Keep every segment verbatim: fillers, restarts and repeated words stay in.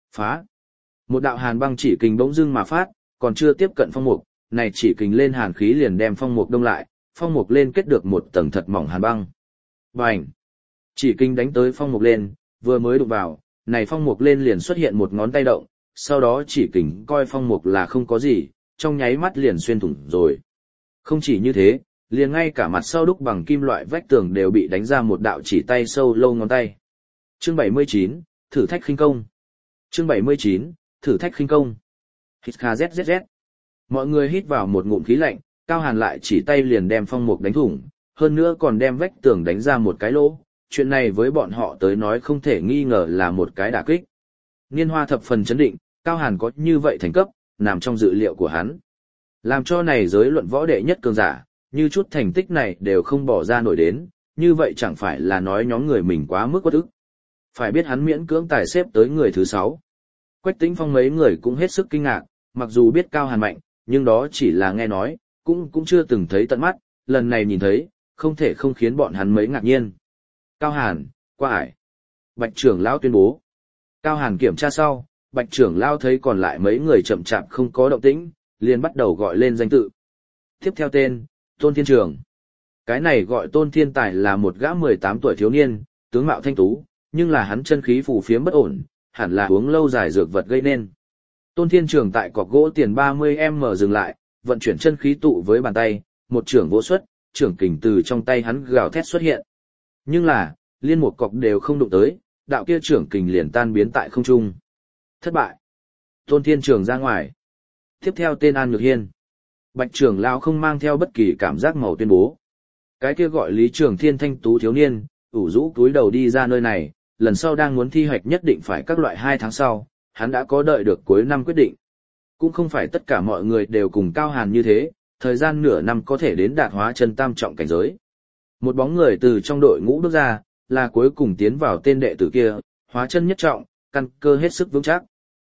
Phá. Một đạo hàn băng chỉ kình bỗng dưng mà phát, còn chưa tiếp cận phong mục, này chỉ kình lên hàn khí liền đem phong mục đông lại, phong mục lên kết được một tầng thật mỏng hàn băng. Bành! Chỉ kình đánh tới phong mục lên, vừa mới đụng vào, này phong mục lên liền xuất hiện một ngón tay động, sau đó chỉ kình coi phong mục là không có gì, trong nháy mắt liền xuyên thủng rồi. Không chỉ như thế, liền ngay cả mặt sau đúc bằng kim loại vách tường đều bị đánh ra một đạo chỉ tay sâu lâu ngón tay. Chương bảy mươi chín, thử thách khinh công. Chương bảy mươi chín, thử thách khinh công. Hít kha zzz. Mọi người hít vào một ngụm khí lạnh, Cao Hàn lại chỉ tay liền đem phong mục đánh thủng, hơn nữa còn đem vách tường đánh ra một cái lỗ. Chuyện này với bọn họ tới nói không thể nghi ngờ là một cái đả kích. Niên Hoa thập phần chấn định, Cao Hàn có như vậy thành cấp, nằm trong dự liệu của hắn. Làm cho này giới luận võ đệ nhất cường giả, như chút thành tích này đều không bỏ ra nổi đến, như vậy chẳng phải là nói nhóm người mình quá mức uất ức. Phải biết hắn miễn cưỡng tài xếp tới người thứ sáu. Quách Tĩnh Phong mấy người cũng hết sức kinh ngạc, mặc dù biết Cao Hàn mạnh, nhưng đó chỉ là nghe nói, cũng cũng chưa từng thấy tận mắt, lần này nhìn thấy, không thể không khiến bọn hắn mấy ngạc nhiên. Cao Hàn, qua ải. Bạch trưởng lão tuyên bố. Cao Hàn kiểm tra sau, Bạch trưởng lão thấy còn lại mấy người chậm chạp không có động tĩnh, liền bắt đầu gọi lên danh tự. Tiếp theo tên, Tôn Thiên Trường. Cái này gọi Tôn Thiên Tài là một gã mười tám tuổi thiếu niên, tướng mạo thanh tú, nhưng là hắn chân khí phù phiếm bất ổn, hẳn là uống lâu dài dược vật gây nên. Tôn Thiên Trường tại cọc gỗ tiền ba mươi mét dừng lại, vận chuyển chân khí tụ với bàn tay, một trưởng vỗ xuất, trưởng kình từ trong tay hắn gào thét xuất hiện. Nhưng là, liên một cọc đều không đụng tới, đạo kia trưởng kình liền tan biến tại không trung. Thất bại. Tôn Thiên Trường ra ngoài. Tiếp theo tên An Nhược Hiên. Bạch trưởng lão không mang theo bất kỳ cảm giác màu tuyên bố. Cái kia gọi Lý Trường Thiên thanh tú thiếu niên, ủ rũ túi đầu đi ra nơi này, lần sau đang muốn thi hoạch nhất định phải các loại hai tháng sau, hắn đã có đợi được cuối năm quyết định. Cũng không phải tất cả mọi người đều cùng Cao Hàn như thế, thời gian nửa năm có thể đến đạt hóa chân tam trọng cảnh giới. Một bóng người từ trong đội ngũ bước ra, là cuối cùng tiến vào tên đệ tử kia, hóa chân nhất trọng, căn cơ hết sức vững chắc.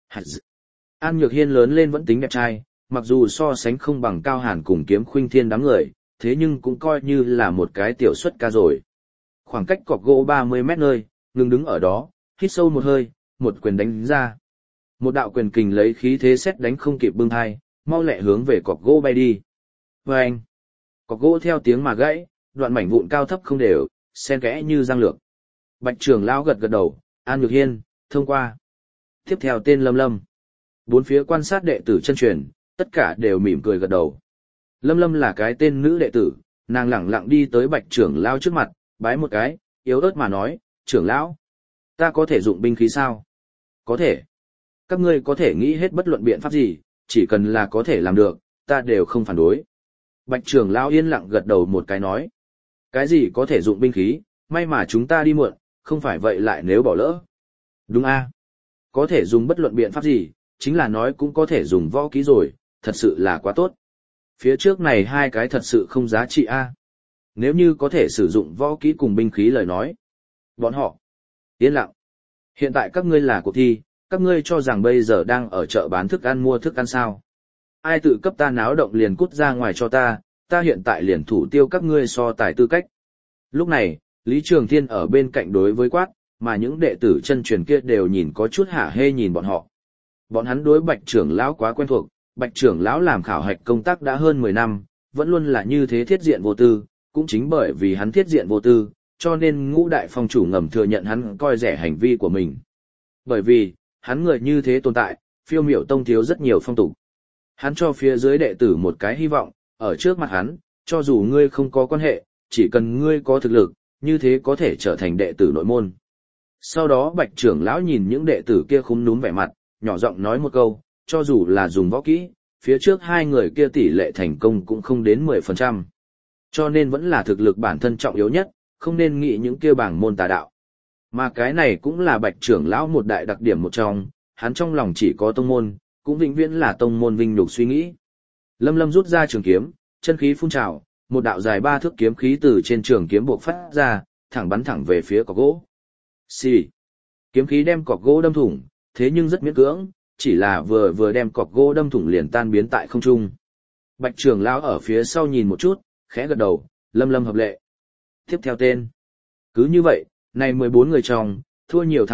An Nhược Hiên lớn lên vẫn tính đẹp trai, mặc dù so sánh không bằng Cao Hàn cùng Kiếm Khuynh Thiên đám người, thế nhưng cũng coi như là một cái tiểu xuất ca rồi. Khoảng cách cọc gỗ ba mươi mét nơi, ngừng đứng ở đó, hít sâu một hơi, một quyền đánh ra. Một đạo quyền kình lấy khí thế xét đánh không kịp bưng hai, mau lẹ hướng về cọc gỗ bay đi. Vâng! Cọc gỗ theo tiếng mà gãy, đoạn mảnh vụn cao thấp không đều, xen kẽ như răng lược. Bạch trưởng lão gật gật đầu, An Nhược Hiên, thông qua. Tiếp theo tên Lâm Lâm. Bốn phía quan sát đệ tử chân truyền, tất cả đều mỉm cười gật đầu. Lâm Lâm là cái tên nữ đệ tử, nàng lẳng lặng đi tới Bạch trưởng lão trước mặt, bái một cái, yếu ớt mà nói, trưởng lão, ta có thể dụng binh khí sao? Có thể. Các ngươi có thể nghĩ hết bất luận biện pháp gì, chỉ cần là có thể làm được, ta đều không phản đối. Bạch trưởng lão yên lặng gật đầu một cái nói. Cái gì có thể dụng binh khí, may mà chúng ta đi muộn, không phải vậy lại nếu bỏ lỡ. Đúng a, có thể dùng bất luận biện pháp gì, chính là nói cũng có thể dùng võ kỹ rồi, thật sự là quá tốt. Phía trước này hai cái thật sự không giá trị a. Nếu như có thể sử dụng võ kỹ cùng binh khí lời nói. Bọn họ. Yên lặng. Hiện tại các ngươi là cuộc thi, các ngươi cho rằng bây giờ đang ở chợ bán thức ăn mua thức ăn sao. Ai tự cấp ta náo động liền cút ra ngoài cho ta, ta hiện tại liền thủ tiêu các ngươi so tài tư cách. Lúc này, Lý Trường Thiên ở bên cạnh đối với quát, mà những đệ tử chân truyền kia đều nhìn có chút hả hê nhìn bọn họ. Bọn hắn đối Bạch trưởng lão quá quen thuộc, Bạch trưởng lão làm khảo hạch công tác đã hơn mười năm, vẫn luôn là như thế thiết diện vô tư, cũng chính bởi vì hắn thiết diện vô tư, cho nên ngũ đại phong chủ ngầm thừa nhận hắn coi rẻ hành vi của mình. Bởi vì, hắn người như thế tồn tại, Phiêu Miểu Tông thiếu rất nhiều phong tục. Hắn cho phía dưới đệ tử một cái hy vọng, ở trước mặt hắn, cho dù ngươi không có quan hệ, chỉ cần ngươi có thực lực, như thế có thể trở thành đệ tử nội môn. Sau đó Bạch trưởng lão nhìn những đệ tử kia khúm núm vẻ mặt, nhỏ giọng nói một câu, cho dù là dùng võ kỹ, phía trước hai người kia tỷ lệ thành công cũng không đến mười phần trăm. Cho nên vẫn là thực lực bản thân trọng yếu nhất, không nên nghĩ những kia bảng môn tà đạo. Mà cái này cũng là Bạch trưởng lão một đại đặc điểm một trong, hắn trong lòng chỉ có tông môn, cũng vĩnh viễn là tông môn vinh nhục suy nghĩ. Lâm Lâm rút ra trường kiếm, chân khí phun trào, một đạo dài ba thước kiếm khí từ trên trường kiếm bộc phát ra, thẳng bắn thẳng về phía cọc gỗ. Xì. Kiếm khí đem cọc gỗ đâm thủng, thế nhưng rất miễn cưỡng, chỉ là vừa vừa đem cọc gỗ đâm thủng liền tan biến tại không trung. Bạch trưởng lão ở phía sau nhìn một chút, khẽ gật đầu, Lâm Lâm hợp lệ. Tiếp theo tên. Cứ như vậy, này mười bốn người trong, thua nhiều thắng ít,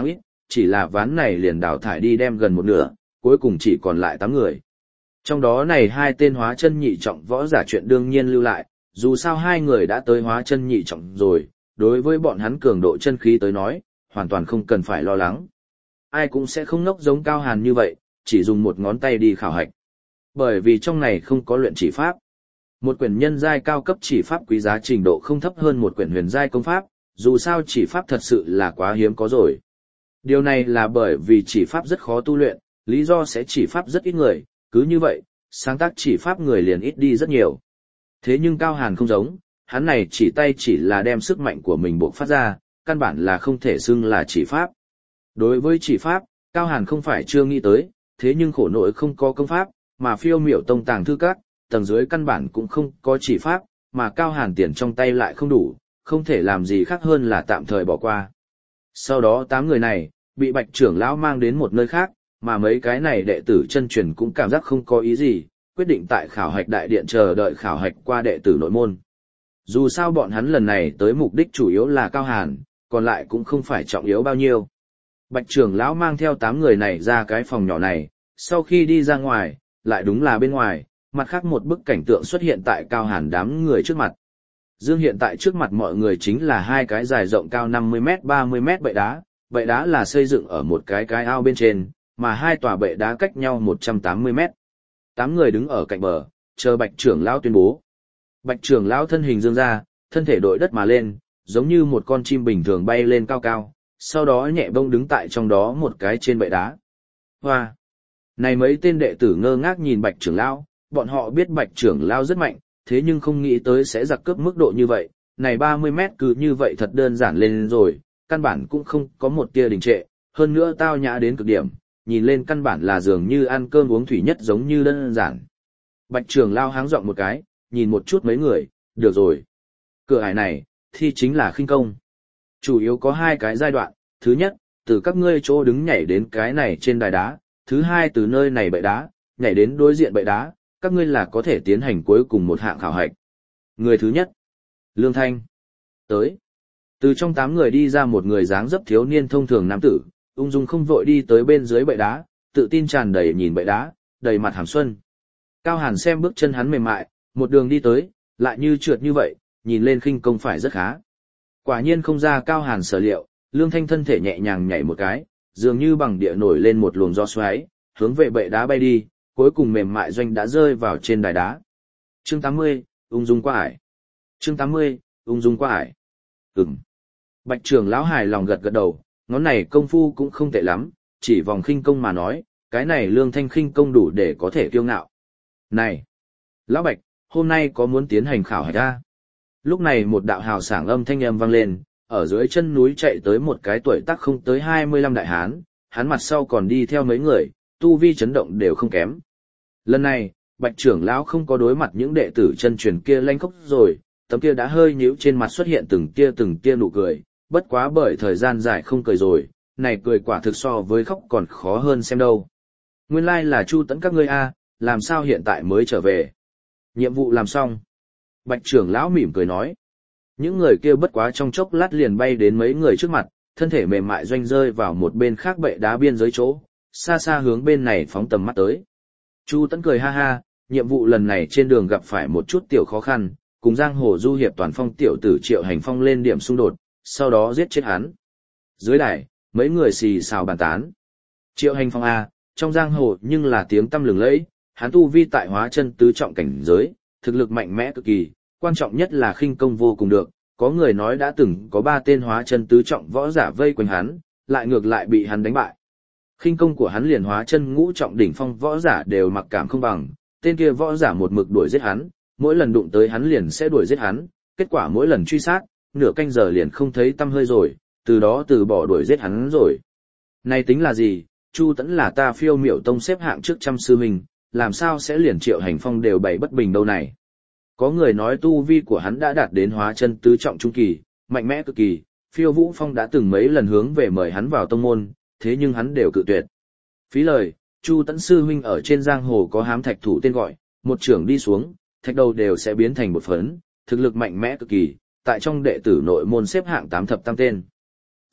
chỉ là ván này liền đào thải đi đem gần một nửa, cuối cùng chỉ còn lại tám người. Trong đó này hai tên hóa chân nhị trọng võ giả chuyện đương nhiên lưu lại, dù sao hai người đã tới hóa chân nhị trọng rồi, đối với bọn hắn cường độ chân khí tới nói, hoàn toàn không cần phải lo lắng. Ai cũng sẽ không ngốc giống Cao Hàn như vậy, chỉ dùng một ngón tay đi khảo hạch. Bởi vì trong này không có luyện chỉ pháp. Một quyển nhân giai cao cấp chỉ pháp quý giá trình độ không thấp hơn một quyển huyền giai công pháp, dù sao chỉ pháp thật sự là quá hiếm có rồi. Điều này là bởi vì chỉ pháp rất khó tu luyện, lý do sẽ chỉ pháp rất ít người, cứ như vậy, sáng tác chỉ pháp người liền ít đi rất nhiều. Thế nhưng Cao Hàn không giống, hắn này chỉ tay chỉ là đem sức mạnh của mình bộc phát ra, căn bản là không thể xưng là chỉ pháp. Đối với chỉ pháp, Cao Hàn không phải chưa nghĩ tới, thế nhưng khổ nỗi không có công pháp, mà phiêu miểu tông tàng thư các, tầng dưới căn bản cũng không có chỉ pháp, mà Cao Hàn tiền trong tay lại không đủ, không thể làm gì khác hơn là tạm thời bỏ qua. Sau đó tám người này, bị Bạch trưởng lão mang đến một nơi khác, mà mấy cái này đệ tử chân truyền cũng cảm giác không có ý gì, quyết định tại khảo hạch đại điện chờ đợi khảo hạch qua đệ tử nội môn. Dù sao bọn hắn lần này tới mục đích chủ yếu là Cao Hàn, còn lại cũng không phải trọng yếu bao nhiêu. Bạch trưởng lão mang theo tám người này ra cái phòng nhỏ này, sau khi đi ra ngoài, lại đúng là bên ngoài, mặt khác một bức cảnh tượng xuất hiện tại Cao Hàn đám người trước mặt. Dương hiện tại trước mặt mọi người chính là hai cái dài rộng cao năm mươi mét ba mươi mét bệ đá, bệ đá là xây dựng ở một cái cái ao bên trên, mà hai tòa bệ đá cách nhau một trăm tám mươi mét. Tám người đứng ở cạnh bờ, chờ Bạch trưởng lão tuyên bố. Bạch trưởng lão thân hình dương ra, thân thể đội đất mà lên, giống như một con chim bình thường bay lên cao cao, sau đó nhẹ bông đứng tại trong đó một cái trên bệ đá. Hoa! Này mấy tên đệ tử ngơ ngác nhìn Bạch trưởng lão, bọn họ biết Bạch trưởng lão rất mạnh, thế nhưng không nghĩ tới sẽ giặc cướp mức độ như vậy, này ba mươi mét cứ như vậy thật đơn giản lên rồi, căn bản cũng không có một tia đình trệ, hơn nữa tao nhã đến cực điểm, nhìn lên căn bản là dường như ăn cơm uống thủy nhất giống như đơn giản. Bạch trưởng lão háng giọng một cái, nhìn một chút mấy người, được rồi. Cửa ải này, thì chính là khinh công. Chủ yếu có hai cái giai đoạn, thứ nhất, từ các ngươi chỗ đứng nhảy đến cái này trên đài đá, thứ hai từ nơi này bệ đá, nhảy đến đối diện bệ đá, các ngươi là có thể tiến hành cuối cùng một hạng khảo hạch. Người thứ nhất, Lương Thanh. Tới. Từ trong tám người đi ra một người dáng dấp thiếu niên thông thường nam tử, ung dung không vội đi tới bên dưới bệ đá, tự tin tràn đầy nhìn bệ đá, đầy mặt hàm xuân. Cao Hàn xem bước chân hắn mềm mại, một đường đi tới, lại như trượt như vậy, nhìn lên khinh công phải rất khá. Quả nhiên không ra Cao Hàn sở liệu, Lương Thanh thân thể nhẹ nhàng nhảy một cái, dường như bằng địa nổi lên một luồng gió xoáy, hướng về bệ đá bay đi, cuối cùng mềm mại doanh đã rơi vào trên đài đá. Chương tám mươi, ung dung qua ải. Chương tám mươi, ung dung qua ải. Ừm. Bạch trưởng lão hài lòng gật gật đầu, ngón này công phu cũng không tệ lắm, chỉ vòng khinh công mà nói, cái này Lương Thanh khinh công đủ để có thể kiêu ngạo. Này, lão Bạch, hôm nay có muốn tiến hành khảo hạch a? Lúc này một đạo hào sảng âm thanh âm vang lên, ở dưới chân núi chạy tới một cái tuổi tác không tới hai mươi lăm đại hán, hắn mặt sau còn đi theo mấy người, tu vi chấn động đều không kém. Lần này, Bạch trưởng lão không có đối mặt những đệ tử chân truyền kia lanh khốc rồi, tấm kia đã hơi nhíu trên mặt xuất hiện từng tia từng tia nụ cười, bất quá bởi thời gian dài không cười rồi, này cười quả thực so với khóc còn khó hơn xem đâu. Nguyên lai là Chu Tẫn các ngươi a, làm sao hiện tại mới trở về? Nhiệm vụ làm xong. Bạch trưởng lão mỉm cười nói. Những người kia bất quá trong chốc lát liền bay đến mấy người trước mặt, thân thể mềm mại doanh rơi vào một bên khác bệ đá biên giới chỗ, xa xa hướng bên này phóng tầm mắt tới. Chu Tẫn cười ha ha, nhiệm vụ lần này trên đường gặp phải một chút tiểu khó khăn, cùng giang hồ du hiệp toàn phong tiểu tử Triệu Hành Phong lên điểm xung đột, sau đó giết chết hắn. Dưới đài, mấy người xì xào bàn tán. Triệu Hành Phong a, trong giang hồ nhưng là tiếng tăm lừng lẫy, hắn tu vi tại hóa chân tứ trọng cảnh giới, thực lực mạnh mẽ cực kỳ, quan trọng nhất là khinh công vô cùng được, có người nói đã từng có ba tên hóa chân tứ trọng võ giả vây quanh hắn, lại ngược lại bị hắn đánh bại. Khinh công của hắn liền hóa chân ngũ trọng đỉnh phong võ giả đều mặc cảm không bằng, tên kia võ giả một mực đuổi giết hắn, mỗi lần đụng tới hắn liền sẽ đuổi giết hắn, kết quả mỗi lần truy sát, nửa canh giờ liền không thấy tăm hơi rồi, từ đó từ bỏ đuổi giết hắn rồi. Này tính là gì, Chu Tẫn là ta phiêu miểu tông xếp hạng trước trăm sư huynh, làm sao sẽ liền Triệu Hành Phong đều bày bất bình đâu này. Có người nói tu vi của hắn đã đạt đến hóa chân tứ trọng trung kỳ, mạnh mẽ cực kỳ, Phiêu Vũ Phong đã từng mấy lần hướng về mời hắn vào tông môn, thế nhưng hắn đều cự tuyệt. Phí lời, Chu Tẫn sư huynh ở trên giang hồ có hám thạch thủ tên gọi, một trưởng đi xuống, thạch đầu đều sẽ biến thành một phấn, thực lực mạnh mẽ cực kỳ, tại trong đệ tử nội môn xếp hạng tám thập tam tên.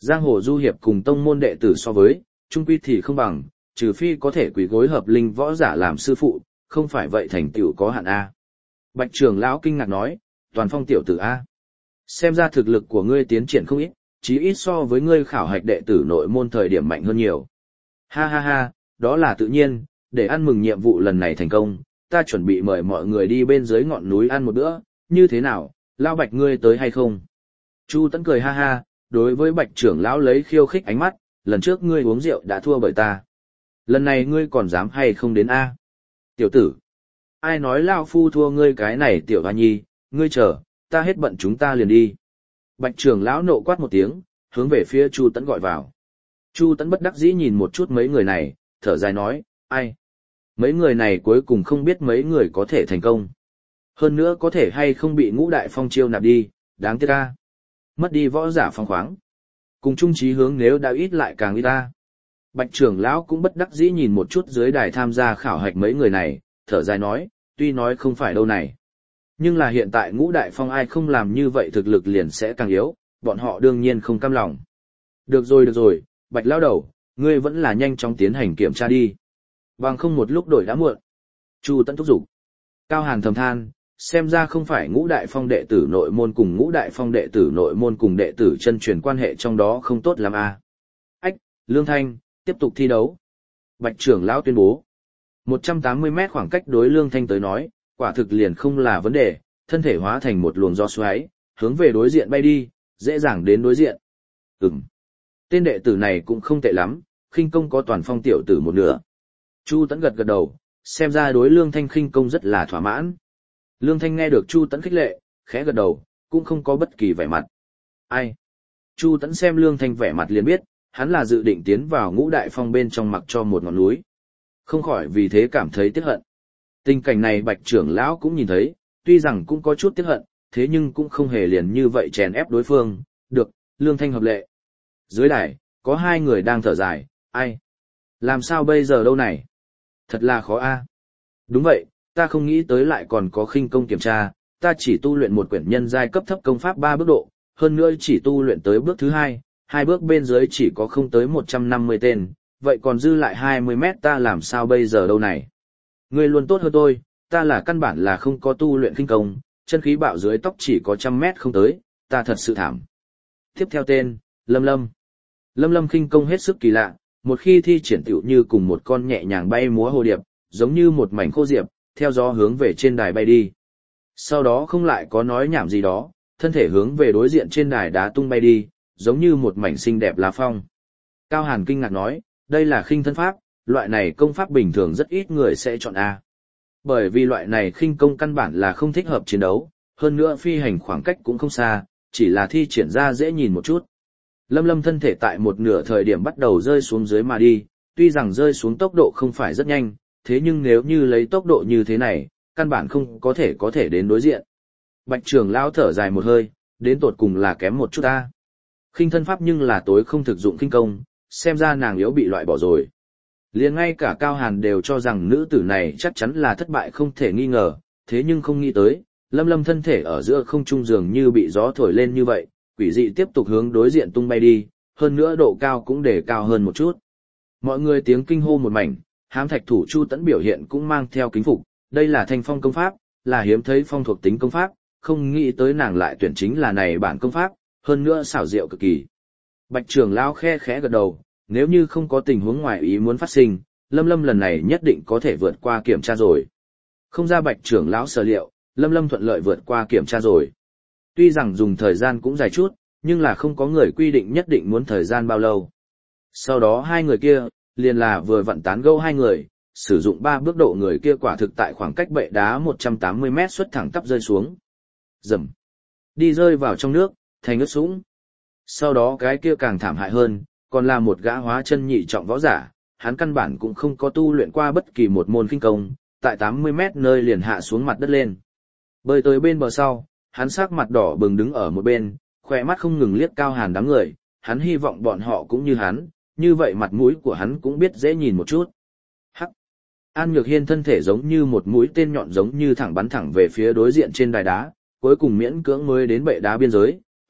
Giang hồ du hiệp cùng tông môn đệ tử so với, trung quy thì không bằng, trừ phi có thể quỳ gối hợp linh võ giả làm sư phụ, không phải vậy thành tựu có hạn A. Bạch trưởng lão kinh ngạc nói, Toàn Phong tiểu tử A. Xem ra thực lực của ngươi tiến triển không ít, chí ít so với ngươi khảo hạch đệ tử nội môn thời điểm mạnh hơn nhiều. Ha ha ha, đó là tự nhiên, để ăn mừng nhiệm vụ lần này thành công, ta chuẩn bị mời mọi người đi bên dưới ngọn núi ăn một bữa, như thế nào, lão Bạch ngươi tới hay không? Chu Tấn cười ha ha, đối với Bạch trưởng lão lấy khiêu khích ánh mắt, lần trước ngươi uống rượu đã thua bởi ta. Lần này ngươi còn dám hay không đến A? Tiểu tử, ai nói lão phu thua ngươi cái này tiểu hoa nhi, ngươi chờ, ta hết bận chúng ta liền đi. Bạch trưởng lão nộ quát một tiếng, hướng về phía Chu Tấn gọi vào. Chu Tấn bất đắc dĩ nhìn một chút mấy người này, thở dài nói, ai? Mấy người này cuối cùng không biết mấy người có thể thành công. Hơn nữa có thể hay không bị ngũ đại phong chiêu nạp đi, đáng tiếc ta. Mất đi võ giả phong khoáng. Cùng chung chí hướng nếu đã ít lại càng ít ta. Bạch trưởng lão cũng bất đắc dĩ nhìn một chút dưới đài tham gia khảo hạch mấy người này, thở dài nói, tuy nói không phải đâu này. Nhưng là hiện tại ngũ đại phong ai không làm như vậy thực lực liền sẽ càng yếu, bọn họ đương nhiên không cam lòng. Được rồi được rồi, Bạch lão đầu, ngươi vẫn là nhanh chóng tiến hành kiểm tra đi. Bằng không một lúc đổi đã muộn. Chu Tấn thúc giục. Cao Hàn thầm than, xem ra không phải ngũ đại phong đệ tử nội môn cùng ngũ đại phong đệ tử nội môn cùng đệ tử chân truyền quan hệ trong đó không tốt lắm à. Ách, Lương Thanh, tiếp tục thi đấu. Bạch trưởng lão tuyên bố. một trăm tám mươi mét khoảng cách đối Lương Thanh tới nói, quả thực liền không là vấn đề, thân thể hóa thành một luồng gió xoáy, hướng về đối diện bay đi, dễ dàng đến đối diện. Ừm. Tên đệ tử này cũng không tệ lắm, khinh công có Toàn Phong tiểu tử một nửa. Chu Tấn gật gật đầu, xem ra đối Lương Thanh khinh công rất là thỏa mãn. Lương Thanh nghe được Chu Tấn khích lệ, khẽ gật đầu, cũng không có bất kỳ vẻ mặt. Ai? Chu Tấn xem Lương Thanh vẻ mặt liền biết, hắn là dự định tiến vào ngũ đại phong bên trong mặc cho một ngọn núi. Không khỏi vì thế cảm thấy tiếc hận. Tình cảnh này Bạch trưởng lão cũng nhìn thấy, tuy rằng cũng có chút tiếc hận, thế nhưng cũng không hề liền như vậy chèn ép đối phương. Được, Lương Thanh hợp lệ. Dưới đài, có hai người đang thở dài, ai? Làm sao bây giờ đâu này? Thật là khó a. Đúng vậy, ta không nghĩ tới lại còn có khinh công kiểm tra, ta chỉ tu luyện một quyển nhân giai cấp thấp công pháp ba bước độ, hơn nữa chỉ tu luyện tới bước thứ hai, hai bước bên dưới chỉ có không tới một trăm năm mươi tên, vậy còn dư lại hai mươi mét ta làm sao bây giờ đâu này? Ngươi luôn tốt hơn tôi, ta là căn bản là không có tu luyện khinh công, chân khí bạo dưới tóc chỉ có trăm mét không tới, ta thật sự thảm. Tiếp theo tên, Lâm Lâm. Lâm Lâm khinh công hết sức kỳ lạ, một khi thi triển tựu như cùng một con nhẹ nhàng bay múa hồ điệp, giống như một mảnh khô diệp, theo gió hướng về trên đài bay đi. Sau đó không lại có nói nhảm gì đó, thân thể hướng về đối diện trên đài đá tung bay đi, giống như một mảnh xinh đẹp lá phong. Cao Hàn kinh ngạc nói, đây là khinh thân pháp, loại này công pháp bình thường rất ít người sẽ chọn A. Bởi vì loại này khinh công căn bản là không thích hợp chiến đấu, hơn nữa phi hành khoảng cách cũng không xa, chỉ là thi triển ra dễ nhìn một chút. Lâm Lâm thân thể tại một nửa thời điểm bắt đầu rơi xuống dưới mà đi, tuy rằng rơi xuống tốc độ không phải rất nhanh, thế nhưng nếu như lấy tốc độ như thế này, căn bản không có thể có thể đến đối diện. Bạch trưởng lão thở dài một hơi, đến tột cùng là kém một chút ta. Khinh thân pháp nhưng là tối không thực dụng khinh công, xem ra nàng yếu bị loại bỏ rồi. Liền ngay cả Cao Hàn đều cho rằng nữ tử này chắc chắn là thất bại không thể nghi ngờ, thế nhưng không nghĩ tới, Lâm Lâm thân thể ở giữa không trung dường như bị gió thổi lên như vậy, quỷ dị tiếp tục hướng đối diện tung bay đi, hơn nữa độ cao cũng để cao hơn một chút. Mọi người tiếng kinh hô một mảnh, hám thạch thủ Chu Tấn biểu hiện cũng mang theo kính phục, đây là thanh phong công pháp, là hiếm thấy phong thuộc tính công pháp, không nghĩ tới nàng lại tuyển chính là này bản công pháp, hơn nữa xảo diệu cực kỳ. Bạch trưởng lão khe khẽ gật đầu, nếu như không có tình huống ngoài ý muốn phát sinh, Lâm Lâm lần này nhất định có thể vượt qua kiểm tra rồi. Không ra Bạch trưởng lão sở liệu, Lâm Lâm thuận lợi vượt qua kiểm tra rồi. Tuy rằng dùng thời gian cũng dài chút, nhưng là không có người quy định nhất định muốn thời gian bao lâu. Sau đó hai người kia, liền là vừa vặn tán gẫu hai người, sử dụng ba bước độ người kia quả thực tại khoảng cách bệ đá một trăm tám mươi mét xuất thẳng tắp rơi xuống. Rầm. Đi rơi vào trong nước, thành ướt sũng. Sau đó cái kia càng thảm hại hơn, còn là một gã hóa chân nhị trọng võ giả, hắn căn bản cũng không có tu luyện qua bất kỳ một môn khinh công, tại tám mươi mét nơi liền hạ xuống mặt đất lên. Bơi tới bên bờ sau, hắn sắc mặt đỏ bừng đứng ở một bên, khỏe mắt không ngừng liếc Cao Hàn đám người, hắn hy vọng bọn họ cũng như hắn, như vậy mặt mũi của hắn cũng biết dễ nhìn một chút. Hắc! An Nhược Hiên thân thể giống như một mũi tên nhọn giống như thẳng bắn thẳng về phía đối diện trên đài đá, cuối cùng miễn cưỡng mới đến bệ đá biên giới,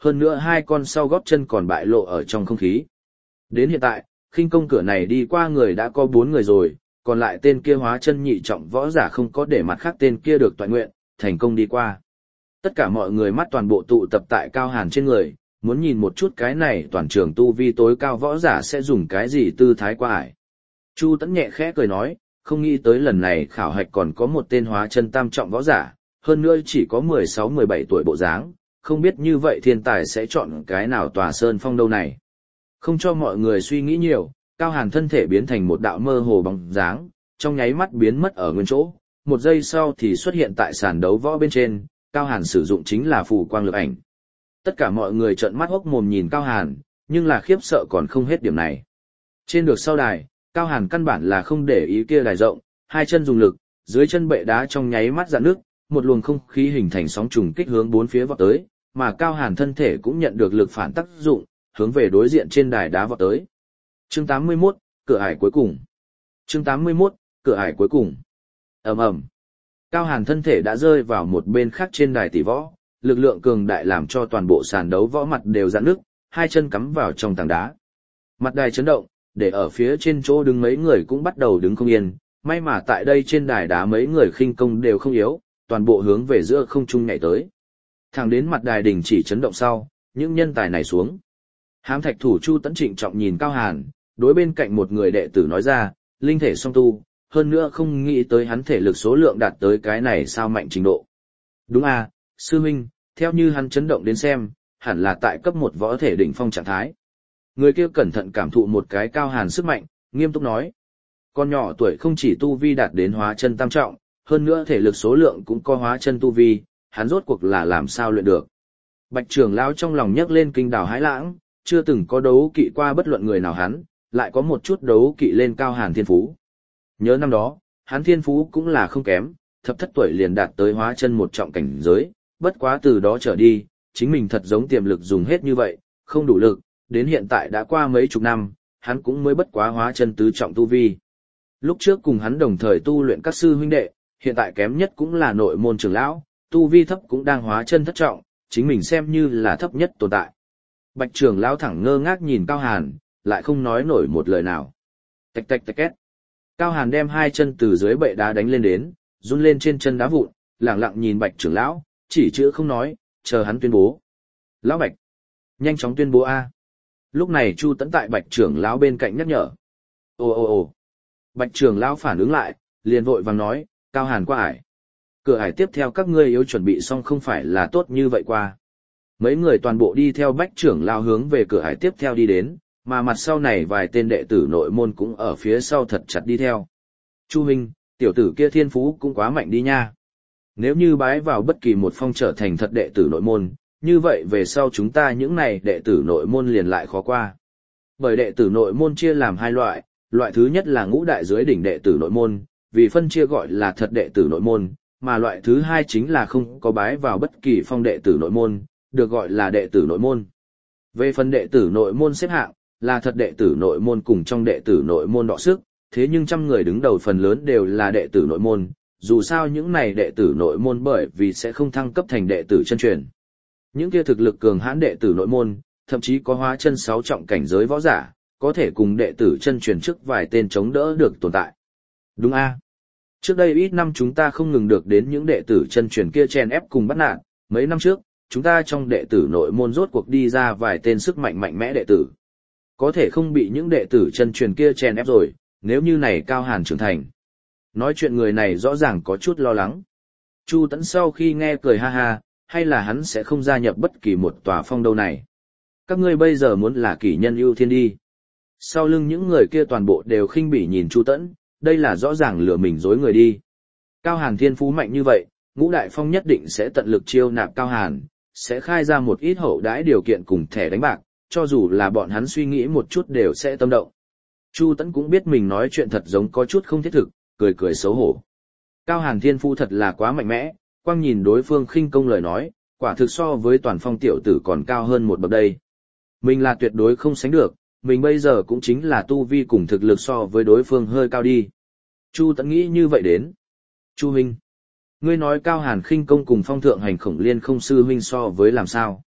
hơn nữa hai con sau gót chân còn bại lộ ở trong không khí. Đến hiện tại, khinh công cửa này đi qua người đã có bốn người rồi, còn lại tên kia hóa chân nhị trọng võ giả không có để mặt khác tên kia được toại nguyện, thành công đi qua. Tất cả mọi người mắt toàn bộ tụ tập tại Cao Hàn trên người, muốn nhìn một chút cái này toàn trường tu vi tối cao võ giả sẽ dùng cái gì tư thái qua ải. Chu Tẫn nhẹ khẽ cười nói, không nghĩ tới lần này khảo hạch còn có một tên hóa chân tam trọng võ giả, hơn nữa chỉ có mười sáu mười bảy tuổi bộ dáng, không biết như vậy thiên tài sẽ chọn cái nào tòa sơn phong đâu này. Không cho mọi người suy nghĩ nhiều, Cao Hàn thân thể biến thành một đạo mơ hồ bóng dáng, trong nháy mắt biến mất ở nguyên chỗ, một giây sau thì xuất hiện tại sàn đấu võ bên trên, Cao Hàn sử dụng chính là phù quang lực ảnh. Tất cả mọi người trợn mắt hốc mồm nhìn Cao Hàn, nhưng là khiếp sợ còn không hết điểm này. Trên được sau đài, Cao Hàn căn bản là không để ý kia đài rộng, hai chân dùng lực, dưới chân bệ đá trong nháy mắt rạn nước, một luồng không khí hình thành sóng trùng kích hướng bốn phía vọt tới, mà Cao Hàn thân thể cũng nhận được lực phản tác dụng, hướng về đối diện trên đài đá vọt tới. Chương tám mươi mốt, cửa ải cuối cùng. Chương tám mươi mốt, cửa ải cuối cùng. Ầm ầm. Cao Hàn thân thể đã rơi vào một bên khác trên đài tỷ võ, lực lượng cường đại làm cho toàn bộ sàn đấu võ mặt đều rạn nứt, hai chân cắm vào trong tảng đá. Mặt đài chấn động, để ở phía trên chỗ đứng mấy người cũng bắt đầu đứng không yên, may mà tại đây trên đài đá mấy người khinh công đều không yếu, toàn bộ hướng về giữa không trung nhảy tới. Thẳng đến mặt đài đình chỉ chấn động sau, những nhân tài này xuống. Hám thạch thủ Chu Tẫn trịnh trọng nhìn Cao Hàn, đối bên cạnh một người đệ tử nói ra, linh thể song tu, hơn nữa không nghĩ tới hắn thể lực số lượng đạt tới cái này sao mạnh trình độ. Đúng à, sư huynh, theo như hắn chấn động đến xem, hẳn là tại cấp một võ thể đỉnh phong trạng thái. Người kia cẩn thận cảm thụ một cái Cao Hàn sức mạnh, nghiêm túc nói. Con nhỏ tuổi không chỉ tu vi đạt đến hóa chân tam trọng, hơn nữa thể lực số lượng cũng có hóa chân tu vi, hắn rốt cuộc là làm sao luyện được. Bạch trưởng lão trong lòng nhấc lên kinh đào hãi lãng, chưa từng có đấu kỵ qua bất luận người nào hắn, lại có một chút đấu kỵ lên Cao Hàn thiên phú. Nhớ năm đó, hắn thiên phú cũng là không kém, thập thất tuổi liền đạt tới hóa chân một trọng cảnh giới, bất quá từ đó trở đi, chính mình thật giống tiềm lực dùng hết như vậy, không đủ lực, đến hiện tại đã qua mấy chục năm, hắn cũng mới bất quá hóa chân tứ trọng tu vi. Lúc trước cùng hắn đồng thời tu luyện các sư huynh đệ, hiện tại kém nhất cũng là nội môn trưởng lão, tu vi thấp cũng đang hóa chân thất trọng, chính mình xem như là thấp nhất tồn tại. Bạch trưởng lão thẳng ngơ ngác nhìn Cao Hàn, lại không nói nổi một lời nào. Tạch tạch tạch két. Cao Hàn đem hai chân từ dưới bệ đá đánh lên đến, run lên trên chân đá vụn, lặng lặng nhìn Bạch trưởng lão, chỉ chữ không nói, chờ hắn tuyên bố. Lão Bạch, nhanh chóng tuyên bố a. Lúc này Chu Tẫn tại Bạch trưởng lão bên cạnh nhắc nhở. Ồ ồ ồ. Bạch trưởng lão phản ứng lại, liền vội vàng nói, Cao Hàn qua ải. Cửa ải tiếp theo các ngươi yếu chuẩn bị xong không phải là tốt như vậy qua. Mấy người toàn bộ đi theo Bạch trưởng lão hướng về cửa ải tiếp theo đi đến, mà mặt sau này vài tên đệ tử nội môn cũng ở phía sau thật chặt đi theo. Chu huynh, tiểu tử kia thiên phú cũng quá mạnh đi nha. Nếu như bái vào bất kỳ một phong trở thành thật đệ tử nội môn, như vậy về sau chúng ta những này đệ tử nội môn liền lại khó qua. Bởi đệ tử nội môn chia làm hai loại, loại thứ nhất là ngũ đại dưới đỉnh đệ tử nội môn, vì phân chia gọi là thật đệ tử nội môn, mà loại thứ hai chính là không có bái vào bất kỳ phong đệ tử nội môn, được gọi là đệ tử nội môn. Về phần đệ tử nội môn xếp hạng, là thật đệ tử nội môn cùng trong đệ tử nội môn đọ sức, thế nhưng trăm người đứng đầu phần lớn đều là đệ tử nội môn, dù sao những này đệ tử nội môn bởi vì sẽ không thăng cấp thành đệ tử chân truyền. Những kia thực lực cường hãn đệ tử nội môn, thậm chí có hóa chân sáu trọng cảnh giới võ giả, có thể cùng đệ tử chân truyền trước vài tên chống đỡ được tồn tại. Đúng a. Trước đây ít năm chúng ta không ngừng được đến những đệ tử chân truyền kia chen ép cùng bắt nạt, mấy năm trước, chúng ta trong đệ tử nội môn rốt cuộc đi ra vài tên sức mạnh mạnh mẽ đệ tử. Có thể không bị những đệ tử chân truyền kia chen ép rồi, nếu như này Cao Hàn trưởng thành. Nói chuyện người này rõ ràng có chút lo lắng. Chu Tẫn sau khi nghe cười ha ha, hay là hắn sẽ không gia nhập bất kỳ một tòa phong đâu này. Các ngươi bây giờ muốn là kỷ nhân ưu thiên đi. Sau lưng những người kia toàn bộ đều khinh bỉ nhìn Chu Tẫn, đây là rõ ràng lừa mình dối người đi. Cao Hàn thiên phú mạnh như vậy, ngũ đại phong nhất định sẽ tận lực chiêu nạp Cao Hàn, sẽ khai ra một ít hậu đãi điều kiện cùng thẻ đánh bạc, cho dù là bọn hắn suy nghĩ một chút đều sẽ tâm động. Chu Tẫn cũng biết mình nói chuyện thật giống có chút không thiết thực, cười cười xấu hổ. Cao Hàn thiên phú thật là quá mạnh mẽ, quang nhìn đối phương khinh công lời nói, quả thực so với toàn phong tiểu tử còn cao hơn một bậc đây. Mình là tuyệt đối không sánh được, mình bây giờ cũng chính là tu vi cùng thực lực so với đối phương hơi cao đi. Chu Tẫn nghĩ như vậy đến. Chu huynh, ngươi nói Cao Hàn khinh công cùng phong thượng hành khổng liên không sư huynh so với làm sao?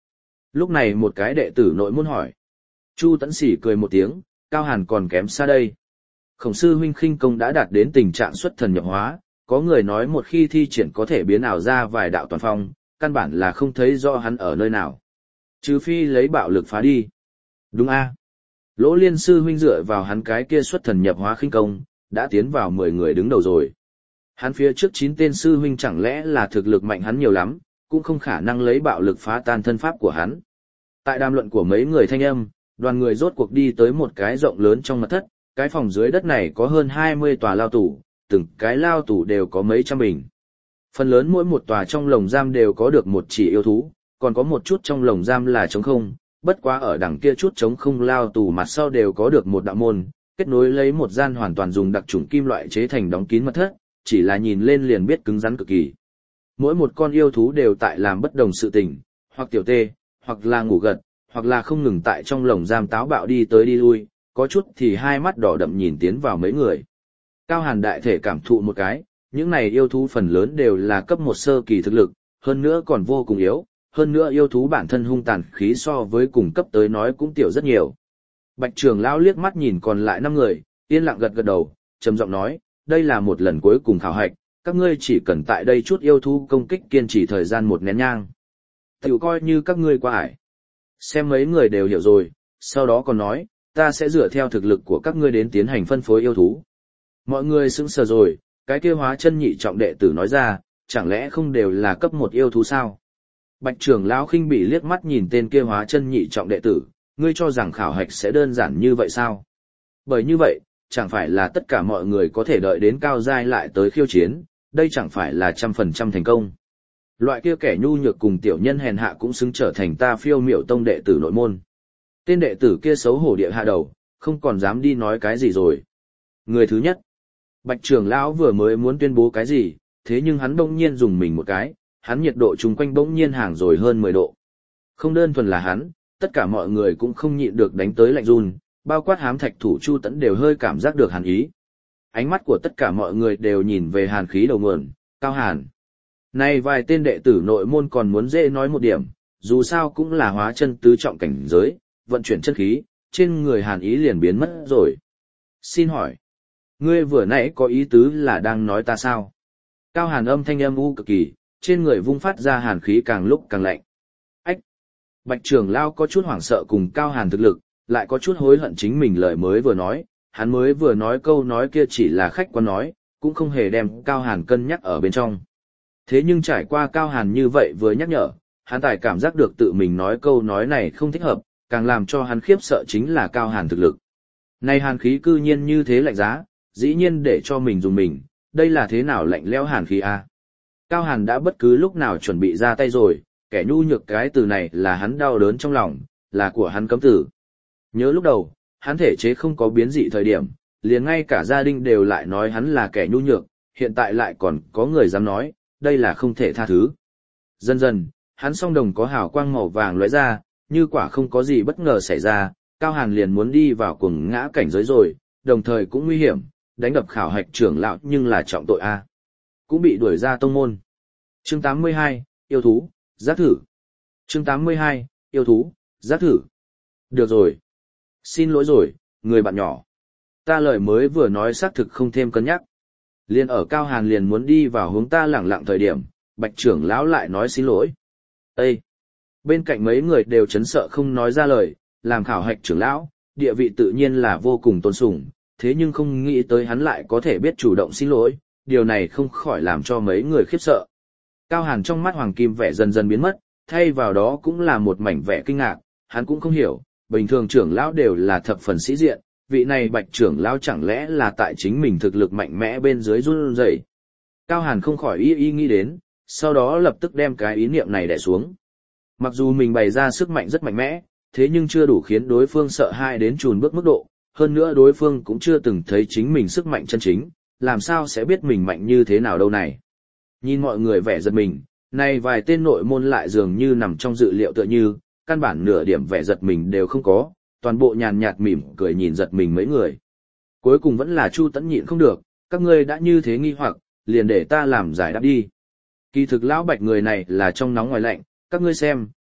Lúc này một cái đệ tử nội môn hỏi. Chu Tẫn Sỉ cười một tiếng, Cao Hàn còn kém xa đây. Khổng sư huynh khinh công đã đạt đến tình trạng xuất thần nhập hóa, có người nói một khi thi triển có thể biến ảo ra vài đạo toàn phong, căn bản là không thấy rõ hắn ở nơi nào. Trừ phi lấy bạo lực phá đi. Đúng a. Lỗ Liên sư huynh dựa vào hắn cái kia xuất thần nhập hóa khinh công, đã tiến vào mười người đứng đầu rồi. Hắn phía trước chín tên sư huynh chẳng lẽ là thực lực mạnh hắn nhiều lắm, cũng không khả năng lấy bạo lực phá tan thân pháp của hắn. Tại đàm luận của mấy người thanh âm, đoàn người rốt cuộc đi tới một cái rộng lớn trong mật thất, cái phòng dưới đất này có hơn hai mươi tòa lao tủ, từng cái lao tủ đều có mấy trăm bình. Phần lớn mỗi một tòa trong lồng giam đều có được một chỉ yêu thú, còn có một chút trong lồng giam là trống không, bất quá ở đằng kia chút trống không lao tủ mặt sau đều có được một đạo môn, kết nối lấy một gian hoàn toàn dùng đặc chủng kim loại chế thành đóng kín mật thất, chỉ là nhìn lên liền biết cứng rắn cực kỳ. Mỗi một con yêu thú đều tại làm bất đồng sự tình, hoặc tiểu tê, hoặc là ngủ gật, hoặc là không ngừng tại trong lồng giam táo bạo đi tới đi lui, có chút thì hai mắt đỏ đậm nhìn tiến vào mấy người. Cao Hàn đại thể cảm thụ một cái, những này yêu thú phần lớn đều là cấp một sơ kỳ thực lực, hơn nữa còn vô cùng yếu, hơn nữa yêu thú bản thân hung tàn khí so với cùng cấp tới nói cũng tiểu rất nhiều. Bạch trưởng lão liếc mắt nhìn còn lại năm người, yên lặng gật gật đầu, trầm giọng nói, đây là một lần cuối cùng khảo hạch, các ngươi chỉ cần tại đây chút yêu thú công kích kiên trì thời gian một nén nhang. Tiểu coi như các ngươi qua ải. Xem mấy người đều hiểu rồi, sau đó còn nói, ta sẽ dựa theo thực lực của các ngươi đến tiến hành phân phối yêu thú. Mọi người sững sờ rồi, cái kia hóa chân nhị trọng đệ tử nói ra, chẳng lẽ không đều là cấp một yêu thú sao? Bạch trưởng lão khinh bỉ liếc mắt nhìn tên kia hóa chân nhị trọng đệ tử, ngươi cho rằng khảo hạch sẽ đơn giản như vậy sao? Bởi như vậy, chẳng phải là tất cả mọi người có thể đợi đến cao giai lại tới khiêu chiến, đây chẳng phải là trăm phần trăm thành công. Loại kia kẻ nhu nhược cùng tiểu nhân hèn hạ cũng xứng trở thành ta phiêu miểu tông đệ tử nội môn. Tên đệ tử kia xấu hổ địa hạ đầu, không còn dám đi nói cái gì rồi. Người thứ nhất, Bạch trưởng lão vừa mới muốn tuyên bố cái gì, thế nhưng hắn bỗng nhiên dùng mình một cái, hắn nhiệt độ chung quanh bỗng nhiên hàng rồi hơn mười độ. Không đơn thuần là hắn, tất cả mọi người cũng không nhịn được đánh tới lạnh run, bao quát hám thạch thủ Chu Tẫn đều hơi cảm giác được hàn ý. Ánh mắt của tất cả mọi người đều nhìn về hàn khí đầu nguồn, Cao Hàn. Này vài tên đệ tử nội môn còn muốn dễ nói một điểm, dù sao cũng là hóa chân tứ trọng cảnh giới, vận chuyển chân khí, trên người hàn ý liền biến mất rồi. Xin hỏi, ngươi vừa nãy có ý tứ là đang nói ta sao? Cao Hàn âm thanh âm u cực kỳ, trên người vung phát ra hàn khí càng lúc càng lạnh. Ách! Bạch trưởng lão có chút hoảng sợ cùng Cao Hàn thực lực, lại có chút hối hận chính mình lời mới vừa nói, hắn mới vừa nói câu nói kia chỉ là khách quan nói, cũng không hề đem Cao Hàn cân nhắc ở bên trong. Thế nhưng trải qua Cao Hàn như vậy vừa nhắc nhở, hắn tài cảm giác được tự mình nói câu nói này không thích hợp, càng làm cho hắn khiếp sợ chính là Cao Hàn thực lực. Này hàn khí cư nhiên như thế lạnh giá, dĩ nhiên để cho mình dùng mình, đây là thế nào lạnh lẽo hàn khí a? Cao Hàn đã bất cứ lúc nào chuẩn bị ra tay rồi, kẻ nhu nhược cái từ này là hắn đau đớn trong lòng, là của hắn cấm tử. Nhớ lúc đầu, hắn thể chế không có biến dị thời điểm, liền ngay cả gia đình đều lại nói hắn là kẻ nhu nhược, hiện tại lại còn có người dám nói, đây là không thể tha thứ. Dần dần, hắn song đồng có hào quang màu vàng lóe ra, như quả không có gì bất ngờ xảy ra, Cao Hàn liền muốn đi vào cuồng ngã cảnh giới rồi, đồng thời cũng nguy hiểm, đánh đập khảo hạch trưởng lão nhưng là trọng tội a. Cũng bị đuổi ra tông môn. Chương tám mươi hai, yêu thú, giác thử. Chương tám mươi hai, yêu thú, giác thử. Được rồi. Xin lỗi rồi, người bạn nhỏ. Ta lời mới vừa nói xác thực không thêm cân nhắc. Liên ở Cao Hàn liền muốn đi vào hướng ta lẳng lặng thời điểm, Bạch trưởng lão lại nói xin lỗi. Ê! Bên cạnh mấy người đều chấn sợ không nói ra lời, làm khảo hạch trưởng lão, địa vị tự nhiên là vô cùng tôn sùng, thế nhưng không nghĩ tới hắn lại có thể biết chủ động xin lỗi, điều này không khỏi làm cho mấy người khiếp sợ. Cao Hàn trong mắt Hoàng Kim vẻ dần dần biến mất, thay vào đó cũng là một mảnh vẻ kinh ngạc, hắn cũng không hiểu, bình thường trưởng lão đều là thập phần sĩ diện, vị này Bạch trưởng lão chẳng lẽ là tại chính mình thực lực mạnh mẽ bên dưới run rẩy. Cao Hàn không khỏi y y nghĩ đến, sau đó lập tức đem cái ý niệm này đè xuống. Mặc dù mình bày ra sức mạnh rất mạnh mẽ, thế nhưng chưa đủ khiến đối phương sợ hãi đến chùn bước mức độ, hơn nữa đối phương cũng chưa từng thấy chính mình sức mạnh chân chính, làm sao sẽ biết mình mạnh như thế nào đâu này. Nhìn mọi người vẻ giật mình, này vài tên nội môn lại dường như nằm trong dự liệu tựa như, căn bản nửa điểm vẻ giật mình đều không có, toàn bộ nhàn nhạt mỉm cười nhìn giật mình mấy người. Cuối cùng vẫn là Chu Tẫn nhịn không được, các ngươi đã như thế nghi hoặc, liền để ta làm giải đáp đi. Kỳ thực lão Bạch người này là trong nóng ngoài lạnh, các ngươi xem,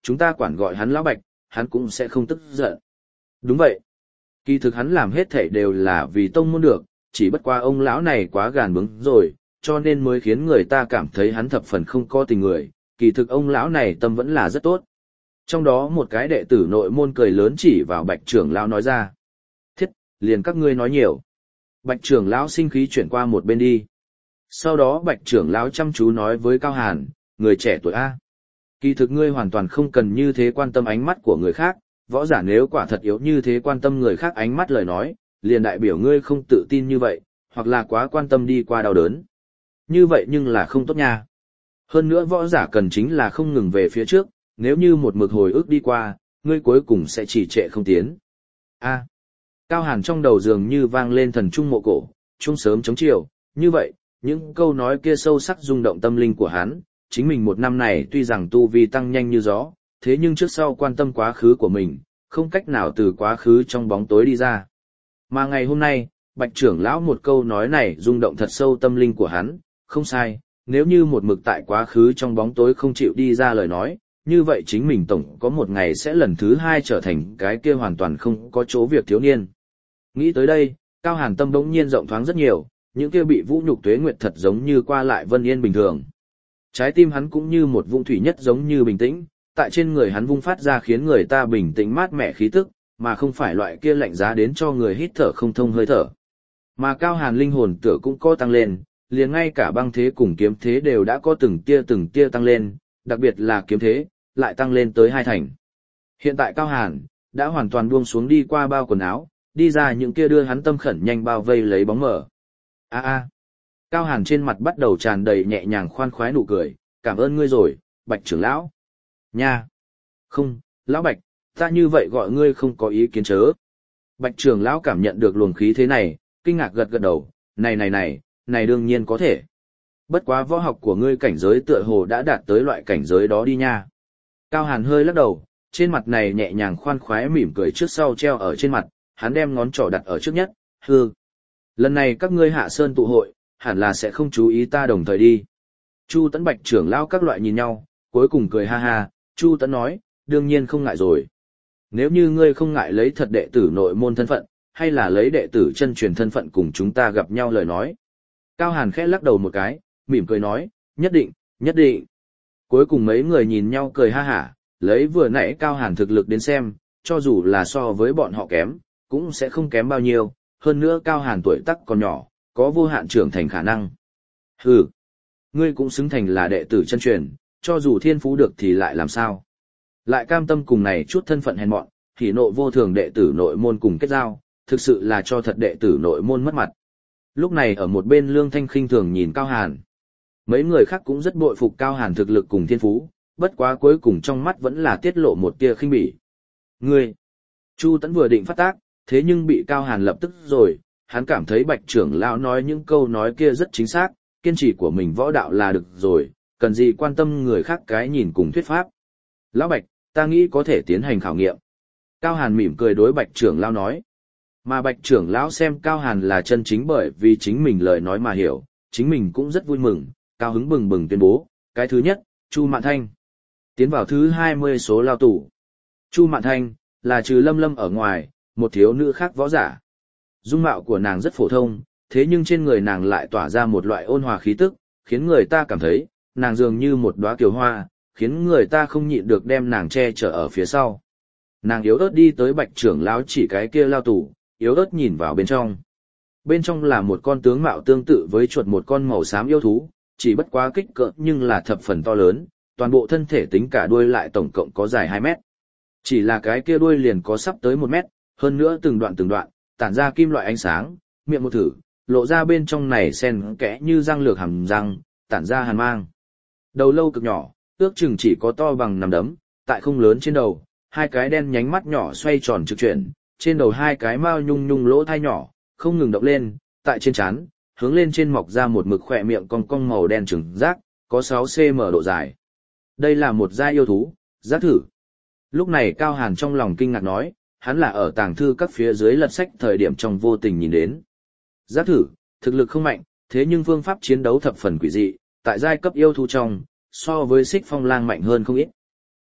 chúng ta quản gọi hắn lão Bạch, hắn cũng sẽ không tức giận. Đúng vậy. Kỳ thực hắn làm hết thảy đều là vì tông môn được, chỉ bất qua ông lão này quá gàn bướng rồi, cho nên mới khiến người ta cảm thấy hắn thập phần không có tình người, kỳ thực ông lão này tâm vẫn là rất tốt. Trong đó một cái đệ tử nội môn cười lớn chỉ vào Bạch trưởng lão nói ra. Thiết, liền các ngươi nói nhiều. Bạch trưởng lão sinh khí chuyển qua một bên đi. Sau đó Bạch trưởng lão chăm chú nói với Cao Hàn, người trẻ tuổi A. Kỳ thực ngươi hoàn toàn không cần như thế quan tâm ánh mắt của người khác, võ giả nếu quả thật yếu như thế quan tâm người khác ánh mắt lời nói, liền đại biểu ngươi không tự tin như vậy, hoặc là quá quan tâm đi qua đau đớn. Như vậy nhưng là không tốt nha. Hơn nữa võ giả cần chính là không ngừng về phía trước, nếu như một mực hồi ức đi qua, ngươi cuối cùng sẽ chỉ trệ không tiến. A. Cao Hàn trong đầu dường như vang lên thần trung mộ cổ, trung sớm chống chiều, như vậy, những câu nói kia sâu sắc rung động tâm linh của hắn, chính mình một năm này tuy rằng tu vi tăng nhanh như gió, thế nhưng trước sau quan tâm quá khứ của mình, không cách nào từ quá khứ trong bóng tối đi ra. Mà ngày hôm nay, Bạch trưởng lão một câu nói này rung động thật sâu tâm linh của hắn, không sai, nếu như một mực tại quá khứ trong bóng tối không chịu đi ra lời nói, như vậy chính mình tổng có một ngày sẽ lần thứ hai trở thành cái kia hoàn toàn không có chỗ việc thiếu niên. Nghĩ tới đây, Cao Hàn tâm bỗng nhiên rộng thoáng rất nhiều, những kia bị vũ nhục tuế nguyệt thật giống như qua lại vân yên bình thường. Trái tim hắn cũng như một vũng thủy nhất giống như bình tĩnh, tại trên người hắn vung phát ra khiến người ta bình tĩnh mát mẻ khí tức, mà không phải loại kia lạnh giá đến cho người hít thở không thông hơi thở. Mà Cao Hàn linh hồn tựa cũng có tăng lên, liền ngay cả băng thế cùng kiếm thế đều đã có từng tia từng tia tăng lên, đặc biệt là kiếm thế, lại tăng lên tới hai thành. Hiện tại Cao Hàn đã hoàn toàn buông xuống đi qua bao quần áo, đi ra những kia đưa hắn tâm khẩn nhanh bao vây lấy bóng mờ. A a. Cao Hàn trên mặt bắt đầu tràn đầy nhẹ nhàng khoan khoái nụ cười, cảm ơn ngươi rồi, Bạch trưởng lão. Nha. Không, lão Bạch, ta như vậy gọi ngươi không có ý kiến chớ. Bạch trưởng lão cảm nhận được luồng khí thế này, kinh ngạc gật gật đầu, này này này, này đương nhiên có thể. Bất quá võ học của ngươi cảnh giới tựa hồ đã đạt tới loại cảnh giới đó đi nha. Cao Hàn hơi lắc đầu, trên mặt này nhẹ nhàng khoan khoái mỉm cười trước sau treo ở trên mặt, hắn đem ngón trỏ đặt ở trước nhất, hư. Lần này các ngươi hạ sơn tụ hội, hẳn là sẽ không chú ý ta đồng thời đi. Chu Tấn Bạch trưởng lão các loại nhìn nhau, cuối cùng cười ha ha, Chu Tấn nói, đương nhiên không ngại rồi. Nếu như ngươi không ngại lấy thật đệ tử nội môn thân phận, hay là lấy đệ tử chân truyền thân phận cùng chúng ta gặp nhau lời nói. Cao Hàn khẽ lắc đầu một cái, mỉm cười nói, nhất định, nhất định. Cuối cùng mấy người nhìn nhau cười ha hả, lấy vừa nãy Cao Hàn thực lực đến xem, cho dù là so với bọn họ kém, cũng sẽ không kém bao nhiêu, hơn nữa Cao Hàn tuổi tác còn nhỏ, có vô hạn trưởng thành khả năng. Hừ, ngươi cũng xứng thành là đệ tử chân truyền, cho dù thiên phú được thì lại làm sao. Lại cam tâm cùng này chút thân phận hèn mọn, thì nộ vô thường đệ tử nội môn cùng kết giao, thực sự là cho thật đệ tử nội môn mất mặt. Lúc này ở một bên Lương Thanh khinh thường nhìn Cao Hàn. Mấy người khác cũng rất bội phục Cao Hàn thực lực cùng thiên phú, bất quá cuối cùng trong mắt vẫn là tiết lộ một tia khinh bỉ. Ngươi! Chu Tấn vừa định phát tác, thế nhưng bị Cao Hàn lập tức rồi, hắn cảm thấy Bạch trưởng lão nói những câu nói kia rất chính xác, kiên trì của mình võ đạo là được rồi, cần gì quan tâm người khác cái nhìn cùng thuyết pháp. Lão Bạch, ta nghĩ có thể tiến hành khảo nghiệm. Cao Hàn mỉm cười đối Bạch trưởng lão nói. Mà Bạch trưởng lão xem Cao Hàn là chân chính bởi vì chính mình lời nói mà hiểu, chính mình cũng rất vui mừng, cao hứng bừng bừng tuyên bố, cái thứ nhất, Chu Mạn Thanh. Tiến vào thứ hai mươi số lao tù. Chu Mạn Thanh, là trừ Lâm Lâm ở ngoài, một thiếu nữ khác võ giả. Dung mạo của nàng rất phổ thông, thế nhưng trên người nàng lại tỏa ra một loại ôn hòa khí tức, khiến người ta cảm thấy, nàng dường như một đóa kiều hoa, khiến người ta không nhịn được đem nàng che chở ở phía sau. Nàng yếu ớt đi tới Bạch trưởng lão chỉ cái kia lao tù, yếu ớt nhìn vào bên trong. Bên trong là một con tướng mạo tương tự với chuột một con màu xám yêu thú, chỉ bất quá kích cỡ nhưng là thập phần to lớn, toàn bộ thân thể tính cả đuôi lại tổng cộng có dài hai mét. Chỉ là cái kia đuôi liền có sắp tới một mét, hơn nữa từng đoạn từng đoạn, tản ra kim loại ánh sáng, miệng một thử, lộ ra bên trong này xen kẽ như răng lược hàm răng, tản ra hàn mang. Đầu lâu cực nhỏ, ước chừng chỉ có to bằng nắm đấm, tại không lớn trên đầu, hai cái đen nhánh mắt nhỏ xoay tròn trực chuyển, trên đầu hai cái mao nhung nhung lỗ thai nhỏ, không ngừng động lên, tại trên trán, hướng lên trên mọc ra một mực khỏe miệng cong cong màu đen trừng rác, có sáu xăng-ti-mét độ dài. Đây là một giai yêu thú, giác thử. Lúc này Cao Hàn trong lòng kinh ngạc nói, hắn là ở tàng thư các phía dưới lật sách thời điểm trong vô tình nhìn đến. Giác thử, thực lực không mạnh, thế nhưng phương pháp chiến đấu thập phần quỷ dị, tại giai cấp yêu thú trong, so với Xích Phong Lang mạnh hơn không ít.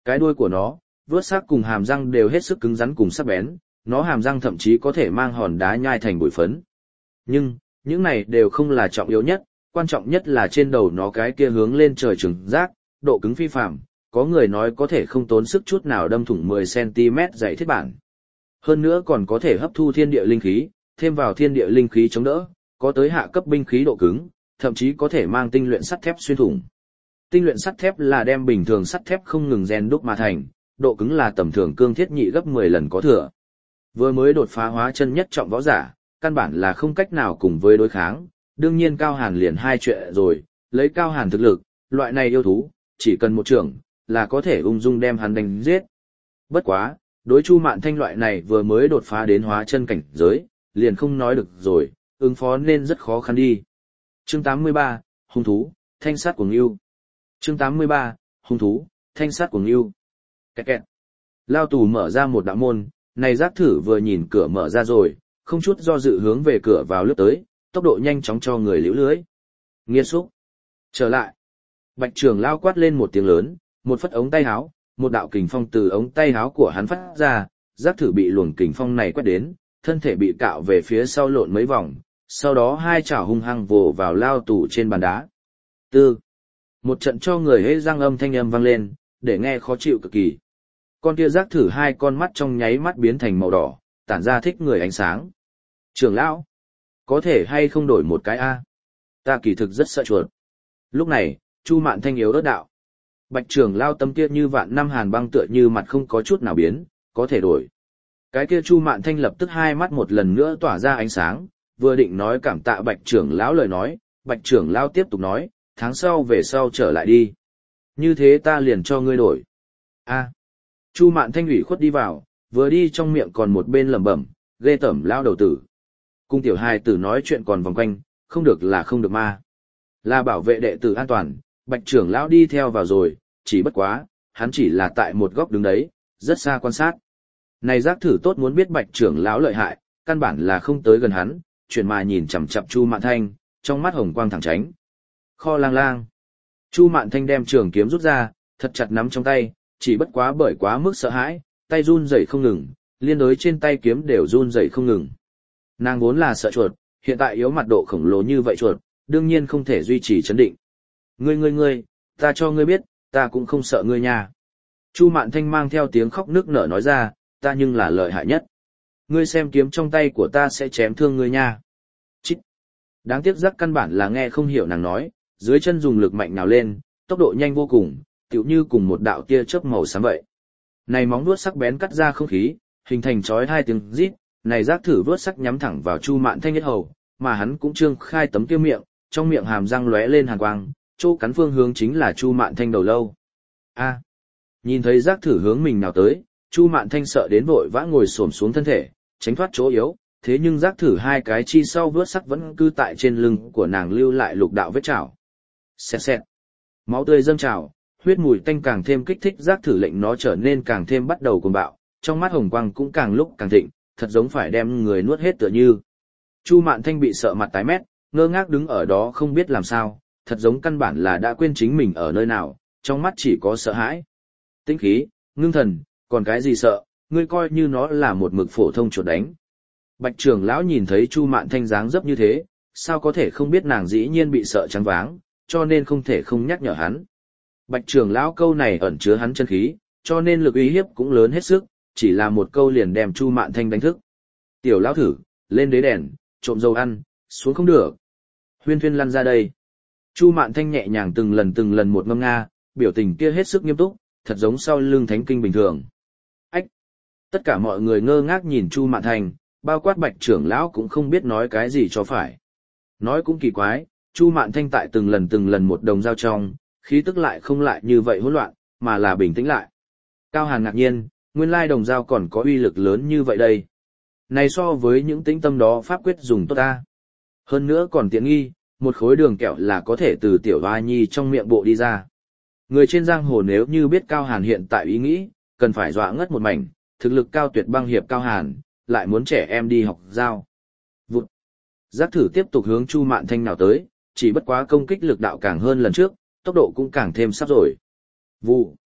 Cái đuôi của nó, vớt sắc cùng hàm răng đều hết sức cứng rắn cùng sắc bén, nó hàm răng thậm chí có thể mang hòn đá nhai thành bụi phấn. Nhưng, những này đều không là trọng yếu nhất, quan trọng nhất là trên đầu nó cái kia hướng lên trời trường giác, độ cứng phi phàm, có người nói có thể không tốn sức chút nào đâm thủng mười xăng ti mét dày thiết bản. Hơn nữa còn có thể hấp thu thiên địa linh khí, thêm vào thiên địa linh khí chống đỡ, có tới hạ cấp binh khí độ cứng, thậm chí có thể mang tinh luyện sắt thép xuyên thủng. Tinh luyện sắt thép là đem bình thường sắt thép không ngừng rèn đúc mà thành, độ cứng là tầm thường cương thiết nhị gấp mười lần có thừa. Vừa mới đột phá hóa chân nhất trọng võ giả, căn bản là không cách nào cùng với đối kháng, đương nhiên Cao Hàn liền hai chuyện rồi, lấy Cao Hàn thực lực, loại này yêu thú, chỉ cần một trưởng, là có thể ung dung đem hắn đánh giết. Bất quá, đối Chu Mạn Thanh loại này vừa mới đột phá đến hóa chân cảnh giới, liền không nói được rồi, ứng phó nên rất khó khăn đi. Chương tám mươi ba, hung thú, thanh sát cuồng yêu. Chương tám mươi ba, hung thú, thanh sát cuồng yêu. Kẹt kẹt. Lao tù mở ra một đạo môn, này giác thử vừa nhìn cửa mở ra rồi, không chút do dự hướng về cửa vào lướt tới, tốc độ nhanh chóng cho người liễu lưới. Nghiệt xúc. Trở lại. Bạch Trường Lao quát lên một tiếng lớn, một phất ống tay áo, một đạo kình phong từ ống tay áo của hắn phát ra, giác thử bị luồng kình phong này quét đến, thân thể bị cạo về phía sau lộn mấy vòng, sau đó hai chảo hung hăng vồ vào Lao tù trên bàn đá. Tư. Một trận cho người hễ răng âm thanh âm vang lên, để nghe khó chịu cực kỳ. Con kia giác thử hai con mắt trong nháy mắt biến thành màu đỏ, tản ra thích người ánh sáng. Trưởng lão, có thể hay không đổi một cái a? Ta kỳ thực rất sợ chuột. Lúc này, Chu Mạn Thanh yếu ớt đạo. Bạch trưởng lao tâm kia như vạn năm hàn băng tựa như mặt không có chút nào biến, có thể đổi. Cái kia Chu Mạn Thanh lập tức hai mắt một lần nữa tỏa ra ánh sáng, vừa định nói cảm tạ Bạch trưởng lão lời nói, Bạch trưởng lão tiếp tục nói, tháng sau về sau trở lại đi. Như thế ta liền cho ngươi đổi. A. Chu Mạn Thanh ủy khuất đi vào, vừa đi trong miệng còn một bên lẩm bẩm, ghê tởm lao đầu tử. Cung tiểu hài tử nói chuyện còn vòng quanh, không được là không được ma. Là bảo vệ đệ tử an toàn, Bạch trưởng lão đi theo vào rồi, chỉ bất quá, hắn chỉ là tại một góc đứng đấy, rất xa quan sát. Này giác thử tốt muốn biết Bạch trưởng lão lợi hại, căn bản là không tới gần hắn, chuyển mà nhìn chằm chằm Chu Mạn Thanh, trong mắt hồng quang thẳng tránh. Kho lang lang. Chu Mạn Thanh đem trường kiếm rút ra, thật chặt nắm trong tay, chỉ bất quá bởi quá mức sợ hãi, tay run rẩy không ngừng, liên đối trên tay kiếm đều run rẩy không ngừng. Nàng vốn là sợ chuột, hiện tại yếu mặt độ khổng lồ như vậy chuột, đương nhiên không thể duy trì chấn định. Ngươi ngươi ngươi, ta cho ngươi biết, ta cũng không sợ ngươi nha. Chu Mạn Thanh mang theo tiếng khóc nức nở nói ra, ta nhưng là lợi hại nhất. Ngươi xem kiếm trong tay của ta sẽ chém thương ngươi nha. Chít. Đáng tiếc giác căn bản là nghe không hiểu nàng nói, dưới chân dùng lực mạnh nào lên, tốc độ nhanh vô cùng, tựu như cùng một đạo tia chớp màu xám vậy. Này móng vuốt sắc bén cắt ra không khí, hình thành chói hai tiếng rít, này giác thử vuốt sắc nhắm thẳng vào Chu Mạn Thanh yết hầu, mà hắn cũng trương khai tấm kia miệng, trong miệng hàm răng lóe lên hàn quang, chỗ cắn phương hướng chính là Chu Mạn Thanh đầu lâu. A. Nhìn thấy giác thử hướng mình nào tới, Chu Mạn Thanh sợ đến vội vã ngồi xổm xuống thân thể, tránh thoát chỗ yếu, thế nhưng giác thử hai cái chi sau vuốt sắc vẫn cư tại trên lưng của nàng lưu lại lục đạo vết chảo. Xẹt xẹt. Máu tươi dâng trào, huyết mùi tanh càng thêm kích thích giác thử lệnh nó trở nên càng thêm bắt đầu cuồng bạo, trong mắt hồng quang cũng càng lúc càng thịnh, thật giống phải đem người nuốt hết tựa như. Chu Mạn Thanh bị sợ mặt tái mét, ngơ ngác đứng ở đó không biết làm sao, thật giống căn bản là đã quên chính mình ở nơi nào, trong mắt chỉ có sợ hãi. Tĩnh khí, ngưng thần, còn cái gì sợ, ngươi coi như nó là một mực phổ thông chuột đánh. Bạch trưởng lão nhìn thấy Chu Mạn Thanh dáng dấp như thế, sao có thể không biết nàng dĩ nhiên bị sợ choáng váng, cho nên không thể không nhắc nhở hắn. Bạch trưởng lão câu này ẩn chứa hắn chân khí, cho nên lực uy hiếp cũng lớn hết sức, chỉ là một câu liền đem Chu Mạn Thanh đánh thức. Tiểu lão thử, lên đế đèn, trộm dầu ăn, xuống không được. Huyên Thuyên lăn ra đây. Chu Mạn Thanh nhẹ nhàng từng lần từng lần một ngâm nga, biểu tình kia hết sức nghiêm túc, thật giống sau lưng thánh kinh bình thường. Ách! Tất cả mọi người ngơ ngác nhìn Chu Mạn Thanh, bao quát Bạch trưởng lão cũng không biết nói cái gì cho phải. Nói cũng kỳ quái, Chu Mạn Thanh tại từng lần từng lần một đồng dao trong, khí tức lại không lại như vậy hỗn loạn, mà là bình tĩnh lại. Cao Hàn ngạc nhiên, nguyên lai đồng dao còn có uy lực lớn như vậy đây. Này so với những tĩnh tâm đó pháp quyết dùng tốt ta. Hơn nữa còn tiện nghi, một khối đường kẹo là có thể từ tiểu hoa nhi trong miệng bộ đi ra. Người trên giang hồ nếu như biết Cao Hàn hiện tại ý nghĩ, cần phải dọa ngất một mảnh, thực lực cao tuyệt băng hiệp Cao Hàn, lại muốn trẻ em đi học dao. Vụt. Giác thử tiếp tục hướng Chu Mạn Thanh nào tới, chỉ bất quá công kích lực đạo càng hơn lần trước, tốc độ cũng càng thêm sắp rồi. Vụ.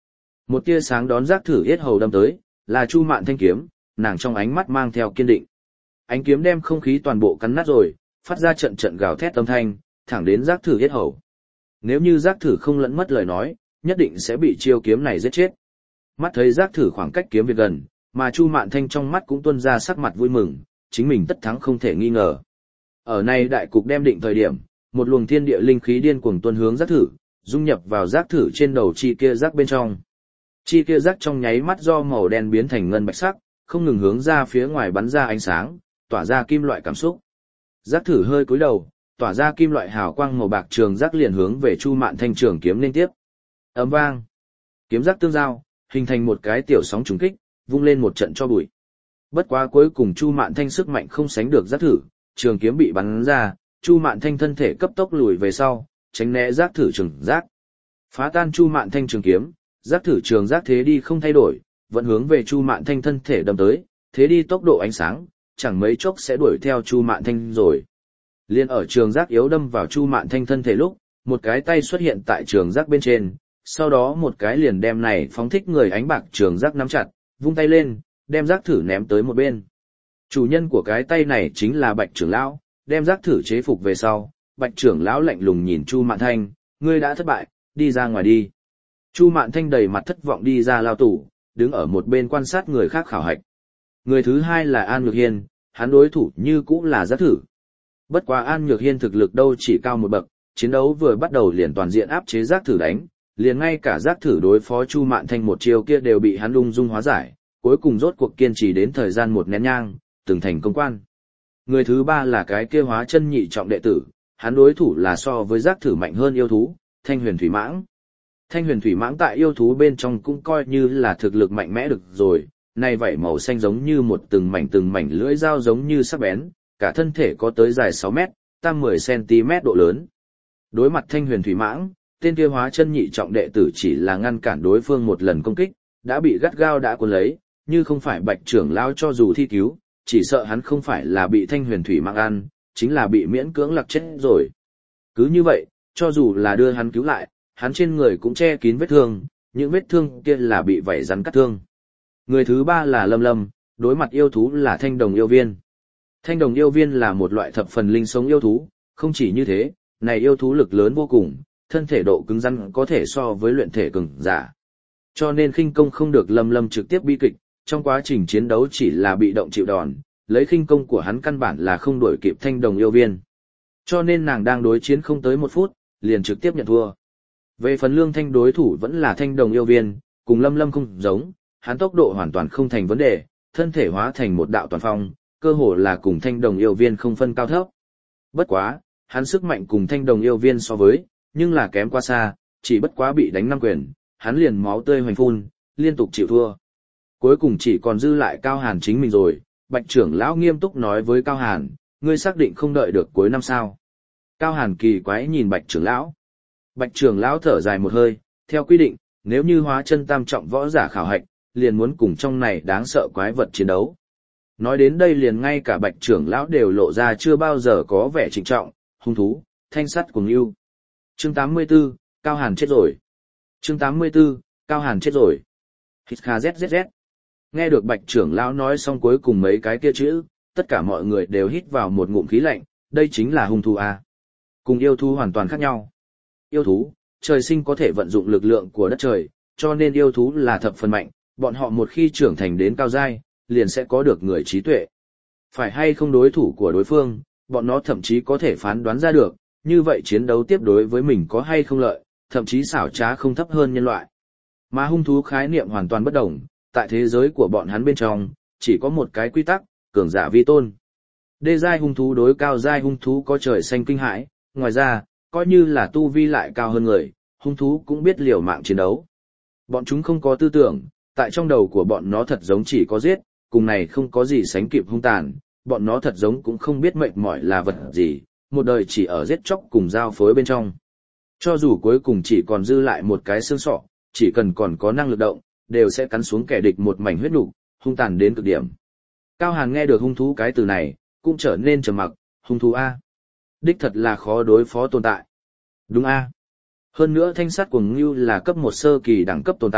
Một tia sáng đón giác thử yết hầu đâm tới, là Chu Mạn Thanh kiếm, nàng trong ánh mắt mang theo kiên định. Ánh kiếm đem không khí toàn bộ cắn nát rồi, phát ra trận trận gào thét âm thanh, thẳng đến giác thử yết hầu. Nếu như giác thử không lẫn mất lời nói, nhất định sẽ bị chiêu kiếm này giết chết. Mắt thấy giác thử khoảng cách kiếm việc gần, mà Chu Mạn Thanh trong mắt cũng tuôn ra sắc mặt vui mừng, chính mình tất thắng không thể nghi ngờ. Ở này đại cục đem định thời điểm, một luồng thiên địa linh khí điên cuồng tuôn hướng giác thử, dung nhập vào giác thử trên đầu chi kia giác bên trong. Chi kia giác trong nháy mắt do màu đen biến thành ngân bạch sắc, không ngừng hướng ra phía ngoài bắn ra ánh sáng, tỏa ra kim loại cảm xúc. Giác thử hơi cúi đầu, tỏa ra kim loại hào quang màu bạc trường giác liền hướng về Chu Mạn Thanh trường kiếm liên tiếp. Ầm vang, kiếm giác tương giao, hình thành một cái tiểu sóng trùng kích, vung lên một trận cho bụi. Bất quá cuối cùng Chu Mạn Thanh sức mạnh không sánh được giác thử, trường kiếm bị bắn ra, Chu Mạn Thanh thân thể cấp tốc lùi về sau, tránh né giác thử trường giác. Phá tan Chu Mạn Thanh trường kiếm, giác thử trường giác thế đi không thay đổi, vẫn hướng về Chu Mạn Thanh thân thể đâm tới, thế đi tốc độ ánh sáng, chẳng mấy chốc sẽ đuổi theo Chu Mạn Thanh rồi. Liên ở trường giác yếu đâm vào Chu Mạn Thanh thân thể lúc, một cái tay xuất hiện tại trường giác bên trên, sau đó một cái liền đem này phóng thích người ánh bạc trường giác nắm chặt, vung tay lên, đem giác thử ném tới một bên. Chủ nhân của cái tay này chính là Bạch trưởng lão, đem giác thử chế phục về sau, Bạch trưởng lão lạnh lùng nhìn Chu Mạn Thanh, ngươi đã thất bại, đi ra ngoài đi. Chu Mạn Thanh đầy mặt thất vọng đi ra lao tủ, đứng ở một bên quan sát người khác khảo hạch. Người thứ hai là An Nhược Hiên, hắn đối thủ như cũ là giác thử. Bất quá An Nhược Hiên thực lực đâu chỉ cao một bậc, chiến đấu vừa bắt đầu liền toàn diện áp chế giác thử đánh, liền ngay cả giác thử đối phó Chu Mạn Thanh một chiêu kia đều bị hắn ung dung hóa giải, cuối cùng rốt cuộc kiên trì đến thời gian một nén nhang, từng thành công quan. Người thứ ba là cái kia hóa chân nhị trọng đệ tử, hắn đối thủ là so với giác thử mạnh hơn yêu thú, Thanh Huyền Thủy Mãng. Thanh Huyền Thủy Mãng tại yêu thú bên trong cũng coi như là thực lực mạnh mẽ được rồi, này vậy màu xanh giống như một từng mảnh từng mảnh lưỡi dao giống như sắc bén, cả thân thể có tới dài sáu mét, tam mười xăng-ti-mét độ lớn. Đối mặt Thanh Huyền Thủy Mãng, tên kia hóa chân nhị trọng đệ tử chỉ là ngăn cản đối phương một lần công kích, đã bị gắt gao đã cuốn lấy, như không phải Bạch trưởng lão cho dù thi cứu, chỉ sợ hắn không phải là bị Thanh Huyền Thủy Mãng ăn, chính là bị miễn cưỡng lặc chết rồi. Cứ như vậy, cho dù là đưa hắn cứu lại, hắn trên người cũng che kín vết thương, những vết thương kia là bị vảy rắn cắt thương. Người thứ ba là Lâm Lâm, đối mặt yêu thú là Thanh Đồng yêu viên. Thanh Đồng yêu viên là một loại thập phần linh sống yêu thú, không chỉ như thế, này yêu thú lực lớn vô cùng, thân thể độ cứng rắn có thể so với luyện thể cường giả. Cho nên khinh công không được Lâm Lâm trực tiếp bi kịch, trong quá trình chiến đấu chỉ là bị động chịu đòn, lấy khinh công của hắn căn bản là không đuổi kịp Thanh Đồng yêu viên. Cho nên nàng đang đối chiến không tới một phút, liền trực tiếp nhận thua. Về phần Lương Thanh đối thủ vẫn là Thanh Đồng yêu viên, cùng Lâm Lâm không giống, hắn tốc độ hoàn toàn không thành vấn đề, thân thể hóa thành một đạo toàn phong, cơ hồ là cùng Thanh Đồng yêu viên không phân cao thấp. Bất quá, hắn sức mạnh cùng Thanh Đồng yêu viên so với, nhưng là kém quá xa, chỉ bất quá bị đánh năm quyền, hắn liền máu tươi hoành phun, liên tục chịu thua. Cuối cùng chỉ còn dư lại Cao Hàn chính mình rồi, Bạch trưởng lão nghiêm túc nói với Cao Hàn, ngươi xác định không đợi được cuối năm sao? Cao Hàn kỳ quái nhìn Bạch trưởng lão. Bạch trưởng lão thở dài một hơi, theo quy định, nếu như hóa chân tam trọng võ giả khảo hạch, liền muốn cùng trong này đáng sợ quái vật chiến đấu. Nói đến đây liền ngay cả Bạch trưởng lão đều lộ ra chưa bao giờ có vẻ trịnh trọng, hung thú, thanh sắt cuồng yêu. Chương tám mươi tư, Cao Hàn chết rồi. Chương tám mươi tư, Cao Hàn chết rồi. Hít kha zzz. Nghe được Bạch trưởng lão nói xong cuối cùng mấy cái kia chữ, tất cả mọi người đều hít vào một ngụm khí lạnh, đây chính là hung thú à. Cùng yêu thú hoàn toàn khác nhau. Yêu thú, trời sinh có thể vận dụng lực lượng của đất trời, cho nên yêu thú là thập phần mạnh, bọn họ một khi trưởng thành đến cao giai, liền sẽ có được người trí tuệ. Phải hay không đối thủ của đối phương, bọn nó thậm chí có thể phán đoán ra được, như vậy chiến đấu tiếp đối với mình có hay không lợi, thậm chí xảo trá không thấp hơn nhân loại. Mà hung thú khái niệm hoàn toàn bất đồng, tại thế giới của bọn hắn bên trong, chỉ có một cái quy tắc, cường giả vi tôn. Đê giai hung thú đối cao giai hung thú có trời xanh kinh hãi, ngoài ra, coi như là tu vi lại cao hơn người, hung thú cũng biết liều mạng chiến đấu. Bọn chúng không có tư tưởng, tại trong đầu của bọn nó thật giống chỉ có giết, cùng này không có gì sánh kịp hung tàn, bọn nó thật giống cũng không biết mệt mỏi là vật gì, một đời chỉ ở giết chóc cùng giao phối bên trong. Cho dù cuối cùng chỉ còn dư lại một cái xương sọ, chỉ cần còn có năng lực động, đều sẽ cắn xuống kẻ địch một mảnh huyết nục, hung tàn đến cực điểm. Cao Hàn nghe được hung thú cái từ này, cũng trở nên trầm mặc, hung thú A. Đích thật là khó đối phó tồn tại. Đúng A. Hơn nữa thanh sát cuồng ngưu là cấp một sơ kỳ đẳng cấp tồn tại,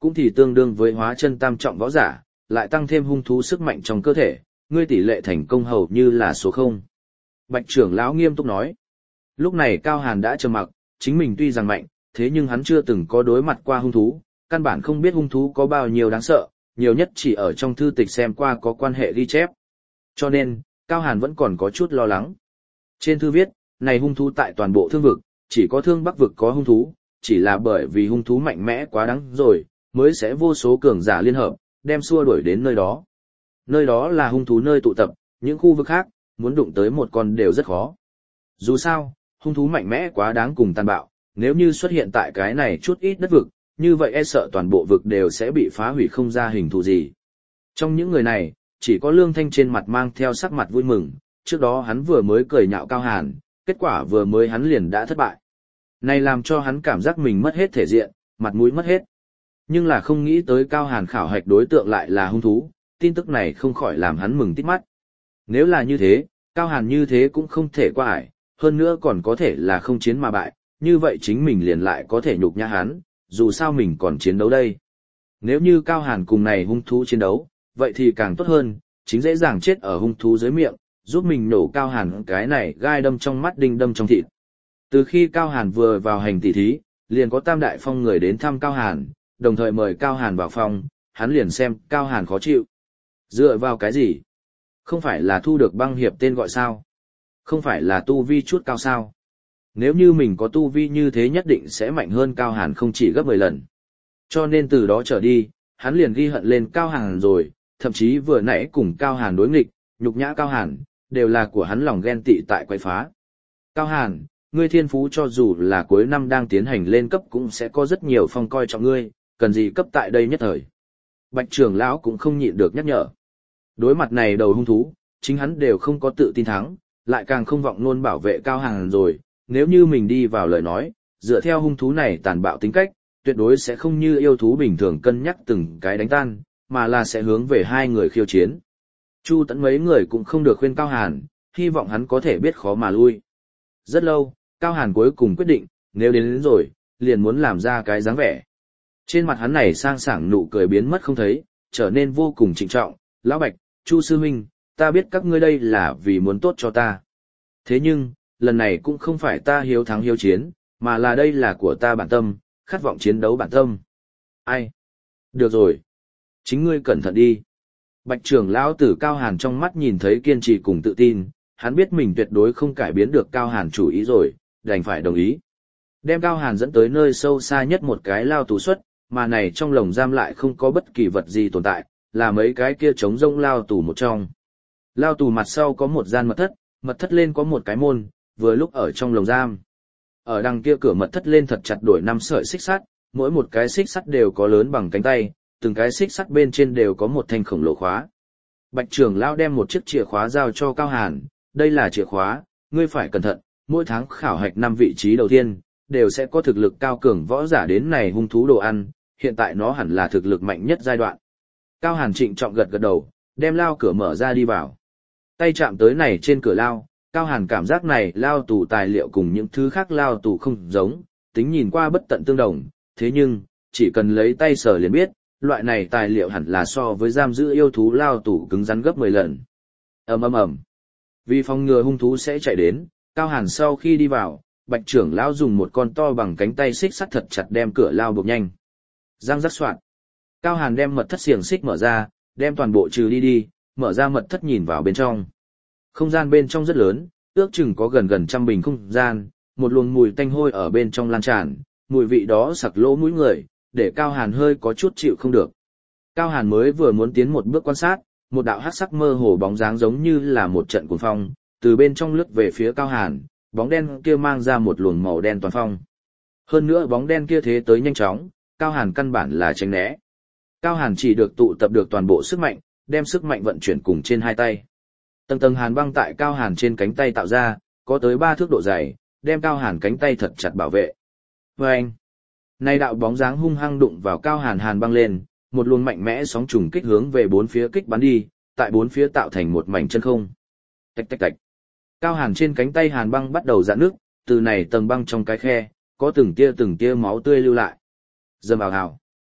cũng thì tương đương với hóa chân tam trọng võ giả, lại tăng thêm hung thú sức mạnh trong cơ thể, ngươi tỷ lệ thành công hầu như là số không. Bạch trưởng lão nghiêm túc nói. Lúc này Cao Hàn đã trầm mặc, chính mình tuy rằng mạnh, thế nhưng hắn chưa từng có đối mặt qua hung thú, căn bản không biết hung thú có bao nhiêu đáng sợ, nhiều nhất chỉ ở trong thư tịch xem qua có quan hệ ghi chép. Cho nên, Cao Hàn vẫn còn có chút lo lắng. Trên thư viết, này hung thú tại toàn bộ thương vực, chỉ có thương bắc vực có hung thú, chỉ là bởi vì hung thú mạnh mẽ quá đáng rồi, mới sẽ vô số cường giả liên hợp, đem xua đuổi đến nơi đó. Nơi đó là hung thú nơi tụ tập, những khu vực khác, muốn đụng tới một con đều rất khó. Dù sao, hung thú mạnh mẽ quá đáng cùng tàn bạo, nếu như xuất hiện tại cái này chút ít đất vực, như vậy e sợ toàn bộ vực đều sẽ bị phá hủy không ra hình thù gì. Trong những người này, chỉ có Lương Thanh trên mặt mang theo sắc mặt vui mừng, trước đó hắn vừa mới cười nhạo Cao Hàn, kết quả vừa mới hắn liền đã thất bại. Này làm cho hắn cảm giác mình mất hết thể diện, mặt mũi mất hết. Nhưng là không nghĩ tới Cao Hàn khảo hạch đối tượng lại là hung thú, tin tức này không khỏi làm hắn mừng tít mắt. Nếu là như thế, Cao Hàn như thế cũng không thể qua ải, hơn nữa còn có thể là không chiến mà bại, như vậy chính mình liền lại có thể nhục nhã hắn, dù sao mình còn chiến đấu đây. Nếu như Cao Hàn cùng này hung thú chiến đấu, vậy thì càng tốt hơn, chính dễ dàng chết ở hung thú dưới miệng, giúp mình nổ Cao Hàn cái này gai đâm trong mắt đinh đâm trong thịt. Từ khi Cao Hàn vừa vào hành tỷ thí, liền có Tam Đại Phong người đến thăm Cao Hàn, đồng thời mời Cao Hàn vào phòng, hắn liền xem Cao Hàn khó chịu. Dựa vào cái gì? Không phải là thu được băng hiệp tên gọi sao? Không phải là tu vi chút cao sao? Nếu như mình có tu vi như thế nhất định sẽ mạnh hơn Cao Hàn không chỉ gấp mười lần. Cho nên từ đó trở đi, hắn liền ghi hận lên Cao Hàn rồi, thậm chí vừa nãy cùng Cao Hàn đối nghịch, nhục nhã Cao Hàn, đều là của hắn lòng ghen tị tại quậy phá. Cao Hàn, ngươi thiên phú cho dù là cuối năm đang tiến hành lên cấp cũng sẽ có rất nhiều phong coi trọng ngươi, cần gì cấp tại đây nhất thời. Bạch trưởng lão cũng không nhịn được nhắc nhở. Đối mặt này đầu hung thú, chính hắn đều không có tự tin thắng, lại càng không vọng luôn bảo vệ Cao Hàn rồi, nếu như mình đi vào lời nói, dựa theo hung thú này tàn bạo tính cách, tuyệt đối sẽ không như yêu thú bình thường cân nhắc từng cái đánh tan, mà là sẽ hướng về hai người khiêu chiến. Chu Tẫn mấy người cũng không được khuyên Cao Hàn, hy vọng hắn có thể biết khó mà lui. Rất lâu, Cao Hàn cuối cùng quyết định, nếu đến, đến rồi, liền muốn làm ra cái dáng vẻ. Trên mặt hắn này sang sảng nụ cười biến mất không thấy, trở nên vô cùng trịnh trọng, Lão Bạch, Chu Sư Minh, ta biết các ngươi đây là vì muốn tốt cho ta. Thế nhưng, lần này cũng không phải ta hiếu thắng hiếu chiến, mà là đây là của ta bản tâm, khát vọng chiến đấu bản tâm. Ai? Được rồi. Chính ngươi cẩn thận đi. Bạch trưởng lão tử Cao Hàn trong mắt nhìn thấy kiên trì cùng tự tin, hắn biết mình tuyệt đối không cải biến được Cao Hàn chủ ý rồi, đành phải đồng ý. Đem Cao Hàn dẫn tới nơi sâu xa nhất một cái lao tù xuất, mà này trong lồng giam lại không có bất kỳ vật gì tồn tại, là mấy cái kia trống rông lao tù một trong. Lao tù mặt sau có một gian mật thất, mật thất lên có một cái môn, vừa lúc ở trong lồng giam. Ở đằng kia cửa mật thất lên thật chặt đổi năm sợi xích sắt, mỗi một cái xích sắt đều có lớn bằng cánh tay, từng cái xích sắt bên trên đều có một thanh khổng lồ khóa. Bạch trưởng lão đem một chiếc chìa khóa giao cho Cao Hàn, đây là chìa khóa, ngươi phải cẩn thận, mỗi tháng khảo hạch năm vị trí đầu tiên, đều sẽ có thực lực cao cường võ giả đến này hung thú đồ ăn, hiện tại nó hẳn là thực lực mạnh nhất giai đoạn. Cao Hàn trịnh trọng gật gật đầu, đem lao cửa mở ra đi vào. Tay chạm tới này trên cửa lao, Cao Hàn cảm giác này lao tù tài liệu cùng những thứ khác lao tù không giống, tính nhìn qua bất tận tương đồng, thế nhưng, chỉ cần lấy tay sờ liền biết, loại này tài liệu hẳn là so với giam giữ yêu thú lao tù cứng rắn gấp mười lần. Ầm ầm ầm. Vì phòng ngừa hung thú sẽ chạy đến, Cao Hàn sau khi đi vào, Bạch trưởng lão dùng một con to bằng cánh tay xích sắt thật chặt đem cửa lao buộc nhanh. Răng rắc soạn. Cao Hàn đem mật thất xiềng xích mở ra, đem toàn bộ trừ đi đi, mở ra mật thất nhìn vào bên trong. Không gian bên trong rất lớn, ước chừng có gần gần trăm bình không gian, một luồng mùi tanh hôi ở bên trong lan tràn, mùi vị đó sặc lỗ mũi người, để Cao Hàn hơi có chút chịu không được. Cao Hàn mới vừa muốn tiến một bước quan sát, một đạo hắc sắc mơ hồ bóng dáng giống như là một trận cuồng phong, từ bên trong lướt về phía Cao Hàn, bóng đen kia mang ra một luồng màu đen toàn phong. Hơn nữa bóng đen kia thế tới nhanh chóng, Cao Hàn căn bản là tránh né. Cao Hàn chỉ được tụ tập được toàn bộ sức mạnh, đem sức mạnh vận chuyển cùng trên hai tay. Tầng tầng hàn băng tại Cao Hàn trên cánh tay tạo ra, có tới ba thước độ dày, đem Cao Hàn cánh tay thật chặt bảo vệ. Và anh, nay đạo bóng dáng hung hăng đụng vào Cao Hàn hàn băng lên, một luồng mạnh mẽ sóng trùng kích hướng về bốn phía kích bắn đi, tại bốn phía tạo thành một mảnh chân không. Tạch tạch tạch. Cao Hàn trên cánh tay hàn băng bắt đầu rạn nước, từ này tầng băng trong cái khe, có từng tia từng tia máu tươi lưu lại. Dầm ào ào.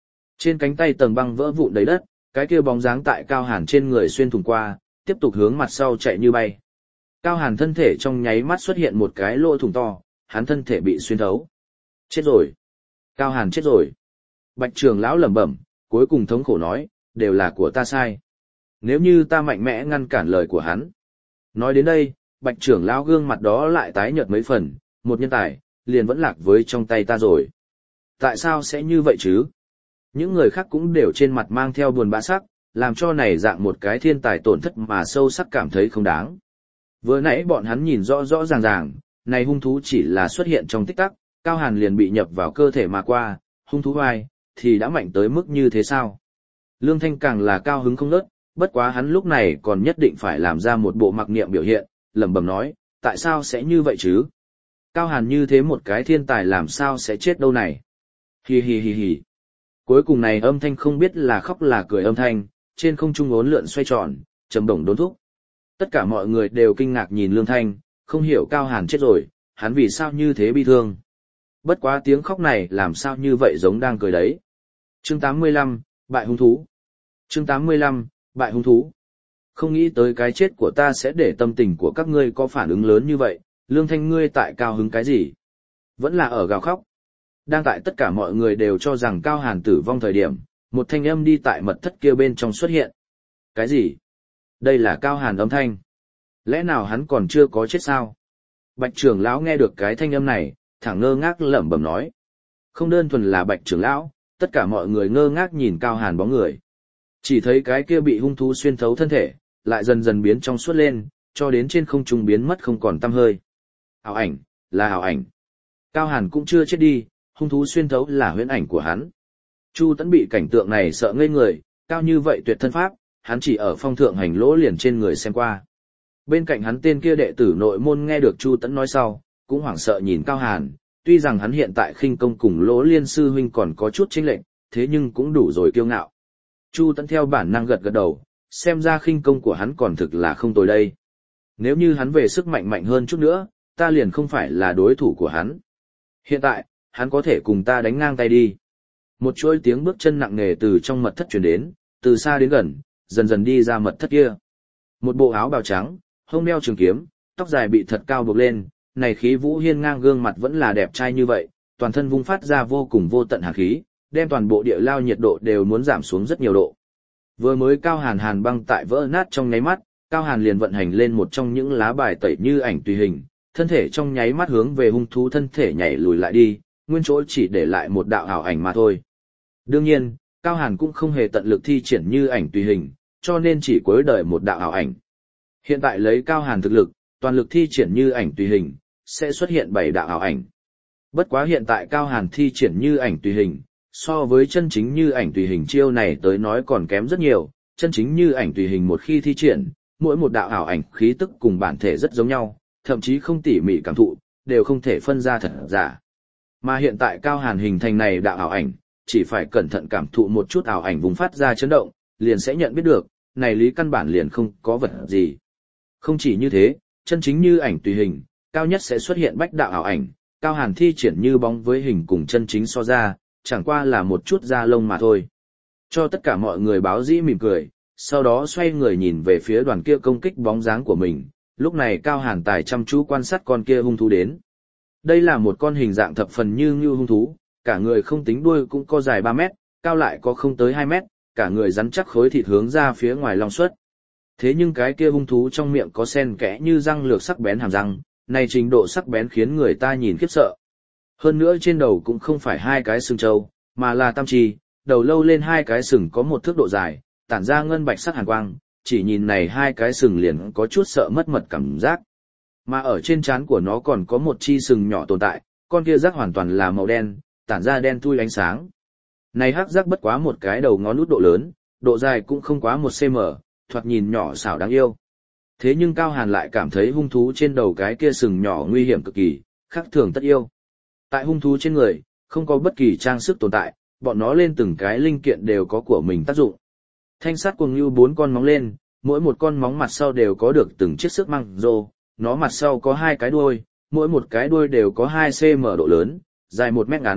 Trên cánh tay tầng băng vỡ vụn đầy đất, cái kia bóng dáng tại Cao Hàn trên người xuyên thủng qua, tiếp tục hướng mặt sau chạy như bay. Cao Hàn thân thể trong nháy mắt xuất hiện một cái lỗ thủng to, hắn thân thể bị xuyên thấu. Chết rồi. Cao Hàn chết rồi. Bạch trưởng lão lẩm bẩm, cuối cùng thống khổ nói, đều là của ta sai. Nếu như ta mạnh mẽ ngăn cản lời của hắn. Nói đến đây, Bạch trưởng lão gương mặt đó lại tái nhợt mấy phần, một nhân tài, liền vẫn lạc với trong tay ta rồi. Tại sao sẽ như vậy chứ? Những người khác cũng đều trên mặt mang theo buồn bã sắc, làm cho này dạng một cái thiên tài tổn thất mà sâu sắc cảm thấy không đáng. Vừa nãy bọn hắn nhìn rõ rõ ràng ràng, này hung thú chỉ là xuất hiện trong tích tắc, Cao Hàn liền bị nhập vào cơ thể mà qua, hung thú vai, thì đã mạnh tới mức như thế sao? Lương Thanh càng là cao hứng không nớt, bất quá hắn lúc này còn nhất định phải làm ra một bộ mặc niệm biểu hiện, lẩm bẩm nói, tại sao sẽ như vậy chứ? Cao Hàn như thế một cái thiên tài làm sao sẽ chết đâu này? Hi hi hi hi. Cuối cùng này âm thanh không biết là khóc là cười âm thanh, trên không trung uốn lượn xoay tròn, trầm đồng đốn thúc. Tất cả mọi người đều kinh ngạc nhìn Lương Thanh, không hiểu Cao Hàn chết rồi, hắn vì sao như thế bi thương. Bất quá tiếng khóc này làm sao như vậy giống đang cười đấy. Chương tám mươi lăm, Bại hung thú. Chương tám mươi lăm, Bại hung thú. Không nghĩ tới cái chết của ta sẽ để tâm tình của các ngươi có phản ứng lớn như vậy, Lương Thanh ngươi tại cao hứng cái gì? Vẫn là ở gào khóc. Đang tại tất cả mọi người đều cho rằng Cao Hàn tử vong thời điểm, một thanh âm đi tại mật thất kia bên trong xuất hiện. Cái gì? Đây là Cao Hàn âm thanh. Lẽ nào hắn còn chưa có chết sao? Bạch trưởng lão nghe được cái thanh âm này, thẳng ngơ ngác lẩm bẩm nói. Không đơn thuần là Bạch trưởng lão, tất cả mọi người ngơ ngác nhìn Cao Hàn bóng người. Chỉ thấy cái kia bị hung thú xuyên thấu thân thể, lại dần dần biến trong suốt lên, cho đến trên không trung biến mất không còn tăm hơi. Ảo ảnh, là ảo ảnh. Cao Hàn cũng chưa chết đi, hung thú xuyên thấu là huyễn ảnh của hắn. Chu Tấn bị cảnh tượng này sợ ngây người, cao như vậy tuyệt thân pháp, hắn chỉ ở phong thượng hành lỗ liền trên người xem qua. Bên cạnh hắn tên kia đệ tử nội môn nghe được Chu Tấn nói sau, cũng hoảng sợ nhìn Cao Hàn, tuy rằng hắn hiện tại khinh công cùng Lỗ Liên sư huynh còn có chút chênh lệch, thế nhưng cũng đủ rồi kiêu ngạo. Chu Tấn theo bản năng gật gật đầu, xem ra khinh công của hắn còn thực là không tồi đây. Nếu như hắn về sức mạnh mạnh hơn chút nữa, ta liền không phải là đối thủ của hắn. Hiện tại, hắn có thể cùng ta đánh ngang tay đi. Một chuỗi tiếng bước chân nặng nề từ trong mật thất truyền đến, từ xa đến gần, dần dần đi ra mật thất kia. Một bộ áo bào trắng, hông đeo trường kiếm, tóc dài bị thật cao buộc lên, này khí vũ hiên ngang gương mặt vẫn là đẹp trai như vậy, toàn thân vung phát ra vô cùng vô tận hàn khí, đem toàn bộ địa lao nhiệt độ đều muốn giảm xuống rất nhiều độ. Vừa mới Cao Hàn hàn băng tại vỡ nát trong nháy mắt, Cao Hàn liền vận hành lên một trong những lá bài tẩy như ảnh tùy hình, thân thể trong nháy mắt hướng về hung thú thân thể nhảy lùi lại đi, nguyên chỗ chỉ để lại một đạo ảo ảnh mà thôi. Đương nhiên, Cao Hàn cũng không hề tận lực thi triển như ảnh tùy hình, cho nên chỉ cuối đời một đạo ảo ảnh. Hiện tại lấy Cao Hàn thực lực, toàn lực thi triển như ảnh tùy hình, sẽ xuất hiện bảy đạo ảo ảnh. Bất quá hiện tại Cao Hàn thi triển như ảnh tùy hình, so với chân chính như ảnh tùy hình chiêu này tới nói còn kém rất nhiều, chân chính như ảnh tùy hình một khi thi triển, mỗi một đạo ảo ảnh khí tức cùng bản thể rất giống nhau, thậm chí không tỉ mỉ cảm thụ, đều không thể phân ra thật giả. Mà hiện tại Cao Hàn hình thành này đạo ảo ảnh, chỉ phải cẩn thận cảm thụ một chút ảo ảnh vùng phát ra chấn động, liền sẽ nhận biết được, này lý căn bản liền không có vật gì. Không chỉ như thế, chân chính như ảnh tùy hình, cao nhất sẽ xuất hiện bách đạo ảo ảnh, Cao Hàn thi triển như bóng với hình cùng chân chính so ra, chẳng qua là một chút da lông mà thôi. Cho tất cả mọi người báo dĩ mỉm cười, sau đó xoay người nhìn về phía đoàn kia công kích bóng dáng của mình, lúc này Cao Hàn tài chăm chú quan sát con kia hung thú đến. Đây là một con hình dạng thập phần như ngưu hung thú, cả người không tính đuôi cũng có dài ba mét, cao lại có không tới hai mét, cả người rắn chắc khối thịt hướng ra phía ngoài long xuất. Thế nhưng cái kia hung thú trong miệng có sen kẽ như răng lược sắc bén hàm răng, này trình độ sắc bén khiến người ta nhìn khiếp sợ. Hơn nữa trên đầu cũng không phải hai cái sừng trâu, mà là tam chi, đầu lâu lên hai cái sừng có một thước độ dài, tản ra ngân bạch sắc hàn quang, chỉ nhìn này hai cái sừng liền có chút sợ mất mật cảm giác. Mà ở trên trán của nó còn có một chi sừng nhỏ tồn tại, con kia rác hoàn toàn là màu đen, tản ra đen thui ánh sáng. Này hắc rác bất quá một cái đầu ngón út độ lớn, độ dài cũng không quá một xăng ti mét, thoạt nhìn nhỏ xảo đáng yêu. Thế nhưng Cao Hàn lại cảm thấy hung thú trên đầu cái kia sừng nhỏ nguy hiểm cực kỳ, khác thường tất yêu. Tại hung thú trên người, không có bất kỳ trang sức tồn tại, bọn nó lên từng cái linh kiện đều có của mình tác dụng. Thanh sát cuồng như bốn con móng lên, mỗi một con móng mặt sau đều có được từng chiếc sức măng rô, nó mặt sau có hai cái đuôi, mỗi một cái đuôi đều có hai xăng ti mét độ lớn, dài một mét ngắn,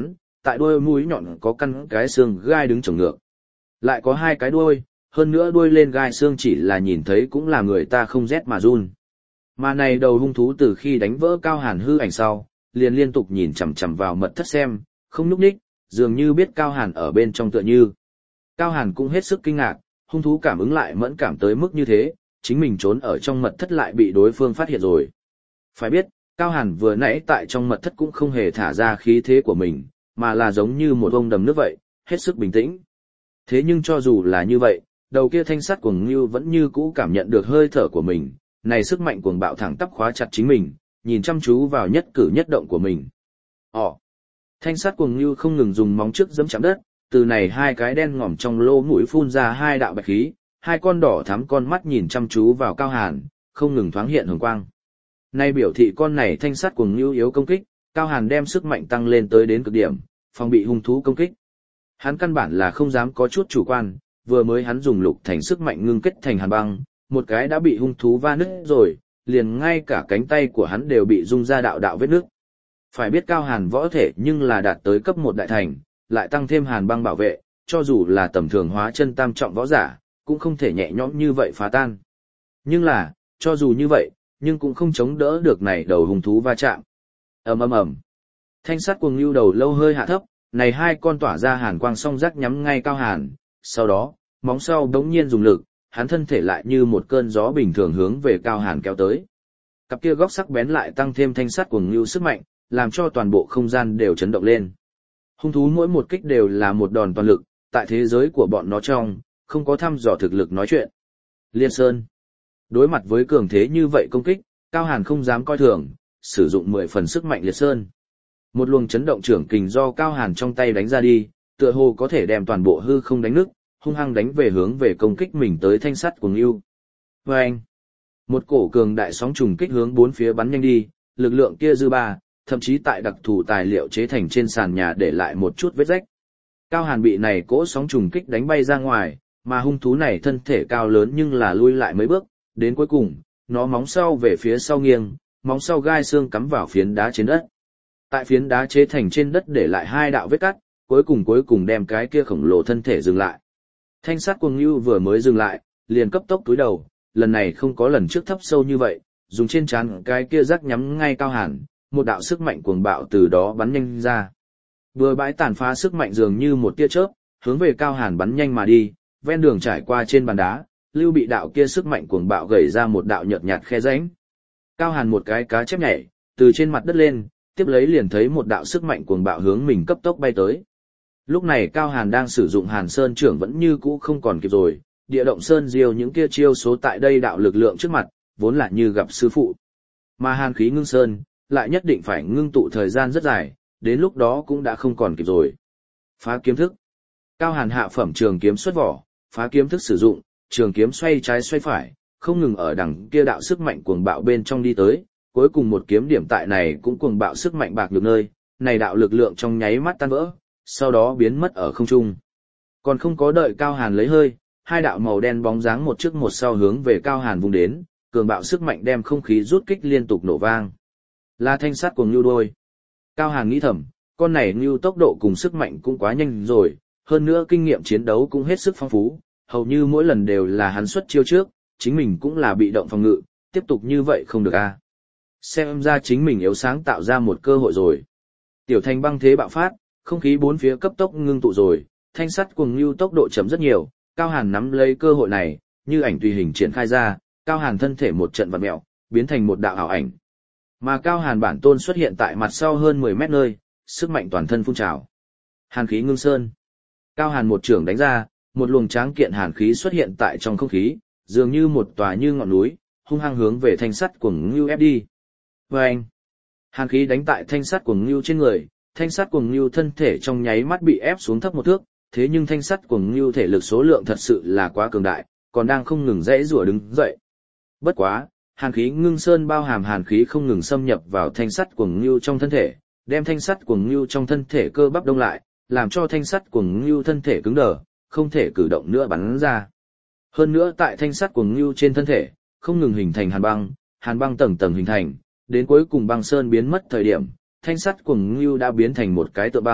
tại đuôi mũi nhọn có căn cái xương gai đứng chồng ngược. Lại có hai cái đuôi, hơn nữa đuôi lên gai xương chỉ là nhìn thấy cũng là người ta không rét mà run. Mà này đầu hung thú từ khi đánh vỡ Cao Hàn hư ảnh sau, liền liên tục nhìn chằm chằm vào mật thất xem, không nhúc nhích, dường như biết Cao Hàn ở bên trong tựa như. Cao Hàn cũng hết sức kinh ngạc, hung thú cảm ứng lại mẫn cảm tới mức như thế, chính mình trốn ở trong mật thất lại bị đối phương phát hiện rồi. Phải biết, Cao Hàn vừa nãy tại trong mật thất cũng không hề thả ra khí thế của mình, mà là giống như một ông đầm nước vậy, hết sức bình tĩnh. Thế nhưng cho dù là như vậy, đầu kia thanh sắt cuồng ngưu vẫn như cũ cảm nhận được hơi thở của mình, này sức mạnh cuồng bạo thẳng tắp khóa chặt chính mình, nhìn chăm chú vào nhất cử nhất động của mình. Ồ! Thanh sắt cuồng ngưu không ngừng dùng móng trước giẫm chạm đất, từ này hai cái đen ngòm trong lỗ mũi phun ra hai đạo bạch khí, hai con đỏ thắm con mắt nhìn chăm chú vào Cao Hàn, không ngừng thoáng hiện hồng quang. Nay biểu thị con này thanh sắt cuồng ngưu yếu công kích, Cao Hàn đem sức mạnh tăng lên tới đến cực điểm, phòng bị hung thú công kích. Hắn căn bản là không dám có chút chủ quan, vừa mới hắn dùng lục thành sức mạnh ngưng kết thành hàn băng, một cái đã bị hung thú va nứt rồi, liền ngay cả cánh tay của hắn đều bị rung ra đạo đạo vết nước. Phải biết Cao Hàn võ thể nhưng là đạt tới cấp một đại thành, lại tăng thêm hàn băng bảo vệ, cho dù là tầm thường hóa chân tam trọng võ giả, cũng không thể nhẹ nhõm như vậy phá tan. Nhưng là, cho dù như vậy, nhưng cũng không chống đỡ được này đầu hung thú va chạm. Ầm ầm ầm. Thanh sắt cuồng lưu đầu lâu hơi hạ thấp, này hai con tỏa ra hàn quang song rắc nhắm ngay Cao Hàn, sau đó, móng sau đống nhiên dùng lực, hắn thân thể lại như một cơn gió bình thường hướng về Cao Hàn kéo tới. Cặp kia góc sắc bén lại tăng thêm thanh sắt cuồng lưu sức mạnh, làm cho toàn bộ không gian đều chấn động lên. Hung thú mỗi một kích đều là một đòn toàn lực, tại thế giới của bọn nó trong, không có thăm dò thực lực nói chuyện. Liên Sơn. Đối mặt với cường thế như vậy công kích, Cao Hàn không dám coi thường, sử dụng mười phần sức mạnh Liệt Sơn. Một luồng chấn động trưởng kình do Cao Hàn trong tay đánh ra đi, tựa hồ có thể đem toàn bộ hư không đánh nứt, hung hăng đánh về hướng về công kích mình tới thanh sắt cuồng lưu. Vâng! Một cổ cường đại sóng trùng kích hướng bốn phía bắn nhanh đi, lực lượng kia dư ba, thậm chí tại đặc thù tài liệu chế thành trên sàn nhà để lại một chút vết rách. Cao Hàn bị này cỗ sóng trùng kích đánh bay ra ngoài, mà hung thú này thân thể cao lớn nhưng là lui lại mấy bước, đến cuối cùng, nó móng sau về phía sau nghiêng, móng sau gai xương cắm vào phiến đá trên đất. Tại phiến đá chế thành trên đất để lại hai đạo vết cắt, cuối cùng cuối cùng đem cái kia khổng lồ thân thể dừng lại. Thanh sắt cuồng lưu vừa mới dừng lại, liền cấp tốc túi đầu, lần này không có lần trước thấp sâu như vậy, dùng trên trán cái kia rắc nhắm ngay Cao Hàn, một đạo sức mạnh cuồng bạo từ đó bắn nhanh ra. Vừa bãi tàn phá sức mạnh dường như một tia chớp, hướng về Cao Hàn bắn nhanh mà đi, ven đường trải qua trên bàn đá, lưu bị đạo kia sức mạnh cuồng bạo gầy ra một đạo nhợt nhạt khe rãnh. Cao Hàn một cái cá chép nhảy, từ trên mặt đất lên, tiếp lấy liền thấy một đạo sức mạnh cuồng bạo hướng mình cấp tốc bay tới. Lúc này Cao Hàn đang sử dụng Hàn Sơn trưởng vẫn như cũ không còn kịp rồi, địa động sơn diêu những kia chiêu số tại đây đạo lực lượng trước mặt, vốn là như gặp sư phụ. Mà Hàn khí ngưng sơn, lại nhất định phải ngưng tụ thời gian rất dài, đến lúc đó cũng đã không còn kịp rồi. Phá kiếm thức. Cao Hàn hạ phẩm trường kiếm xuất vỏ, phá kiếm thức sử dụng, trường kiếm xoay trái xoay phải, không ngừng ở đằng kia đạo sức mạnh cuồng bạo bên trong đi tới, cuối cùng một kiếm điểm tại này cũng cuồng bạo sức mạnh bạc được nơi, này đạo lực lượng trong nháy mắt tan vỡ, sau đó biến mất ở không trung. Còn không có đợi Cao Hàn lấy hơi, hai đạo màu đen bóng dáng một trước một sau hướng về Cao Hàn vung đến, cường bạo sức mạnh đem không khí rút kích liên tục nổ vang. Là thanh sắt cuồng lưu đôi. Cao Hàn nghĩ thầm, con này lưu tốc độ cùng sức mạnh cũng quá nhanh rồi, hơn nữa kinh nghiệm chiến đấu cũng hết sức phong phú, hầu như mỗi lần đều là hắn xuất chiêu trước, chính mình cũng là bị động phòng ngự, tiếp tục như vậy không được a. À. Xem ra chính mình yếu sáng tạo ra một cơ hội rồi. Tiểu thành băng thế bạo phát, không khí bốn phía cấp tốc ngưng tụ rồi, thanh sắt cuồng lưu tốc độ chấm rất nhiều, Cao Hàn nắm lấy cơ hội này, như ảnh tùy hình triển khai ra, Cao Hàn thân thể một trận vặn mèo, biến thành một đạo ảo ảnh. Mà Cao Hàn bản tôn xuất hiện tại mặt sau hơn mười mét nơi, sức mạnh toàn thân phun trào. Hàn khí ngưng sơn. Cao Hàn một trưởng đánh ra, một luồng tráng kiện hàn khí xuất hiện tại trong không khí, dường như một tòa như ngọn núi, hung hăng hướng về thanh sắt cuồng lưu ép đi. Vâng! Hàn khí đánh tại thanh sắt cuồng lưu trên người, thanh sắt cuồng lưu thân thể trong nháy mắt bị ép xuống thấp một thước, thế nhưng thanh sắt cuồng lưu thể lực số lượng thật sự là quá cường đại, còn đang không ngừng rẽ rủa đứng dậy. Bất quá, hàn khí ngưng sơn bao hàm hàn khí không ngừng xâm nhập vào thanh sắt cuồng lưu trong thân thể, đem thanh sắt cuồng lưu trong thân thể cơ bắp đông lại, làm cho thanh sắt cuồng lưu thân thể cứng đờ, không thể cử động nữa bắn ra. Hơn nữa tại thanh sắt cuồng lưu trên thân thể, không ngừng hình thành hàn băng, hàn băng tầng tầng hình thành, đến cuối cùng băng sơn biến mất thời điểm, thanh sắt cuồng lưu đã biến thành một cái tượng băng,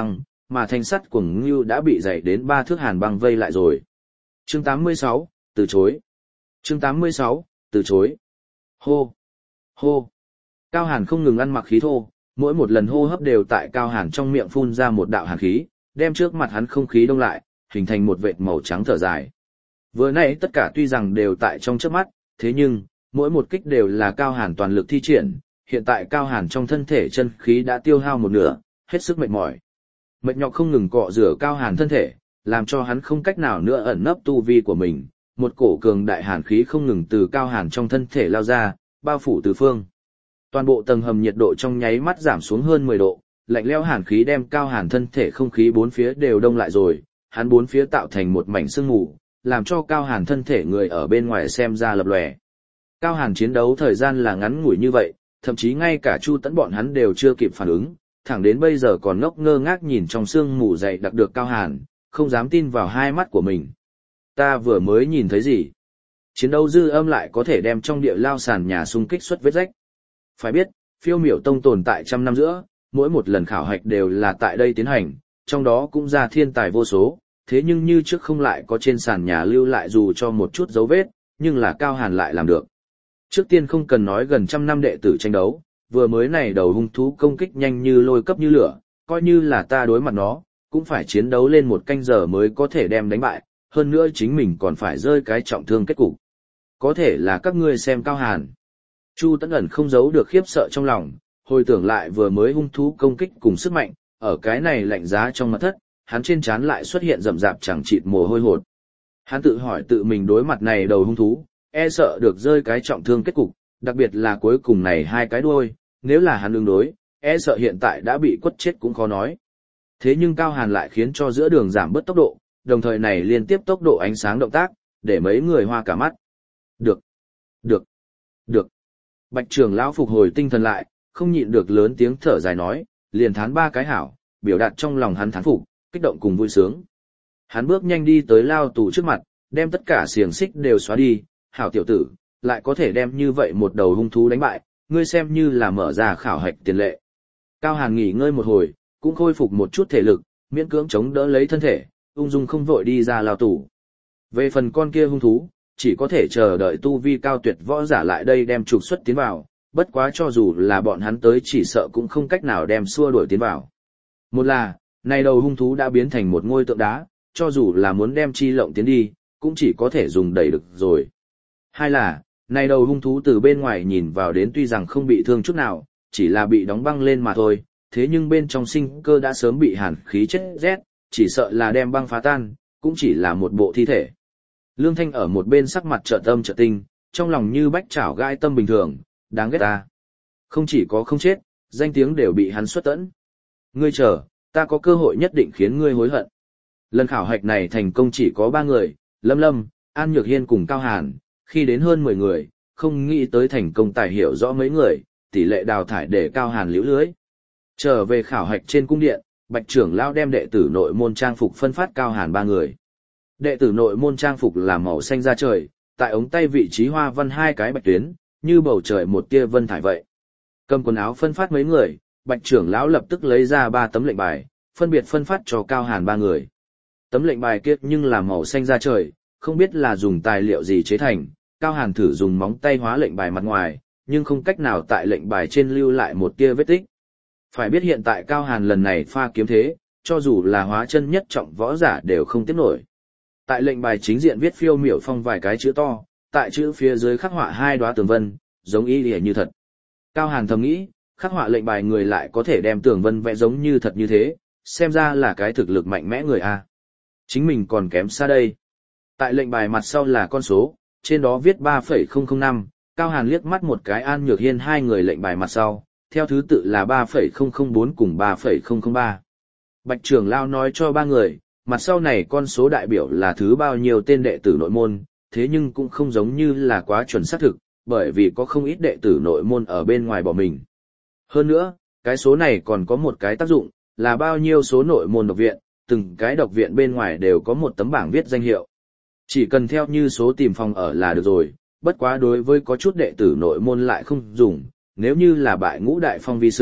mà thanh sắt cuồng ngưu đã bị dày đến ba thước hàn băng vây lại rồi. Chương tám mươi sáu, từ chối. Chương tám mươi sáu, từ chối. Hô, hô. Cao Hàn không ngừng ăn mặc khí thô, mỗi một lần hô hấp đều tại Cao Hàn trong miệng phun ra một đạo hàn khí, đem trước mặt hắn không khí đông lại, hình thành một vệt màu trắng thở dài. Vừa nãy tất cả tuy rằng đều tại trong chớp mắt, thế nhưng, mỗi một kích đều là Cao Hàn toàn lực thi triển, hiện tại Cao Hàn trong thân thể chân khí đã tiêu hao một nửa, hết sức mệt mỏi. Mệt nhọc không ngừng cọ rửa Cao Hàn thân thể, làm cho hắn không cách nào nữa ẩn nấp tu vi của mình, một cổ cường đại hàn khí không ngừng từ Cao Hàn trong thân thể lao ra, bao phủ tứ phương. Toàn bộ tầng hầm nhiệt độ trong nháy mắt giảm xuống hơn mười độ, lạnh lẽo hàn khí đem Cao Hàn thân thể không khí bốn phía đều đông lại rồi, hắn bốn phía tạo thành một mảnh sương mù, làm cho Cao Hàn thân thể người ở bên ngoài xem ra lập lòe. Cao Hàn chiến đấu thời gian là ngắn ngủi như vậy, thậm chí ngay cả Chu Tẫn bọn hắn đều chưa kịp phản ứng, thẳng đến bây giờ còn ngốc ngơ ngác nhìn trong sương mù dày đặc được Cao Hàn, không dám tin vào hai mắt của mình. Ta vừa mới nhìn thấy gì? Chiến đấu dư âm lại có thể đem trong địa lao sàn nhà xung kích xuất vết rách. Phải biết, Phiêu Miểu Tông tồn tại trăm năm giữa, mỗi một lần khảo hạch đều là tại đây tiến hành, trong đó cũng ra thiên tài vô số, thế nhưng như trước không lại có trên sàn nhà lưu lại dù cho một chút dấu vết, nhưng là Cao Hàn lại làm được. Trước tiên không cần nói gần trăm năm đệ tử tranh đấu, vừa mới này đầu hung thú công kích nhanh như lôi cấp như lửa, coi như là ta đối mặt nó, cũng phải chiến đấu lên một canh giờ mới có thể đem đánh bại, hơn nữa chính mình còn phải rơi cái trọng thương kết cục. Có thể là các ngươi xem Cao Hàn. Chu Tẫn ẩn không giấu được khiếp sợ trong lòng, hồi tưởng lại vừa mới hung thú công kích cùng sức mạnh, ở cái này lạnh giá trong mật thất, hắn trên trán lại xuất hiện rậm rạp chẳng chịt mồ hôi hột. Hắn tự hỏi tự mình đối mặt này đầu hung thú, e sợ được rơi cái trọng thương kết cục, đặc biệt là cuối cùng này hai cái đuôi, nếu là hắn ứng đối, e sợ hiện tại đã bị quất chết cũng khó nói. Thế nhưng Cao Hàn lại khiến cho giữa đường giảm bớt tốc độ, đồng thời này liên tiếp tốc độ ánh sáng động tác, để mấy người hoa cả mắt. Được, được, được. Bạch trưởng lão phục hồi tinh thần lại, không nhịn được lớn tiếng thở dài nói, liền thán ba cái hảo, biểu đạt trong lòng hắn thán phục, kích động cùng vui sướng. Hắn bước nhanh đi tới lao tù trước mặt, đem tất cả xiềng xích đều xóa đi, hảo tiểu tử, lại có thể đem như vậy một đầu hung thú đánh bại, ngươi xem như là mở ra khảo hạch tiền lệ. Cao Hàn nghỉ ngơi một hồi, cũng khôi phục một chút thể lực, miễn cưỡng chống đỡ lấy thân thể, ung dung không vội đi ra lao tù. Về phần con kia hung thú, chỉ có thể chờ đợi tu vi cao tuyệt võ giả lại đây đem trục xuất tiến vào, bất quá cho dù là bọn hắn tới chỉ sợ cũng không cách nào đem xua đuổi tiến vào. Một là, này đầu hung thú đã biến thành một ngôi tượng đá, cho dù là muốn đem chi lộng tiến đi, cũng chỉ có thể dùng đẩy được rồi. Hai là, này đầu hung thú từ bên ngoài nhìn vào đến tuy rằng không bị thương chút nào, chỉ là bị đóng băng lên mà thôi, thế nhưng bên trong sinh cơ đã sớm bị hàn khí chết rét, chỉ sợ là đem băng phá tan, cũng chỉ là một bộ thi thể. Lương Thanh ở một bên sắc mặt chợt âm chợt tinh, trong lòng như bách chảo gai tâm bình thường, đáng ghét ta. Không chỉ có không chết, danh tiếng đều bị hắn xuất tẫn. Ngươi chờ, ta có cơ hội nhất định khiến ngươi hối hận. Lần khảo hạch này thành công chỉ có ba người, Lâm Lâm, An Nhược Hiên cùng Cao Hàn, khi đến hơn mười người, không nghĩ tới thành công tài hiểu rõ mấy người, tỷ lệ đào thải để Cao Hàn liễu lưới. Trở về khảo hạch trên cung điện, Bạch trưởng lão đem đệ tử nội môn trang phục phân phát Cao Hàn ba người. Đệ tử nội môn trang phục là màu xanh da trời, tại ống tay vị trí hoa văn hai cái bạch tuyến, như bầu trời một tia vân thải vậy. Cầm quần áo phân phát mấy người, Bạch trưởng lão lập tức lấy ra ba tấm lệnh bài, phân biệt phân phát cho Cao Hàn ba người. Tấm lệnh bài kia nhưng là màu xanh da trời, không biết là dùng tài liệu gì chế thành, Cao Hàn thử dùng móng tay hóa lệnh bài mặt ngoài, nhưng không cách nào tại lệnh bài trên lưu lại một tia vết tích. Phải biết hiện tại Cao Hàn lần này pha kiếm thế, cho dù là hóa chân nhất trọng võ giả đều không tiếp nổi. Tại lệnh bài chính diện viết Phiêu Miểu Phong vài cái chữ to, tại chữ phía dưới khắc họa hai đóa tường vân, giống y lìa như thật. Cao Hàn thầm nghĩ, khắc họa lệnh bài người lại có thể đem tường vân vẽ giống như thật như thế, xem ra là cái thực lực mạnh mẽ người a. Chính mình còn kém xa đây. Tại lệnh bài mặt sau là con số, trên đó viết ba phẩy không không năm, Cao Hàn liếc mắt một cái An Nhược Hiên hai người lệnh bài mặt sau, theo thứ tự là ba phẩy không không bốn cùng ba phẩy không không ba. Bạch trưởng lão nói cho ba người, mặt sau này con số đại biểu là thứ bao nhiêu tên đệ tử nội môn, thế nhưng cũng không giống như là quá chuẩn xác thực, bởi vì có không ít đệ tử nội môn ở bên ngoài bỏ mình. Hơn nữa, cái số này còn có một cái tác dụng, là bao nhiêu số nội môn độc viện, từng cái độc viện bên ngoài đều có một tấm bảng viết danh hiệu. Chỉ cần theo như số tìm phòng ở là được rồi, bất quá đối với có chút đệ tử nội môn lại không dùng, nếu như là bại ngũ đại phong vi sư,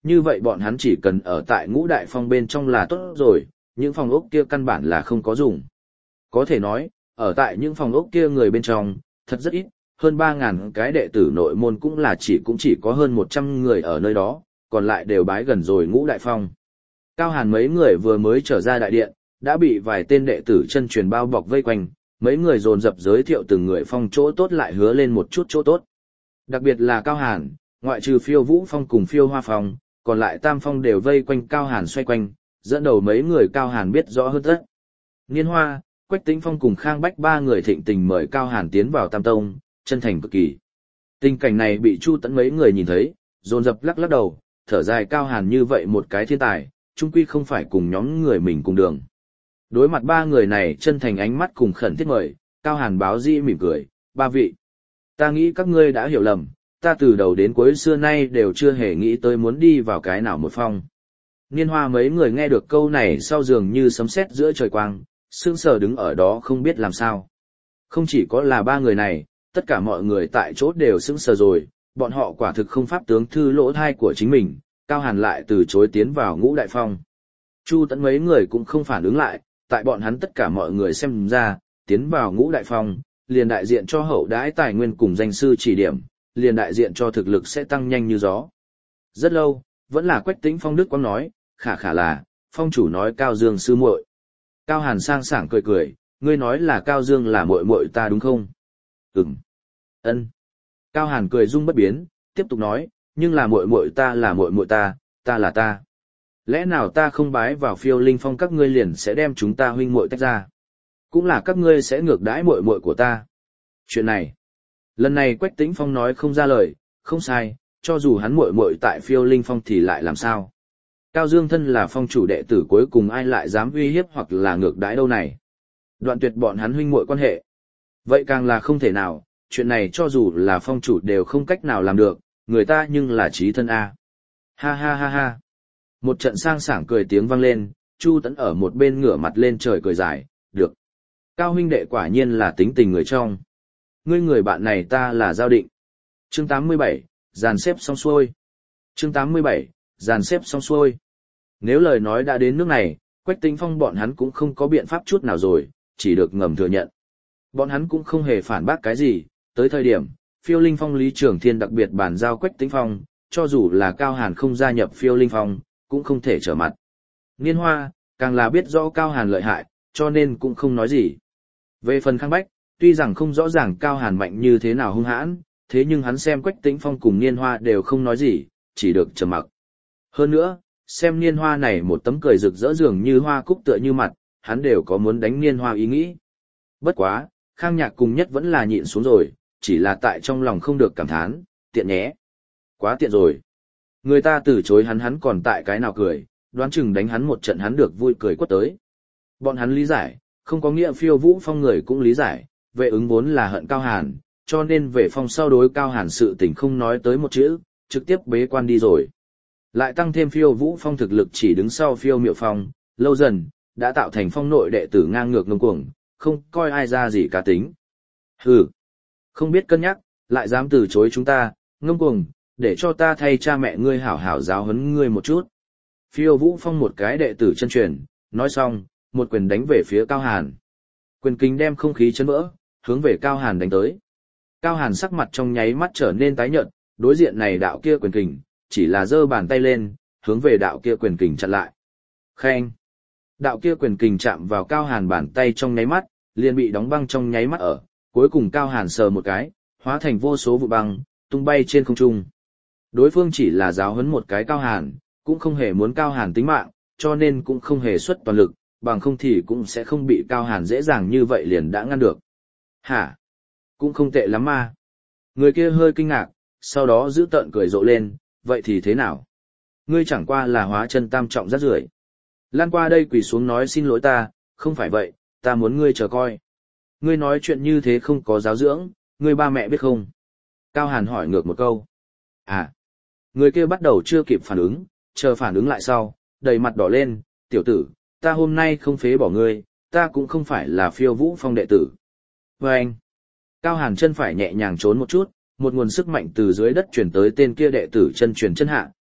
như vậy bọn hắn chỉ cần ở tại ngũ đại phong bên trong là tốt rồi, những phòng ốc kia căn bản là không có dùng. Có thể nói, ở tại những phòng ốc kia người bên trong, thật rất ít, hơn ba ngàn cái đệ tử nội môn cũng là chỉ cũng chỉ có hơn một trăm người ở nơi đó, còn lại đều bái gần rồi ngũ đại phong. Cao Hàn mấy người vừa mới trở ra đại điện, đã bị vài tên đệ tử chân truyền bao bọc vây quanh, mấy người dồn dập giới thiệu từng người phong chỗ tốt lại hứa lên một chút chỗ tốt. Đặc biệt là Cao Hàn, ngoại trừ Phiêu Vũ Phong cùng Phiêu Hoa Phong, còn lại tam phong đều vây quanh Cao Hàn xoay quanh, dẫn đầu mấy người Cao Hàn biết rõ hơn tất. Niên Hoa, Quách Tĩnh Phong cùng Khang Bách ba người thịnh tình mời Cao Hàn tiến vào Tam Tông, chân thành cực kỳ. Tình cảnh này bị Chu Tẫn mấy người nhìn thấy, dồn dập lắc lắc đầu, thở dài Cao Hàn như vậy một cái thiên tài, chung quy không phải cùng nhóm người mình cùng đường. Đối mặt ba người này chân thành ánh mắt cùng khẩn thiết mời, Cao Hàn báo di mỉm cười, ba vị. Ta nghĩ các ngươi đã hiểu lầm, ta từ đầu đến cuối xưa nay đều chưa hề nghĩ tới muốn đi vào cái nào một phong. Niên Hoa mấy người nghe được câu này sau dường như sấm sét giữa trời quang, sững sờ đứng ở đó không biết làm sao. Không chỉ có là ba người này, tất cả mọi người tại chỗ đều sững sờ rồi, bọn họ quả thực không pháp tướng thư lỗ thai của chính mình, Cao Hàn lại từ chối tiến vào ngũ đại phong. Chu Tẫn mấy người cũng không phản ứng lại, tại bọn hắn tất cả mọi người xem ra, tiến vào ngũ đại phong, liền đại diện cho hậu đãi tài nguyên cùng danh sư chỉ điểm, liền đại diện cho thực lực sẽ tăng nhanh như gió. Rất lâu, vẫn là Quách Tĩnh Phong Đức Quang nói, khả khả là, phong chủ nói Cao Dương sư muội. Cao Hàn sang sảng cười cười, ngươi nói là Cao Dương là muội muội ta đúng không? Ừm. Ân. Cao Hàn cười rung bất biến, tiếp tục nói, nhưng là muội muội ta là muội muội ta, ta là ta. Lẽ nào ta không bái vào Phiêu Linh Phong các ngươi liền sẽ đem chúng ta huynh muội tách ra? Cũng là các ngươi sẽ ngược đãi muội muội của ta. Chuyện này, lần này Quách Tĩnh Phong nói không ra lời, không sai, cho dù hắn muội muội tại Phiêu Linh Phong thì lại làm sao? Cao Dương thân là phong chủ đệ tử cuối cùng ai lại dám uy hiếp hoặc là ngược đãi đâu này? Đoạn tuyệt bọn hắn huynh muội quan hệ. Vậy càng là không thể nào, chuyện này cho dù là phong chủ đều không cách nào làm được, người ta nhưng là chí thân a. Ha ha ha ha. Một trận sang sảng cười tiếng vang lên, Chu Tẫn ở một bên ngửa mặt lên trời cười dài, được. Cao huynh đệ quả nhiên là tính tình người trong. Ngươi người bạn này ta là giao định. Chương tám mươi bảy, dàn xếp xong xuôi. Chương tám mươi bảy, dàn xếp xong xuôi. Nếu lời nói đã đến nước này, Quách Tĩnh Phong bọn hắn cũng không có biện pháp chút nào rồi, chỉ được ngầm thừa nhận. Bọn hắn cũng không hề phản bác cái gì, tới thời điểm, Phiêu Linh Phong Lý Trường Thiên đặc biệt bàn giao Quách Tĩnh Phong, cho dù là Cao Hàn không gia nhập Phiêu Linh Phong, cũng không thể trở mặt. Niên Hoa, càng là biết rõ Cao Hàn lợi hại, cho nên cũng không nói gì. Về phần Khang Bách, tuy rằng không rõ ràng Cao Hàn mạnh như thế nào hung hãn, thế nhưng hắn xem Quách Tĩnh Phong cùng Niên Hoa đều không nói gì, chỉ được trầm mặc. Hơn nữa, xem Niên Hoa này một tấm cười rực rỡ dường như hoa cúc tựa như mặt, hắn đều có muốn đánh Niên Hoa ý nghĩ. Bất quá, Khang Nhạc cùng nhất vẫn là nhịn xuống rồi, chỉ là tại trong lòng không được cảm thán, tiện nhé. Quá tiện rồi. Người ta từ chối hắn hắn còn tại cái nào cười, đoán chừng đánh hắn một trận hắn được vui cười quất tới. Bọn hắn lý giải, không có nghĩa Phiêu Vũ Phong người cũng lý giải, vệ ứng vốn là hận Cao Hàn, cho nên về phong sau đối Cao Hàn sự tình không nói tới một chữ, trực tiếp bế quan đi rồi. Lại tăng thêm Phiêu Vũ Phong thực lực chỉ đứng sau Phiêu Miệu Phong, lâu dần, đã tạo thành phong nội đệ tử ngang ngược ngông cuồng, không coi ai ra gì cá tính. Hừ, không biết cân nhắc, lại dám từ chối chúng ta, ngông cuồng, để cho ta thay cha mẹ ngươi hảo hảo giáo huấn ngươi một chút. Phiêu Vũ Phong một cái đệ tử chân truyền, nói xong, một quyền đánh về phía Cao Hàn. Quyền kính đem không khí chấn vỡ, hướng về Cao Hàn đánh tới. Cao Hàn sắc mặt trong nháy mắt trở nên tái nhợt, đối diện này đạo kia quyền kình, chỉ là giơ bàn tay lên, hướng về đạo kia quyền kình chặn lại. Khen! Đạo kia quyền kình chạm vào Cao Hàn bàn tay trong nháy mắt, liền bị đóng băng trong nháy mắt ở, cuối cùng Cao Hàn sờ một cái, hóa thành vô số vụ băng, tung bay trên không trung. Đối phương chỉ là giáo huấn một cái Cao Hàn, cũng không hề muốn Cao Hàn tính mạng, cho nên cũng không hề xuất toàn lực, bằng không thì cũng sẽ không bị Cao Hàn dễ dàng như vậy liền đã ngăn được. Hả? Cũng không tệ lắm mà. Người kia hơi kinh ngạc, sau đó giữ tợn cười rộ lên, vậy thì thế nào? Ngươi chẳng qua là hóa chân tam trọng rác rưởi. Lan qua đây quỳ xuống nói xin lỗi ta, không phải vậy, ta muốn ngươi chờ coi. Ngươi nói chuyện như thế không có giáo dưỡng, ngươi ba mẹ biết không? Cao Hàn hỏi ngược một câu. À, người kia bắt đầu chưa kịp phản ứng, chờ phản ứng lại sau, đầy mặt đỏ lên, tiểu tử, ta hôm nay không phế bỏ ngươi, ta cũng không phải là Phiêu Vũ Phong đệ tử. Và anh, Cao Hàn chân phải nhẹ nhàng trốn một chút, một nguồn sức mạnh từ dưới đất chuyển tới tên kia đệ tử chân truyền chân hạ,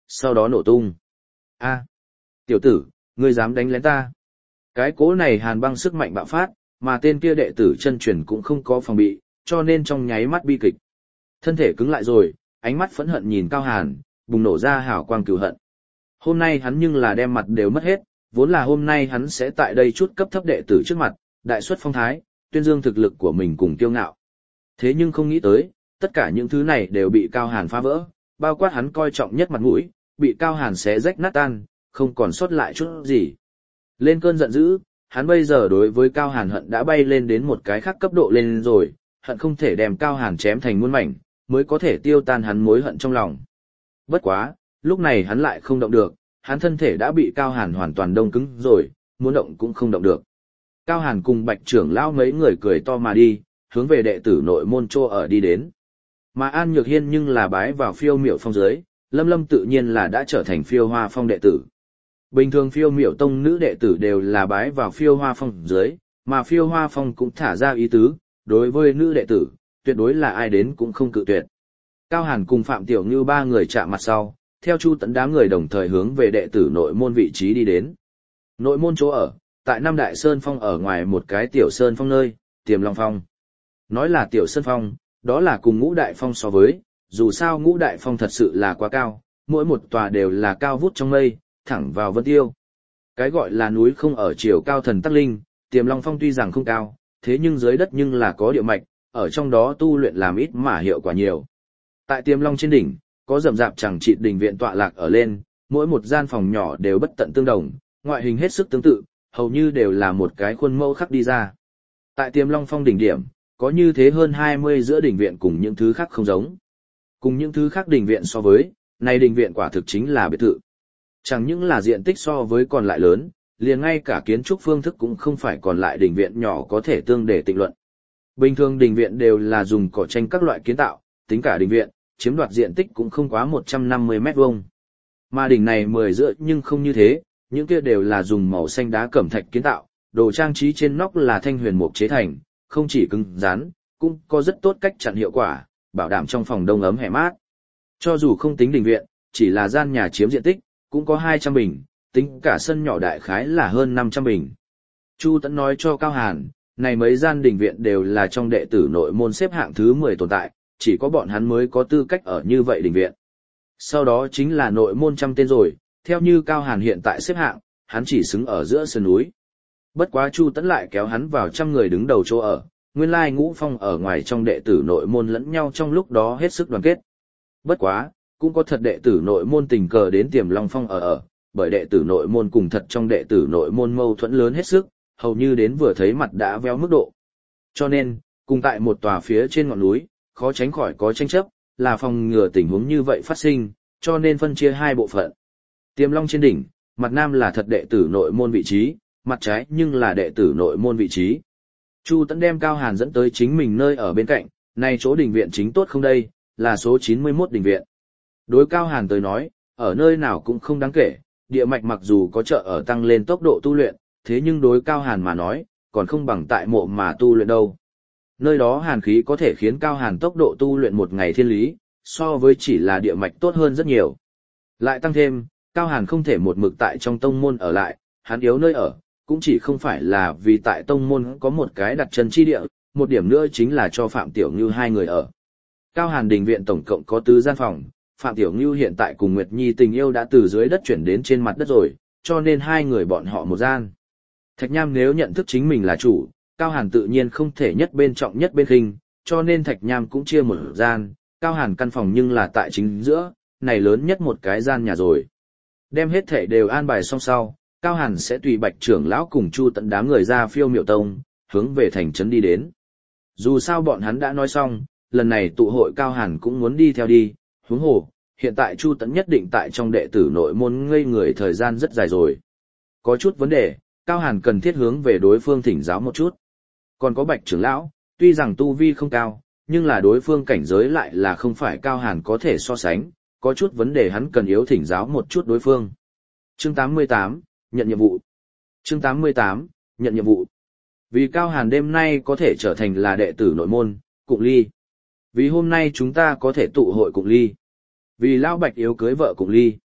sau đó nổ tung. A, tiểu tử, ngươi dám đánh lén ta. Cái cố này hàn băng sức mạnh bạo phát, mà tên kia đệ tử chân truyền cũng không có phòng bị, cho nên trong nháy mắt bi kịch. Thân thể cứng lại rồi, ánh mắt phẫn hận nhìn Cao Hàn, bùng nổ ra hào quang cừu hận. Hôm nay hắn nhưng là đem mặt đều mất hết, vốn là hôm nay hắn sẽ tại đây chút cấp thấp đệ tử trước mặt, đại xuất phong thái, tuyên dương thực lực của mình cùng kiêu ngạo. Thế nhưng không nghĩ tới, tất cả những thứ này đều bị Cao Hàn phá vỡ, bao quát hắn coi trọng nhất mặt mũi, bị Cao Hàn xé rách nát tan, không còn sót lại chút gì. Lên cơn giận dữ, hắn bây giờ đối với Cao Hàn hận đã bay lên đến một cái khác cấp độ lên rồi, hận không thể đem Cao Hàn chém thành muôn mảnh, mới có thể tiêu tan hắn mối hận trong lòng. Bất quá, lúc này hắn lại không động được, hắn thân thể đã bị Cao Hàn hoàn toàn đông cứng rồi, muốn động cũng không động được. Cao Hàn cùng Bạch trưởng lão mấy người cười to mà đi, hướng về đệ tử nội môn trô ở đi đến. Mà An Nhược Hiên nhưng là bái vào Phiêu Miểu Phong dưới, Lâm Lâm tự nhiên là đã trở thành Phiêu Hoa Phong đệ tử. Bình thường Phiêu Miểu Tông nữ đệ tử đều là bái vào Phiêu Hoa Phong dưới, mà Phiêu Hoa Phong cũng thả ra ý tứ, đối với nữ đệ tử, tuyệt đối là ai đến cũng không cự tuyệt. Cao Hàn cùng Phạm Tiểu Ngưu ba người chạm mặt sau, theo Chu Tấn đám người đồng thời hướng về đệ tử nội môn vị trí đi đến. Nội môn chỗ ở, tại Nam Đại Sơn Phong ở ngoài một cái tiểu sơn phong nơi, Tiềm Long Phong. Nói là tiểu sơn phong, đó là cùng Ngũ Đại Phong so với, dù sao Ngũ Đại Phong thật sự là quá cao, mỗi một tòa đều là cao vút trong mây, thẳng vào vân tiêu. Cái gọi là núi không ở chiều cao thần tắc linh, Tiềm Long Phong tuy rằng không cao, thế nhưng dưới đất nhưng là có địa mạch, ở trong đó tu luyện làm ít mà hiệu quả nhiều. Tại Tiềm Long trên đỉnh, có rậm rạp chẳng chịt đình viện tọa lạc ở lên, mỗi một gian phòng nhỏ đều bất tận tương đồng, ngoại hình hết sức tương tự, hầu như đều là một cái khuôn mẫu khắc đi ra. Tại Tiềm Long Phong đỉnh điểm, có như thế hơn hai mươi giữa đình viện cùng những thứ khác không giống. Cùng những thứ khác đình viện so với, này đình viện quả thực chính là biệt thự. Chẳng những là diện tích so với còn lại lớn, liền ngay cả kiến trúc phương thức cũng không phải còn lại đình viện nhỏ có thể tương để tịnh luận. Bình thường đình viện đều là dùng cỏ tranh các loại kiến tạo, tính cả đình viện, chiếm đoạt diện tích cũng không quá một trăm năm mươi mét vuông. Mà đỉnh này mười giữa nhưng không như thế, những kia đều là dùng màu xanh đá cẩm thạch kiến tạo, đồ trang trí trên nóc là thanh huyền mục chế thành, không chỉ cứng rắn, cũng có rất tốt cách chặn hiệu quả, bảo đảm trong phòng đông ấm hẻ mát. Cho dù không tính đình viện, chỉ là gian nhà chiếm diện tích, cũng có hai trăm bình, tính cả sân nhỏ đại khái là hơn năm trăm bình. Chu Tấn nói cho Cao Hàn, này mấy gian đình viện đều là trong đệ tử nội môn xếp hạng thứ mười tồn tại, chỉ có bọn hắn mới có tư cách ở như vậy đình viện. Sau đó chính là nội môn trăm tên rồi, theo như Cao Hàn hiện tại xếp hạng, hắn chỉ xứng ở giữa sườn núi. Bất quá Chu Tấn lại kéo hắn vào trăm người đứng đầu chỗ ở, nguyên lai Ngũ Phong ở ngoài trong đệ tử nội môn lẫn nhau trong lúc đó hết sức đoàn kết. Bất quá, cũng có thật đệ tử nội môn tình cờ đến Tiềm Long Phong ở ở, bởi đệ tử nội môn cùng thật trong đệ tử nội môn mâu thuẫn lớn hết sức, hầu như đến vừa thấy mặt đã véo mức độ. Cho nên, cùng tại một tòa phía trên ngọn núi, khó tránh khỏi có tranh chấp, là phòng ngừa tình huống như vậy phát sinh, cho nên phân chia hai bộ phận. Tiềm Long trên đỉnh, mặt nam là thật đệ tử nội môn vị trí, mặt trái nhưng là đệ tử nội môn vị trí. Chu Tấn đem Cao Hàn dẫn tới chính mình nơi ở bên cạnh, này chỗ đình viện chính tốt không đây, là số chín mươi mốt đình viện. Đối Cao Hàn tới nói, ở nơi nào cũng không đáng kể, địa mạch mặc dù có trợ ở tăng lên tốc độ tu luyện, thế nhưng đối Cao Hàn mà nói, còn không bằng tại mộ mà tu luyện đâu. Nơi đó hàn khí có thể khiến Cao Hàn tốc độ tu luyện một ngày thiên lý, so với chỉ là địa mạch tốt hơn rất nhiều. Lại tăng thêm, Cao Hàn không thể một mực tại trong tông môn ở lại, hắn yếu nơi ở, cũng chỉ không phải là vì tại tông môn có một cái đặt chân chi địa, một điểm nữa chính là cho Phạm Tiểu Ngưu hai người ở. Cao Hàn đình viện tổng cộng có tứ gian phòng, Phạm Tiểu Ngưu hiện tại cùng Nguyệt Nhi tình yêu đã từ dưới đất chuyển đến trên mặt đất rồi, cho nên hai người bọn họ một gian. Thạch Nham nếu nhận thức chính mình là chủ, Cao Hàn tự nhiên không thể nhất bên trọng nhất bên khinh, cho nên Thạch Nham cũng chia một gian, Cao Hàn căn phòng nhưng là tại chính giữa, này lớn nhất một cái gian nhà rồi. Đem hết thể đều an bài xong sau, Cao Hàn sẽ tùy Bạch trưởng lão cùng Chu Tận đám người ra Phiêu Miểu Tông, hướng về thành trấn đi đến. Dù sao bọn hắn đã nói xong, lần này tụ hội Cao Hàn cũng muốn đi theo đi, huống hồ, hiện tại Chu Tận nhất định tại trong đệ tử nội môn ngây người thời gian rất dài rồi. Có chút vấn đề, Cao Hàn cần thiết hướng về đối phương thỉnh giáo một chút. Còn có Bạch trưởng lão, tuy rằng tu vi không cao, nhưng là đối phương cảnh giới lại là không phải Cao Hàn có thể so sánh, có chút vấn đề hắn cần yếu thỉnh giáo một chút đối phương. Chương tám mươi tám, nhận nhiệm vụ. Chương tám mươi tám, nhận nhiệm vụ. Vì Cao Hàn đêm nay có thể trở thành là đệ tử nội môn, Cụng Ly. Vì hôm nay chúng ta có thể tụ hội Cụng Ly. Vì Lão Bạch yếu cưới vợ Cụng Ly.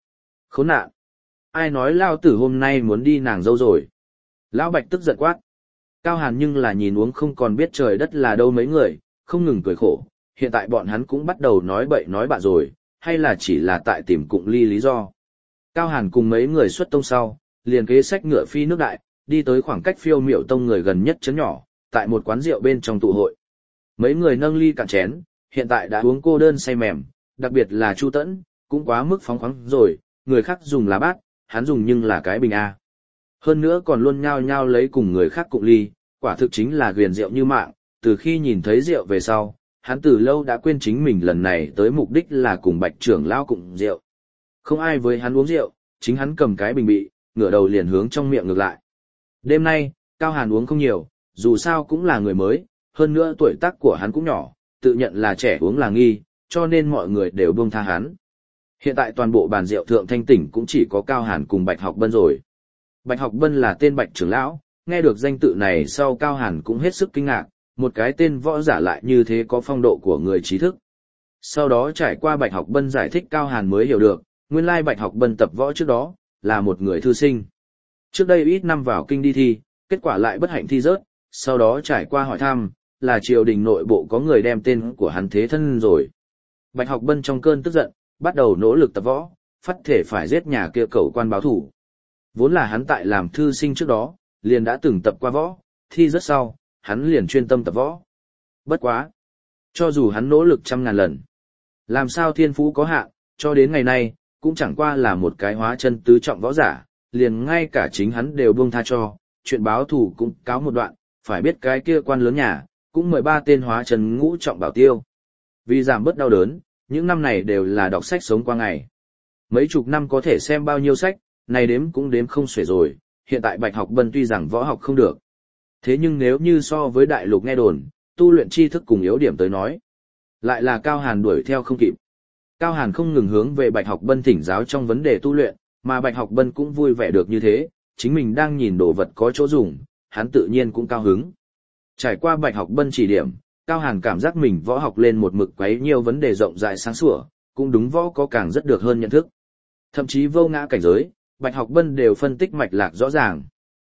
Khốn nạn! Ai nói lao tử hôm nay muốn đi nàng dâu rồi? Lão Bạch tức giận quát. Cao Hàn nhưng là nhìn uống không còn biết trời đất là đâu mấy người, không ngừng cười khổ, hiện tại bọn hắn cũng bắt đầu nói bậy nói bạ rồi, hay là chỉ là tại tìm cụng ly lý do. Cao Hàn cùng mấy người xuất tông sau, liền kế sách ngựa phi nước đại, đi tới khoảng cách phiêu miệu tông người gần nhất chấn nhỏ, tại một quán rượu bên trong tụ hội. Mấy người nâng ly cạn chén, hiện tại đã uống cô đơn say mềm, đặc biệt là Chu Tẫn, cũng quá mức phóng khoáng rồi, người khác dùng là bát, hắn dùng nhưng là cái bình A. Hơn nữa còn luôn nhao nhao lấy cùng người khác cụng ly, quả thực chính là ghiền rượu như mạng, từ khi nhìn thấy rượu về sau, hắn từ lâu đã quên chính mình lần này tới mục đích là cùng Bạch trưởng lão cụng rượu. Không ai với hắn uống rượu, chính hắn cầm cái bình bị, ngửa đầu liền hướng trong miệng ngược lại. Đêm nay, Cao Hàn uống không nhiều, dù sao cũng là người mới, hơn nữa tuổi tác của hắn cũng nhỏ, tự nhận là trẻ uống là nghi, cho nên mọi người đều buông tha hắn. Hiện tại toàn bộ bàn rượu thượng thanh tỉnh cũng chỉ có Cao Hàn cùng Bạch Học Bân rồi. Bạch Học Bân là tên Bạch trưởng lão, nghe được danh tự này sau Cao Hàn cũng hết sức kinh ngạc, một cái tên võ giả lại như thế có phong độ của người trí thức. Sau đó trải qua Bạch Học Bân giải thích Cao Hàn mới hiểu được, nguyên lai Bạch Học Bân tập võ trước đó, là một người thư sinh. Trước đây ít năm vào kinh đi thi, kết quả lại bất hạnh thi rớt, sau đó trải qua hỏi thăm, là triều đình nội bộ có người đem tên của hắn thế thân rồi. Bạch Học Bân trong cơn tức giận, bắt đầu nỗ lực tập võ, phát thể phải giết nhà kia cẩu quan báo thủ. Vốn là hắn tại làm thư sinh trước đó, liền đã từng tập qua võ, thi rất sau, hắn liền chuyên tâm tập võ. Bất quá! Cho dù hắn nỗ lực trăm ngàn lần, làm sao thiên phú có hạn, cho đến ngày nay, cũng chẳng qua là một cái hóa chân tứ trọng võ giả, liền ngay cả chính hắn đều buông tha cho, chuyện báo thù cũng cáo một đoạn, phải biết cái kia quan lớn nhà, cũng mười ba tên hóa chân ngũ trọng bảo tiêu. Vì giảm bớt đau đớn, những năm này đều là đọc sách sống qua ngày. Mấy chục năm có thể xem bao nhiêu sách, này đếm cũng đếm không xuể rồi, hiện tại Bạch Học Bân tuy rằng võ học không được. Thế nhưng nếu như so với đại lục nghe đồn, tu luyện tri thức cùng yếu điểm tới nói, lại là Cao Hàn đuổi theo không kịp. Cao Hàn không ngừng hướng về Bạch Học Bân thỉnh giáo trong vấn đề tu luyện, mà Bạch Học Bân cũng vui vẻ được như thế, chính mình đang nhìn đồ vật có chỗ dùng, hắn tự nhiên cũng cao hứng. Trải qua Bạch Học Bân chỉ điểm, Cao Hàn cảm giác mình võ học lên một mực quấy nhiều vấn đề rộng rãi sáng sủa, cũng đúng võ có càng rất được hơn nhận thức. Thậm chí vô ngã cảnh giới, Bạch Học Bân đều phân tích mạch lạc rõ ràng.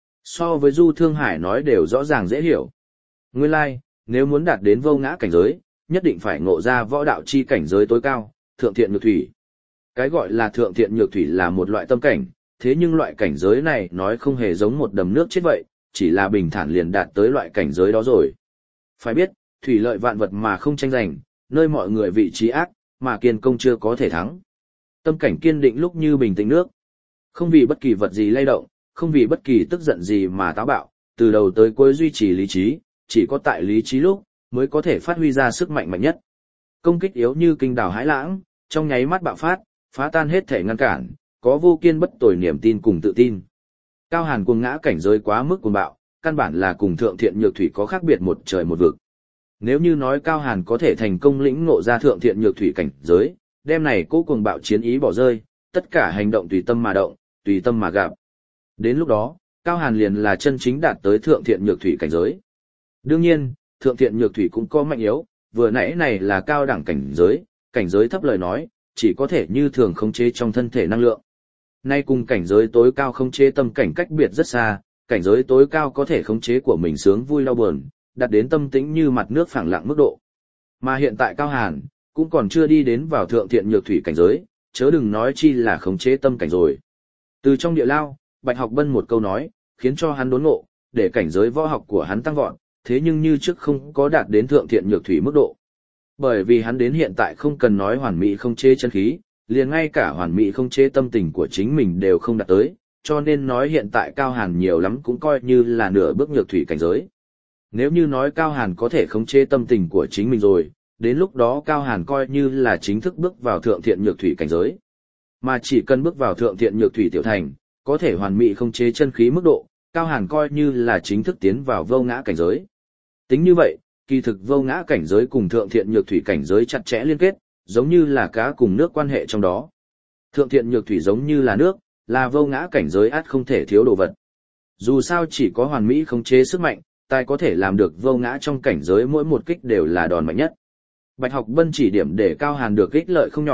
So với Du Thương Hải nói đều rõ ràng dễ hiểu. Nguyên lai, like, nếu muốn đạt đến vô ngã cảnh giới, nhất định phải ngộ ra võ đạo chi cảnh giới tối cao, thượng thiện nhược thủy. Cái gọi là thượng thiện nhược thủy là một loại tâm cảnh, thế nhưng loại cảnh giới này nói không hề giống một đầm nước chết vậy, chỉ là bình thản liền đạt tới loại cảnh giới đó rồi. Phải biết, thủy lợi vạn vật mà không tranh giành, nơi mọi người vị trí ác, mà kiên công chưa có thể thắng. Tâm cảnh kiên định lúc như bình tĩnh nước. Không vì bất kỳ vật gì lay động, không vì bất kỳ tức giận gì mà táo bạo, từ đầu tới cuối duy trì lý trí, chỉ có tại lý trí lúc, mới có thể phát huy ra sức mạnh mạnh nhất. Công kích yếu như kinh đảo hãi lãng, trong nháy mắt bạo phát, phá tan hết thể ngăn cản, có vô kiên bất tồi niềm tin cùng tự tin. Cao Hàn cuồng ngã cảnh giới quá mức cuồng bạo, căn bản là cùng thượng thiện nhược thủy có khác biệt một trời một vực. Nếu như nói Cao Hàn có thể thành công lĩnh ngộ ra thượng thiện nhược thủy cảnh giới, đem này cố cuồng bạo chiến ý bỏ rơi, tất cả hành động tùy tâm mà động, tùy tâm mà gặp. Đến lúc đó, Cao Hàn liền là chân chính đạt tới thượng thiện nhược thủy cảnh giới. Đương nhiên, thượng thiện nhược thủy cũng có mạnh yếu, vừa nãy này là cao đẳng cảnh giới, cảnh giới thấp lời nói, chỉ có thể như thường khống chế trong thân thể năng lượng. Nay cùng cảnh giới tối cao khống chế tâm cảnh cách biệt rất xa, cảnh giới tối cao có thể khống chế của mình sướng vui đau buồn, đạt đến tâm tĩnh như mặt nước phẳng lặng mức độ. Mà hiện tại Cao Hàn cũng còn chưa đi đến vào thượng thiện nhược thủy cảnh giới, chớ đừng nói chi là khống chế tâm cảnh rồi. Từ trong địa lao, Bạch Học Bân một câu nói, khiến cho hắn đốn ngộ, để cảnh giới võ học của hắn tăng vọt, thế nhưng như trước không có đạt đến thượng thiện nhược thủy mức độ. Bởi vì hắn đến hiện tại không cần nói hoàn mỹ không chế chân khí, liền ngay cả hoàn mỹ không chế tâm tình của chính mình đều không đạt tới, cho nên nói hiện tại Cao Hàn nhiều lắm cũng coi như là nửa bước nhược thủy cảnh giới. Nếu như nói Cao Hàn có thể khống chế tâm tình của chính mình rồi, đến lúc đó Cao Hàn coi như là chính thức bước vào thượng thiện nhược thủy cảnh giới. Mà chỉ cần bước vào thượng thiện nhược thủy tiểu thành, có thể hoàn mỹ khống chế chân khí mức độ, Cao Hàn coi như là chính thức tiến vào vô ngã cảnh giới. Tính như vậy, kỳ thực vô ngã cảnh giới cùng thượng thiện nhược thủy cảnh giới chặt chẽ liên kết, giống như là cá cùng nước quan hệ trong đó. Thượng thiện nhược thủy giống như là nước, là vô ngã cảnh giới át không thể thiếu đồ vật. Dù sao chỉ có hoàn mỹ khống chế sức mạnh, tài có thể làm được vô ngã trong cảnh giới mỗi một kích đều là đòn mạnh nhất. Bạch Học Bân chỉ điểm để Cao Hàn được ích lợi không nhỏ,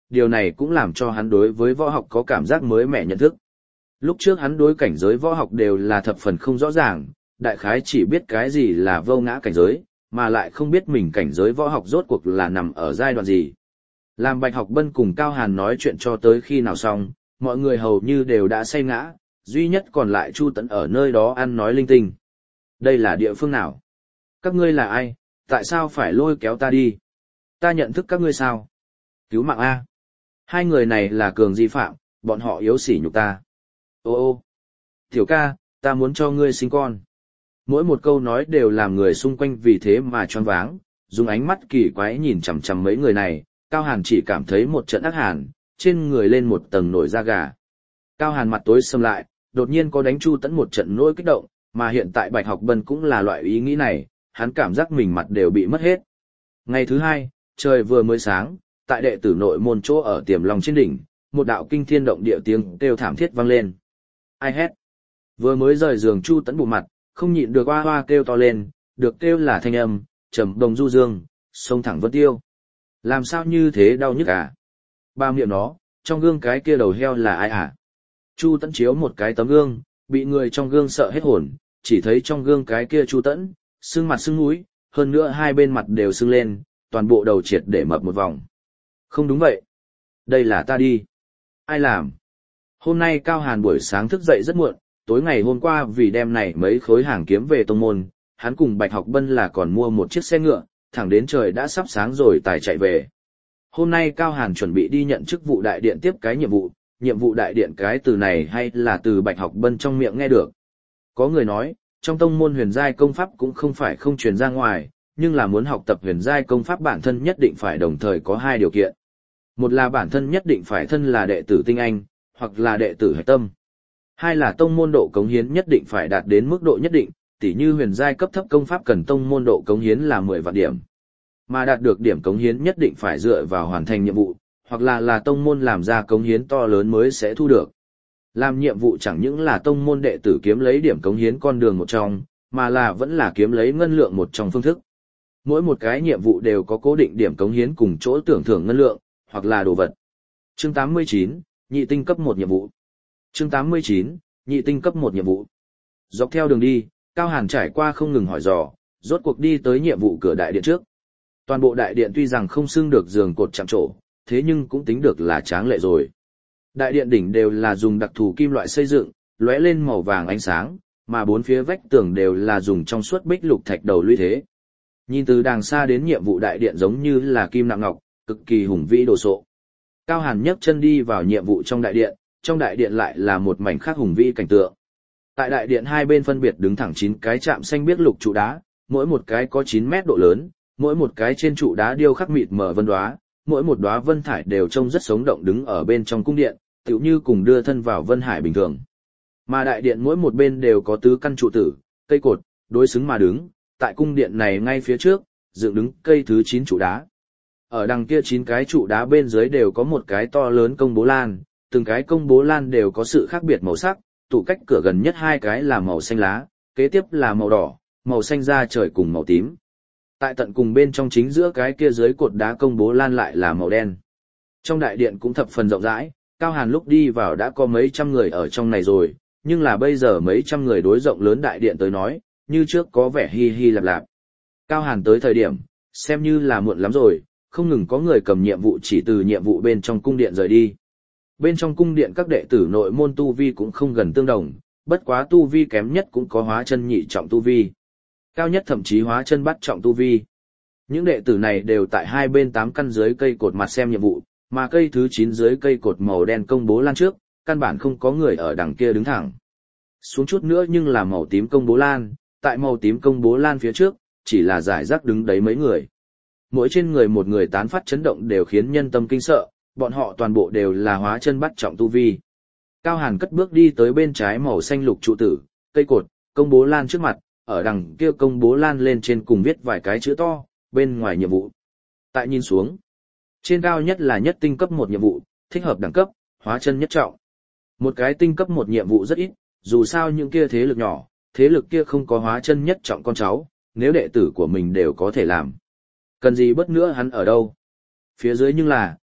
điều này cũng làm cho hắn đối với võ học có cảm giác mới mẻ nhận thức. Lúc trước hắn đối cảnh giới võ học đều là thập phần không rõ ràng, đại khái chỉ biết cái gì là vô ngã cảnh giới, mà lại không biết mình cảnh giới võ học rốt cuộc là nằm ở giai đoạn gì. Làm Bạch Học Bân cùng Cao Hàn nói chuyện cho tới khi nào xong, mọi người hầu như đều đã say ngã, duy nhất còn lại Chu Tẫn ở nơi đó ăn nói linh tinh. Đây là địa phương nào? Các ngươi là ai? Tại sao phải lôi kéo ta đi? Ta nhận thức các ngươi sao? Cứu mạng A. Hai người này là cường di phạm, bọn họ yếu sỉ nhục ta. Ô ô. Tiểu ca, ta muốn cho ngươi sinh con. Mỗi một câu nói đều làm người xung quanh vì thế mà choáng váng, dùng ánh mắt kỳ quái nhìn chằm chằm mấy người này, Cao Hàn chỉ cảm thấy một trận ác hàn, trên người lên một tầng nổi da gà. Cao Hàn mặt tối sầm lại, đột nhiên có đánh Chu Tẫn một trận nỗi kích động, mà hiện tại Bạch Học Bân cũng là loại ý nghĩ này, hắn cảm giác mình mặt đều bị mất hết. Ngày thứ hai, trời vừa mới sáng, tại đệ tử nội môn chỗ ở Tiềm Long trên đỉnh, một đạo kinh thiên động địa tiếng kêu thảm thiết vang lên. Ai hét? Vừa mới rời giường Chu Tẫn bụng mặt, không nhịn được oa oa kêu to lên, được kêu là thanh âm, trầm đồng du dương, sông thẳng vân tiêu. Làm sao như thế đau nhức à? Ba miệng nó, trong gương cái kia đầu heo là ai à? Chu Tẫn chiếu một cái tấm gương, bị người trong gương sợ hết hồn, chỉ thấy trong gương cái kia Chu Tẫn, sưng mặt sưng mũi, hơn nữa hai bên mặt đều sưng lên, toàn bộ đầu triệt để mập một vòng. Không đúng vậy. Đây là ta đi. Ai làm? Hôm nay Cao Hàn buổi sáng thức dậy rất muộn, tối ngày hôm qua vì đem này mấy khối hàng kiếm về tông môn, hắn cùng Bạch Học Bân là còn mua một chiếc xe ngựa, thẳng đến trời đã sắp sáng rồi tài chạy về. Hôm nay Cao Hàn chuẩn bị đi nhận chức vụ đại điện tiếp cái nhiệm vụ, nhiệm vụ đại điện cái từ này hay là từ Bạch Học Bân trong miệng nghe được. Có người nói, trong tông môn huyền giai công pháp cũng không phải không truyền ra ngoài, nhưng là muốn học tập huyền giai công pháp bản thân nhất định phải đồng thời có hai điều kiện. Một là bản thân nhất định phải thân là đệ tử tinh anh, hoặc là đệ tử hạch tâm. Hai là tông môn độ cống hiến nhất định phải đạt đến mức độ nhất định, tỉ như huyền giai cấp thấp công pháp cần tông môn độ cống hiến là mười vạn điểm. Mà đạt được điểm cống hiến nhất định phải dựa vào hoàn thành nhiệm vụ, hoặc là là tông môn làm ra cống hiến to lớn mới sẽ thu được. Làm nhiệm vụ chẳng những là tông môn đệ tử kiếm lấy điểm cống hiến con đường một trong, mà là vẫn là kiếm lấy ngân lượng một trong phương thức. Mỗi một cái nhiệm vụ đều có cố định điểm cống hiến cùng chỗ tưởng thưởng ngân lượng, hoặc là đồ vật. Chương tám mươi chín, nhị tinh cấp một nhiệm vụ. Chương tám mươi chín, nhị tinh cấp một nhiệm vụ. Dọc theo đường đi, Cao Hàn trải qua không ngừng hỏi dò, rốt cuộc đi tới nhiệm vụ cửa đại điện trước. Toàn bộ đại điện tuy rằng không xưng được giường cột chạm trổ, thế nhưng cũng tính được là tráng lệ rồi. Đại điện đỉnh đều là dùng đặc thù kim loại xây dựng, lóe lên màu vàng ánh sáng, mà bốn phía vách tường đều là dùng trong suốt bích lục thạch đầu lũy thế. Nhìn từ đàng xa đến nhiệm vụ đại điện giống như là kim nặng ngọc, cực kỳ hùng vĩ đồ sộ. Cao Hàn nhấc chân đi vào nhiệm vụ trong đại điện, trong đại điện lại là một mảnh khác hùng vĩ cảnh tượng. Tại đại điện hai bên phân biệt đứng thẳng chín cái chạm xanh biếc lục trụ đá, mỗi một cái có chín mét độ lớn, mỗi một cái trên trụ đá điêu khắc mịt mờ vân đóa, mỗi một đóa vân thải đều trông rất sống động đứng ở bên trong cung điện, tựu như cùng đưa thân vào vân hải bình thường. Mà đại điện mỗi một bên đều có tứ căn trụ tử, cây cột, đối xứng mà đứng, tại cung điện này ngay phía trước, dựng đứng cây thứ chín trụ đá. Ở đằng kia chín cái trụ đá bên dưới đều có một cái to lớn công bố lan, từng cái công bố lan đều có sự khác biệt màu sắc, tủ cách cửa gần nhất hai cái là màu xanh lá, kế tiếp là màu đỏ, màu xanh da trời cùng màu tím. Tại tận cùng bên trong chính giữa cái kia dưới cột đá công bố lan lại là màu đen. Trong đại điện cũng thập phần rộng rãi, Cao Hàn lúc đi vào đã có mấy trăm người ở trong này rồi, nhưng là bây giờ mấy trăm người đối rộng lớn đại điện tới nói, như trước có vẻ hi hi lạp lạp. Cao Hàn tới thời điểm, xem như là muộn lắm rồi, không ngừng có người cầm nhiệm vụ chỉ từ nhiệm vụ bên trong cung điện rời đi. Bên trong cung điện các đệ tử nội môn tu vi cũng không gần tương đồng, bất quá tu vi kém nhất cũng có hóa chân nhị trọng tu vi. Cao nhất thậm chí hóa chân bắt trọng tu vi. Những đệ tử này đều tại hai bên tám căn dưới cây cột mặt xem nhiệm vụ, mà cây thứ chín dưới cây cột màu đen công bố lan trước, căn bản không có người ở đằng kia đứng thẳng. Xuống chút nữa nhưng là màu tím công bố lan, tại màu tím công bố lan phía trước, chỉ là giải rác đứng đấy mấy người. Mỗi trên người một người tán phát chấn động đều khiến nhân tâm kinh sợ, bọn họ toàn bộ đều là hóa chân bắt trọng tu vi. Cao Hàn cất bước đi tới bên trái màu xanh lục trụ tử, cây cột, công bố lan trước mặt, ở đằng kia công bố lan lên trên cùng viết vài cái chữ to, bên ngoài nhiệm vụ. Tại nhìn xuống, trên cao nhất là nhất tinh cấp một nhiệm vụ, thích hợp đẳng cấp, hóa chân nhất trọng. Một cái tinh cấp một nhiệm vụ rất ít, dù sao những kia thế lực nhỏ, thế lực kia không có hóa chân nhất trọng con cháu, nếu đệ tử của mình đều có thể làm. Cần gì bất nữa hắn ở đâu. Phía dưới nhưng là,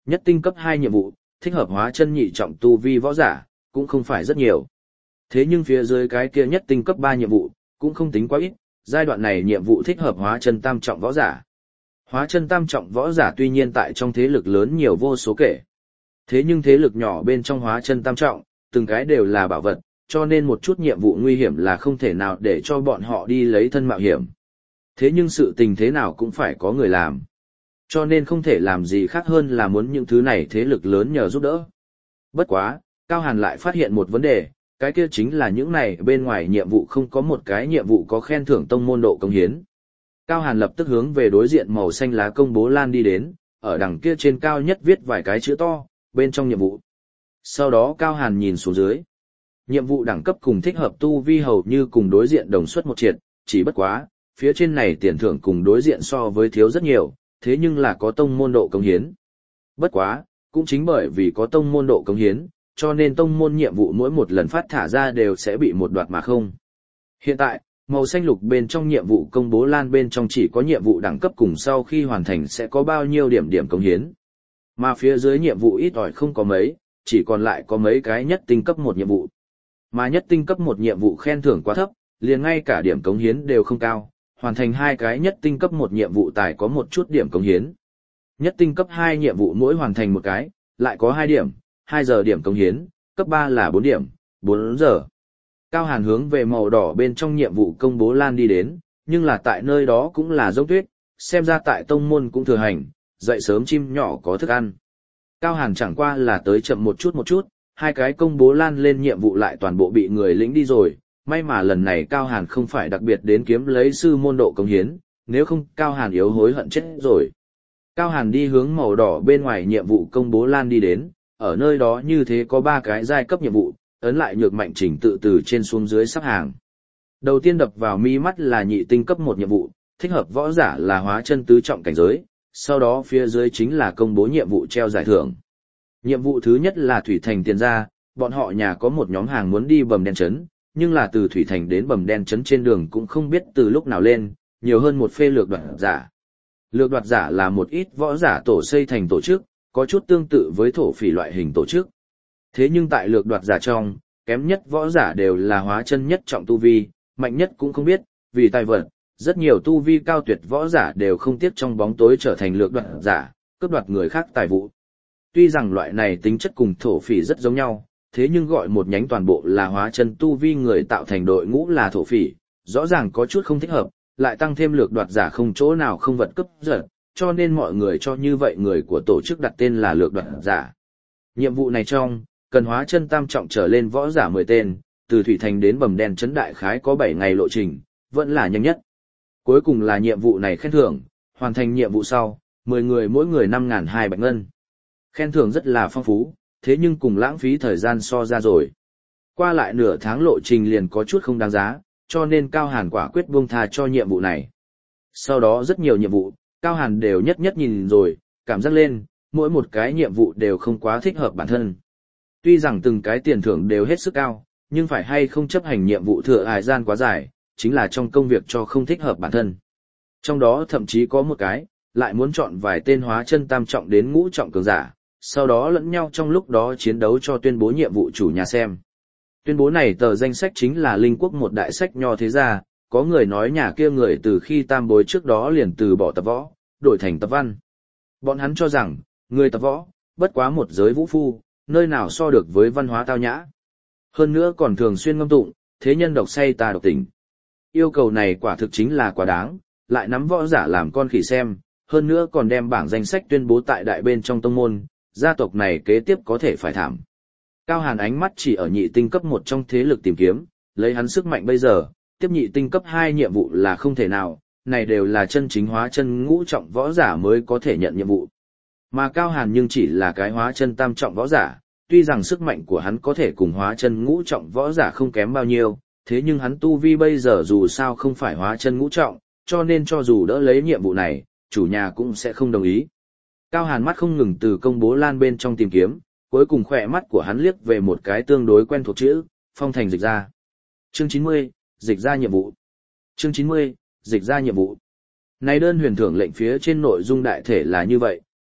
nhất tinh cấp hai nhiệm vụ, thích hợp hóa chân nhị trọng tu vi võ giả, cũng không phải rất nhiều. Thế nhưng phía dưới cái kia nhất tinh cấp ba nhiệm vụ, cũng không tính quá ít, giai đoạn này nhiệm vụ thích hợp hóa chân tam trọng võ giả. Hóa chân tam trọng võ giả tuy nhiên tại trong thế lực lớn nhiều vô số kể. Thế nhưng thế lực nhỏ bên trong hóa chân tam trọng, từng cái đều là bảo vật, cho nên một chút nhiệm vụ nguy hiểm là không thể nào để cho bọn họ đi lấy thân mạo hiểm. Thế nhưng sự tình thế nào cũng phải có người làm. Cho nên không thể làm gì khác hơn là muốn những thứ này thế lực lớn nhờ giúp đỡ. Bất quá, Cao Hàn lại phát hiện một vấn đề, cái kia chính là những này bên ngoài nhiệm vụ không có một cái nhiệm vụ có khen thưởng tông môn độ công hiến. Cao Hàn lập tức hướng về đối diện màu xanh lá công bố lan đi đến, ở đằng kia trên cao nhất viết vài cái chữ to, bên trong nhiệm vụ. Sau đó Cao Hàn nhìn xuống dưới. Nhiệm vụ đẳng cấp cùng thích hợp tu vi hầu như cùng đối diện đồng suất một triệt, chỉ bất quá, phía trên này tiền thưởng cùng đối diện so với thiếu rất nhiều, thế nhưng là có tông môn độ công hiến. Bất quá, cũng chính bởi vì có tông môn độ công hiến, cho nên tông môn nhiệm vụ mỗi một lần phát thả ra đều sẽ bị một đoạt mà không. Hiện tại, màu xanh lục bên trong nhiệm vụ công bố lan bên trong chỉ có nhiệm vụ đẳng cấp cùng sau khi hoàn thành sẽ có bao nhiêu điểm điểm công hiến. Mà phía dưới nhiệm vụ ít ỏi không có mấy, chỉ còn lại có mấy cái nhất tinh cấp một nhiệm vụ. Mà nhất tinh cấp một nhiệm vụ khen thưởng quá thấp, liền ngay cả điểm cống hiến đều không cao, hoàn thành hai cái nhất tinh cấp một nhiệm vụ tài có một chút điểm cống hiến. Nhất tinh cấp hai nhiệm vụ mỗi hoàn thành một cái, lại có hai điểm, hai giờ điểm cống hiến, cấp ba là bốn điểm, bốn giờ. Cao Hàn hướng về màu đỏ bên trong nhiệm vụ công bố lan đi đến, nhưng là tại nơi đó cũng là giống tuyết, xem ra tại tông môn cũng thừa hành, dậy sớm chim nhỏ có thức ăn. Cao Hàn chẳng qua là tới chậm một chút một chút, hai cái công bố lan lên nhiệm vụ lại toàn bộ bị người lĩnh đi rồi, may mà lần này Cao Hàn không phải đặc biệt đến kiếm lấy sư môn độ công hiến, nếu không Cao Hàn yếu hối hận chết rồi. Cao Hàn đi hướng màu đỏ bên ngoài nhiệm vụ công bố lan đi đến, ở nơi đó như thế có ba cái giai cấp nhiệm vụ, ấn lại nhược mạnh chỉnh tự từ trên xuống dưới sắp hàng. Đầu tiên đập vào mi mắt là nhị tinh cấp một nhiệm vụ, thích hợp võ giả là hóa chân tứ trọng cảnh giới, sau đó phía dưới chính là công bố nhiệm vụ treo giải thưởng. Nhiệm vụ thứ nhất là Thủy Thành tiền gia, bọn họ nhà có một nhóm hàng muốn đi Bầm Đen Trấn, nhưng là từ Thủy Thành đến Bầm Đen Trấn trên đường cũng không biết từ lúc nào lên, nhiều hơn một phê lược đoạt giả. Lược đoạt giả là một ít võ giả tổ xây thành tổ chức, có chút tương tự với thổ phỉ loại hình tổ chức. Thế nhưng tại lược đoạt giả trong, kém nhất võ giả đều là hóa chân nhất trọng tu vi, mạnh nhất cũng không biết, vì tài vật, rất nhiều tu vi cao tuyệt võ giả đều không tiếc trong bóng tối trở thành lược đoạt giả, cướp đoạt người khác tài vụ. Tuy rằng loại này tính chất cùng thổ phỉ rất giống nhau, thế nhưng gọi một nhánh toàn bộ là hóa chân tu vi người tạo thành đội ngũ là thổ phỉ, rõ ràng có chút không thích hợp, lại tăng thêm lược đoạt giả không chỗ nào không vật cướp giật, cho nên mọi người cho như vậy người của tổ chức đặt tên là lược đoạt giả. Nhiệm vụ này trong, cần hóa chân tam trọng trở lên võ giả mười tên, từ Thủy Thành đến Bầm Đen Trấn đại khái có bảy ngày lộ trình, vẫn là nhanh nhất. Cuối cùng là nhiệm vụ này khen thưởng, hoàn thành nhiệm vụ sau, mười người mỗi người năm nghìn hai bạch ngân. Khen thưởng rất là phong phú, thế nhưng cùng lãng phí thời gian so ra rồi. Qua lại nửa tháng lộ trình liền có chút không đáng giá, cho nên Cao Hàn quả quyết buông tha cho nhiệm vụ này. Sau đó rất nhiều nhiệm vụ, Cao Hàn đều nhất nhất nhìn rồi, cảm giác lên, mỗi một cái nhiệm vụ đều không quá thích hợp bản thân. Tuy rằng từng cái tiền thưởng đều hết sức cao, nhưng phải hay không chấp hành nhiệm vụ thừa hài gian quá dài, chính là trong công việc cho không thích hợp bản thân. Trong đó thậm chí có một cái, lại muốn chọn vài tên hóa chân tam trọng đến ngũ trọng cường giả, sau đó lẫn nhau trong lúc đó chiến đấu cho tuyên bố nhiệm vụ chủ nhà xem. Tuyên bố này tờ danh sách chính là Linh Quốc một đại sách nho thế gia, có người nói nhà kia người từ khi tam bối trước đó liền từ bỏ tập võ, đổi thành tập văn. Bọn hắn cho rằng, người tập võ, bất quá một giới vũ phu, nơi nào so được với văn hóa tao nhã. Hơn nữa còn thường xuyên ngâm tụng, thế nhân độc say ta độc tình. Yêu cầu này quả thực chính là quá đáng, lại nắm võ giả làm con khỉ xem, hơn nữa còn đem bảng danh sách tuyên bố tại đại bên trong tông môn, gia tộc này kế tiếp có thể phải thảm. Cao Hàn ánh mắt chỉ ở nhị tinh cấp một trong thế lực tìm kiếm, lấy hắn sức mạnh bây giờ, tiếp nhị tinh cấp hai nhiệm vụ là không thể nào, này đều là chân chính hóa chân ngũ trọng võ giả mới có thể nhận nhiệm vụ. Mà Cao Hàn nhưng chỉ là cái hóa chân tam trọng võ giả, tuy rằng sức mạnh của hắn có thể cùng hóa chân ngũ trọng võ giả không kém bao nhiêu, thế nhưng hắn tu vi bây giờ dù sao không phải hóa chân ngũ trọng, cho nên cho dù đỡ lấy nhiệm vụ này, chủ nhà cũng sẽ không đồng ý. Cao Hàn mắt không ngừng từ công bố lan bên trong tìm kiếm, cuối cùng khỏe mắt của hắn liếc về một cái tương đối quen thuộc chữ, Phong Thành dịch ra. Chương chín mươi, dịch ra nhiệm vụ. Chương chín mươi, dịch ra nhiệm vụ. Này đơn huyền thưởng lệnh phía trên nội dung đại thể là như vậy,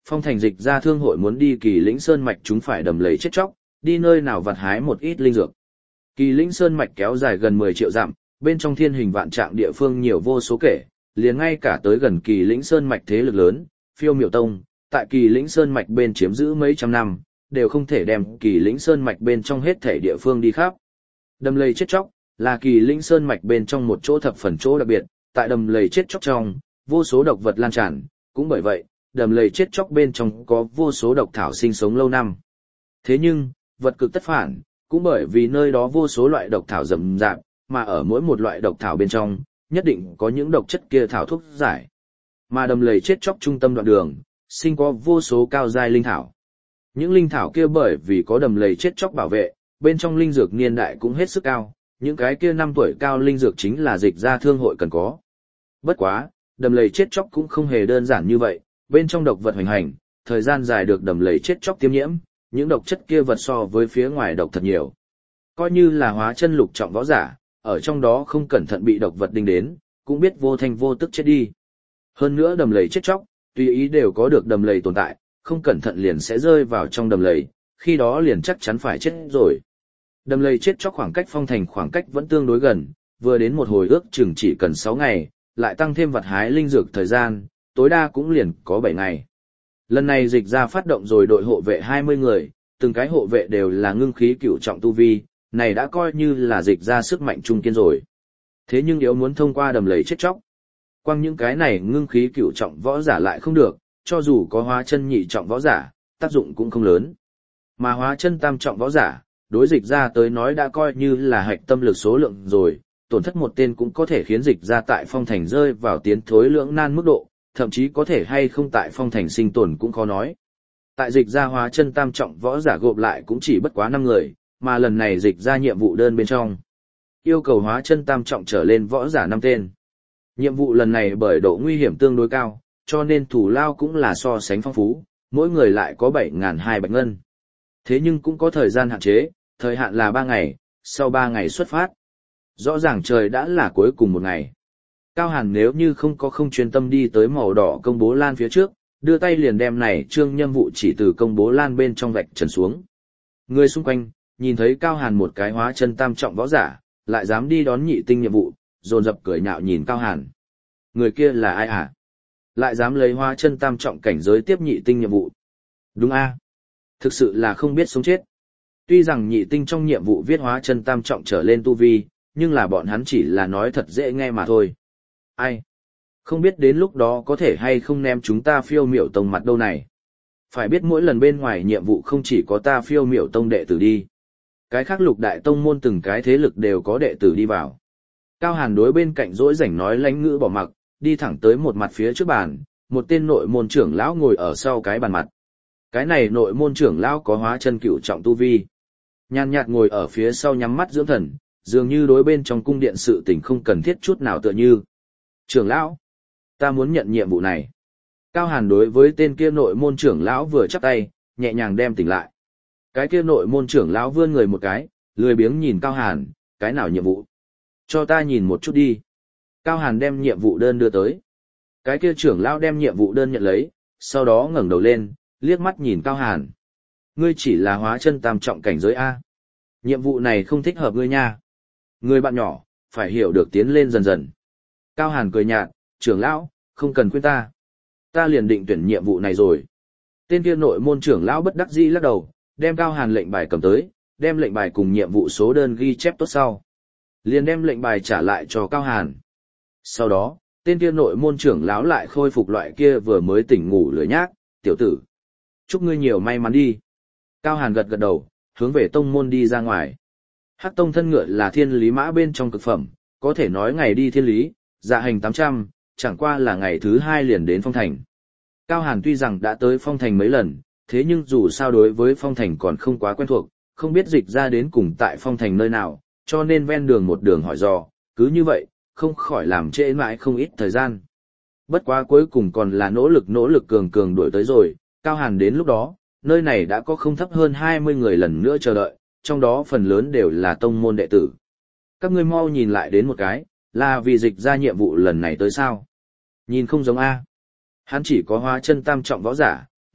phong thành dịch ra thương hội muốn đi Kỳ Lĩnh Sơn mạch chúng phải đầm lầy chết chóc, đi nơi nào vặt hái một ít linh dược. Kỳ Lĩnh Sơn mạch kéo dài gần mười triệu dặm, bên trong thiên hình vạn trạng địa phương nhiều vô số kể, liền ngay cả tới gần Kỳ Lĩnh Sơn mạch thế lực lớn, Phiêu Miểu Tông, tại Kỳ Lĩnh Sơn mạch bên chiếm giữ mấy trăm năm, đều không thể đem Kỳ Lĩnh Sơn mạch bên trong hết thể địa phương đi khắp. Đầm lầy chết chóc là Kỳ Lĩnh Sơn mạch bên trong một chỗ thập phần chỗ đặc biệt, tại đầm lầy chết chóc trong, vô số độc vật lan tràn, cũng bởi vậy, đầm lầy chết chóc bên trong có vô số độc thảo sinh sống lâu năm. Thế nhưng, vật cực tất phản, cũng bởi vì nơi đó vô số loại độc thảo rậm rạp, mà ở mỗi một loại độc thảo bên trong, nhất định có những độc chất kia thảo thuốc giải. Mà đầm lầy chết chóc trung tâm đoạn đường, sinh có vô số cao giai linh thảo. Những linh thảo kia bởi vì có đầm lầy chết chóc bảo vệ, bên trong linh dược niên đại cũng hết sức cao, những cái kia năm tuổi cao linh dược chính là dịch ra thương hội cần có. Bất quá, đầm lầy chết chóc cũng không hề đơn giản như vậy, bên trong độc vật hoành hành, thời gian dài được đầm lầy chết chóc tiêm nhiễm, những độc chất kia vật so với phía ngoài độc thật nhiều. Coi như là hóa chân lục trọng võ giả, ở trong đó không cẩn thận bị độc vật đinh đến, cũng biết vô thanh vô tức chết đi. Hơn nữa đầm lầy chết chóc, tùy ý đều có được đầm lầy tồn tại, không cẩn thận liền sẽ rơi vào trong đầm lầy, khi đó liền chắc chắn phải chết rồi. Đầm lầy chết chóc khoảng cách phong thành khoảng cách vẫn tương đối gần, vừa đến một hồi ước chừng chỉ cần sáu ngày, lại tăng thêm vật hái linh dược thời gian, tối đa cũng liền có bảy ngày. Lần này dịch ra phát động rồi đội hộ vệ hai mươi người, từng cái hộ vệ đều là ngưng khí cửu trọng tu vi, này đã coi như là dịch ra sức mạnh trung kiên rồi. Thế nhưng nếu muốn thông qua đầm lầy chết chóc, quang những cái này ngưng khí cửu trọng võ giả lại không được, cho dù có hóa chân nhị trọng võ giả, tác dụng cũng không lớn. Mà hóa chân tam trọng võ giả, đối dịch ra tới nói đã coi như là hạch tâm lực số lượng rồi, tổn thất một tên cũng có thể khiến dịch ra tại phong thành rơi vào tiến thối lưỡng nan mức độ, thậm chí có thể hay không tại phong thành sinh tồn cũng khó nói. Tại dịch ra hóa chân tam trọng võ giả gộp lại cũng chỉ bất quá năm người, mà lần này dịch ra nhiệm vụ đơn bên trong. Yêu cầu hóa chân tam trọng trở lên võ giả năm tên. Nhiệm vụ lần này bởi độ nguy hiểm tương đối cao, cho nên thủ lao cũng là so sánh phong phú, mỗi người lại có bảy nghìn hai bạch ngân. Thế nhưng cũng có thời gian hạn chế, thời hạn là ba ngày, sau ba ngày xuất phát. Rõ ràng trời đã là cuối cùng một ngày. Cao Hàn nếu như không có không chuyên tâm đi tới màu đỏ công bố lan phía trước, đưa tay liền đem này trương nhiệm vụ chỉ từ công bố lan bên trong vạch trần xuống. Người xung quanh, nhìn thấy Cao Hàn một cái hóa chân tam trọng võ giả, lại dám đi đón nhị tinh nhiệm vụ, dồn dập cười nhạo nhìn Cao Hàn. Người kia là ai hả? Lại dám lấy hóa chân tam trọng cảnh giới tiếp nhị tinh nhiệm vụ. Đúng a, thực sự là không biết sống chết. Tuy rằng nhị tinh trong nhiệm vụ viết hóa chân tam trọng trở lên tu vi, nhưng là bọn hắn chỉ là nói thật dễ nghe mà thôi. Ai? Không biết đến lúc đó có thể hay không ném chúng ta Phiêu Miểu Tông mặt đâu này. Phải biết mỗi lần bên ngoài nhiệm vụ không chỉ có ta Phiêu Miểu Tông đệ tử đi. Cái khác lục đại tông môn từng cái thế lực đều có đệ tử đi vào. Cao Hàn đối bên cạnh dỗi rảnh nói lánh ngữ bỏ mặc, đi thẳng tới một mặt phía trước bàn, một tên nội môn trưởng lão ngồi ở sau cái bàn mặt. Cái này nội môn trưởng lão có hóa chân cửu trọng tu vi. Nhàn nhạt ngồi ở phía sau nhắm mắt dưỡng thần, dường như đối bên trong cung điện sự tình không cần thiết chút nào tựa như. Trưởng lão, ta muốn nhận nhiệm vụ này. Cao Hàn đối với tên kia nội môn trưởng lão vừa chắp tay, nhẹ nhàng đem tỉnh lại. Cái kia nội môn trưởng lão vươn người một cái, lười biếng nhìn Cao Hàn, cái nào nhiệm vụ? Cho ta nhìn một chút đi. Cao Hàn đem nhiệm vụ đơn đưa tới. Cái kia trưởng lão đem nhiệm vụ đơn nhận lấy, sau đó ngẩng đầu lên, liếc mắt nhìn Cao Hàn. Ngươi chỉ là hóa chân tam trọng cảnh giới A. Nhiệm vụ này không thích hợp ngươi nha. Ngươi bạn nhỏ, phải hiểu được tiến lên dần dần. Cao Hàn cười nhạt, trưởng lão, không cần khuyên ta. Ta liền định tuyển nhiệm vụ này rồi. Tên kia nội môn trưởng lão bất đắc dĩ lắc đầu, đem Cao Hàn lệnh bài cầm tới, đem lệnh bài cùng nhiệm vụ số đơn ghi chép tốt sau. Liền đem lệnh bài trả lại cho Cao Hàn. Sau đó, tên kia nội môn trưởng lão lại khôi phục loại kia vừa mới tỉnh ngủ lười nhác, tiểu tử. Chúc ngươi nhiều may mắn đi. Cao Hàn gật gật đầu, hướng về tông môn đi ra ngoài. Hắc tông thân ngựa là thiên lý mã bên trong cực phẩm, có thể nói ngày đi thiên lý, dạ hành tám trăm, chẳng qua là ngày thứ hai liền đến phong thành. Cao Hàn tuy rằng đã tới phong thành mấy lần, thế nhưng dù sao đối với phong thành còn không quá quen thuộc, không biết dịch ra đến cùng tại phong thành nơi nào, cho nên ven đường một đường hỏi dò, cứ như vậy, không khỏi làm trễ mãi không ít thời gian. Bất quá cuối cùng còn là nỗ lực nỗ lực cường cường đuổi tới rồi, Cao Hàn đến lúc đó, nơi này đã có không thấp hơn hai mươi người lần nữa chờ đợi, trong đó phần lớn đều là tông môn đệ tử. Các ngươi mau nhìn lại đến một cái, là vì dịch ra nhiệm vụ lần này tới sao? Nhìn không giống A. Hắn chỉ có hóa chân tam trọng võ giả,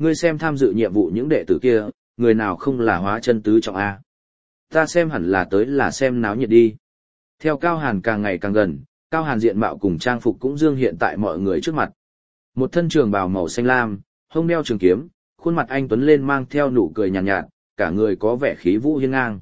ngươi xem tham dự nhiệm vụ những đệ tử kia, người nào không là hóa chân tứ trọng A. Ta xem hẳn là tới là xem náo nhiệt đi. Theo Cao Hàn càng ngày càng gần, Cao Hàn diện mạo cùng trang phục cũng dương hiện tại mọi người trước mặt. Một thân trường bào màu xanh lam, hông đeo trường kiếm, khuôn mặt anh tuấn lên mang theo nụ cười nhàn nhạt, nhạt, cả người có vẻ khí vũ hiên ngang.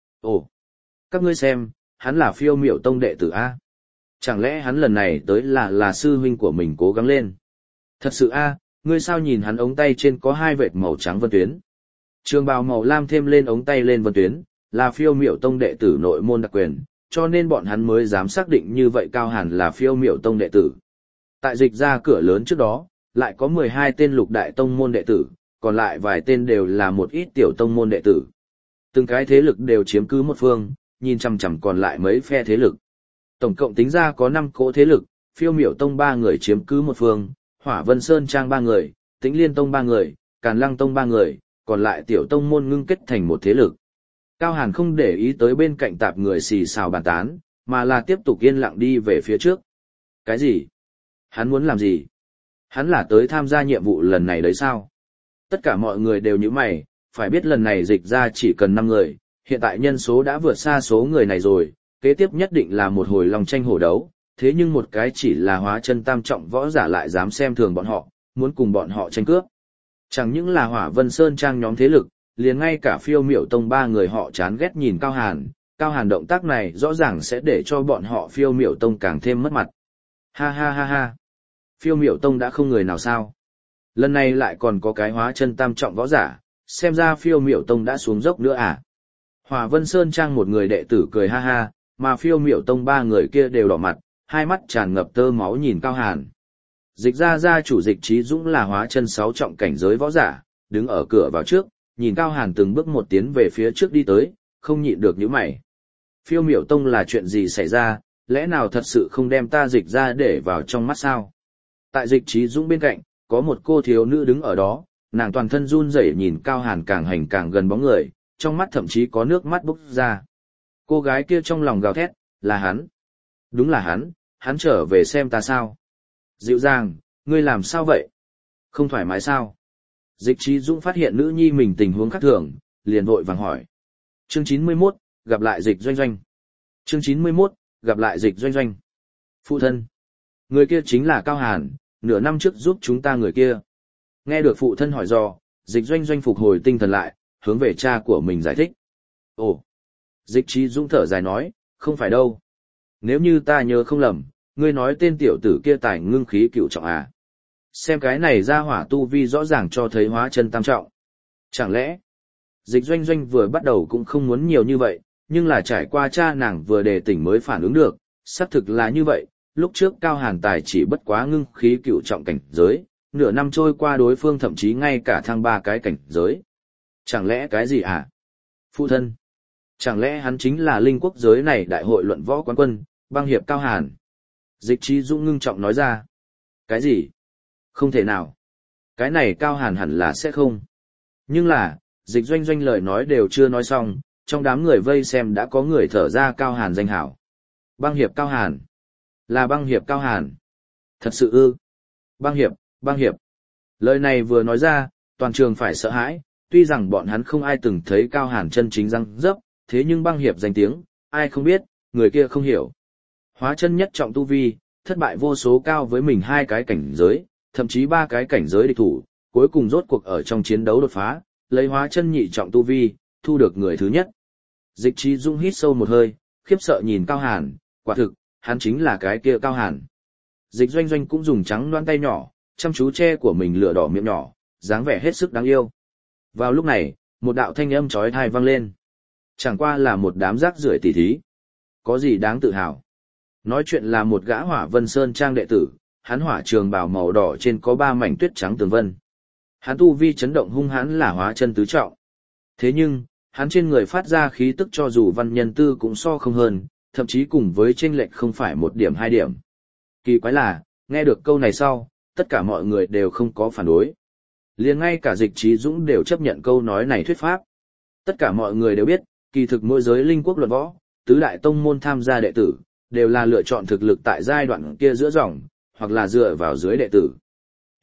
Ồ, các ngươi xem, hắn là Phiêu Miểu Tông đệ tử A. Chẳng lẽ hắn lần này tới là là sư huynh của mình cố gắng lên? Thật sự A, ngươi sao nhìn hắn ống tay trên có hai vệt màu trắng vân tuyến? Trường bào màu lam thêm lên ống tay lên vân tuyến, là Phiêu Miểu Tông đệ tử nội môn đặc quyền, cho nên bọn hắn mới dám xác định như vậy Cao Hàn là Phiêu Miểu Tông đệ tử. Tại dịch ra cửa lớn trước đó, lại có mười hai tên lục đại tông môn đệ tử, còn lại vài tên đều là một ít tiểu tông môn đệ tử. Từng cái thế lực đều chiếm cứ một phương, nhìn chằm chằm còn lại mấy phe thế lực. Tổng cộng tính ra có năm cỗ thế lực, Phiêu Miểu Tông ba người chiếm cứ một phương, Hỏa Vân Sơn Trang ba người, Tĩnh Liên Tông ba người, Càn Lăng Tông ba người, còn lại tiểu tông môn ngưng kết thành một thế lực. Cao Hàn không để ý tới bên cạnh tạp người xì xào bàn tán, mà là tiếp tục yên lặng đi về phía trước. Cái gì? Hắn muốn làm gì? Hắn là tới tham gia nhiệm vụ lần này đấy sao? Tất cả mọi người đều như mày, phải biết lần này dịch ra chỉ cần năm người, hiện tại nhân số đã vượt xa số người này rồi, kế tiếp nhất định là một hồi lòng tranh hổ đấu, thế nhưng một cái chỉ là hóa chân tam trọng võ giả lại dám xem thường bọn họ, muốn cùng bọn họ tranh cướp. Chẳng những là Hỏa Vân Sơn Trang nhóm thế lực, liền ngay cả Phiêu Miểu Tông ba người họ chán ghét nhìn Cao Hàn, Cao Hàn động tác này rõ ràng sẽ để cho bọn họ Phiêu Miểu Tông càng thêm mất mặt. Ha ha ha ha. Phiêu Miểu Tông đã không người nào sao? Lần này lại còn có cái hóa chân tam trọng võ giả, xem ra Phiêu Miểu Tông đã xuống dốc nữa à? Hỏa Vân Sơn Trang một người đệ tử cười ha ha, mà Phiêu Miểu Tông ba người kia đều đỏ mặt, hai mắt tràn ngập tơ máu nhìn Cao Hàn. Dịch ra gia chủ Dịch Trí Dũng là hóa chân sáu trọng cảnh giới võ giả, đứng ở cửa vào trước, nhìn Cao Hàn từng bước một tiến về phía trước đi tới, không nhịn được nhíu mày. Phiêu Miểu Tông là chuyện gì xảy ra, lẽ nào thật sự không đem ta dịch ra để vào trong mắt sao? Tại Dịch Trí Dũng bên cạnh, có một cô thiếu nữ đứng ở đó, nàng toàn thân run rẩy nhìn Cao Hàn càng hành càng gần bóng người, trong mắt thậm chí có nước mắt bốc ra. Cô gái kia trong lòng gào thét, là hắn. Đúng là hắn, hắn trở về xem ta sao? Dịu dàng, ngươi làm sao vậy? Không thoải mái sao? Dịch Trí Dũng phát hiện nữ nhi mình tình huống khác thường, liền vội vàng hỏi. Chương chín mươi mốt, gặp lại Dịch Doanh Doanh. Chương chín mươi mốt, gặp lại Dịch Doanh Doanh. Phụ thân. Người kia chính là Cao Hàn, nửa năm trước giúp chúng ta người kia. Nghe được phụ thân hỏi dò, Dịch Doanh Doanh phục hồi tinh thần lại, hướng về cha của mình giải thích. Ồ. Dịch Trí Dũng thở dài nói, không phải đâu. Nếu như ta nhớ không lầm, ngươi nói tên tiểu tử kia tài ngưng khí cựu trọng à. Xem cái này ra hỏa tu vi rõ ràng cho thấy hóa chân tam trọng. Chẳng lẽ, Dịch Doanh Doanh vừa bắt đầu cũng không muốn nhiều như vậy, nhưng là trải qua cha nàng vừa đề tỉnh mới phản ứng được, xác thực là như vậy, lúc trước Cao Hàn tài chỉ bất quá ngưng khí cựu trọng cảnh giới, nửa năm trôi qua đối phương thậm chí ngay cả thăng ba cái cảnh giới. Chẳng lẽ cái gì à? Phụ thân. Chẳng lẽ hắn chính là linh quốc giới này đại hội luận võ quán quân, băng hiệp Cao Hàn? Dịch Trí Dũng ngưng trọng nói ra. Cái gì? Không thể nào. Cái này Cao Hàn hẳn là sẽ không. Nhưng là, Dịch Doanh Doanh lời nói đều chưa nói xong, trong đám người vây xem đã có người thở ra Cao Hàn danh hảo. Băng hiệp Cao Hàn. Là băng hiệp Cao Hàn. Thật sự ư. Băng hiệp, băng hiệp. Lời này vừa nói ra, toàn trường phải sợ hãi, tuy rằng bọn hắn không ai từng thấy Cao Hàn chân chính răng dấp, thế nhưng băng hiệp danh tiếng, ai không biết, người kia không hiểu. Hóa chân nhất trọng tu vi, thất bại vô số cao với mình hai cái cảnh giới, thậm chí ba cái cảnh giới địch thủ, cuối cùng rốt cuộc ở trong chiến đấu đột phá, lấy hóa chân nhị trọng tu vi, thu được người thứ nhất. Dịch Trí Dũng hít sâu một hơi, khiếp sợ nhìn Cao Hàn, quả thực, hắn chính là cái kia Cao Hàn. Dịch Doanh Doanh cũng dùng trắng loan tay nhỏ, chăm chú che của mình lửa đỏ miệng nhỏ, dáng vẻ hết sức đáng yêu. Vào lúc này, một đạo thanh âm chói tai vang lên. Chẳng qua là một đám rác rưởi tỉ thí. Có gì đáng tự hào? Nói chuyện là một gã Hỏa Vân Sơn Trang đệ tử, hắn hỏa trường bào màu đỏ trên có ba mảnh tuyết trắng tường vân. Hắn tu vi chấn động hung hãn là hóa chân tứ trọng. Thế nhưng, hắn trên người phát ra khí tức cho dù văn nhân tư cũng so không hơn, thậm chí cùng với chênh lệch không phải một điểm hai điểm. Kỳ quái là, nghe được câu này sau, tất cả mọi người đều không có phản đối. Liền ngay cả Dịch Trí Dũng đều chấp nhận câu nói này thuyết pháp. Tất cả mọi người đều biết, kỳ thực mỗi giới linh quốc luận võ, tứ đại tông môn tham gia đệ tử, đều là lựa chọn thực lực tại giai đoạn kia giữa dòng, hoặc là dựa vào dưới đệ tử.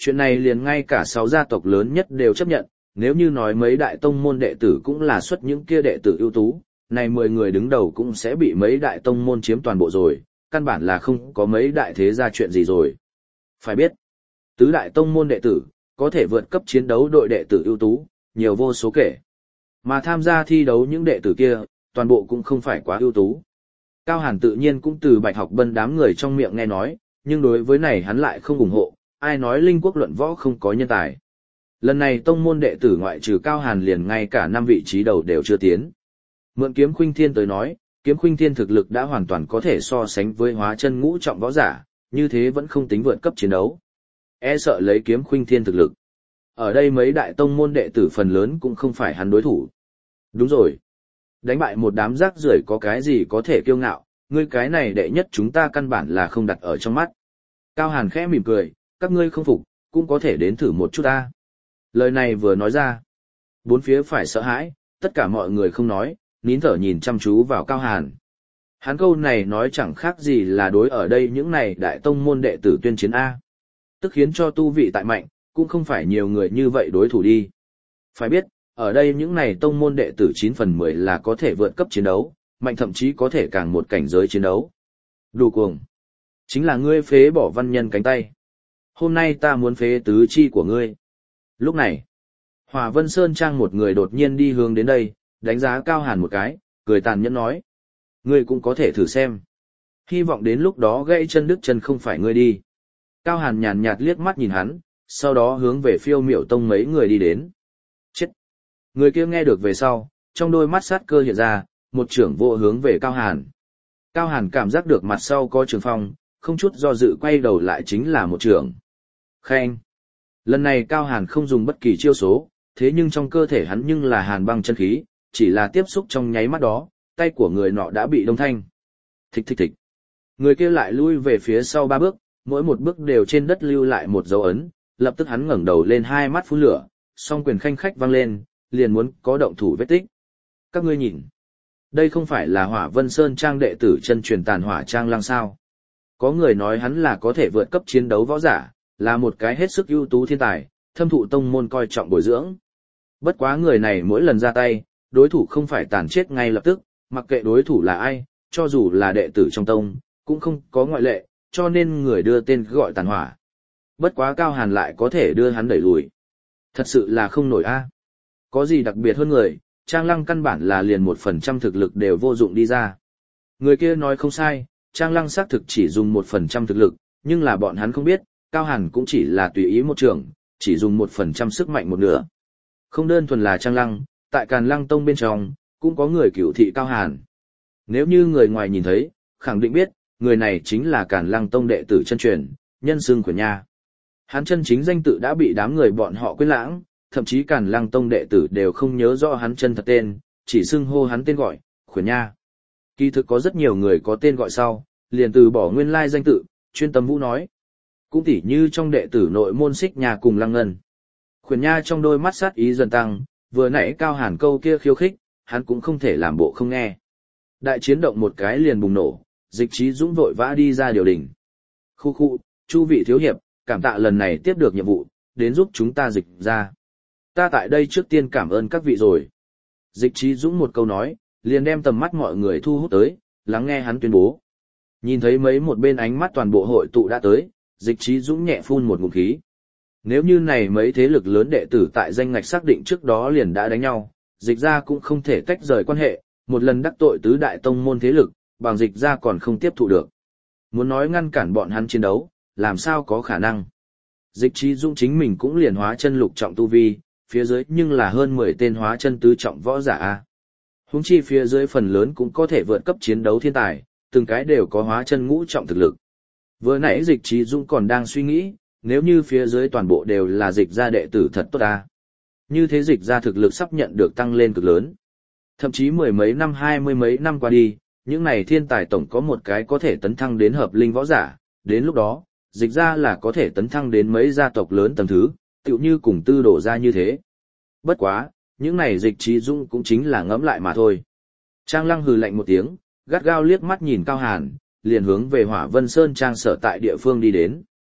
Chuyện này liền ngay cả sáu gia tộc lớn nhất đều chấp nhận, nếu như nói mấy đại tông môn đệ tử cũng là xuất những kia đệ tử ưu tú, này mười người đứng đầu cũng sẽ bị mấy đại tông môn chiếm toàn bộ rồi, căn bản là không có mấy đại thế gia chuyện gì rồi. Phải biết, tứ đại tông môn đệ tử, có thể vượt cấp chiến đấu đội đệ tử ưu tú, nhiều vô số kể. Mà tham gia thi đấu những đệ tử kia, toàn bộ cũng không phải quá ưu tú. Cao Hàn tự nhiên cũng từ Bạch Học Bân đám người trong miệng nghe nói, nhưng đối với này hắn lại không ủng hộ, ai nói Linh Quốc luận võ không có nhân tài. Lần này tông môn đệ tử ngoại trừ Cao Hàn liền ngay cả năm vị trí đầu đều chưa tiến. Mượn Kiếm Khuynh Thiên tới nói, Kiếm Khuynh Thiên thực lực đã hoàn toàn có thể so sánh với hóa chân ngũ trọng võ giả, như thế vẫn không tính vượt cấp chiến đấu. E sợ lấy Kiếm Khuynh Thiên thực lực. Ở đây mấy đại tông môn đệ tử phần lớn cũng không phải hắn đối thủ. Đúng rồi. Đánh bại một đám rác rưởi có cái gì có thể kiêu ngạo, ngươi cái này đệ nhất chúng ta căn bản là không đặt ở trong mắt. Cao Hàn khẽ mỉm cười, các ngươi không phục, cũng có thể đến thử một chút ta. Lời này vừa nói ra. Bốn phía phải sợ hãi, tất cả mọi người không nói, nín thở nhìn chăm chú vào Cao Hàn. Hắn câu này nói chẳng khác gì là đối ở đây những này đại tông môn đệ tử tuyên chiến A. Tức khiến cho tu vị tại mạnh, cũng không phải nhiều người như vậy đối thủ đi. Phải biết, ở đây những này tông môn đệ tử chín phần mười là có thể vượt cấp chiến đấu, mạnh thậm chí có thể càng một cảnh giới chiến đấu. Đủ cuồng. Chính là ngươi phế bỏ văn nhân cánh tay. Hôm nay ta muốn phế tứ chi của ngươi. Lúc này, Hỏa Vân Sơn Trang một người đột nhiên đi hướng đến đây, đánh giá Cao Hàn một cái, cười tàn nhẫn nói. Ngươi cũng có thể thử xem. Hy vọng đến lúc đó gãy chân đứt chân không phải ngươi đi. Cao Hàn nhàn nhạt liếc mắt nhìn hắn, sau đó hướng về Phiêu Miểu Tông mấy người đi đến. Chết! Người kia nghe được về sau, trong đôi mắt sát cơ hiện ra, một trưởng vô hướng về Cao Hàn. Cao Hàn cảm giác được mặt sau có trường phong, không chút do dự quay đầu lại chính là một trưởng. Khen! Lần này Cao Hàn không dùng bất kỳ chiêu số, thế nhưng trong cơ thể hắn nhưng là hàn băng chân khí, chỉ là tiếp xúc trong nháy mắt đó, tay của người nọ đã bị đông thanh. Thịch thịch thịch. Người kia lại lui về phía sau ba bước, mỗi một bước đều trên đất lưu lại một dấu ấn, lập tức hắn ngẩng đầu lên hai mắt phun lửa, song quyền khanh khách vang lên, liền muốn có động thủ vết tích. Các ngươi nhìn, đây không phải là Hỏa Vân Sơn Trang đệ tử chân truyền Tàn Hỏa Trang Lăng sao? Có người nói hắn là có thể vượt cấp chiến đấu võ giả, là một cái hết sức ưu tú thiên tài, thâm thụ tông môn coi trọng bồi dưỡng. Bất quá người này mỗi lần ra tay, đối thủ không phải tàn chết ngay lập tức, mặc kệ đối thủ là ai, cho dù là đệ tử trong tông, cũng không có ngoại lệ, cho nên người đưa tên gọi Tàn Hỏa. Bất quá Cao Hàn lại có thể đưa hắn đẩy lùi. Thật sự là không nổi a. Có gì đặc biệt hơn người, Trang Lăng căn bản là liền một phần trăm thực lực đều vô dụng đi ra. Người kia nói không sai, Trang Lăng xác thực chỉ dùng một phần trăm thực lực, nhưng là bọn hắn không biết, Cao Hàn cũng chỉ là tùy ý một trường, chỉ dùng một phần trăm sức mạnh một nửa. Không đơn thuần là Trang Lăng, tại Càn Lăng Tông bên trong, cũng có người cửu thị Cao Hàn. Nếu như người ngoài nhìn thấy, khẳng định biết, người này chính là Càn Lăng Tông đệ tử chân truyền, nhân xưng Khuyển Nha. Hắn chân chính danh tự đã bị đám người bọn họ quên lãng, thậm chí Càn Lăng Tông đệ tử đều không nhớ rõ hắn chân thật tên, chỉ xưng hô hắn tên gọi, Khuyển Nha. Kỳ thực có rất nhiều người có tên gọi sau, liền từ bỏ nguyên lai danh tự, chuyên tâm vũ nói. Cũng tỉ như trong đệ tử nội môn Xích Nha cùng Lăng Ngân. Khuyển Nha trong đôi mắt sát ý dần tăng, vừa nãy Cao Hàn câu kia khiêu khích, hắn cũng không thể làm bộ không nghe. Đại chiến động một cái liền bùng nổ, Dịch Trí Dũng vội vã đi ra điều đình. Khu khu, Chu vị thiếu hiệp, cảm tạ lần này tiếp được nhiệm vụ, đến giúp chúng ta dịch ra. Ta tại đây trước tiên cảm ơn các vị rồi. Dịch Trí Dũng một câu nói, liền đem tầm mắt mọi người thu hút tới, lắng nghe hắn tuyên bố. Nhìn thấy mấy một bên ánh mắt toàn bộ hội tụ đã tới, Dịch Trí Dũng nhẹ phun một ngụm khí. Nếu như này mấy thế lực lớn đệ tử tại danh ngạch xác định trước đó liền đã đánh nhau, dịch ra cũng không thể tách rời quan hệ, một lần đắc tội tứ đại tông môn thế lực, bằng dịch ra còn không tiếp thụ được. Muốn nói ngăn cản bọn hắn chiến đấu, làm sao có khả năng. Dịch Trí Dũng chính mình cũng liền hóa chân lục trọng tu vi, phía dưới nhưng là hơn mười tên hóa chân tứ trọng võ giả a. Huống chi phía dưới phần lớn cũng có thể vượt cấp chiến đấu thiên tài, từng cái đều có hóa chân ngũ trọng thực lực. Vừa nãy Dịch Trí Dũng còn đang suy nghĩ, nếu như phía dưới toàn bộ đều là dịch gia đệ tử thật tốt ta. Như thế dịch gia thực lực sắp nhận được tăng lên cực lớn. Thậm chí mười mấy năm hai mươi mấy năm qua đi, những này thiên tài tổng có một cái có thể tấn thăng đến hợp linh võ giả, đến lúc đó, dịch gia là có thể tấn thăng đến mấy gia tộc lớn tầng thứ, tựu như cùng tư đổ ra như thế. Bất quá, những này Dịch Trí Dũng cũng chính là ngẫm lại mà thôi. Trang Lăng hừ lạnh một tiếng, gắt gao liếc mắt nhìn Cao Hàn, liền hướng về Hỏa Vân Sơn Trang sở tại địa phương đi đến.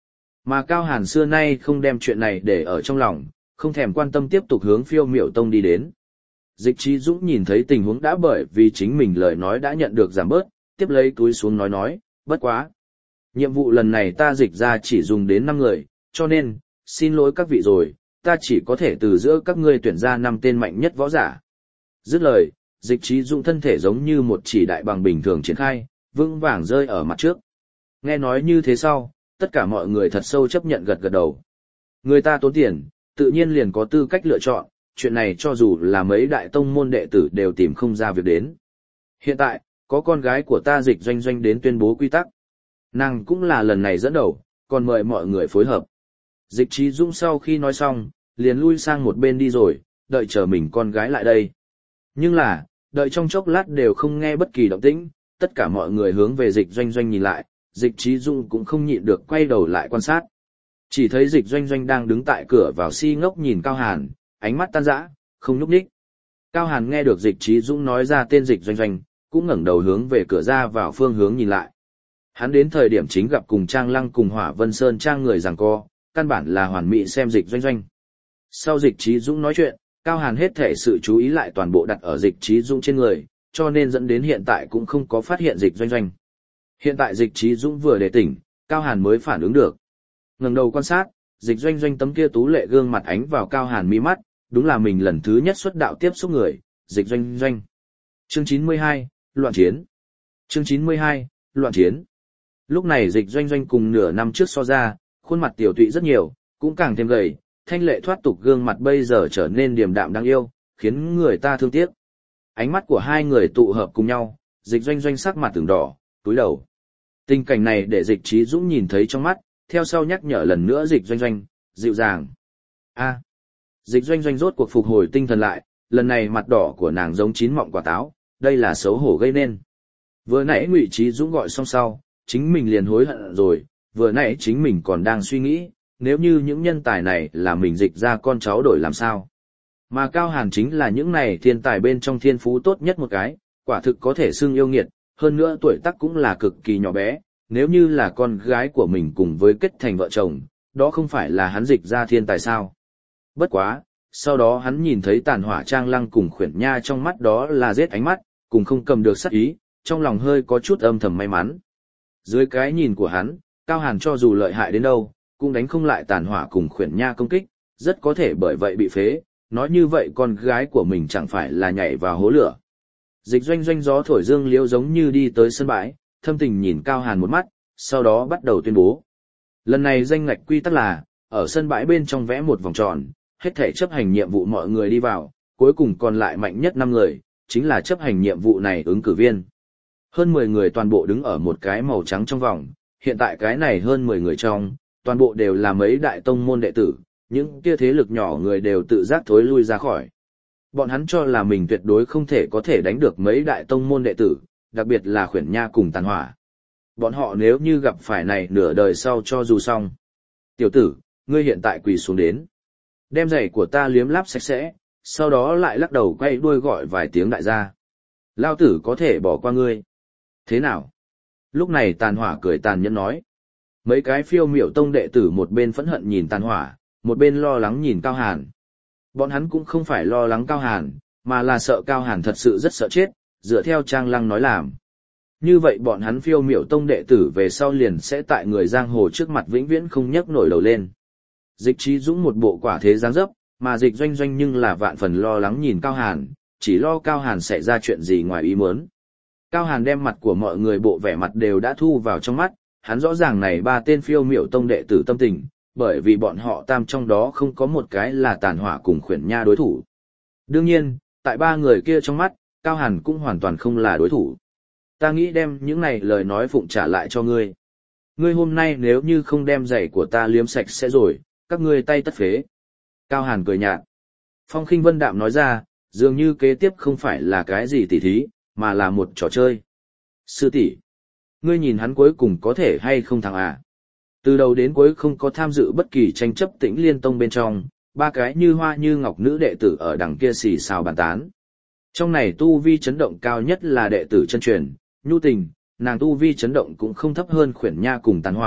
Mà Cao Hàn xưa nay không đem chuyện này để ở trong lòng, không thèm quan tâm tiếp tục hướng Phiêu Miểu Tông đi đến. Dịch Trí Dũng nhìn thấy tình huống đã bởi vì chính mình lời nói đã nhận được giảm bớt, tiếp lấy túi xuống nói nói, bất quá. Nhiệm vụ lần này ta dịch ra chỉ dùng đến năm người, cho nên, xin lỗi các vị rồi, ta chỉ có thể từ giữa các ngươi tuyển ra năm tên mạnh nhất võ giả. Dứt lời, Dịch Trí Dũng thân thể giống như một chỉ đại bằng bình thường triển khai, vững vàng rơi ở mặt trước. Nghe nói như thế sau, tất cả mọi người thật sâu chấp nhận gật gật đầu. Người ta tốn tiền, tự nhiên liền có tư cách lựa chọn, chuyện này cho dù là mấy đại tông môn đệ tử đều tìm không ra việc đến. Hiện tại, có con gái của ta Dịch Doanh Doanh đến tuyên bố quy tắc. Nàng cũng là lần này dẫn đầu, còn mời mọi người phối hợp. Dịch Trí Dũng sau khi nói xong, liền lui sang một bên đi rồi, đợi chờ mình con gái lại đây. Nhưng là, đợi trong chốc lát đều không nghe bất kỳ động tĩnh, tất cả mọi người hướng về Dịch Doanh Doanh nhìn lại, Dịch Trí Dũng cũng không nhịn được quay đầu lại quan sát. Chỉ thấy Dịch Doanh Doanh đang đứng tại cửa vào si ngốc nhìn Cao Hàn, ánh mắt tan rã, không nhúc nhích. Cao Hàn nghe được Dịch Trí Dũng nói ra tên Dịch Doanh Doanh, cũng ngẩng đầu hướng về cửa ra vào phương hướng nhìn lại. Hắn đến thời điểm chính gặp cùng Trang Lăng cùng Hỏa Vân Sơn Trang người giằng co, căn bản là hoàn mỹ xem Dịch Doanh Doanh. Sau Dịch Trí Dũng nói chuyện, Cao Hàn hết thể sự chú ý lại toàn bộ đặt ở Dịch Trí Dũng trên người, cho nên dẫn đến hiện tại cũng không có phát hiện Dịch Doanh Doanh. Hiện tại Dịch Trí Dũng vừa để tỉnh, Cao Hàn mới phản ứng được. Ngẩng đầu quan sát, Dịch Doanh Doanh tấm kia tú lệ gương mặt ánh vào Cao Hàn mi mắt, đúng là mình lần thứ nhất xuất đạo tiếp xúc người, Dịch Doanh Doanh. Chương chín mươi hai, Loạn Chiến. Chương chín mươi hai, Loạn Chiến. Lúc này Dịch Doanh Doanh cùng nửa năm trước so ra, khuôn mặt tiểu tụy rất nhiều, cũng càng thêm gầy, thanh lệ thoát tục gương mặt bây giờ trở nên điềm đạm đáng yêu, khiến người ta thương tiếc. Ánh mắt của hai người tụ hợp cùng nhau, Dịch Doanh Doanh sắc mặt ửng đỏ, cúi đầu. Tình cảnh này để Dịch Trí Dũng nhìn thấy trong mắt, theo sau nhắc nhở lần nữa Dịch Doanh Doanh, dịu dàng. A. Dịch Doanh Doanh rốt cuộc phục hồi tinh thần lại, lần này mặt đỏ của nàng giống chín mọng quả táo, đây là xấu hổ gây nên. Vừa nãy Ngụy Trí Dũng gọi xong sau, chính mình liền hối hận rồi, vừa nãy chính mình còn đang suy nghĩ, nếu như những nhân tài này là mình dịch ra con cháu đổi làm sao. Mà Cao Hàn chính là những này thiên tài bên trong thiên phú tốt nhất một cái, quả thực có thể xưng yêu nghiệt, hơn nữa tuổi tác cũng là cực kỳ nhỏ bé, nếu như là con gái của mình cùng với kết thành vợ chồng, đó không phải là hắn dịch ra thiên tài sao. Bất quá, sau đó hắn nhìn thấy Tàn Hỏa Trang Lăng cùng Khuyển Nha trong mắt đó là giết ánh mắt, cùng không cầm được sát ý, trong lòng hơi có chút âm thầm may mắn. Dưới cái nhìn của hắn, Cao Hàn cho dù lợi hại đến đâu, cũng đánh không lại Tàn Hỏa cùng Khuyển Nha công kích, rất có thể bởi vậy bị phế, nói như vậy con gái của mình chẳng phải là nhảy vào hố lửa. Dịch Doanh Doanh gió thổi dương liễu giống như đi tới sân bãi, thâm tình nhìn Cao Hàn một mắt, sau đó bắt đầu tuyên bố. Lần này danh ngạch quy tắc là, ở sân bãi bên trong vẽ một vòng tròn, hết thể chấp hành nhiệm vụ mọi người đi vào, cuối cùng còn lại mạnh nhất năm người, chính là chấp hành nhiệm vụ này ứng cử viên. Hơn mười người toàn bộ đứng ở một cái màu trắng trong vòng, hiện tại cái này hơn mười người trong, toàn bộ đều là mấy đại tông môn đệ tử, những kia thế lực nhỏ người đều tự giác thối lui ra khỏi. Bọn hắn cho là mình tuyệt đối không thể có thể đánh được mấy đại tông môn đệ tử, đặc biệt là Khuyển Nha cùng Tàn Hỏa. Bọn họ nếu như gặp phải này nửa đời sau cho dù xong. Tiểu tử, ngươi hiện tại quỳ xuống đến. Đem giày của ta liếm láp sạch sẽ, sau đó lại lắc đầu quay đuôi gọi vài tiếng đại gia. Lao tử có thể bỏ qua ngươi. Thế nào? Lúc này Tàn Hỏa cười tàn nhẫn nói. Mấy cái Phiêu Miểu Tông đệ tử một bên phẫn hận nhìn Tàn Hỏa, một bên lo lắng nhìn Cao Hàn. Bọn hắn cũng không phải lo lắng Cao Hàn, mà là sợ Cao Hàn thật sự rất sợ chết, dựa theo Trang Lăng nói làm. Như vậy bọn hắn Phiêu Miểu Tông đệ tử về sau liền sẽ tại người giang hồ trước mặt vĩnh viễn không nhấc nổi đầu lên. Dịch Trí Dũng một bộ quả thế dáng dấp, mà Dịch Doanh Doanh nhưng là vạn phần lo lắng nhìn Cao Hàn, chỉ lo Cao Hàn sẽ ra chuyện gì ngoài ý muốn. Cao Hàn đem mặt của mọi người bộ vẻ mặt đều đã thu vào trong mắt, hắn rõ ràng này ba tên Phiêu Miểu Tông đệ tử tâm tình, bởi vì bọn họ tam trong đó không có một cái là Tàn Hỏa cùng Khuyển Nha đối thủ. Đương nhiên, tại ba người kia trong mắt, Cao Hàn cũng hoàn toàn không là đối thủ. Ta nghĩ đem những này lời nói phụng trả lại cho ngươi. Ngươi hôm nay nếu như không đem giày của ta liếm sạch sẽ rồi, các ngươi tay tất phế. Cao Hàn cười nhạt. Phong Khinh Vân đạm nói ra, dường như kế tiếp không phải là cái gì tỉ thí, mà là một trò chơi. Sư tỷ, ngươi nhìn hắn cuối cùng có thể hay không thắng à? Từ đầu đến cuối không có tham dự bất kỳ tranh chấp Tĩnh Liên Tông bên trong, ba cái như hoa như ngọc nữ đệ tử ở đằng kia xì xào bàn tán. Trong này tu vi chấn động cao nhất là đệ tử chân truyền, Nhu Tình, nàng tu vi chấn động cũng không thấp hơn Khuyển Nha cùng Tàn Hỏa,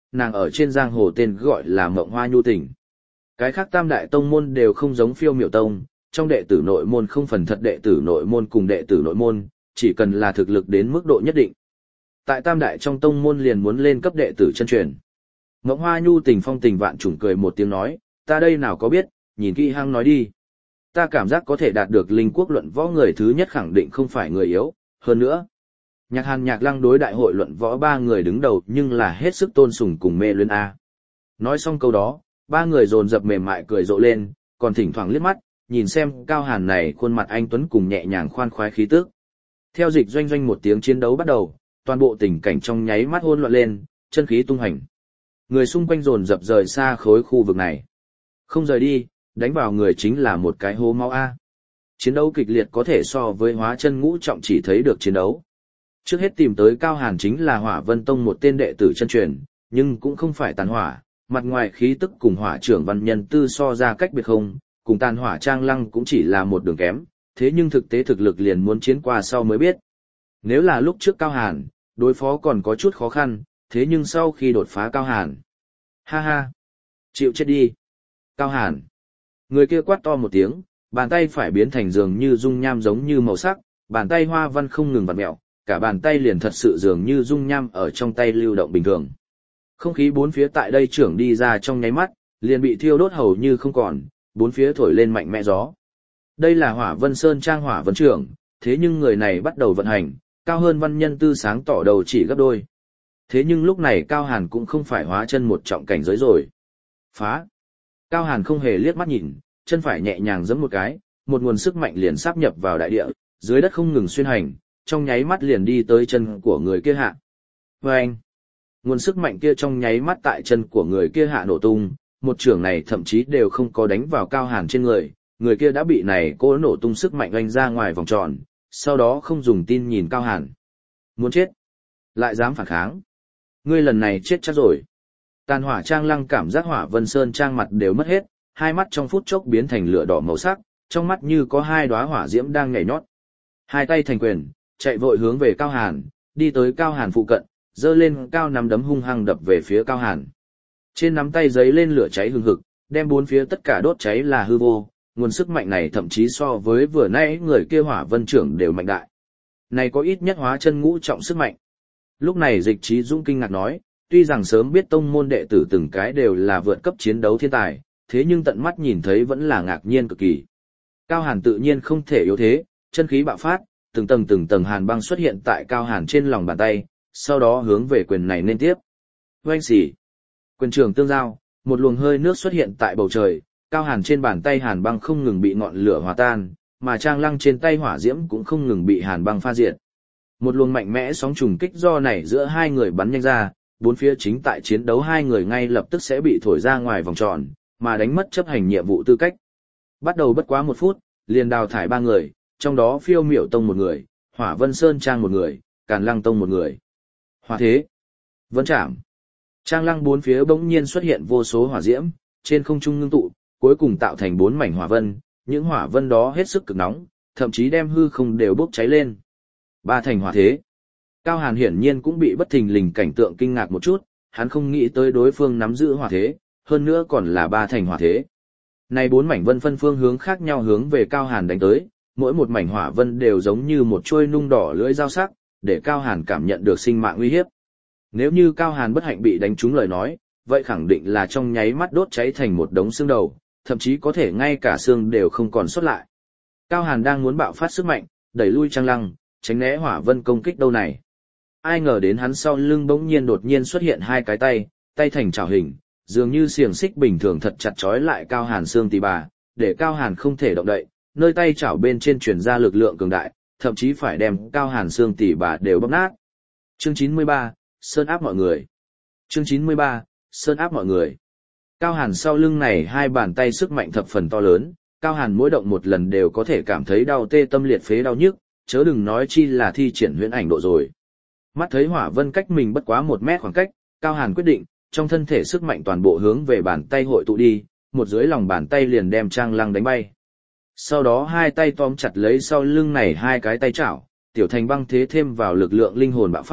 nàng ở trên giang hồ tên gọi là Mộng Hoa Nhu Tình. Cái khác tam đại tông môn đều không giống Phiêu Miểu Tông, trong đệ tử nội môn không phần thật đệ tử nội môn cùng đệ tử nội môn, chỉ cần là thực lực đến mức độ nhất định. Tại tam đại trong tông môn liền muốn lên cấp đệ tử chân truyền. Mộng Hoa Nhu Tình phong tình vạn trùng cười một tiếng nói, ta đây nào có biết, nhìn kỹ hăng nói đi. Ta cảm giác có thể đạt được linh quốc luận võ người thứ nhất khẳng định không phải người yếu, hơn nữa. Nhạc Hàn Nhạc Lăng đối đại hội luận võ ba người đứng đầu nhưng là hết sức tôn sùng cùng mê luyến A. Nói xong câu đó, ba người dồn dập mềm mại cười rộ lên, còn thỉnh thoảng liếc mắt, nhìn xem Cao Hàn này khuôn mặt anh tuấn cùng nhẹ nhàng khoan khoái khí tức. Theo dịch doanh doanh một tiếng chiến đấu bắt đầu, toàn bộ tình cảnh trong nháy mắt hỗn loạn lên, chân khí tung hành. Người xung quanh dồn dập rời xa khối khu vực này. Không rời đi, đánh vào người chính là một cái hố máu A. Chiến đấu kịch liệt có thể so với hóa chân ngũ trọng chỉ thấy được chiến đấu. Trước hết tìm tới Cao Hàn chính là Hỏa Vân Tông một tên đệ tử chân truyền, nhưng cũng không phải tàn hỏa, mặt ngoài khí tức cùng hỏa trưởng văn nhân tư so ra cách biệt không, cùng tàn hỏa trang lăng cũng chỉ là một đường kém, thế nhưng thực tế thực lực liền muốn chiến qua sau mới biết. Nếu là lúc trước Cao Hàn, đối phó còn có chút khó khăn, thế nhưng sau khi đột phá Cao Hàn, ha ha, chịu chết đi. Cao Hàn, người kia quát to một tiếng, bàn tay phải biến thành dường như dung nham giống như màu sắc, bàn tay hoa văn không ngừng vặn mẹo, cả bàn tay liền thật sự dường như dung nham ở trong tay lưu động bình thường. Không khí bốn phía tại đây trưởng đi ra trong nháy mắt, liền bị thiêu đốt hầu như không còn, bốn phía thổi lên mạnh mẽ gió. Đây là Hỏa Vân Sơn Trang Hỏa Vân trưởng, thế nhưng người này bắt đầu vận hành, cao hơn văn nhân tư sáng tỏ đầu chỉ gấp đôi. Thế nhưng lúc này Cao Hàn cũng không phải hóa chân một trọng cảnh giới rồi. Phá! Cao Hàn không hề liếc mắt nhìn, chân phải nhẹ nhàng giẫm một cái, một nguồn sức mạnh liền sáp nhập vào đại địa, dưới đất không ngừng xuyên hành, trong nháy mắt liền đi tới chân của người kia hạ. Và anh, nguồn sức mạnh kia trong nháy mắt tại chân của người kia hạ nổ tung, một trường này thậm chí đều không có đánh vào Cao Hàn trên người, người kia đã bị này cố nổ tung sức mạnh oanh ra ngoài vòng tròn, sau đó không dùng tin nhìn Cao Hàn. Muốn chết, lại dám phản kháng. Ngươi lần này chết chắc rồi. Tàn hỏa trang lăng cảm giác Hỏa Vân Sơn Trang mặt đều mất hết, hai mắt trong phút chốc biến thành lửa đỏ màu sắc, trong mắt như có hai đóa hỏa diễm đang nhảy nhót. Hai tay thành quyền, chạy vội hướng về Cao Hàn, đi tới Cao Hàn phụ cận, giơ lên cao nắm đấm hung hăng đập về phía Cao Hàn. Trên nắm tay giấy lên lửa cháy hừng hực, đem bốn phía tất cả đốt cháy là hư vô, nguồn sức mạnh này thậm chí so với vừa nãy người kia Hỏa Vân trưởng đều mạnh đại. Này có ít nhất hóa chân ngũ trọng sức mạnh. Lúc này Dịch Trí Dũng kinh ngạc nói, tuy rằng sớm biết tông môn đệ tử từng cái đều là vượt cấp chiến đấu thiên tài, thế nhưng tận mắt nhìn thấy vẫn là ngạc nhiên cực kỳ. Cao Hàn tự nhiên không thể yếu thế, chân khí bạo phát, từng tầng từng tầng hàn băng xuất hiện tại Cao Hàn trên lòng bàn tay, sau đó hướng về quyền này nên tiếp. Oanh xỉ. Quyền trường tương giao, một luồng hơi nước xuất hiện tại bầu trời, Cao Hàn trên bàn tay hàn băng không ngừng bị ngọn lửa hòa tan, mà trang lăng trên tay hỏa diễm cũng không ngừng bị hàn băng pha diệt. Một luồng mạnh mẽ sóng trùng kích do này giữa hai người bắn nhanh ra, bốn phía chính tại chiến đấu hai người ngay lập tức sẽ bị thổi ra ngoài vòng tròn, mà đánh mất chấp hành nhiệm vụ tư cách. Bắt đầu bất quá một phút, liền đào thải ba người, trong đó Phiêu Miểu Tông một người, Hỏa Vân Sơn Trang một người, Càn Lăng Tông một người. Hỏa thế, Vân Trảm. Trang lăng bốn phía bỗng nhiên xuất hiện vô số hỏa diễm, trên không trung ngưng tụ, cuối cùng tạo thành bốn mảnh hỏa vân, những hỏa vân đó hết sức cực nóng, thậm chí đem hư không đều bốc cháy lên. Ba thành hỏa thế. Cao Hàn hiển nhiên cũng bị bất thình lình cảnh tượng kinh ngạc một chút, hắn không nghĩ tới đối phương nắm giữ hỏa thế, hơn nữa còn là ba thành hỏa thế. Này bốn mảnh vân phân phương hướng khác nhau hướng về Cao Hàn đánh tới, mỗi một mảnh hỏa vân đều giống như một chuôi nung đỏ lưỡi dao sắc, để Cao Hàn cảm nhận được sinh mạng uy hiếp. Nếu như Cao Hàn bất hạnh bị đánh trúng lời nói, vậy khẳng định là trong nháy mắt đốt cháy thành một đống xương đầu, thậm chí có thể ngay cả xương đều không còn sót lại. Cao Hàn đang muốn bạo phát sức mạnh, đẩy lui Trang Lăng, tránh né hỏa vân công kích đâu này. Ai ngờ đến hắn sau lưng bỗng nhiên đột nhiên xuất hiện hai cái tay, tay thành chảo hình, dường như xiềng xích bình thường thật chặt chói lại Cao Hàn xương tỳ bà, để Cao Hàn không thể động đậy, nơi tay chảo bên trên truyền ra lực lượng cường đại, thậm chí phải đem Cao Hàn xương tỳ bà đều bóp nát. Chương chín mươi ba, Sơn áp mọi người. Chương chín mươi ba, Sơn áp mọi người. Cao Hàn sau lưng này hai bàn tay sức mạnh thập phần to lớn, Cao Hàn mỗi động một lần đều có thể cảm thấy đau tê tâm liệt phế đau nhức, chớ đừng nói chi là thi triển huyễn ảnh độ rồi. Mắt thấy hỏa vân cách mình bất quá một mét khoảng cách, Cao Hàn quyết định, trong thân thể sức mạnh toàn bộ hướng về bàn tay hội tụ đi, một dưới lòng bàn tay liền đem Trang Lăng đánh bay. Sau đó hai tay tóm chặt lấy sau lưng này hai cái tay chảo, tiểu thành băng thế thêm vào lực lượng linh hồn bạo phát,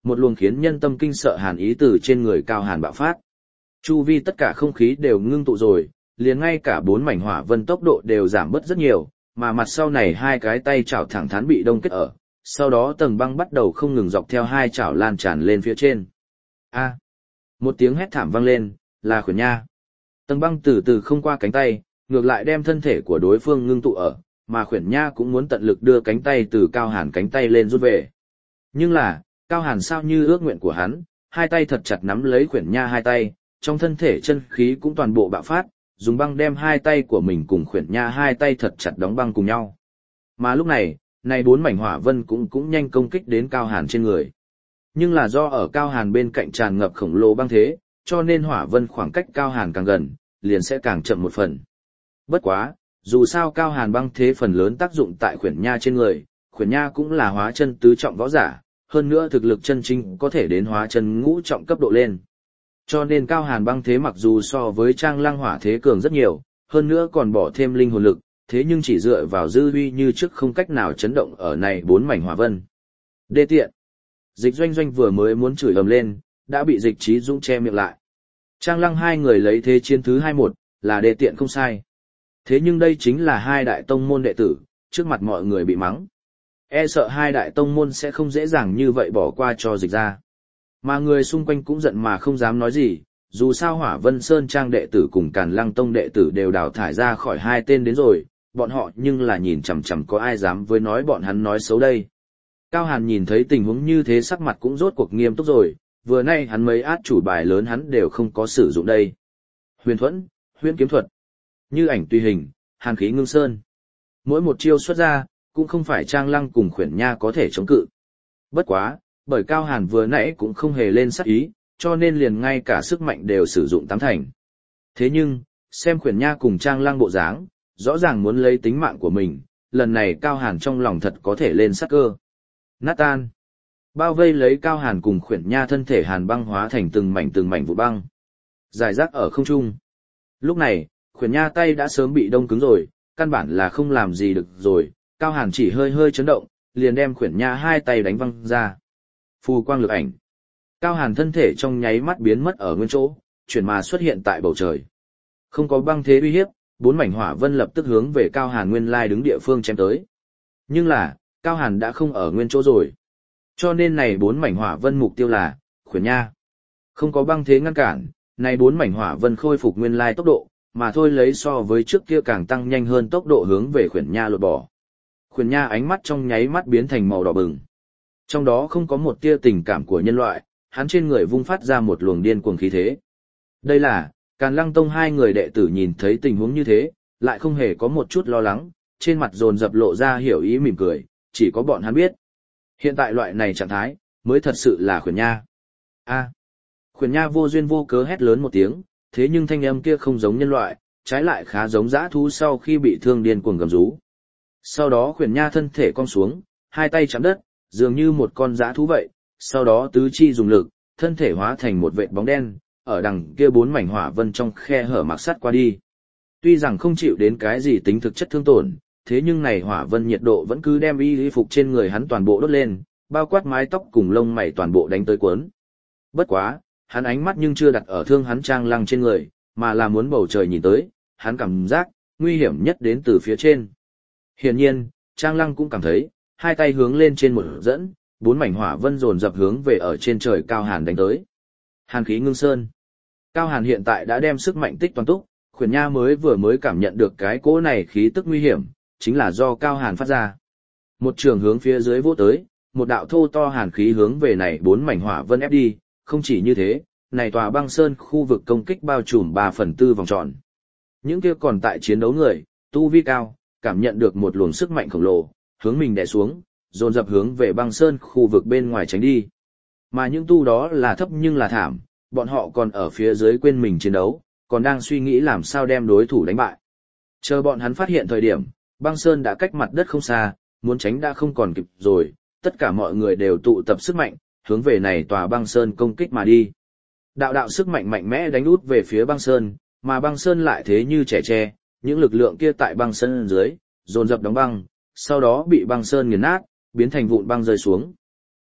một luồng khiến nhân tâm kinh sợ hàn ý từ trên người Cao Hàn bạo phát. Chu vi tất cả không khí đều ngưng tụ rồi, liền ngay cả bốn mảnh hỏa vân tốc độ đều giảm bớt rất nhiều, mà mặt sau này hai cái tay chảo thẳng thắn bị đông kết ở, sau đó tầng băng bắt đầu không ngừng dọc theo hai chảo lan tràn lên phía trên. A! Một tiếng hét thảm vang lên, là Khuyển Nha. Tầng băng từ từ không qua cánh tay, ngược lại đem thân thể của đối phương ngưng tụ ở, mà Khuyển Nha cũng muốn tận lực đưa cánh tay từ Cao Hàn cánh tay lên rút về. Nhưng là, Cao Hàn sao như ước nguyện của hắn, hai tay thật chặt nắm lấy Khuyển Nha hai tay, trong thân thể chân khí cũng toàn bộ bạo phát, dùng băng đem hai tay của mình cùng Khuyển Nha hai tay thật chặt đóng băng cùng nhau. Mà lúc này, này bốn mảnh hỏa vân cũng cũng nhanh công kích đến Cao Hàn trên người. Nhưng là do ở Cao Hàn bên cạnh tràn ngập khổng lồ băng thế, cho nên hỏa vân khoảng cách Cao Hàn càng gần, liền sẽ càng chậm một phần. Bất quá, dù sao Cao Hàn băng thế phần lớn tác dụng tại Khuyển Nha trên người, Khuyển Nha cũng là hóa chân tứ trọng võ giả, hơn nữa thực lực chân chính có thể đến hóa chân ngũ trọng cấp độ lên. Cho nên Cao Hàn băng thế mặc dù so với Trang Lăng hỏa thế cường rất nhiều, hơn nữa còn bỏ thêm linh hồn lực, thế nhưng chỉ dựa vào dư uy như trước không cách nào chấn động ở này bốn mảnh hỏa vân. Đê tiện. Dịch Doanh Doanh vừa mới muốn chửi ầm lên, đã bị Dịch Trí Dũng che miệng lại. Trang Lăng hai người lấy thế chiến thứ hai một, là đê tiện không sai. Thế nhưng đây chính là hai đại tông môn đệ tử, trước mặt mọi người bị mắng. E sợ hai đại tông môn sẽ không dễ dàng như vậy bỏ qua cho Dịch ra. Mà người xung quanh cũng giận mà không dám nói gì, dù sao Hỏa Vân Sơn Trang đệ tử cùng Càn Lăng Tông đệ tử đều đào thải ra khỏi hai tên đến rồi, bọn họ nhưng là nhìn chằm chằm có ai dám với nói bọn hắn nói xấu đây. Cao Hàn nhìn thấy tình huống như thế sắc mặt cũng rốt cuộc nghiêm túc rồi, vừa nay hắn mấy át chủ bài lớn hắn đều không có sử dụng đây. Huyền thuẫn, huyễn kiếm thuật, như ảnh tùy hình, hàn khí ngưng sơn. Mỗi một chiêu xuất ra, cũng không phải Trang Lăng cùng Khuyển Nha có thể chống cự. Bất quá, bởi Cao Hàn vừa nãy cũng không hề lên sát ý, cho nên liền ngay cả sức mạnh đều sử dụng tám thành. Thế nhưng, xem Khuyển Nha cùng Trang Lăng bộ dáng, rõ ràng muốn lấy tính mạng của mình, lần này Cao Hàn trong lòng thật có thể lên sát cơ. Nát tan. Bao vây lấy Cao Hàn cùng Khuyển Nha thân thể hàn băng hóa thành từng mảnh từng mảnh vụ băng. Giải rác ở không trung. Lúc này, Khuyển Nha tay đã sớm bị đông cứng rồi, căn bản là không làm gì được rồi, Cao Hàn chỉ hơi hơi chấn động, liền đem Khuyển Nha hai tay đánh văng ra. Phù quang lực ảnh. Cao Hàn thân thể trong nháy mắt biến mất ở nguyên chỗ, chuyển mà xuất hiện tại bầu trời. Không có băng thế uy hiếp, bốn mảnh hỏa vân lập tức hướng về Cao Hàn nguyên lai đứng địa phương chém tới. Nhưng là, Cao Hàn đã không ở nguyên chỗ rồi. Cho nên này bốn mảnh hỏa vân mục tiêu là Khuyển Nha. Không có băng thế ngăn cản, này bốn mảnh hỏa vân khôi phục nguyên lai tốc độ, mà thôi lấy so với trước kia càng tăng nhanh hơn tốc độ hướng về Khuyển Nha lột bỏ. Khuyển Nha ánh mắt trong nháy mắt biến thành màu đỏ bừng. Trong đó không có một tia tình cảm của nhân loại, hắn trên người vung phát ra một luồng điên cuồng khí thế. Đây là, Càn Lăng Tông hai người đệ tử nhìn thấy tình huống như thế, lại không hề có một chút lo lắng, trên mặt dồn dập lộ ra hiểu ý mỉm cười, chỉ có bọn hắn biết. Hiện tại loại này trạng thái, mới thật sự là Khuyển Nha. A. Khuyển Nha vô duyên vô cớ hét lớn một tiếng, thế nhưng thanh âm kia không giống nhân loại, trái lại khá giống dã thú sau khi bị thương điên cuồng gầm rú. Sau đó Khuyển Nha thân thể cong xuống, hai tay chạm đất, dường như một con dã thú vậy, sau đó tứ chi dùng lực, thân thể hóa thành một vệt bóng đen, ở đằng kia bốn mảnh hỏa vân trong khe hở mạc sắt qua đi. Tuy rằng không chịu đến cái gì tính thực chất thương tổn, thế nhưng này hỏa vân nhiệt độ vẫn cứ đem y phục trên người hắn toàn bộ đốt lên, bao quát mái tóc cùng lông mày toàn bộ đánh tới cuốn. Bất quá, hắn ánh mắt nhưng chưa đặt ở thương hắn Trang Lăng trên người, mà là muốn bầu trời nhìn tới, hắn cảm giác, nguy hiểm nhất đến từ phía trên. Hiển nhiên, Trang Lăng cũng cảm thấy, hai tay hướng lên trên một dẫn, bốn mảnh hỏa vân dồn dập hướng về ở trên trời Cao Hàn đánh tới. Hàn khí ngưng sơn. Cao Hàn hiện tại đã đem sức mạnh tích toàn túc, Khuyển Nha mới vừa mới cảm nhận được cái cỗ này khí tức nguy hiểm, chính là do Cao Hàn phát ra. Một trường hướng phía dưới vỗ tới, một đạo thô to hàn khí hướng về này bốn mảnh hỏa vân ép đi, không chỉ như thế, này tòa băng sơn khu vực công kích bao trùm ba phần tư vòng tròn. Những kia còn tại chiến đấu người, tu vi cao, cảm nhận được một luồng sức mạnh khổng lồ, hướng mình đè xuống, dồn dập hướng về băng sơn khu vực bên ngoài tránh đi. Mà những tu đó là thấp nhưng là thảm, bọn họ còn ở phía dưới quên mình chiến đấu, còn đang suy nghĩ làm sao đem đối thủ đánh bại. Chờ bọn hắn phát hiện thời điểm, băng sơn đã cách mặt đất không xa, muốn tránh đã không còn kịp rồi, tất cả mọi người đều tụ tập sức mạnh, hướng về này tòa băng sơn công kích mà đi. Đạo đạo sức mạnh mạnh mẽ đánh út về phía băng sơn, mà băng sơn lại thế như trẻ tre, những lực lượng kia tại băng sơn dưới, dồn dập đóng băng, sau đó bị băng sơn nghiền nát, biến thành vụn băng rơi xuống.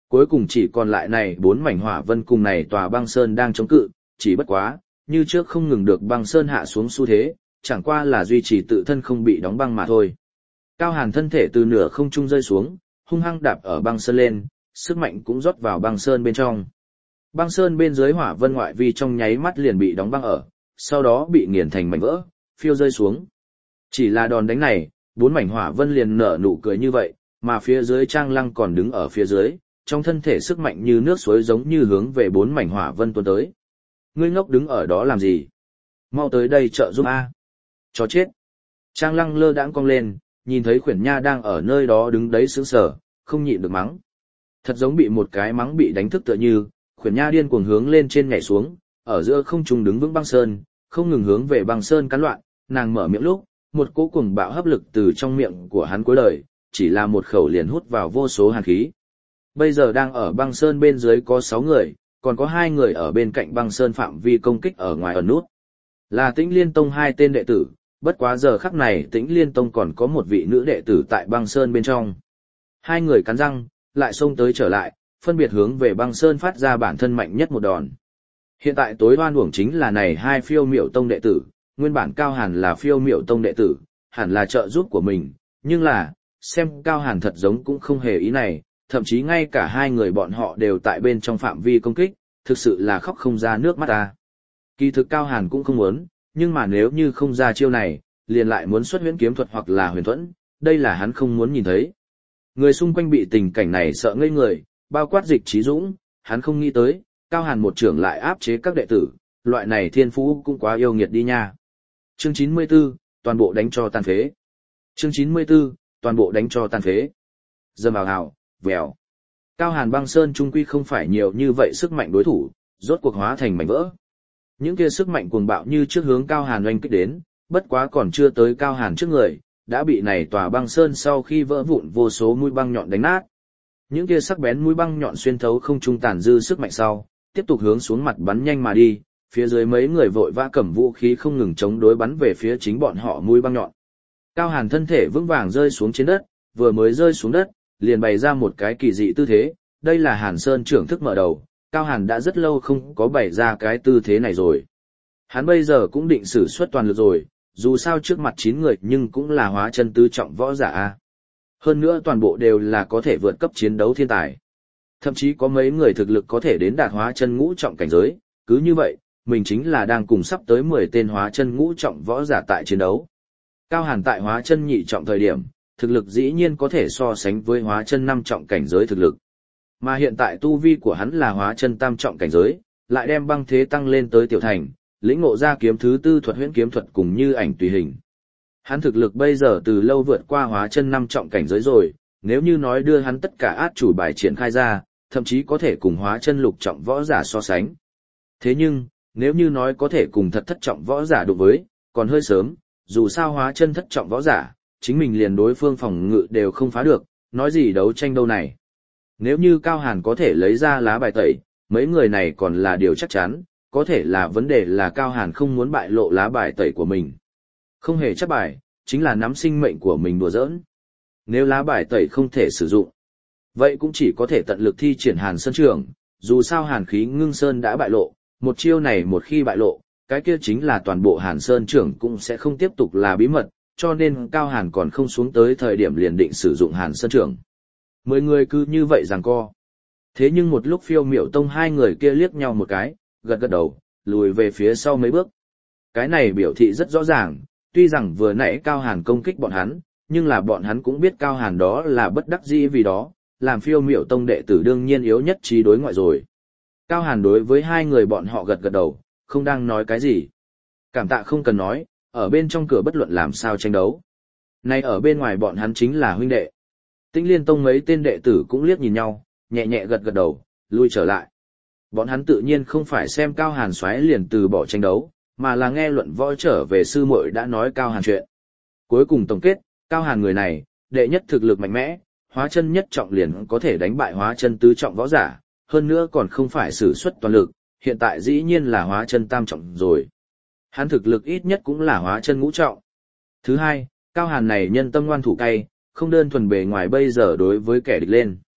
Cuối cùng chỉ còn lại này bốn mảnh hỏa vân cùng này tòa băng sơn đang chống cự, chỉ bất quá, như trước không ngừng được băng sơn hạ xuống xu thế, chẳng qua là duy trì tự thân không bị đóng băng mà thôi. Cao Hàn thân thể từ nửa không trung rơi xuống, hung hăng đạp ở băng sơn lên, sức mạnh cũng rót vào băng sơn bên trong. Băng sơn bên dưới hỏa vân ngoại vi trong nháy mắt liền bị đóng băng ở, sau đó bị nghiền thành mảnh vỡ, phiêu rơi xuống. Chỉ là đòn đánh này, bốn mảnh hỏa vân liền nở nụ cười như vậy, mà phía dưới Trang Lăng còn đứng ở phía dưới, trong thân thể sức mạnh như nước suối giống như hướng về bốn mảnh hỏa vân tuôn tới. Ngươi ngốc đứng ở đó làm gì? Mau tới đây trợ giúp a. Chó chết. Trang Lăng lơ đãng cong lên, nhìn thấy Khuyển Nha đang ở nơi đó đứng đấy sững sờ, không nhịn được mắng. Thật giống bị một cái mắng bị đánh thức tựa như, Khuyển Nha điên cuồng hướng lên trên nhảy xuống, ở giữa không trung đứng vững băng sơn, không ngừng hướng về băng sơn cắn loạn, nàng mở miệng lúc, một cỗ cuồng bạo hấp lực từ trong miệng của hắn cuối lời, chỉ là một khẩu liền hút vào vô số hàn khí. Bây giờ đang ở băng sơn bên dưới có sáu người, còn có hai người ở bên cạnh băng sơn phạm vi công kích ở ngoài ẩn nút. Là Tĩnh Liên Tông hai tên đệ tử, bất quá giờ khắc này Tĩnh Liên Tông còn có một vị nữ đệ tử tại băng sơn bên trong. Hai người cắn răng, lại xông tới trở lại, phân biệt hướng về băng sơn phát ra bản thân mạnh nhất một đòn. Hiện tại tối oan uổng chính là này hai phiêu miểu tông đệ tử, nguyên bản Cao Hàn là phiêu miểu tông đệ tử, hẳn là trợ giúp của mình, nhưng là, xem Cao Hàn thật giống cũng không hề ý này, thậm chí ngay cả hai người bọn họ đều tại bên trong phạm vi công kích, thực sự là khóc không ra nước mắt ta. Kỳ thực Cao Hàn cũng không muốn, nhưng mà nếu như không ra chiêu này, liền lại muốn xuất huyễn kiếm thuật hoặc là huyền thuẫn, đây là hắn không muốn nhìn thấy. Người xung quanh bị tình cảnh này sợ ngây người, bao quát Dịch Trí Dũng, hắn không nghĩ tới, Cao Hàn một trưởng lại áp chế các đệ tử, loại này thiên phú cũng quá yêu nghiệt đi nha. Chương chín mươi tư, toàn bộ đánh cho tàn phế. Chương chín mươi tư, toàn bộ đánh cho tàn phế. Dầm vào hào, vèo. Cao Hàn băng sơn trung quy không phải nhiều như vậy sức mạnh đối thủ, rốt cuộc hóa thành mảnh vỡ. Những kia sức mạnh cuồng bạo như trước hướng Cao Hàn oanh kích đến, bất quá còn chưa tới Cao Hàn trước người, đã bị này tòa băng sơn sau khi vỡ vụn vô số mũi băng nhọn đánh nát. Những kia sắc bén mũi băng nhọn xuyên thấu không trung tàn dư sức mạnh sau, tiếp tục hướng xuống mặt bắn nhanh mà đi, phía dưới mấy người vội vã cầm vũ khí không ngừng chống đối bắn về phía chính bọn họ mũi băng nhọn. Cao Hàn thân thể vững vàng rơi xuống trên đất, vừa mới rơi xuống đất, liền bày ra một cái kỳ dị tư thế, đây là Hàn Sơn trưởng thức mở đầu, Cao Hàn đã rất lâu không có bày ra cái tư thế này rồi. Hắn bây giờ cũng định sử xuất toàn lực rồi, dù sao trước mặt chín người nhưng cũng là hóa chân tứ trọng võ giả a. Hơn nữa toàn bộ đều là có thể vượt cấp chiến đấu thiên tài. Thậm chí có mấy người thực lực có thể đến đạt hóa chân ngũ trọng cảnh giới, cứ như vậy, mình chính là đang cùng sắp tới mười tên hóa chân ngũ trọng võ giả tại chiến đấu. Cao Hàn tại hóa chân nhị trọng thời điểm, thực lực dĩ nhiên có thể so sánh với hóa chân năm trọng cảnh giới thực lực. Mà hiện tại tu vi của hắn là hóa chân tam trọng cảnh giới, lại đem băng thế tăng lên tới tiểu thành, lĩnh ngộ ra kiếm thứ tư thuật huyễn kiếm thuật cùng như ảnh tùy hình. Hắn thực lực bây giờ từ lâu vượt qua hóa chân năm trọng cảnh giới rồi, nếu như nói đưa hắn tất cả át chủ bài triển khai ra, thậm chí có thể cùng hóa chân lục trọng võ giả so sánh. Thế nhưng, nếu như nói có thể cùng thật thất trọng võ giả đối với, còn hơi sớm, dù sao hóa chân thất trọng võ giả, chính mình liền đối phương phòng ngự đều không phá được, nói gì đấu tranh đâu này. Nếu như Cao Hàn có thể lấy ra lá bài tẩy, mấy người này còn là điều chắc chắn, có thể là vấn đề là Cao Hàn không muốn bại lộ lá bài tẩy của mình. Không hề chắc bài, chính là nắm sinh mệnh của mình đùa giỡn. Nếu lá bài tẩy không thể sử dụng, vậy cũng chỉ có thể tận lực thi triển Hàn Sơn Trưởng, dù sao Hàn khí ngưng sơn đã bại lộ, một chiêu này một khi bại lộ, cái kia chính là toàn bộ Hàn Sơn Trưởng cũng sẽ không tiếp tục là bí mật, cho nên Cao Hàn còn không xuống tới thời điểm liền định sử dụng Hàn Sơn Trưởng. Mười người cứ như vậy giằng co. Thế nhưng một lúc Phiêu Miểu Tông hai người kia liếc nhau một cái, gật gật đầu, lùi về phía sau mấy bước. Cái này biểu thị rất rõ ràng, tuy rằng vừa nãy Cao Hàn công kích bọn hắn, nhưng là bọn hắn cũng biết Cao Hàn đó là bất đắc dĩ vì đó, làm Phiêu Miểu Tông đệ tử đương nhiên yếu nhất trí đối ngoại rồi. Cao Hàn đối với hai người bọn họ gật gật đầu, không đang nói cái gì. Cảm tạ không cần nói, ở bên trong cửa bất luận làm sao tranh đấu. Nay ở bên ngoài bọn hắn chính là huynh đệ. Tĩnh Liên Tông mấy tên đệ tử cũng liếc nhìn nhau, nhẹ nhẹ gật gật đầu, lui trở lại. Bọn hắn tự nhiên không phải xem Cao Hàn xoáy liền từ bỏ tranh đấu, mà là nghe luận võ trở về sư muội đã nói Cao Hàn chuyện. Cuối cùng tổng kết, Cao Hàn người này, đệ nhất thực lực mạnh mẽ, hóa chân nhất trọng liền có thể đánh bại hóa chân tứ trọng võ giả, hơn nữa còn không phải sử xuất toàn lực, hiện tại dĩ nhiên là hóa chân tam trọng rồi. Hắn thực lực ít nhất cũng là hóa chân ngũ trọng. Thứ hai, Cao Hàn này nhân tâm ngoan thủ cay, không đơn thuần bề ngoài bây giờ đối với kẻ địch lên.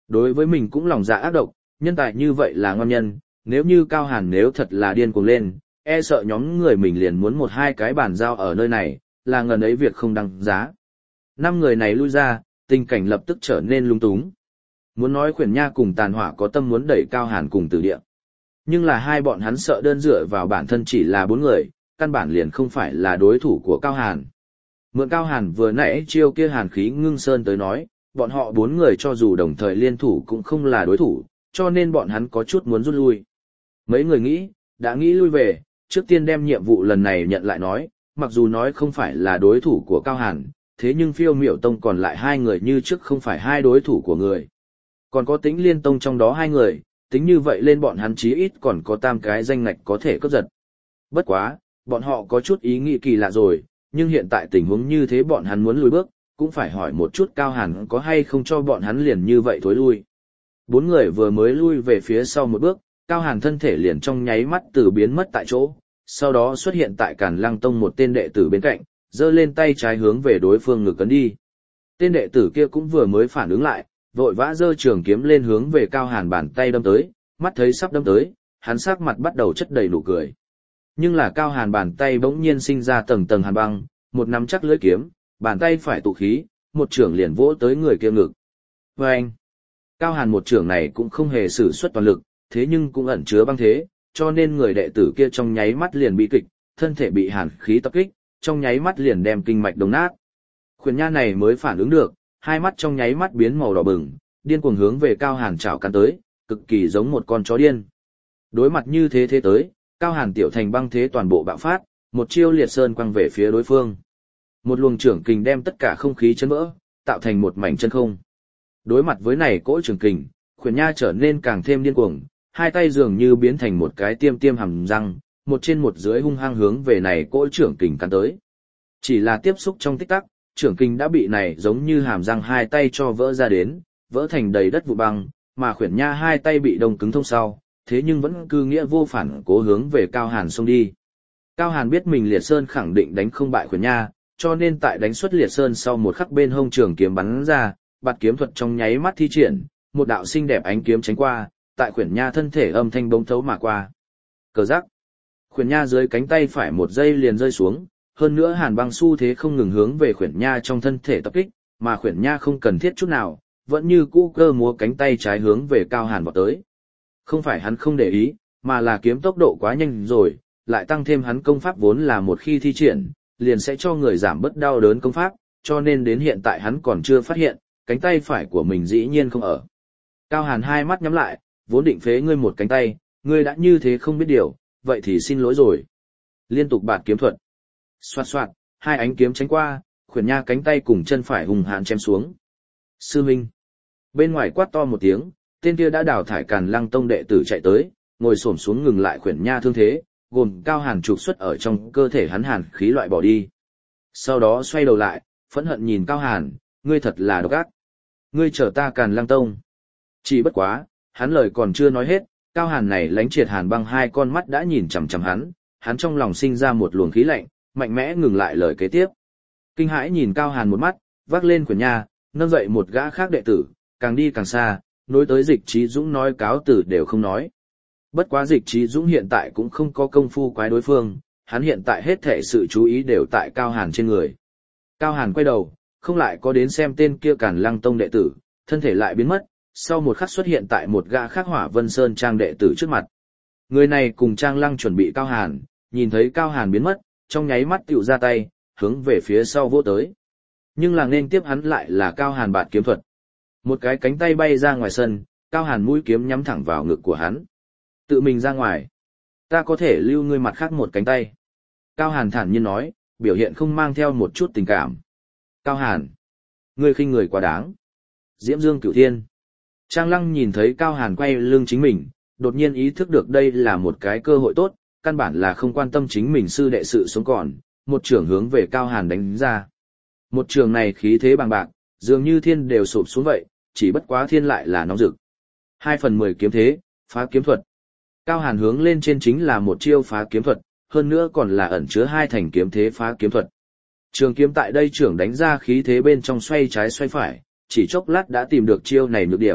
Đối với mình cũng lòng dạ ác độc, nhân tài như vậy là ngon nhân, nếu như Cao Hàn nếu thật là điên cuồng lên, e sợ nhóm người mình liền muốn một hai cái bàn giao ở nơi này, là ngần ấy việc không đăng giá. Năm người này lui ra, tình cảnh lập tức trở nên lung túng. Muốn nói Khuyển Nha cùng Tàn Hỏa có tâm muốn đẩy Cao Hàn cùng Tử Địa. Nhưng là hai bọn hắn sợ đơn dựa vào bản thân chỉ là bốn người, căn bản liền không phải là đối thủ của Cao Hàn. Mượn Cao Hàn vừa nãy chiêu kia hàn khí ngưng sơn tới nói, bọn họ bốn người cho dù đồng thời liên thủ cũng không là đối thủ, cho nên bọn hắn có chút muốn rút lui. Mấy người nghĩ, đã nghĩ lui về, trước tiên đem nhiệm vụ lần này nhận lại nói, mặc dù nói không phải là đối thủ của Cao Hàn, thế nhưng Phiêu Miểu Tông còn lại hai người như trước không phải hai đối thủ của người. Còn có Tĩnh Liên Tông trong đó hai người, tính như vậy lên bọn hắn chí ít còn có tam cái danh ngạch có thể cướp giật. Bất quá, bọn họ có chút ý nghĩ kỳ lạ rồi, nhưng hiện tại tình huống như thế bọn hắn muốn lùi bước, cũng phải hỏi một chút Cao Hàn có hay không cho bọn hắn liền như vậy thối lui. Bốn người vừa mới lui về phía sau một bước, Cao Hàn thân thể liền trong nháy mắt từ biến mất tại chỗ, sau đó xuất hiện tại Càn Lăng Tông một tên đệ tử bên cạnh, giơ lên tay trái hướng về đối phương ngực cấn đi. Tên đệ tử kia cũng vừa mới phản ứng lại, vội vã giơ trường kiếm lên hướng về Cao Hàn bàn tay đâm tới, mắt thấy sắp đâm tới, hắn sắc mặt bắt đầu chất đầy nụ cười. Nhưng là Cao Hàn bàn tay bỗng nhiên sinh ra tầng tầng hàn băng, một nắm chắc lưỡi kiếm, bàn tay phải tụ khí, một trường liền vỗ tới người kia ngực. Và anh, Cao Hàn một trường này cũng không hề sử xuất toàn lực, thế nhưng cũng ẩn chứa băng thế, cho nên người đệ tử kia trong nháy mắt liền bị kịch, thân thể bị hàn khí tập kích, trong nháy mắt liền đem kinh mạch đồng nát. Khuyển Nha này mới phản ứng được, hai mắt trong nháy mắt biến màu đỏ bừng, điên cuồng hướng về Cao Hàn chảo cắn tới, cực kỳ giống một con chó điên. Đối mặt như thế thế tới, Cao Hàn tiểu thành băng thế toàn bộ bạo phát, một chiêu liệt sơn quăng về phía đối phương. Một luồng trưởng kình đem tất cả không khí chấn vỡ, tạo thành một mảnh chân không. Đối mặt với này cỗ trưởng kình, Khuyển Nha trở nên càng thêm điên cuồng, hai tay dường như biến thành một cái tiêm tiêm hàm răng, một trên một dưới hung hăng hướng về này cỗ trưởng kình cắn tới. Chỉ là tiếp xúc trong tích tắc, trưởng kình đã bị này giống như hàm răng hai tay cho vỡ ra đến, vỡ thành đầy đất vụ băng, mà Khuyển Nha hai tay bị đông cứng thông sau, thế nhưng vẫn cư nghĩa vô phản cố hướng về Cao Hàn xông đi. Cao Hàn biết mình Liệt Sơn khẳng định đánh không bại Khuyển Nha, cho nên tại đánh xuất Liệt Sơn sau một khắc bên hông trường kiếm bắn ra, bạt kiếm thuật trong nháy mắt thi triển, một đạo xinh đẹp ánh kiếm tránh qua, tại Khuyển Nha thân thể âm thanh bỗng thấu mà qua. Cờ rắc. Khuyển Nha dưới cánh tay phải một giây liền rơi xuống, hơn nữa hàn băng xu thế không ngừng hướng về Khuyển Nha trong thân thể tập kích, mà Khuyển Nha không cần thiết chút nào, vẫn như cũ cơ múa cánh tay trái hướng về Cao Hàn vọt tới. Không phải hắn không để ý, mà là kiếm tốc độ quá nhanh rồi, lại tăng thêm hắn công pháp vốn là một khi thi triển, liền sẽ cho người giảm bớt đau đớn công pháp, cho nên đến hiện tại hắn còn chưa phát hiện, cánh tay phải của mình dĩ nhiên không ở. Cao Hàn hai mắt nhắm lại, vốn định phế ngươi một cánh tay, ngươi đã như thế không biết điều, vậy thì xin lỗi rồi. Liên tục bạt kiếm thuật. Xoạt xoạt, hai ánh kiếm tránh qua, Khuyển Nha cánh tay cùng chân phải hùng hãn chém xuống. Sư Minh. Bên ngoài quát to một tiếng, tên kia đã đào thải Càn Lăng Tông đệ tử chạy tới, ngồi xổm xuống ngừng lại Khuyển Nha thương thế, gồm Cao Hàn trục xuất ở trong cơ thể hắn hàn khí loại bỏ đi. Sau đó xoay đầu lại, phẫn hận nhìn Cao Hàn, ngươi thật là độc ác. Ngươi trở ta Càn Lăng Tông. Chỉ bất quá, hắn lời còn chưa nói hết, Cao Hàn này lánh triệt hàn băng hai con mắt đã nhìn chằm chằm hắn, hắn trong lòng sinh ra một luồng khí lạnh, mạnh mẽ ngừng lại lời kế tiếp. Kinh hãi nhìn Cao Hàn một mắt, vác lên Khuyển Nha, nâng dậy một gã khác đệ tử, càng đi càng xa, nối tới Dịch Trí Dũng nói cáo từ đều không nói. Bất quá Dịch Trí Dũng hiện tại cũng không có công phu quái đối phương, hắn hiện tại hết thảy sự chú ý đều tại Cao Hàn trên người. Cao Hàn quay đầu, không lại có đến xem tên kia Càn Lăng Tông đệ tử, thân thể lại biến mất, sau một khắc xuất hiện tại một gã khác Hỏa Vân Sơn Trang đệ tử trước mặt. Người này cùng Trang Lăng chuẩn bị Cao Hàn, nhìn thấy Cao Hàn biến mất, trong nháy mắt tựu ra tay, hướng về phía sau vỗ tới. Nhưng là nên tiếp hắn lại là Cao Hàn bạt kiếm thuật. Một cái cánh tay bay ra ngoài sân, Cao Hàn mũi kiếm nhắm thẳng vào ngực của hắn. Tự mình ra ngoài. Ta có thể lưu ngươi mặt khác một cánh tay. Cao Hàn thản nhiên nói, biểu hiện không mang theo một chút tình cảm. Cao Hàn. Ngươi khinh người quá đáng. Diễm Dương Cửu Thiên. Trang Lăng nhìn thấy Cao Hàn quay lưng chính mình, đột nhiên ý thức được đây là một cái cơ hội tốt, căn bản là không quan tâm chính mình sư đệ sự sống còn, một trường hướng về Cao Hàn đánh ra. Một trường này khí thế bằng bạc, dường như thiên đều sụp xuống vậy, chỉ bất quá thiên lại là nóng rực. Hai phần mười kiếm thế, phá kiếm thuật. Cao Hàn hướng lên trên chính là một chiêu phá kiếm thuật, hơn nữa còn là ẩn chứa hai thành kiếm thế phá kiếm thuật. Trường kiếm tại đây trưởng đánh ra khí thế bên trong xoay trái xoay phải, chỉ chốc lát đã tìm được chiêu này nhược điểm,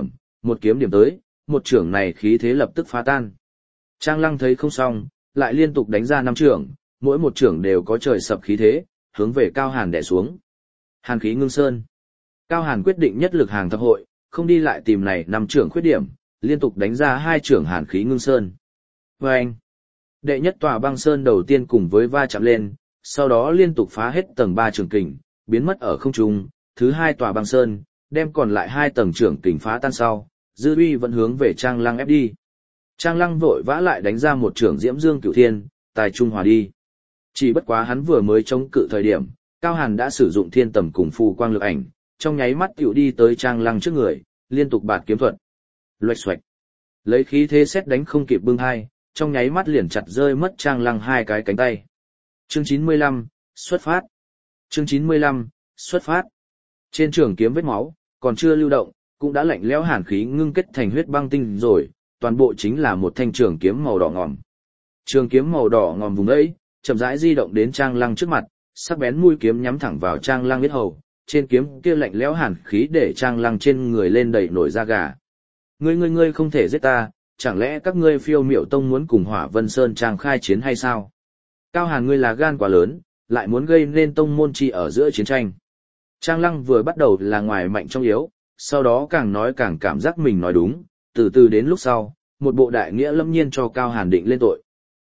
một kiếm điểm tới, một trưởng này khí thế lập tức phá tan. Trang Lăng thấy không xong, lại liên tục đánh ra năm trưởng, mỗi một trưởng đều có trời sập khí thế, hướng về Cao Hàn đè xuống. Hàn khí ngưng sơn. Cao Hàn quyết định nhất lực hàng thập hội, không đi lại tìm này năm trưởng khuyết điểm, liên tục đánh ra hai trưởng hàn khí ngưng sơn. Và anh, đệ nhất tòa băng sơn đầu tiên cùng với va chạm lên, sau đó liên tục phá hết tầng ba trưởng kình, biến mất ở không trung, thứ hai tòa băng sơn, đem còn lại hai tầng trưởng kình phá tan sau, dư uy vẫn hướng về Trang Lăng ép đi. Trang Lăng vội vã lại đánh ra một trưởng Diễm Dương Cửu Thiên, tài trung hòa đi. Chỉ bất quá hắn vừa mới chống cự thời điểm, Cao Hàn đã sử dụng thiên tầm cùng phù quang lực ảnh, trong nháy mắt tiểu đi tới Trang Lăng trước người, liên tục bạt kiếm thuật. Loạch xoạch. Lấy khí thế xét đánh không kịp bưng hai, trong nháy mắt liền chặt rơi mất Trang Lăng hai cái cánh tay. Chương chín mươi lăm, xuất phát. Chương chín mươi lăm, xuất phát. Trên trường kiếm vết máu, còn chưa lưu động, cũng đã lạnh lẽo hàn khí ngưng kết thành huyết băng tinh rồi, toàn bộ chính là một thanh trường kiếm màu đỏ ngòm. Trường kiếm màu đỏ ngòm vùng ấy, chậm rãi di động đến Trang Lăng trước mặt, sắc bén mũi kiếm nhắm thẳng vào Trang Lăng huyết hầu, trên kiếm kia lạnh lẽo hàn khí để Trang Lăng trên người lên đầy nổi da gà. Ngươi ngươi ngươi không thể giết ta, chẳng lẽ các ngươi Phiêu Miểu Tông muốn cùng Hỏa Vân Sơn Trang khai chiến hay sao? Cao Hàn ngươi là gan quá lớn, lại muốn gây nên tông môn chi ở giữa chiến tranh. Trang Lăng vừa bắt đầu là ngoài mạnh trong yếu, sau đó càng nói càng cảm giác mình nói đúng, từ từ đến lúc sau, một bộ đại nghĩa lâm nhiên cho Cao Hàn định lên tội.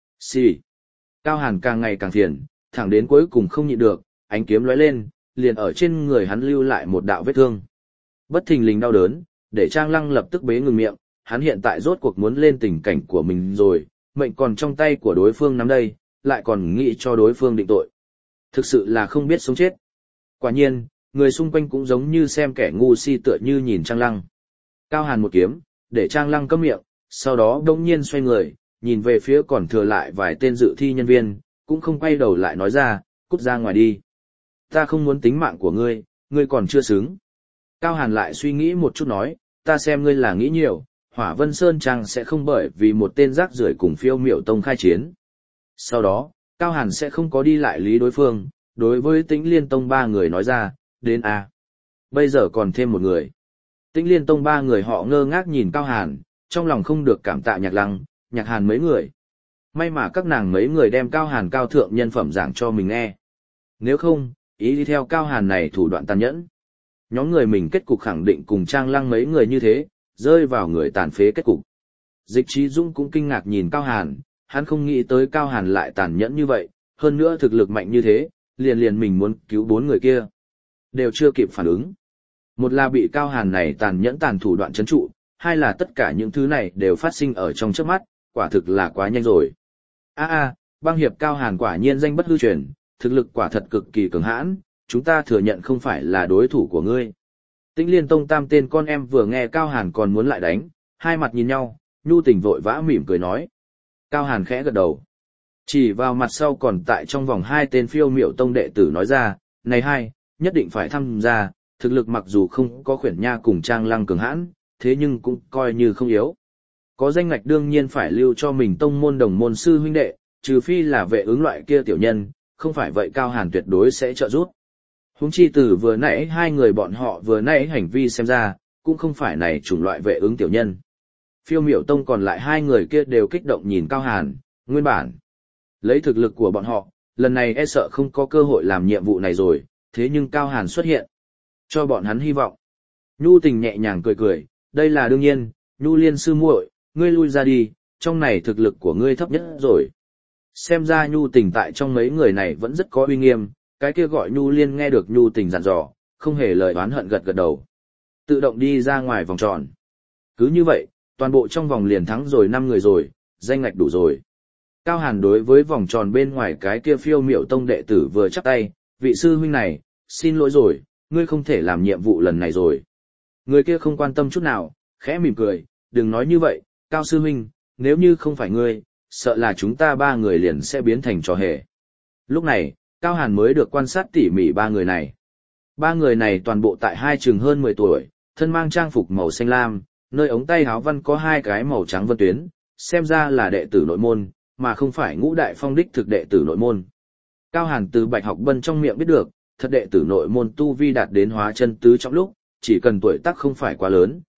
Xì. Cao Hàn càng ngày càng phiền, thẳng đến cuối cùng không nhịn được, ánh kiếm lóe lên, liền ở trên người hắn lưu lại một đạo vết thương. Bất thình lình đau đớn, để Trang Lăng lập tức bế ngừng miệng, hắn hiện tại rốt cuộc muốn lên tình cảnh của mình rồi, mệnh còn trong tay của đối phương nắm đây, lại còn nghĩ cho đối phương định tội. Thực sự là không biết sống chết. Quả nhiên, người xung quanh cũng giống như xem kẻ ngu si tựa như nhìn Trang Lăng. Cao Hàn một kiếm, để Trang Lăng câm miệng, sau đó đông nhiên xoay người, nhìn về phía còn thừa lại vài tên dự thi nhân viên, cũng không quay đầu lại nói ra, cút ra ngoài đi. Ta không muốn tính mạng của ngươi, ngươi còn chưa xứng. Cao Hàn lại suy nghĩ một chút nói, ta xem ngươi là nghĩ nhiều, Hỏa Vân Sơn Trang sẽ không bởi vì một tên rác rưởi cùng Phiêu Miểu Tông khai chiến. Sau đó, Cao Hàn sẽ không có đi lại lý đối phương, đối với Tĩnh Liên Tông ba người nói ra, đến a. Bây giờ còn thêm một người. Tĩnh Liên Tông ba người họ ngơ ngác nhìn Cao Hàn, trong lòng không được cảm tạ Nhạc Lăng, Nhạc Hàn mấy người. May mà các nàng mấy người đem Cao Hàn cao thượng nhân phẩm giảng cho mình nghe. Nếu không, ý đi theo Cao Hàn này thủ đoạn tàn nhẫn. Nhóm người mình kết cục khẳng định cùng Trang Lăng mấy người như thế, rơi vào người tàn phế kết cục. Dịch Trí Dũng cũng kinh ngạc nhìn Cao Hàn, hắn không nghĩ tới Cao Hàn lại tàn nhẫn như vậy, hơn nữa thực lực mạnh như thế, liền liền mình muốn cứu bốn người kia. Đều chưa kịp phản ứng. Một là bị Cao Hàn này tàn nhẫn tàn thủ đoạn chấn trụ, hai là tất cả những thứ này đều phát sinh ở trong trước mắt, quả thực là quá nhanh rồi. A a, băng hiệp Cao Hàn quả nhiên danh bất hư truyền, thực lực quả thật cực kỳ cường hãn, chúng ta thừa nhận không phải là đối thủ của ngươi. Tĩnh Liên Tông tam tên con em vừa nghe Cao Hàn còn muốn lại đánh, hai mặt nhìn nhau, nhu tình vội vã mỉm cười nói. Cao Hàn khẽ gật đầu. Chỉ vào mặt sau còn tại trong vòng hai tên Phiêu Miểu Tông đệ tử nói ra, này hai, nhất định phải tham gia, thực lực mặc dù không có Khuyển Nha cùng Trang Lăng cường hãn, thế nhưng cũng coi như không yếu. Có danh ngạch đương nhiên phải lưu cho mình tông môn đồng môn sư huynh đệ, trừ phi là vệ ứng loại kia tiểu nhân, không phải vậy Cao Hàn tuyệt đối sẽ trợ giúp. Huống chi từ vừa nãy hai người bọn họ vừa nãy hành vi xem ra, cũng không phải này chủng loại vệ ứng tiểu nhân. Phiêu Miểu Tông còn lại hai người kia đều kích động nhìn Cao Hàn, nguyên bản. Lấy thực lực của bọn họ, lần này e sợ không có cơ hội làm nhiệm vụ này rồi, thế nhưng Cao Hàn xuất hiện. Cho bọn hắn hy vọng. Nhu tình nhẹ nhàng cười cười, đây là đương nhiên, Nhu Liên sư muội, ngươi lui ra đi, trong này thực lực của ngươi thấp nhất rồi. Xem ra Nhu tình tại trong mấy người này vẫn rất có uy nghiêm, cái kia gọi Nhu Liên nghe được Nhu tình dặn dò, không hề lời oán hận gật gật đầu. Tự động đi ra ngoài vòng tròn. Cứ như vậy, toàn bộ trong vòng liền thắng rồi năm người rồi, danh ngạch đủ rồi. Cao Hàn đối với vòng tròn bên ngoài cái kia Phiêu Miểu Tông đệ tử vừa chắp tay, vị sư huynh này, xin lỗi rồi, ngươi không thể làm nhiệm vụ lần này rồi. Người kia không quan tâm chút nào, khẽ mỉm cười, đừng nói như vậy, Cao sư huynh, nếu như không phải ngươi, sợ là chúng ta ba người liền sẽ biến thành trò hề. Lúc này, Cao Hàn mới được quan sát tỉ mỉ ba người này. Ba người này toàn bộ tại hai chừng hơn mười tuổi, thân mang trang phục màu xanh lam, nơi ống tay áo văn có hai cái màu trắng vân tuyến, xem ra là đệ tử nội môn, mà không phải ngũ đại phong đích thực đệ tử nội môn. Cao Hàn từ Bạch Học Bân trong miệng biết được, thật đệ tử nội môn tu vi đạt đến hóa chân tứ trong lúc, chỉ cần tuổi tác không phải quá lớn,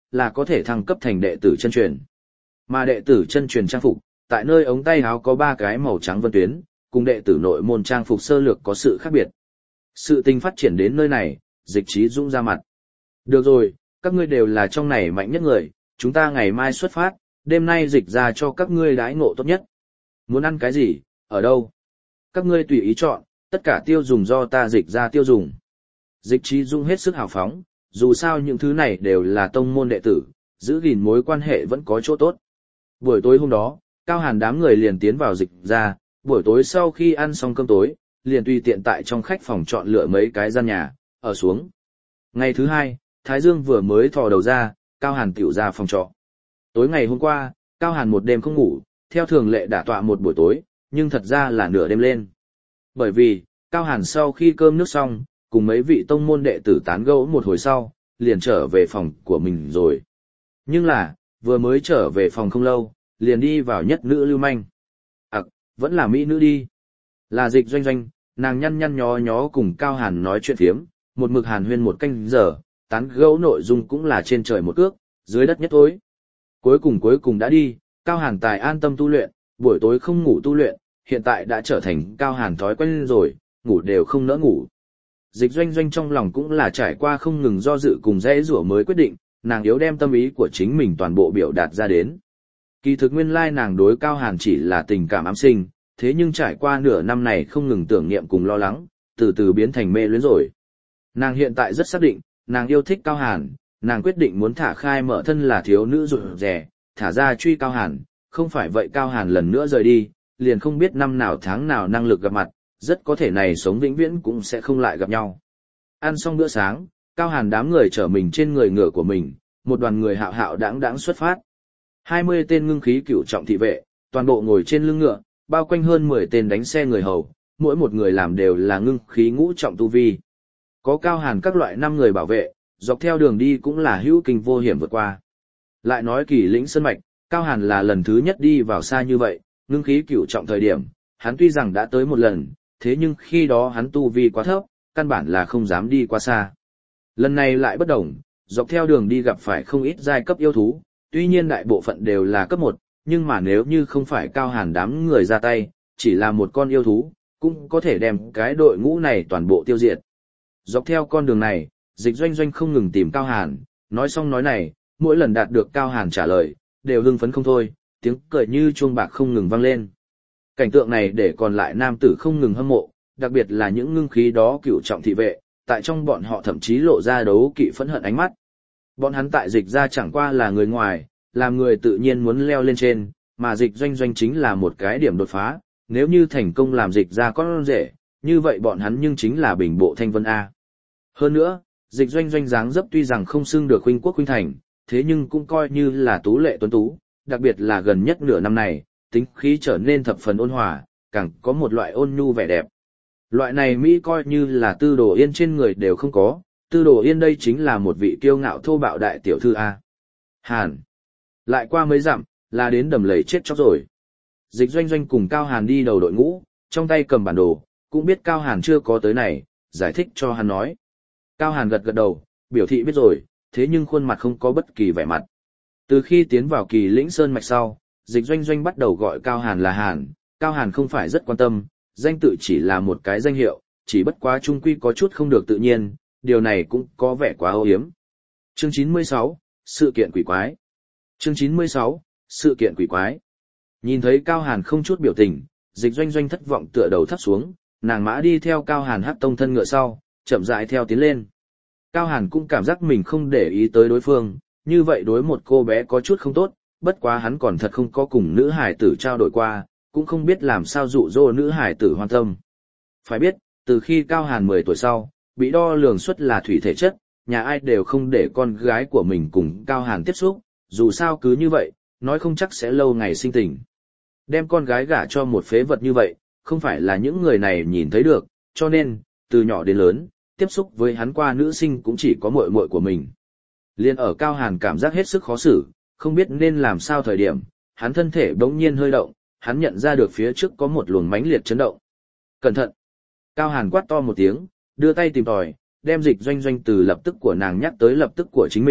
là có thể thăng cấp thành đệ tử chân truyền. Mà đệ tử chân truyền trang phục, tại nơi ống tay áo có ba cái màu trắng vân tuyến, cùng đệ tử nội môn trang phục sơ lược có sự khác biệt. Sự tình phát triển đến nơi này, Dịch Trí Dũng ra mặt. Được rồi, các ngươi đều là trong này mạnh nhất người, chúng ta ngày mai xuất phát, đêm nay dịch ra cho các ngươi đãi ngộ tốt nhất. Muốn ăn cái gì, ở đâu? Các ngươi tùy ý chọn, tất cả tiêu dùng do ta dịch ra tiêu dùng. Dịch Trí Dũng hết sức hào phóng, dù sao những thứ này đều là tông môn đệ tử, giữ gìn mối quan hệ vẫn có chỗ tốt. Buổi tối hôm đó, Cao Hàn đám người liền tiến vào dịch ra, buổi tối sau khi ăn xong cơm tối, liền tùy tiện tại trong khách phòng chọn lựa mấy cái gian nhà, ở xuống. Ngày thứ hai, Thái Dương vừa mới thò đầu ra, Cao Hàn tiểu ra phòng trọ. Tối ngày hôm qua, Cao Hàn một đêm không ngủ, theo thường lệ đả tọa một buổi tối, nhưng thật ra là nửa đêm lên. Bởi vì, Cao Hàn sau khi cơm nước xong, cùng mấy vị tông môn đệ tử tán gẫu một hồi sau, liền trở về phòng của mình rồi. Nhưng là, vừa mới trở về phòng không lâu, liền đi vào nhất nữ lưu manh. À, vẫn là mỹ nữ đi. Là Dịch Doanh Doanh, nàng nhăn nhăn nhó nhó cùng Cao Hàn nói chuyện phiếm, một mực hàn huyên một canh giờ, tán gẫu nội dung cũng là trên trời một cước, dưới đất nhất tối. Cuối cùng cuối cùng đã đi, Cao Hàn tài an tâm tu luyện, buổi tối không ngủ tu luyện, hiện tại đã trở thành Cao Hàn thói quen rồi, ngủ đều không nỡ ngủ. Dịch Doanh Doanh trong lòng cũng là trải qua không ngừng do dự cùng dễ rủa mới quyết định, nàng yếu đem tâm ý của chính mình toàn bộ biểu đạt ra đến. Kỳ thực nguyên lai nàng đối Cao Hàn chỉ là tình cảm ám sinh, thế nhưng trải qua nửa năm này không ngừng tưởng niệm cùng lo lắng, từ từ biến thành mê luyến rồi. Nàng hiện tại rất xác định, nàng yêu thích Cao Hàn, nàng quyết định muốn thả khai mở thân là thiếu nữ rụt rè, thả ra truy Cao Hàn, không phải vậy Cao Hàn lần nữa rời đi, liền không biết năm nào tháng nào năng lực gặp mặt, rất có thể này sống vĩnh viễn cũng sẽ không lại gặp nhau. Ăn xong bữa sáng, Cao Hàn đám người chở mình trên người ngựa của mình, một đoàn người hạo hạo đãng đãng xuất phát. hai mươi tên ngưng khí cửu trọng thị vệ, toàn bộ ngồi trên lưng ngựa, bao quanh hơn mười tên đánh xe người hầu, mỗi một người làm đều là ngưng khí ngũ trọng tu vi. Có Cao Hàn các loại năm người bảo vệ, dọc theo đường đi cũng là hữu kinh vô hiểm vượt qua. Lại nói Kỳ Lĩnh Sơn mạch, Cao Hàn là lần thứ nhất đi vào xa như vậy, ngưng khí cửu trọng thời điểm, hắn tuy rằng đã tới một lần, thế nhưng khi đó hắn tu vi quá thấp, căn bản là không dám đi quá xa. Lần này lại bất đồng, dọc theo đường đi gặp phải không ít giai cấp yêu thú, tuy nhiên đại bộ phận đều là cấp một, nhưng mà nếu như không phải Cao Hàn đám người ra tay, chỉ là một con yêu thú, cũng có thể đem cái đội ngũ này toàn bộ tiêu diệt. Dọc theo con đường này, Dịch Doanh Doanh không ngừng tìm Cao Hàn, nói xong nói này, mỗi lần đạt được Cao Hàn trả lời, đều hưng phấn không thôi, tiếng cười như chuông bạc không ngừng vang lên. Cảnh tượng này để còn lại nam tử không ngừng hâm mộ, đặc biệt là những ngưng khí đó cửu trọng thị vệ, tại trong bọn họ thậm chí lộ ra đấu kỵ phẫn hận ánh mắt. Bọn hắn tại Dịch ra chẳng qua là người ngoài, làm người tự nhiên muốn leo lên trên, mà Dịch Doanh Doanh chính là một cái điểm đột phá, nếu như thành công làm Dịch ra con rể, như vậy bọn hắn nhưng chính là bình bộ thanh vân A. Hơn nữa, Dịch Doanh Doanh dáng dấp tuy rằng không xưng được huynh quốc huynh thành, thế nhưng cũng coi như là tú lệ tuấn tú, đặc biệt là gần nhất nửa năm này, tính khí trở nên thập phần ôn hòa, càng có một loại ôn nhu vẻ đẹp. Loại này Mỹ coi như là Tư Đồ Yên trên người đều không có, Tư Đồ Yên đây chính là một vị kiêu ngạo thô bạo đại tiểu thư A. Hàn. Lại qua mấy dặm, là đến đầm lầy chết chóc rồi. Dịch Doanh Doanh cùng Cao Hàn đi đầu đội ngũ, trong tay cầm bản đồ, cũng biết Cao Hàn chưa có tới này, giải thích cho hắn nói. Cao Hàn gật gật đầu, biểu thị biết rồi, thế nhưng khuôn mặt không có bất kỳ vẻ mặt. Từ khi tiến vào Kỳ Lĩnh Sơn mạch sau, Dịch Doanh Doanh bắt đầu gọi Cao Hàn là Hàn, Cao Hàn không phải rất quan tâm, danh tự chỉ là một cái danh hiệu, chỉ bất quá trung quy có chút không được tự nhiên, điều này cũng có vẻ quá âu yếm. Chương chín mươi sáu, sự kiện quỷ quái. Chương chín mươi sáu, sự kiện quỷ quái. Nhìn thấy Cao Hàn không chút biểu tình, Dịch Doanh Doanh thất vọng tựa đầu thấp xuống, nàng mã đi theo Cao Hàn hắc tông thân ngựa sau, chậm rãi theo tiến lên. Cao Hàn cũng cảm giác mình không để ý tới đối phương, như vậy đối một cô bé có chút không tốt, bất quá hắn còn thật không có cùng nữ hải tử trao đổi qua, cũng không biết làm sao dụ dỗ nữ hải tử hoan tâm. Phải biết, từ khi Cao Hàn mười tuổi sau, bị đo lường suất là thủy thể chất, nhà ai đều không để con gái của mình cùng Cao Hàn tiếp xúc, dù sao cứ như vậy, nói không chắc sẽ lâu ngày sinh tình. Đem con gái gả cho một phế vật như vậy, không phải là những người này nhìn thấy được, cho nên, từ nhỏ đến lớn, tiếp xúc với hắn qua nữ sinh cũng chỉ có muội muội của mình. Liên ở Cao Hàn cảm giác hết sức khó xử, không biết nên làm sao thời điểm, hắn thân thể bỗng nhiên hơi động, hắn nhận ra được phía trước có một luồng mãnh liệt chấn động. Cẩn thận! Cao Hàn quát to một tiếng, đưa tay tìm tòi, đem Dịch Doanh Doanh từ lập tức của nàng nhắc tới lập tức của chính mình,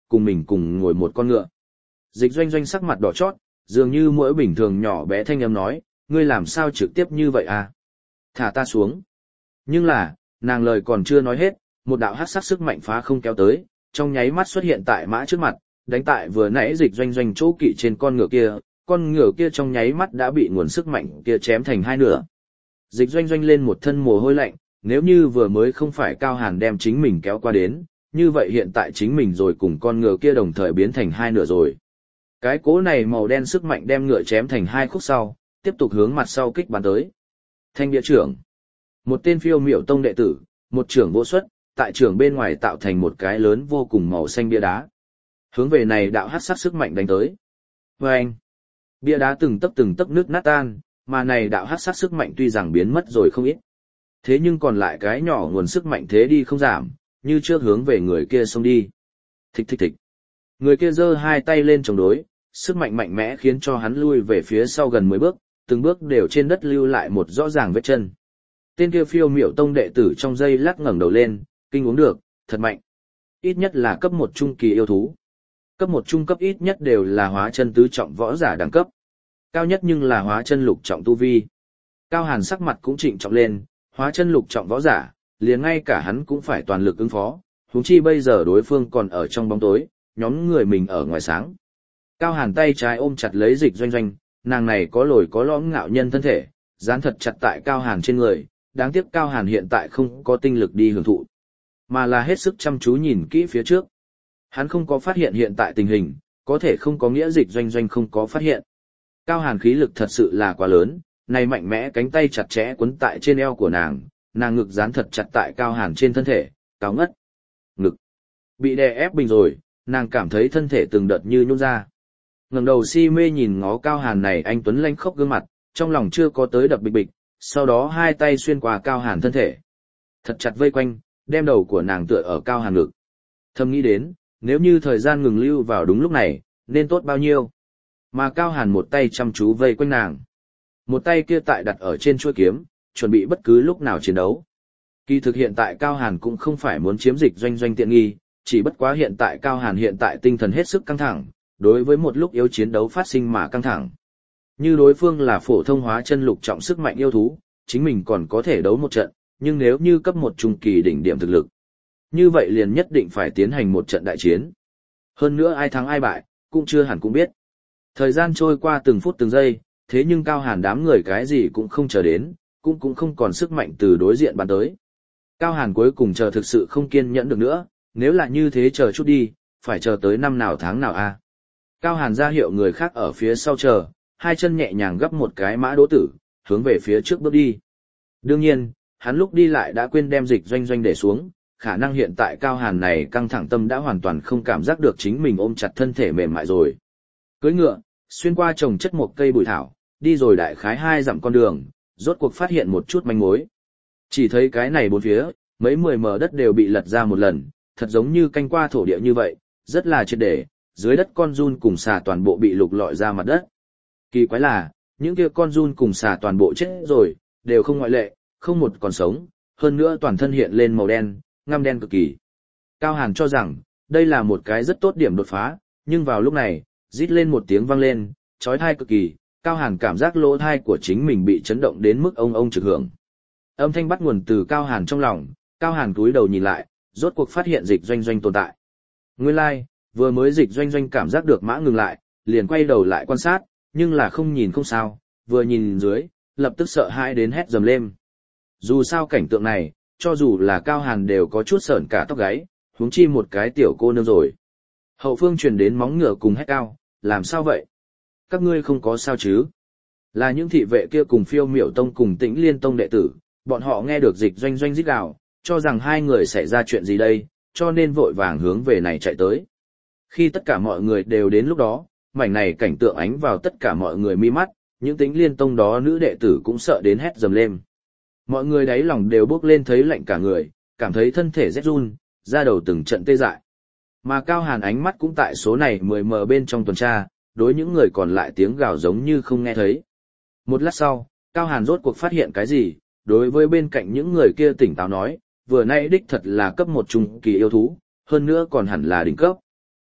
cùng mình cùng ngồi một con ngựa. Dịch Doanh Doanh sắc mặt đỏ chót, dường như mỗi bình thường nhỏ bé thanh âm nói, ngươi làm sao trực tiếp như vậy à? Thả ta xuống. Nhưng là, nàng lời còn chưa nói hết, một đạo hắc sắc sức mạnh phá không kéo tới, trong nháy mắt xuất hiện tại mã trước mặt, đánh tại vừa nãy Dịch Doanh Doanh chỗ kỵ trên con ngựa kia, con ngựa kia trong nháy mắt đã bị nguồn sức mạnh kia chém thành hai nửa. Dịch Doanh Doanh lên một thân mồ hôi lạnh, nếu như vừa mới không phải Cao Hàn đem chính mình kéo qua đến, như vậy hiện tại chính mình rồi cùng con ngựa kia đồng thời biến thành hai nửa rồi. Cái cố này màu đen sức mạnh đem ngựa chém thành hai khúc sau, tiếp tục hướng mặt sau kích bắn tới. Thanh địa trưởng. Một tên phiêu miểu tông đệ tử, một trưởng vô xuất, tại trưởng bên ngoài tạo thành một cái lớn vô cùng màu xanh bia đá. Hướng về này đạo hắc sắc sức mạnh đánh tới. Và anh, bia đá từng tấc từng tấc nước nát tan, mà này đạo hắc sắc sức mạnh tuy rằng biến mất rồi không ít. Thế nhưng còn lại cái nhỏ nguồn sức mạnh thế đi không giảm, như trước hướng về người kia xông đi. Thịch thịch thịch. Người kia giơ hai tay lên chống đối, sức mạnh mạnh mẽ khiến cho hắn lui về phía sau gần mười bước, từng bước đều trên đất lưu lại một rõ ràng vết chân. Tên kia phiêu miểu tông đệ tử trong giây lát ngẩng đầu lên, kinh uống được, thật mạnh. Ít nhất là cấp một trung kỳ yêu thú. Cấp một trung cấp ít nhất đều là hóa chân tứ trọng võ giả đẳng cấp. Cao nhất nhưng là hóa chân lục trọng tu vi. Cao Hàn sắc mặt cũng trịnh trọng lên, hóa chân lục trọng võ giả, liền ngay cả hắn cũng phải toàn lực ứng phó, huống chi bây giờ đối phương còn ở trong bóng tối, nhóm người mình ở ngoài sáng. Cao Hàn tay trái ôm chặt lấy Dịch Doanh Doanh, nàng này có lồi có lõm ngạo nhân thân thể, dán thật chặt tại Cao Hàn trên người, đáng tiếc Cao Hàn hiện tại không có tinh lực đi hưởng thụ, mà là hết sức chăm chú nhìn kỹ phía trước. Hắn không có phát hiện hiện tại tình hình, có thể không có nghĩa Dịch Doanh Doanh không có phát hiện. Cao Hàn khí lực thật sự là quá lớn, này mạnh mẽ cánh tay chặt chẽ quấn tại trên eo của nàng, nàng ngực dán thật chặt tại Cao Hàn trên thân thể, cao ngất. Ngực bị đè ép bình rồi, nàng cảm thấy thân thể từng đợt như nhũn ra. Ngẩng đầu si mê nhìn ngó Cao Hàn này anh tuấn lanh khốc gương mặt, trong lòng chưa có tới đập bịch bịch, sau đó hai tay xuyên qua Cao Hàn thân thể, thật chặt vây quanh, đem đầu của nàng tựa ở Cao Hàn ngực. Thầm nghĩ đến, nếu như thời gian ngừng lưu vào đúng lúc này, nên tốt bao nhiêu. Mà Cao Hàn một tay chăm chú vây quanh nàng, một tay kia tại đặt ở trên chuôi kiếm, chuẩn bị bất cứ lúc nào chiến đấu. Kỳ thực hiện tại Cao Hàn cũng không phải muốn chiếm Dịch Doanh Doanh tiện nghi, chỉ bất quá hiện tại Cao Hàn hiện tại tinh thần hết sức căng thẳng, đối với một lúc yếu chiến đấu phát sinh mà căng thẳng. Như đối phương là phổ thông hóa chân lục trọng sức mạnh yêu thú, chính mình còn có thể đấu một trận, nhưng nếu như cấp một trung kỳ đỉnh điểm thực lực, như vậy liền nhất định phải tiến hành một trận đại chiến. Hơn nữa ai thắng ai bại, cũng chưa hẳn cũng biết. Thời gian trôi qua từng phút từng giây, thế nhưng Cao Hàn đám người cái gì cũng không chờ đến, cũng cũng không còn sức mạnh từ đối diện bắn tới. Cao Hàn cuối cùng chờ thực sự không kiên nhẫn được nữa, nếu là như thế chờ chút đi, phải chờ tới năm nào tháng nào a? À? Cao Hàn ra hiệu người khác ở phía sau chờ, hai chân nhẹ nhàng gấp một cái mã đỗ tử, hướng về phía trước bước đi. Đương nhiên, hắn lúc đi lại đã quên đem Dịch Doanh Doanh để xuống, khả năng hiện tại Cao Hàn này căng thẳng tâm đã hoàn toàn không cảm giác được chính mình ôm chặt thân thể mềm mại rồi. Cưỡi ngựa, xuyên qua trồng chất một cây bụi thảo, đi rồi đại khái hai dặm con đường, rốt cuộc phát hiện một chút manh mối. Chỉ thấy cái này bốn phía, mấy mười mờ đất đều bị lật ra một lần, thật giống như canh qua thổ địa như vậy, rất là triệt để, dưới đất con giun cùng xà toàn bộ bị lục lọi ra mặt đất. Kỳ quái là, những kia con giun cùng xà toàn bộ chết rồi, đều không ngoại lệ, không một còn sống, hơn nữa toàn thân hiện lên màu đen, ngăm đen cực kỳ. Cao Hàn cho rằng, đây là một cái rất tốt điểm đột phá, nhưng vào lúc này, rít lên một tiếng vang lên, chói tai cực kỳ, Cao Hàn cảm giác lỗ tai của chính mình bị chấn động đến mức ông ông trực hưởng. Âm thanh bắt nguồn từ Cao Hàn trong lòng, Cao Hàn cúi đầu nhìn lại, rốt cuộc phát hiện Dịch Doanh Doanh tồn tại. Nguyên lai, like, vừa mới Dịch Doanh Doanh cảm giác được mã ngừng lại, liền quay đầu lại quan sát, nhưng là không nhìn không sao, vừa nhìn dưới, lập tức sợ hãi đến hét dầm lên. Dù sao cảnh tượng này, cho dù là Cao Hàn đều có chút sởn cả tóc gáy, huống chi một cái tiểu cô nương rồi. Hậu phương truyền đến móng ngựa cùng hét cao, làm sao vậy? Các ngươi không có sao chứ? Là những thị vệ kia cùng Phiêu Miểu Tông cùng Tĩnh Liên Tông đệ tử, bọn họ nghe được Dịch Doanh Doanh rít gào, cho rằng hai người xảy ra chuyện gì đây, cho nên vội vàng hướng về này chạy tới. Khi tất cả mọi người đều đến lúc đó, mảnh này cảnh tượng ánh vào tất cả mọi người mi mắt, những Tĩnh Liên Tông đó nữ đệ tử cũng sợ đến hét dầm lên. Mọi người đáy lòng đều bốc lên thấy lạnh cả người, cảm thấy thân thể rét run, da đầu từng trận tê dại. Mà Cao Hàn ánh mắt cũng tại số này mười mờ bên trong tuần tra, đối những người còn lại tiếng gào giống như không nghe thấy. Một lát sau, Cao Hàn rốt cuộc phát hiện cái gì, đối với bên cạnh những người kia tỉnh táo nói, vừa nãy đích thật là cấp một trung kỳ yêu thú, hơn nữa còn hẳn là đỉnh cấp.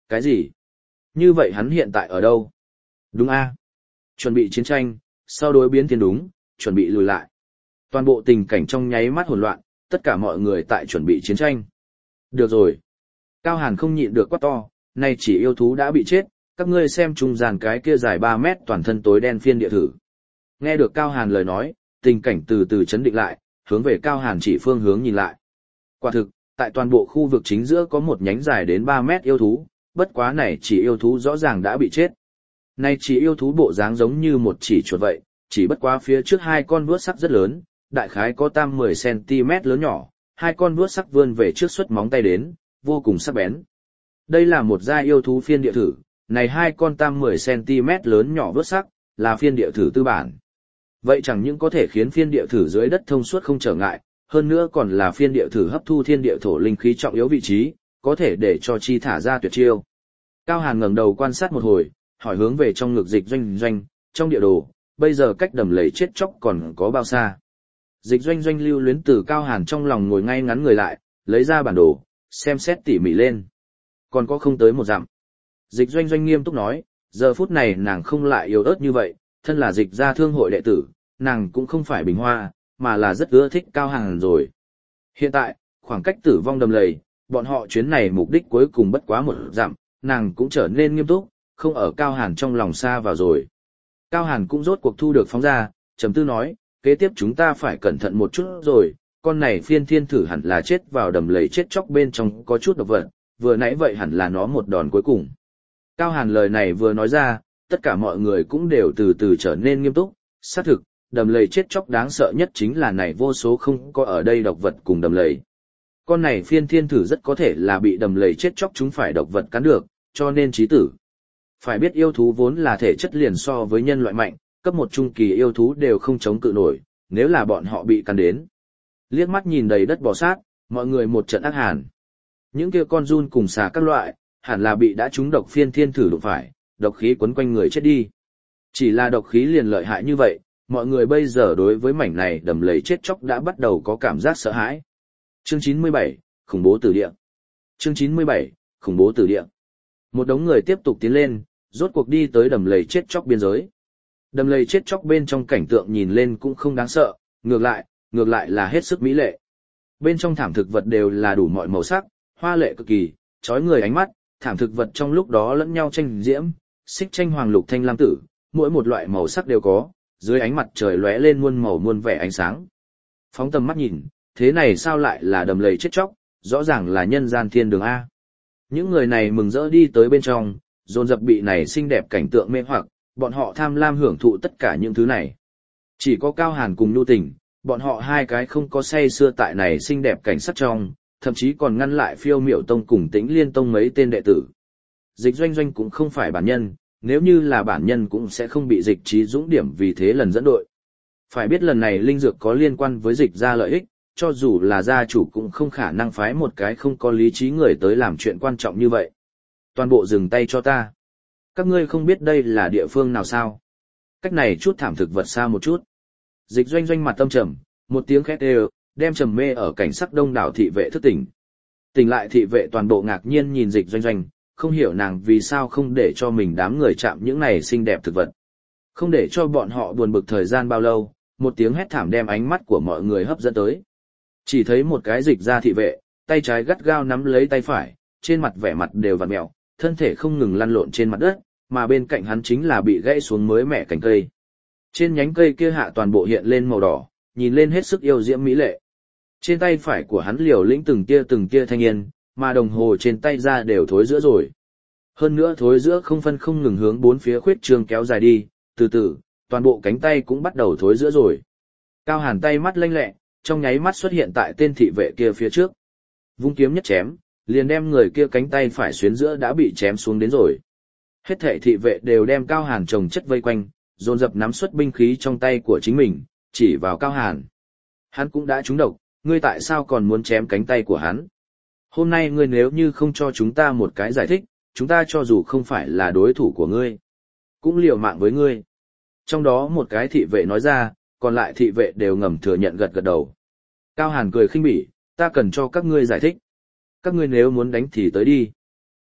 Cái gì? Như vậy hắn hiện tại ở đâu? Đúng a, chuẩn bị chiến tranh, sau đối biến thiên đúng, chuẩn bị lùi lại. Toàn bộ tình cảnh trong nháy mắt hỗn loạn, tất cả mọi người tại chuẩn bị chiến tranh. Được rồi. Cao Hàn không nhịn được quát to, nay chỉ yêu thú đã bị chết, các ngươi xem trung gian cái kia dài ba mét toàn thân tối đen phiên địa thử. Nghe được Cao Hàn lời nói, tình cảnh từ từ chấn định lại, hướng về Cao Hàn chỉ phương hướng nhìn lại. Quả thực, tại toàn bộ khu vực chính giữa có một nhánh dài đến ba mét yêu thú, bất quá này chỉ yêu thú rõ ràng đã bị chết. Nay chỉ yêu thú bộ dáng giống như một chỉ chuột vậy, chỉ bất quá phía trước hai con vuốt sắc rất lớn, đại khái có tam mười xăng-ti-mét lớn nhỏ, hai con vuốt sắc vươn về trước xuất móng tay đến, vô cùng sắc bén. Đây là một giai yêu thú phiên địa thử, này hai con tam mười xăng-ti-mét lớn nhỏ vuốt sắc, là phiên địa thử tư bản. Vậy chẳng những có thể khiến phiên địa thử dưới đất thông suốt không trở ngại, hơn nữa còn là phiên địa thử hấp thu thiên địa thổ linh khí trọng yếu vị trí, có thể để cho chi thả ra tuyệt chiêu. Cao Hàn ngẩng đầu quan sát một hồi, hỏi hướng về trong ngực Dịch Doanh Doanh, trong địa đồ, bây giờ cách đầm lầy chết chóc còn có bao xa? Dịch Doanh Doanh lưu luyến từ Cao Hàn trong lòng ngồi ngay ngắn người lại, lấy ra bản đồ, xem xét tỉ mỉ lên. Còn có không tới một dặm. Dịch Doanh Doanh nghiêm túc nói, giờ phút này nàng không lại yếu ớt như vậy, thân là dịch gia thương hội đệ tử, nàng cũng không phải bình hoa, mà là rất ưa thích Cao Hàn rồi. Hiện tại, khoảng cách tử vong đầm lầy, bọn họ chuyến này mục đích cuối cùng bất quá một dặm, nàng cũng trở nên nghiêm túc, không ở Cao Hàn trong lòng xa vào rồi. Cao Hàn cũng rốt cuộc thu được phóng ra, trầm tư nói, kế tiếp chúng ta phải cẩn thận một chút rồi, con này phiên thiên thử hẳn là chết vào đầm lầy chết chóc bên trong có chút độc vật, vừa nãy vậy hẳn là nó một đòn cuối cùng. Cao Hàn lời này vừa nói ra, tất cả mọi người cũng đều từ từ trở nên nghiêm túc, xác thực, đầm lầy chết chóc đáng sợ nhất chính là này vô số không có ở đây độc vật cùng đầm lầy. Con này phiên thiên thử rất có thể là bị đầm lầy chết chóc chúng phải độc vật cắn được, cho nên chí tử. Phải biết yêu thú vốn là thể chất liền so với nhân loại mạnh, cấp một trung kỳ yêu thú đều không chống cự nổi, nếu là bọn họ bị cắn đến. Liếc mắt nhìn đầy đất bò sát, mọi người một trận ác hàn. Những kia con giun cùng xà các loại, hẳn là bị đã trúng độc phiên thiên thử đụng phải, độc khí quấn quanh người chết đi. Chỉ là độc khí liền lợi hại như vậy, mọi người bây giờ đối với mảnh này đầm lầy chết chóc đã bắt đầu có cảm giác sợ hãi. Chương chín mươi bảy, khủng bố tử địa. Chương chín mươi bảy, khủng bố tử địa. Một đống người tiếp tục tiến lên, rốt cuộc đi tới đầm lầy chết chóc biên giới. Đầm lầy chết chóc bên trong cảnh tượng nhìn lên cũng không đáng sợ, ngược lại, ngược lại là hết sức mỹ lệ. Bên trong thảm thực vật đều là đủ mọi màu sắc, hoa lệ cực kỳ, chói người ánh mắt, thảm thực vật trong lúc đó lẫn nhau tranh diễm, xích tranh hoàng lục thanh lam tử, mỗi một loại màu sắc đều có, dưới ánh mặt trời lóe lên muôn màu muôn vẻ ánh sáng. Phóng tầm mắt nhìn, thế này sao lại là đầm lầy chết chóc, rõ ràng là nhân gian thiên đường A. Những người này mừng rỡ đi tới bên trong, dồn dập bị này xinh đẹp cảnh tượng mê hoặc, bọn họ tham lam hưởng thụ tất cả những thứ này. Chỉ có Cao Hàn cùng Nhu Tình, bọn họ hai cái không có say sưa tại này xinh đẹp cảnh sắc trong, thậm chí còn ngăn lại Phiêu Miểu Tông cùng Tĩnh Liên Tông mấy tên đệ tử. Dịch Doanh Doanh cũng không phải bản nhân, nếu như là bản nhân cũng sẽ không bị Dịch Trí Dũng điểm vì thế lần dẫn đội. Phải biết lần này linh dược có liên quan với dịch gia lợi ích, cho dù là gia chủ cũng không khả năng phái một cái không có lý trí người tới làm chuyện quan trọng như vậy. Toàn bộ dừng tay cho ta. Các ngươi không biết đây là địa phương nào sao? Cách này chút thảm thực vật xa một chút. Dịch Doanh Doanh mặt tâm trầm, một tiếng khét đều, đem trầm mê ở cảnh sắc đông đảo thị vệ thức tỉnh. Tỉnh lại thị vệ toàn bộ ngạc nhiên nhìn Dịch Doanh Doanh, không hiểu nàng vì sao không để cho mình đám người chạm những này xinh đẹp thực vật. Không để cho bọn họ buồn bực thời gian bao lâu, một tiếng hét thảm đem ánh mắt của mọi người hấp dẫn tới. Chỉ thấy một cái dịch gia thị vệ, tay trái gắt gao nắm lấy tay phải, trên mặt vẻ mặt đều vặn mèo, thân thể không ngừng lăn lộn trên mặt đất, mà bên cạnh hắn chính là bị gãy xuống mới mẻ cành cây. Trên nhánh cây kia hạ toàn bộ hiện lên màu đỏ, nhìn lên hết sức yêu diễm mỹ lệ. Trên tay phải của hắn liều lĩnh từng tia từng tia thanh yên, mà đồng hồ trên tay ra đều thối giữa rồi. Hơn nữa thối giữa không phân không ngừng hướng bốn phía khuyết trường kéo dài đi, từ từ, toàn bộ cánh tay cũng bắt đầu thối giữa rồi. Cao Hàn tay mắt lanh lẹ, trong nháy mắt xuất hiện tại tên thị vệ kia phía trước. Vung kiếm nhất chém, liền đem người kia cánh tay phải xuyến giữa đã bị chém xuống đến rồi. Hết thảy thị vệ đều đem Cao Hàn chồng chất vây quanh, dồn dập nắm xuất binh khí trong tay của chính mình, chỉ vào Cao Hàn. Hắn cũng đã trúng độc, ngươi tại sao còn muốn chém cánh tay của hắn? Hôm nay ngươi nếu như không cho chúng ta một cái giải thích, chúng ta cho dù không phải là đối thủ của ngươi, cũng liều mạng với ngươi. Trong đó một cái thị vệ nói ra, còn lại thị vệ đều ngầm thừa nhận gật gật đầu. Cao Hàn cười khinh bỉ, ta cần cho các ngươi giải thích. Các ngươi nếu muốn đánh thì tới đi.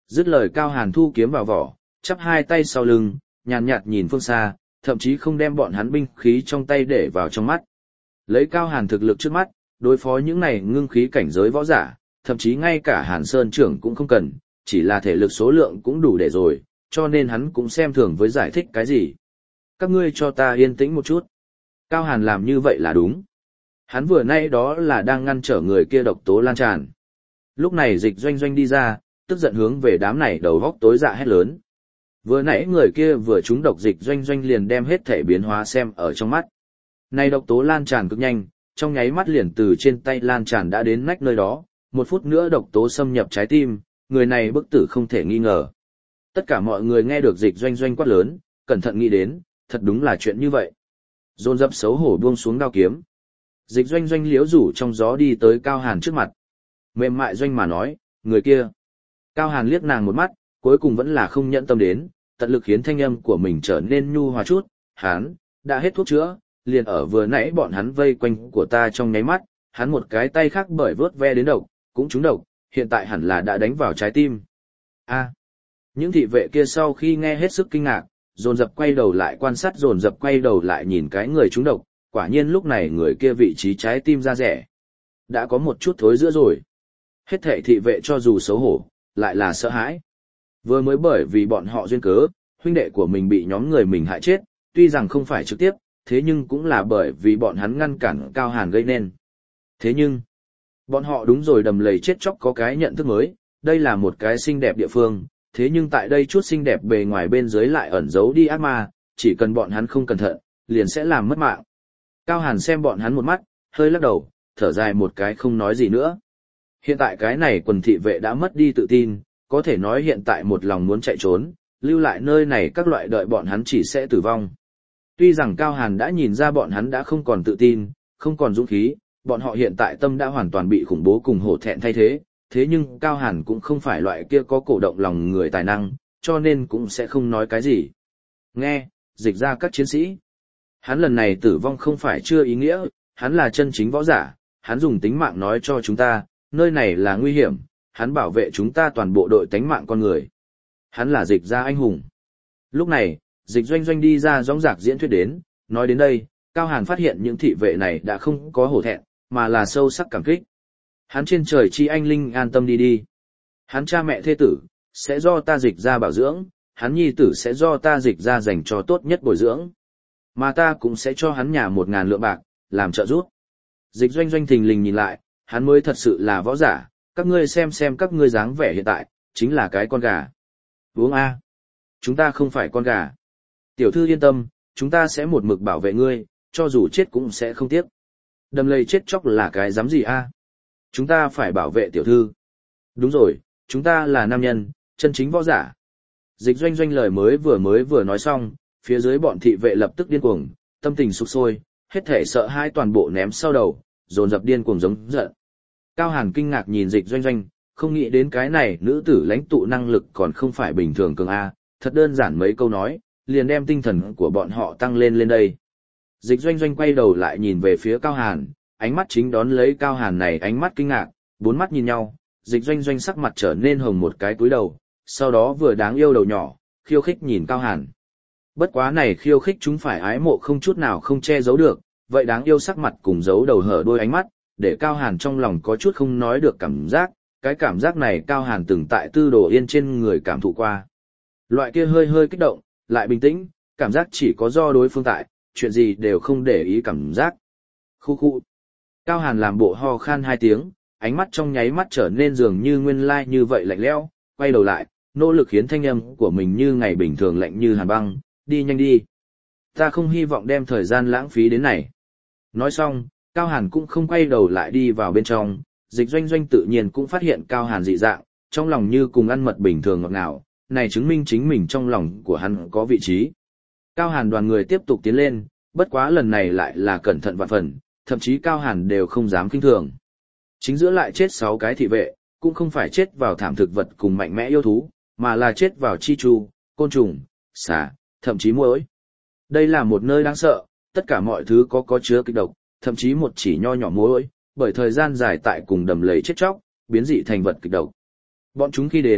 Dứt lời Cao Hàn thu kiếm vào vỏ, chắp hai tay sau lưng, nhàn nhạt nhìn phương xa, thậm chí không đem bọn hắn binh khí trong tay để vào trong mắt. Lấy Cao Hàn thực lực trước mắt, đối phó những này ngưng khí cảnh giới võ giả, thậm chí ngay cả Hàn Sơn trưởng cũng không cần, chỉ là thể lực số lượng cũng đủ để rồi, cho nên hắn cũng xem thường với giải thích cái gì. Các ngươi cho ta yên tĩnh một chút. Cao Hàn làm như vậy là đúng. Hắn vừa nay đó là đang ngăn trở người kia độc tố lan tràn. Lúc này Dịch Doanh Doanh đi ra, tức giận hướng về đám này đầu góc tối dạ hét lớn. Vừa nãy người kia vừa trúng độc Dịch Doanh Doanh liền đem hết thể biến hóa xem ở trong mắt. Này độc tố lan tràn cực nhanh, trong nháy mắt liền từ trên tay lan tràn đã đến nách nơi đó, một phút nữa độc tố xâm nhập trái tim, người này bức tử không thể nghi ngờ. Tất cả mọi người nghe được Dịch Doanh Doanh quát lớn, cẩn thận nghĩ đến, thật đúng là chuyện như vậy. Dồn dập xấu hổ buông xuống đao kiếm. Dịch Doanh Doanh liếu rủ trong gió đi tới Cao Hàn trước mặt. Mềm mại Doanh mà nói, người kia. Cao Hàn liếc nàng một mắt, cuối cùng vẫn là không nhẫn tâm đến, tận lực khiến thanh âm của mình trở nên nhu hòa chút. Hắn, đã hết thuốc chữa, liền ở vừa nãy bọn hắn vây quanh của ta trong nháy mắt, hắn một cái tay khác bởi vớt ve đến độc, cũng trúng độc, hiện tại hẳn là đã đánh vào trái tim. A. Những thị vệ kia sau khi nghe hết sức kinh ngạc, dồn dập quay đầu lại quan sát, dồn dập quay đầu lại nhìn cái người trúng độc, quả nhiên lúc này người kia vị trí trái tim ra rẻ. Đã có một chút thối giữa rồi. Hết thảy thị vệ cho dù xấu hổ, lại là sợ hãi. Vừa mới bởi vì bọn họ duyên cớ, huynh đệ của mình bị nhóm người mình hại chết, tuy rằng không phải trực tiếp, thế nhưng cũng là bởi vì bọn hắn ngăn cản Cao Hàn gây nên. Thế nhưng, bọn họ đúng rồi đầm lầy chết chóc có cái nhận thức mới, đây là một cái xinh đẹp địa phương, thế nhưng tại đây chút xinh đẹp bề ngoài bên dưới lại ẩn giấu đi ác ma, chỉ cần bọn hắn không cẩn thận, liền sẽ làm mất mạng. Cao Hàn xem bọn hắn một mắt, hơi lắc đầu, thở dài một cái không nói gì nữa. Hiện tại cái này quần thị vệ đã mất đi tự tin, có thể nói hiện tại một lòng muốn chạy trốn, lưu lại nơi này các loại đợi bọn hắn chỉ sẽ tử vong. Tuy rằng Cao Hàn đã nhìn ra bọn hắn đã không còn tự tin, không còn dũng khí, bọn họ hiện tại tâm đã hoàn toàn bị khủng bố cùng hổ thẹn thay thế, thế nhưng Cao Hàn cũng không phải loại kia có cổ động lòng người tài năng, cho nên cũng sẽ không nói cái gì. Nghe, dịch ra các chiến sĩ. Hắn lần này tử vong không phải chưa ý nghĩa, hắn là chân chính võ giả, hắn dùng tính mạng nói cho chúng ta, nơi này là nguy hiểm, hắn bảo vệ chúng ta toàn bộ đội tánh mạng con người. Hắn là dịch ra anh hùng. Lúc này, Dịch Doanh Doanh đi ra dõng dạc diễn thuyết đến, nói đến đây, Cao Hàn phát hiện những thị vệ này đã không có hổ thẹn, mà là sâu sắc cảm kích. Hắn trên trời chi anh linh an tâm đi đi. Hắn cha mẹ thê tử, sẽ do ta dịch ra bảo dưỡng, hắn nhi tử sẽ do ta dịch ra dành cho tốt nhất bồi dưỡng. Mà ta cũng sẽ cho hắn nhà một ngàn lượng bạc, làm trợ giúp. Dịch Doanh Doanh thình lình nhìn lại, hắn mới thật sự là võ giả, các ngươi xem xem các ngươi dáng vẻ hiện tại, chính là cái con gà. Uống A. Chúng ta không phải con gà. Tiểu thư yên tâm, chúng ta sẽ một mực bảo vệ ngươi, cho dù chết cũng sẽ không tiếc. Đầm lầy chết chóc là cái dám gì A. Chúng ta phải bảo vệ tiểu thư. Đúng rồi, chúng ta là nam nhân, chân chính võ giả. Dịch Doanh Doanh lời mới vừa mới vừa nói xong, phía dưới bọn thị vệ lập tức điên cuồng, tâm tình sục sôi, hết thể sợ hãi toàn bộ ném sau đầu, dồn dập điên cuồng giống giận. Cao Hàn kinh ngạc nhìn Dịch Doanh Doanh, không nghĩ đến cái này nữ tử lãnh tụ năng lực còn không phải bình thường cường A, thật đơn giản mấy câu nói, liền đem tinh thần của bọn họ tăng lên lên đây. Dịch Doanh Doanh quay đầu lại nhìn về phía Cao Hàn, ánh mắt chính đón lấy Cao Hàn này ánh mắt kinh ngạc, bốn mắt nhìn nhau, Dịch Doanh Doanh sắc mặt trở nên hồng một cái cúi đầu, sau đó vừa đáng yêu đầu nhỏ, khiêu khích nhìn Cao Hàn. Bất quá này khiêu khích chúng phải ái mộ không chút nào không che giấu được, vậy đáng yêu sắc mặt cùng giấu đầu hở đôi ánh mắt, để Cao Hàn trong lòng có chút không nói được cảm giác, cái cảm giác này Cao Hàn từng tại Tư Đồ Yên trên người cảm thụ qua. Loại kia hơi hơi kích động, lại bình tĩnh, cảm giác chỉ có do đối phương tại, chuyện gì đều không để ý cảm giác. Khu khu. Cao Hàn làm bộ ho khan hai tiếng, ánh mắt trong nháy mắt trở nên dường như nguyên lai như vậy lạnh lẽo, quay đầu lại, nỗ lực khiến thanh âm của mình như ngày bình thường lạnh như hàn băng, đi nhanh đi. Ta không hy vọng đem thời gian lãng phí đến này. Nói xong, Cao Hàn cũng không quay đầu lại đi vào bên trong, Dịch Doanh Doanh tự nhiên cũng phát hiện Cao Hàn dị dạng, trong lòng như cùng ăn mật bình thường ngọt ngào, này chứng minh chính mình trong lòng của hắn có vị trí. Cao Hàn đoàn người tiếp tục tiến lên, bất quá lần này lại là cẩn thận vạn phần, thậm chí Cao Hàn đều không dám kinh thường. Chính giữa lại chết sáu cái thị vệ, cũng không phải chết vào thảm thực vật cùng mạnh mẽ yêu thú, mà là chết vào chi chu, côn trùng, xà, thậm chí muỗi. Đây là một nơi đáng sợ, tất cả mọi thứ có có chứa kịch độc, thậm chí một chỉ nho nhỏ muỗi, bởi thời gian dài tại cùng đầm lầy chết chóc, biến dị thành vật kịch độc. Bọn chúng khi đến,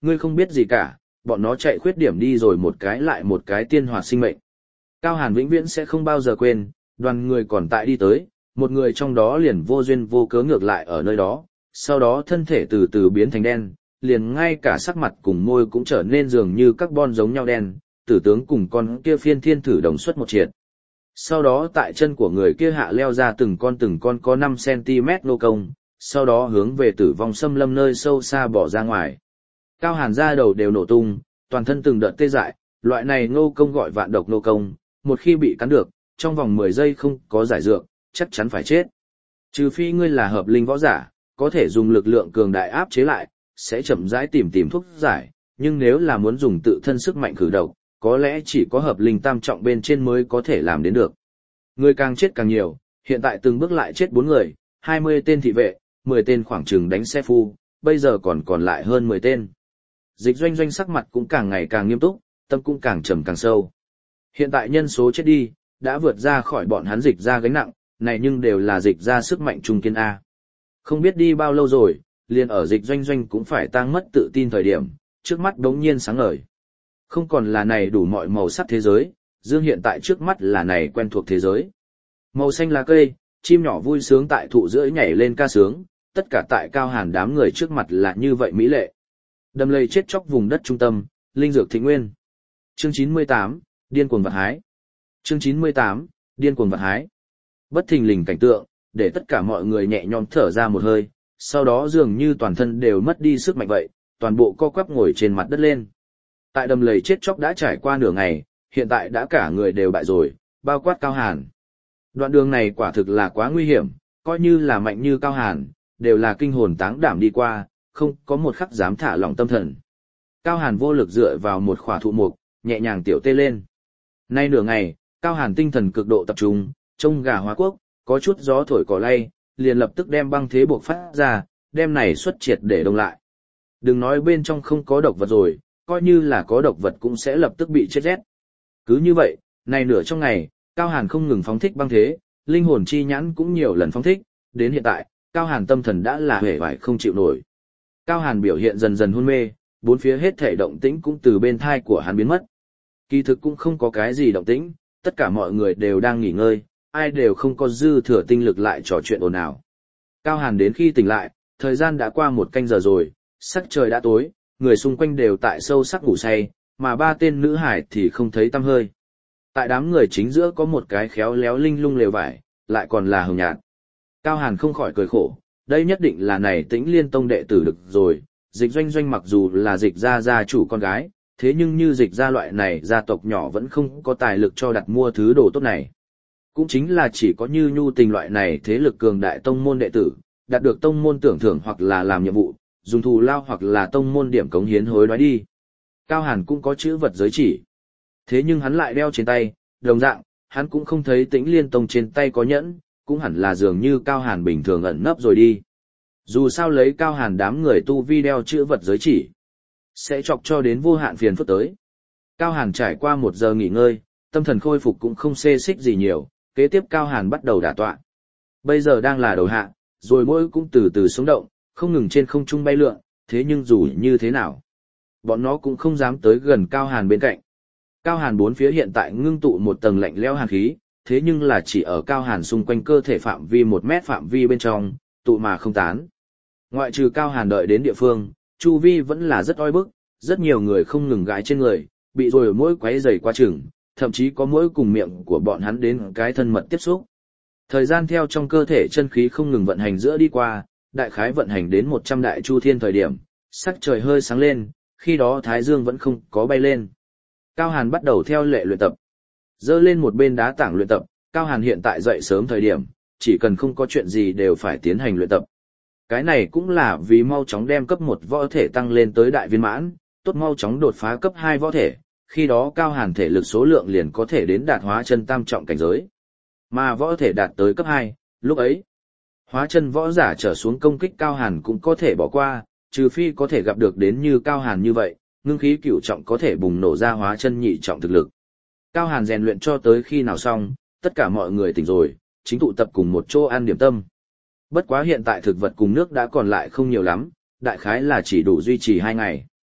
Ngươi không biết gì cả, bọn nó chạy khuyết điểm đi rồi một cái lại một cái tiên hoạt sinh mệnh. Cao Hàn vĩnh viễn sẽ không bao giờ quên, đoàn người còn tại đi tới, một người trong đó liền vô duyên vô cớ ngược lại ở nơi đó, sau đó thân thể từ từ biến thành đen, liền ngay cả sắc mặt cùng môi cũng trở nên dường như carbon giống nhau đen, tử tướng cùng con kia phiên thiên thử đồng xuất một triệt. Sau đó tại chân của người kia hạ leo ra từng con từng con có năm xăng-ti-mét nô công, sau đó hướng về tử vong xâm lâm nơi sâu xa bỏ ra ngoài. Cao Hàn da đầu đều nổ tung, toàn thân từng đợt tê dại, loại này nô công gọi vạn độc nô công, một khi bị cắn được, trong vòng mười giây không có giải dược, chắc chắn phải chết. Trừ phi ngươi là hợp linh võ giả, có thể dùng lực lượng cường đại áp chế lại, sẽ chậm rãi tìm tìm thuốc giải, nhưng nếu là muốn dùng tự thân sức mạnh khử độc, có lẽ chỉ có hợp linh tam trọng bên trên mới có thể làm đến được. Người càng chết càng nhiều, hiện tại từng bước lại chết bốn người, hai mươi tên thị vệ, mười tên khoảng chừng đánh xe phu, bây giờ còn còn lại hơn mười tên. Dịch Doanh Doanh sắc mặt cũng càng ngày càng nghiêm túc, tâm cũng càng trầm càng sâu. Hiện tại nhân số chết đi, đã vượt ra khỏi bọn hắn dịch ra gánh nặng, này nhưng đều là dịch ra sức mạnh trung kiên A. Không biết đi bao lâu rồi, liền ở Dịch Doanh Doanh cũng phải tăng mất tự tin thời điểm, trước mắt đống nhiên sáng ngời. Không còn là này đủ mọi màu sắc thế giới, dương hiện tại trước mắt là này quen thuộc thế giới. Màu xanh lá cây, chim nhỏ vui sướng tại thụ rưỡi nhảy lên ca sướng, tất cả tại Cao Hàn đám người trước mặt là như vậy mỹ lệ. Đầm lầy chết chóc vùng đất trung tâm, linh dược thịnh nguyên. Chương chín mươi tám, điên cuồng vật hái. Chương chín mươi tám, điên cuồng vật hái. Bất thình lình cảnh tượng, để tất cả mọi người nhẹ nhõm thở ra một hơi, sau đó dường như toàn thân đều mất đi sức mạnh vậy, toàn bộ co quắp ngồi trên mặt đất lên. Tại đầm lầy chết chóc đã trải qua nửa ngày, hiện tại đã cả người đều bại rồi, bao quát Cao Hàn. Đoạn đường này quả thực là quá nguy hiểm, coi như là mạnh như Cao Hàn, đều là kinh hồn táng đảm đi qua, không có một khắc dám thả lỏng tâm thần. Cao Hàn vô lực dựa vào một khỏa thụ mục, nhẹ nhàng tiểu tê lên. Nay nửa ngày, Cao Hàn tinh thần cực độ tập trung, trông gà hóa quốc, có chút gió thổi cỏ lay, liền lập tức đem băng thế buộc phát ra, đem này xuất triệt để đông lại. Đừng nói bên trong không có độc vật rồi, coi như là có độc vật cũng sẽ lập tức bị chết rét. Cứ như vậy, này nửa trong ngày, Cao Hàn không ngừng phóng thích băng thế, linh hồn chi nhãn cũng nhiều lần phóng thích, đến hiện tại, Cao Hàn tâm thần đã là hề vải không chịu nổi. Cao Hàn biểu hiện dần dần hôn mê, bốn phía hết thể động tĩnh cũng từ bên thai của hắn biến mất. Kỳ thực cũng không có cái gì động tĩnh, tất cả mọi người đều đang nghỉ ngơi, ai đều không có dư thừa tinh lực lại trò chuyện ồn ào. Cao Hàn đến khi tỉnh lại, thời gian đã qua một canh giờ rồi, sắc trời đã tối, người xung quanh đều tại sâu sắc ngủ say, mà ba tên nữ hải thì không thấy tăm hơi. Tại đám người chính giữa có một cái khéo léo linh lung lều vải, lại còn là hồng nhạt. Cao Hàn không khỏi cười khổ, đây nhất định là này Tĩnh Liên Tông đệ tử được rồi, Dịch Doanh Doanh mặc dù là Dịch gia gia chủ con gái, thế nhưng như Dịch gia loại này gia tộc nhỏ vẫn không có tài lực cho đặt mua thứ đồ tốt này. Cũng chính là chỉ có như Nhu Tình loại này thế lực cường đại tông môn đệ tử, đạt được tông môn tưởng thưởng hoặc là làm nhiệm vụ, dùng thù lao hoặc là tông môn điểm cống hiến hối đoái đi. Cao Hàn cũng có chữ vật giới chỉ. Thế nhưng hắn lại đeo trên tay, đồng dạng, hắn cũng không thấy Tĩnh Liên Tông trên tay có nhẫn, cũng hẳn là dường như Cao Hàn bình thường ẩn nấp rồi đi. Dù sao lấy Cao Hàn đám người tu vi đeo chữ vật giới chỉ, sẽ chọc cho đến vô hạn phiền phức tới. Cao Hàn trải qua một giờ nghỉ ngơi, tâm thần khôi phục cũng không xê xích gì nhiều, kế tiếp Cao Hàn bắt đầu đả tọa. Bây giờ đang là đầu hạ, rồi mỗi cũng từ từ sống động, không ngừng trên không trung bay lượn, thế nhưng dù như thế nào, bọn nó cũng không dám tới gần Cao Hàn bên cạnh. Cao Hàn bốn phía hiện tại ngưng tụ một tầng lạnh lẽo hàn khí, thế nhưng là chỉ ở Cao Hàn xung quanh cơ thể phạm vi một mét phạm vi bên trong, tụ mà không tán. Ngoại trừ Cao Hàn đợi đến địa phương, chu vi vẫn là rất oi bức, rất nhiều người không ngừng gãi trên người, bị rồi mỗi quấy rầy qua chừng, thậm chí có mỗi cùng miệng của bọn hắn đến cái thân mật tiếp xúc. Thời gian theo trong cơ thể chân khí không ngừng vận hành giữa đi qua, đại khái vận hành đến một trăm đại chu thiên thời điểm, sắc trời hơi sáng lên, khi đó thái dương vẫn không có bay lên. Cao Hàn bắt đầu theo lệ luyện tập. Dơ lên một bên đá tảng luyện tập, Cao Hàn hiện tại dậy sớm thời điểm, chỉ cần không có chuyện gì đều phải tiến hành luyện tập. Cái này cũng là vì mau chóng đem cấp một võ thể tăng lên tới đại viên mãn, tốt mau chóng đột phá cấp hai võ thể, khi đó Cao Hàn thể lực số lượng liền có thể đến đạt hóa chân tam trọng cảnh giới. Mà võ thể đạt tới cấp hai, lúc ấy, hóa chân võ giả trở xuống công kích Cao Hàn cũng có thể bỏ qua, trừ phi có thể gặp được đến như Cao Hàn như vậy, ngưng khí cửu trọng có thể bùng nổ ra hóa chân nhị trọng thực lực. Cao Hàn rèn luyện cho tới khi nào xong, tất cả mọi người tỉnh rồi, chính tụ tập cùng một chỗ ăn điểm tâm. Bất quá hiện tại thực vật cùng nước đã còn lại không nhiều lắm, đại khái là chỉ đủ duy trì hai ngày.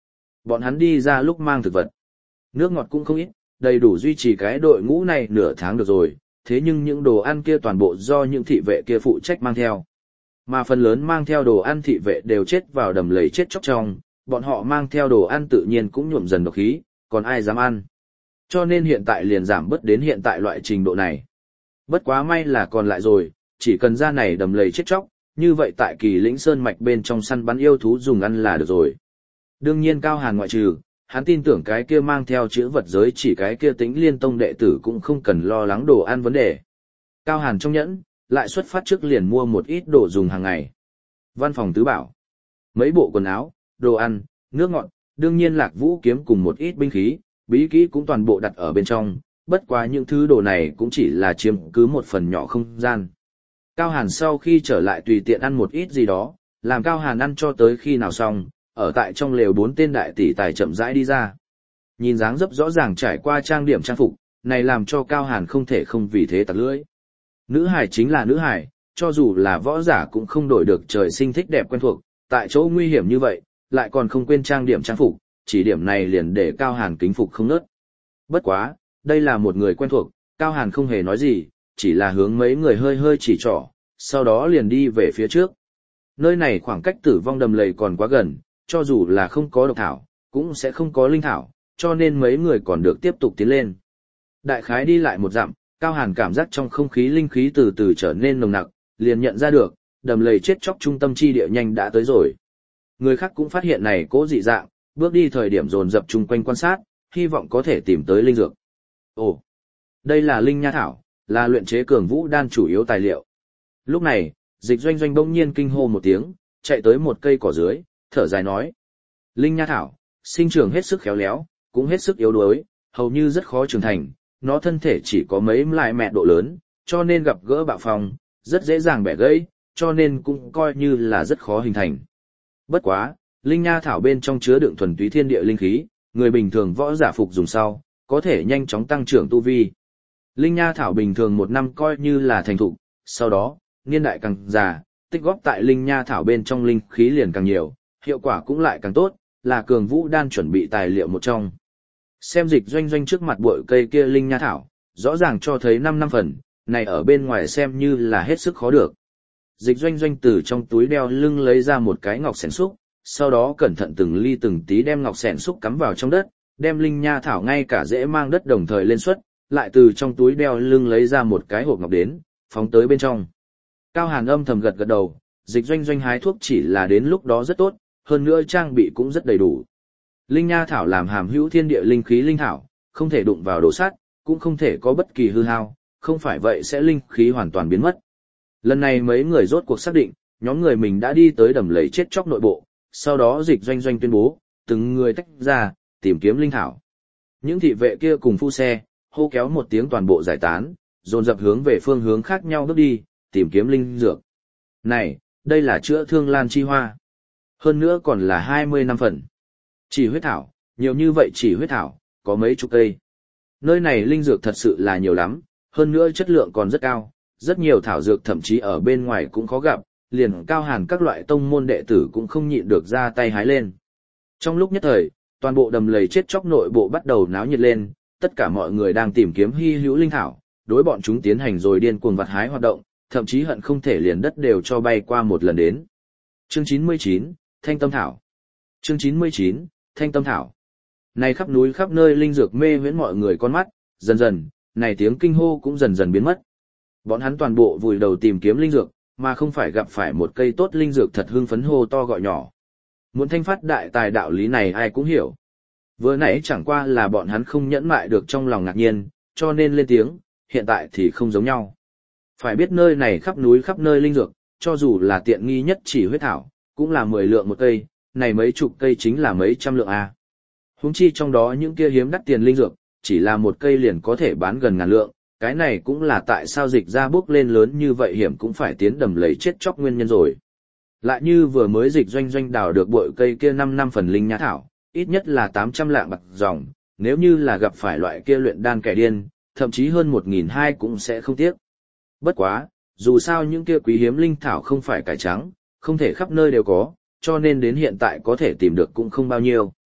Bọn hắn đi ra lúc mang thực vật. Nước ngọt cũng không ít, đầy đủ duy trì cái đội ngũ này nửa tháng được rồi, thế nhưng những đồ ăn kia toàn bộ do những thị vệ kia phụ trách mang theo. Mà phần lớn mang theo đồ ăn thị vệ đều chết vào đầm lầy chết chóc trong, bọn họ mang theo đồ ăn tự nhiên cũng nhuộm dần độc khí, còn ai dám ăn. Cho nên hiện tại liền giảm bớt đến hiện tại loại trình độ này. Bất quá may là còn lại rồi, chỉ cần ra này đầm lầy chết chóc, như vậy tại Kỳ Lĩnh Sơn mạch bên trong săn bắn yêu thú dùng ăn là được rồi. Đương nhiên Cao Hàn ngoại trừ, hắn tin tưởng cái kia mang theo chữ vật giới chỉ cái kia Tĩnh Liên Tông đệ tử cũng không cần lo lắng đồ ăn vấn đề. Cao Hàn trong nhẫn, lại xuất phát trước liền mua một ít đồ dùng hàng ngày. Văn phòng tứ bảo, mấy bộ quần áo, đồ ăn, nước ngọt, đương nhiên Lạc Vũ kiếm cùng một ít binh khí, bí kỹ cũng toàn bộ đặt ở bên trong, bất quá những thứ đồ này cũng chỉ là chiếm cứ một phần nhỏ không gian. Cao Hàn sau khi trở lại tùy tiện ăn một ít gì đó, làm Cao Hàn ăn cho tới khi nào xong, ở tại trong lều bốn tên đại tỷ tài chậm rãi đi ra. Nhìn dáng dấp rõ ràng trải qua trang điểm trang phục, này làm cho Cao Hàn không thể không vì thế tặc lưỡi. Nữ hải chính là nữ hải, cho dù là võ giả cũng không đổi được trời sinh thích đẹp quen thuộc, tại chỗ nguy hiểm như vậy, lại còn không quên trang điểm trang phục, chỉ điểm này liền để Cao Hàn kính phục không nớt. Bất quá, đây là một người quen thuộc, Cao Hàn không hề nói gì, chỉ là hướng mấy người hơi hơi chỉ trỏ, sau đó liền đi về phía trước. Nơi này khoảng cách tử vong đầm lầy còn quá gần, cho dù là không có độc thảo, cũng sẽ không có linh thảo, cho nên mấy người còn được tiếp tục tiến lên. Đại khái đi lại một dặm, Cao Hàn cảm giác trong không khí linh khí từ từ trở nên nồng nặc, liền nhận ra được, đầm lầy chết chóc trung tâm chi địa nhanh đã tới rồi. Người khác cũng phát hiện này cố dị dạng, bước đi thời điểm dồn dập chung quanh quan sát, hy vọng có thể tìm tới linh dược. Ồ, đây là linh nha thảo, là luyện chế cường vũ đan chủ yếu tài liệu. Lúc này, Dịch Doanh Doanh bỗng nhiên kinh hô một tiếng, chạy tới một cây cỏ dưới, thở dài nói. Linh nha thảo, sinh trưởng hết sức khéo léo, cũng hết sức yếu đuối, hầu như rất khó trưởng thành, nó thân thể chỉ có mấy lại mẹ độ lớn, cho nên gặp gỡ bạo phong, rất dễ dàng bẻ gãy, cho nên cũng coi như là rất khó hình thành. Bất quá, linh nha thảo bên trong chứa đựng thuần túy thiên địa linh khí, người bình thường võ giả phục dùng sau, có thể nhanh chóng tăng trưởng tu vi. Linh nha thảo bình thường một năm coi như là thành thục, sau đó, niên đại càng già, tích góp tại linh nha thảo bên trong linh khí liền càng nhiều, hiệu quả cũng lại càng tốt, là cường vũ đan chuẩn bị tài liệu một trong. Xem Dịch Doanh Doanh trước mặt bụi cây kia linh nha thảo, rõ ràng cho thấy năm năm phần, này ở bên ngoài xem như là hết sức khó được. Dịch Doanh Doanh từ trong túi đeo lưng lấy ra một cái ngọc xẻn xúc, sau đó cẩn thận từng ly từng tí đem ngọc xẻn xúc cắm vào trong đất, đem linh nha thảo ngay cả rễ mang đất đồng thời lên xuất, lại từ trong túi đeo lưng lấy ra một cái hộp ngọc đến, phóng tới bên trong. Cao Hàn âm thầm gật gật đầu, Dịch Doanh Doanh hái thuốc chỉ là đến lúc đó rất tốt, hơn nữa trang bị cũng rất đầy đủ. Linh nha thảo làm hàm hữu thiên địa linh khí linh thảo, không thể đụng vào đồ sắt, cũng không thể có bất kỳ hư hao, không phải vậy sẽ linh khí hoàn toàn biến mất. Lần này mấy người rốt cuộc xác định, nhóm người mình đã đi tới đầm lầy chết chóc nội bộ, sau đó Dịch Doanh Doanh tuyên bố, từng người tách ra, tìm kiếm linh thảo. Những thị vệ kia cùng phu xe, hô kéo một tiếng toàn bộ giải tán, dồn dập hướng về phương hướng khác nhau bước đi, tìm kiếm linh dược. Này, đây là chữa thương lan chi hoa. Hơn nữa còn là hai mươi năm phần. Chỉ huyết thảo, nhiều như vậy chỉ huyết thảo, có mấy chục cây. Nơi này linh dược thật sự là nhiều lắm, hơn nữa chất lượng còn rất cao, rất nhiều thảo dược thậm chí ở bên ngoài cũng khó gặp, liền Cao Hàn các loại tông môn đệ tử cũng không nhịn được ra tay hái lên. Trong lúc nhất thời, toàn bộ đầm lầy chết chóc nội bộ bắt đầu náo nhiệt lên, tất cả mọi người đang tìm kiếm hy hữu linh thảo, đối bọn chúng tiến hành rồi điên cuồng vặt hái hoạt động, thậm chí hận không thể liền đất đều cho bay qua một lần đến. Chương chín mươi chín, Thanh Tâm Thảo. Chương chín mươi chín, Thanh Tâm Thảo. Này khắp núi khắp nơi linh dược mê huyễn mọi người con mắt, dần dần, này tiếng kinh hô cũng dần dần biến mất. Bọn hắn toàn bộ vùi đầu tìm kiếm linh dược, mà không phải gặp phải một cây tốt linh dược thật hưng phấn hô to gọi nhỏ. Muốn thanh phát đại tài đạo lý này ai cũng hiểu. Vừa nãy chẳng qua là bọn hắn không nhẫn mại được trong lòng ngạc nhiên, cho nên lên tiếng, hiện tại thì không giống nhau. Phải biết nơi này khắp núi khắp nơi linh dược, cho dù là tiện nghi nhất chỉ huyết thảo, cũng là mười lượng một cây, này mấy chục cây chính là mấy trăm lượng a. Huống chi trong đó những kia hiếm đắt tiền linh dược, chỉ là một cây liền có thể bán gần ngàn lượng, cái này cũng là tại sao dịch ra bước lên lớn như vậy hiểm cũng phải tiến đầm lầy chết chóc nguyên nhân rồi. Lại như vừa mới Dịch Doanh Doanh đào được bội cây kia năm năm phần linh nhã thảo, ít nhất là tám trăm lạng bạc dòng, nếu như là gặp phải loại kia luyện đan kẻ điên, thậm chí hơn một nghìn hai cũng sẽ không tiếc. Bất quá, dù sao những kia quý hiếm linh thảo không phải cải trắng, không thể khắp nơi đều có, cho nên đến hiện tại có thể tìm được cũng không bao nhiêu.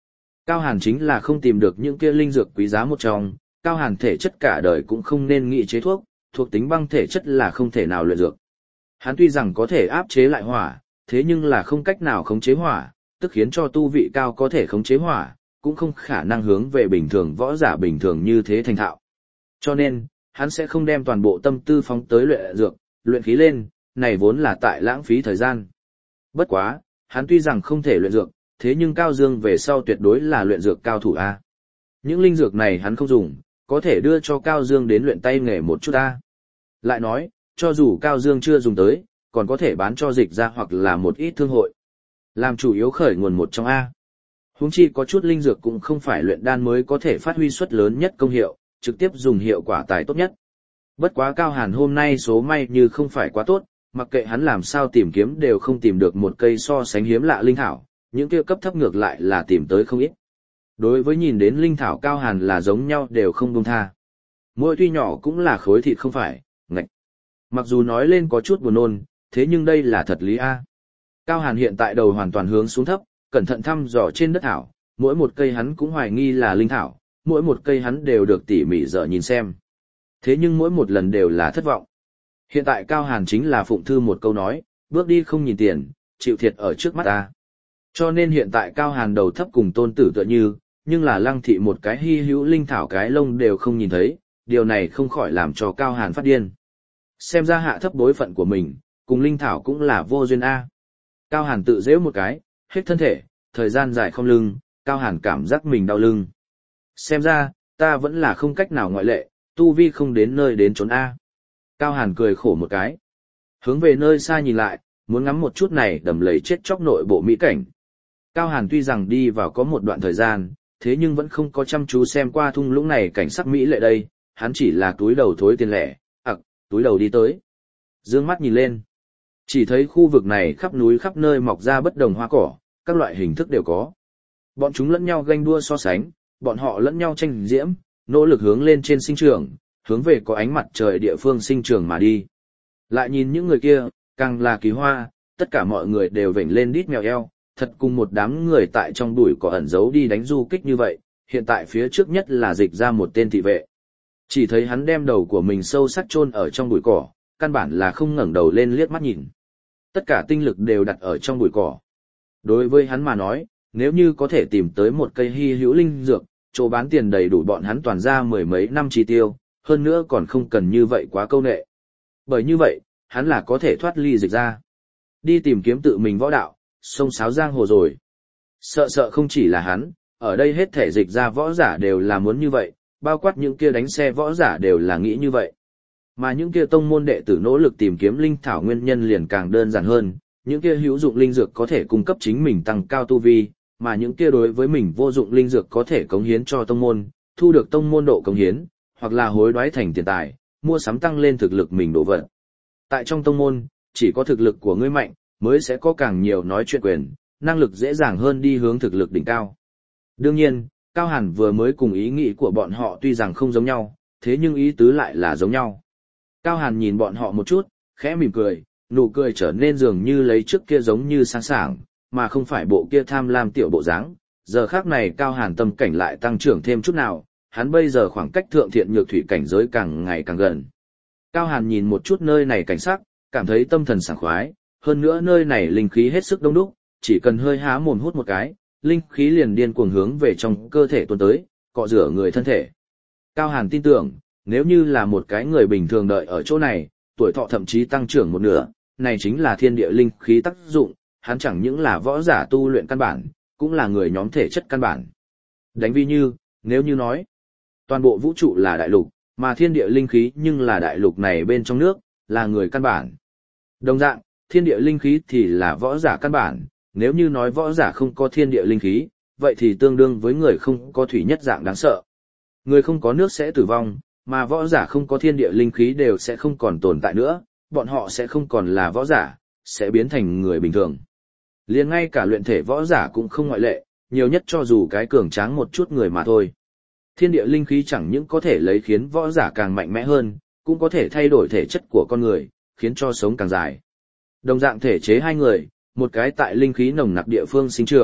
Cao Hàn chính là không tìm được những kia linh dược quý giá một trong, Cao Hàn thể chất cả đời cũng không nên nghĩ chế thuốc, thuộc tính băng thể chất là không thể nào luyện dược. Hắn tuy rằng có thể áp chế lại hỏa, thế nhưng là không cách nào khống chế hỏa, tức khiến cho tu vị cao có thể khống chế hỏa, cũng không khả năng hướng về bình thường võ giả bình thường như thế thành thạo. Cho nên, hắn sẽ không đem toàn bộ tâm tư phóng tới luyện dược, luyện khí lên, này vốn là tại lãng phí thời gian. Bất quá, hắn tuy rằng không thể luyện dược, thế nhưng Cao Dương về sau tuyệt đối là luyện dược cao thủ A. Những linh dược này hắn không dùng, có thể đưa cho Cao Dương đến luyện tay nghề một chút A. Lại nói, cho dù Cao Dương chưa dùng tới, còn có thể bán cho dịch ra hoặc là một ít thương hội. Làm chủ yếu khởi nguồn một trong A. Huống chi có chút linh dược cũng không phải luyện đan mới có thể phát huy suất lớn nhất công hiệu, trực tiếp dùng hiệu quả tài tốt nhất. Bất quá Cao Hàn hôm nay số may như không phải quá tốt, mặc kệ hắn làm sao tìm kiếm đều không tìm được một cây so sánh hiếm lạ linh thảo, những kia cấp thấp ngược lại là tìm tới không ít. Đối với nhìn đến linh thảo Cao Hàn là giống nhau đều không buông tha. Mỗi tuy nhỏ cũng là khối thịt không phải, ngạch. Mặc dù nói lên có chút buồn nôn, thế nhưng đây là thật lý A. Cao Hàn hiện tại đầu hoàn toàn hướng xuống thấp, cẩn thận thăm dò trên đất thảo, mỗi một cây hắn cũng hoài nghi là linh thảo, mỗi một cây hắn đều được tỉ mỉ dở nhìn xem. Thế nhưng mỗi một lần đều là thất vọng. Hiện tại Cao Hàn chính là phụng thư một câu nói, bước đi không nhìn tiền, chịu thiệt ở trước mắt ta. Cho nên hiện tại Cao Hàn đầu thấp cùng tôn tử tựa như, nhưng là Lăng Thị một cái hy hữu linh thảo cái lông đều không nhìn thấy, điều này không khỏi làm cho Cao Hàn phát điên. Xem ra hạ thấp bối phận của mình, cùng linh thảo cũng là vô duyên A. Cao Hàn tự dễ một cái, hết thân thể, thời gian dài không lưng, Cao Hàn cảm giác mình đau lưng. Xem ra, ta vẫn là không cách nào ngoại lệ, tu vi không đến nơi đến trốn A. Cao Hàn cười khổ một cái. Hướng về nơi xa nhìn lại, muốn ngắm một chút này đầm lầy chết chóc nội bộ mỹ cảnh. Cao Hàn tuy rằng đi vào có một đoạn thời gian, thế nhưng vẫn không có chăm chú xem qua thung lũng này cảnh sắc mỹ lệ đây, hắn chỉ là túi đầu thối tiền lẻ, ặc, túi đầu đi tới. Dương mắt nhìn lên. Chỉ thấy khu vực này khắp núi khắp nơi mọc ra bất đồng hoa cỏ, các loại hình thức đều có. Bọn chúng lẫn nhau ganh đua so sánh, bọn họ lẫn nhau tranh diễm, nỗ lực hướng lên trên sinh trường, hướng về có ánh mặt trời địa phương sinh trường mà đi. Lại nhìn những người kia, càng là kỳ hoa, tất cả mọi người đều vểnh lên đít mèo eo, thật cùng một đám người tại trong bụi cỏ ẩn giấu đi đánh du kích như vậy, hiện tại phía trước nhất là dịch ra một tên thị vệ. Chỉ thấy hắn đem đầu của mình sâu sắc chôn ở trong bụi cỏ, căn bản là không ngẩng đầu lên liếc mắt nhìn. Tất cả tinh lực đều đặt ở trong bụi cỏ. Đối với hắn mà nói, nếu như có thể tìm tới một cây hy hữu linh dược, chỗ bán tiền đầy đủ bọn hắn toàn ra mười mấy năm chi tiêu, hơn nữa còn không cần như vậy quá câu nệ. Bởi như vậy, hắn là có thể thoát ly dịch ra. Đi tìm kiếm tự mình võ đạo, sông sáo giang hồ rồi. Sợ sợ không chỉ là hắn, ở đây hết thể dịch ra võ giả đều là muốn như vậy, bao quát những kia đánh xe võ giả đều là nghĩ như vậy. Mà những kia tông môn đệ tử nỗ lực tìm kiếm linh thảo nguyên nhân liền càng đơn giản hơn, những kia hữu dụng linh dược có thể cung cấp chính mình tăng cao tu vi, mà những kia đối với mình vô dụng linh dược có thể cống hiến cho tông môn, thu được tông môn độ cống hiến, hoặc là hối đoái thành tiền tài, mua sắm tăng lên thực lực mình đổ vật. Tại trong tông môn, chỉ có thực lực của ngươi mạnh, mới sẽ có càng nhiều nói chuyện quyền, năng lực dễ dàng hơn đi hướng thực lực đỉnh cao. Đương nhiên, Cao Hàn vừa mới cùng ý nghĩ của bọn họ tuy rằng không giống nhau, thế nhưng ý tứ lại là giống nhau. Cao Hàn nhìn bọn họ một chút, khẽ mỉm cười, nụ cười trở nên dường như lấy trước kia giống như sáng sảng, mà không phải bộ kia tham lam tiểu bộ dáng. Giờ khác này Cao Hàn tâm cảnh lại tăng trưởng thêm chút nào, hắn bây giờ khoảng cách thượng thiện nhược thủy cảnh giới càng ngày càng gần. Cao Hàn nhìn một chút nơi này cảnh sắc, cảm thấy tâm thần sảng khoái, hơn nữa nơi này linh khí hết sức đông đúc, chỉ cần hơi há mồm hút một cái, linh khí liền điên cuồng hướng về trong cơ thể tuôn tới, cọ rửa người thân thể. Cao Hàn tin tưởng, nếu như là một cái người bình thường đợi ở chỗ này, tuổi thọ thậm chí tăng trưởng một nửa, này chính là thiên địa linh khí tác dụng, hắn chẳng những là võ giả tu luyện căn bản, cũng là người nhóm thể chất căn bản. Đánh vi như, nếu như nói, toàn bộ vũ trụ là đại lục, mà thiên địa linh khí nhưng là đại lục này bên trong nước, là người căn bản. Đồng dạng, thiên địa linh khí thì là võ giả căn bản, nếu như nói võ giả không có thiên địa linh khí, vậy thì tương đương với người không có thủy nhất dạng đáng sợ. Người không có nước sẽ tử vong, mà võ giả không có thiên địa linh khí đều sẽ không còn tồn tại nữa, bọn họ sẽ không còn là võ giả, sẽ biến thành người bình thường. Liền ngay cả luyện thể võ giả cũng không ngoại lệ, nhiều nhất cho dù cái cường tráng một chút người mà thôi. Thiên địa linh khí chẳng những có thể lấy khiến võ giả càng mạnh mẽ hơn, cũng có thể thay đổi thể chất của con người, khiến cho sống càng dài. Đồng dạng thể chế hai người, một cái tại linh khí nồng nặc địa phương sinh trưởng,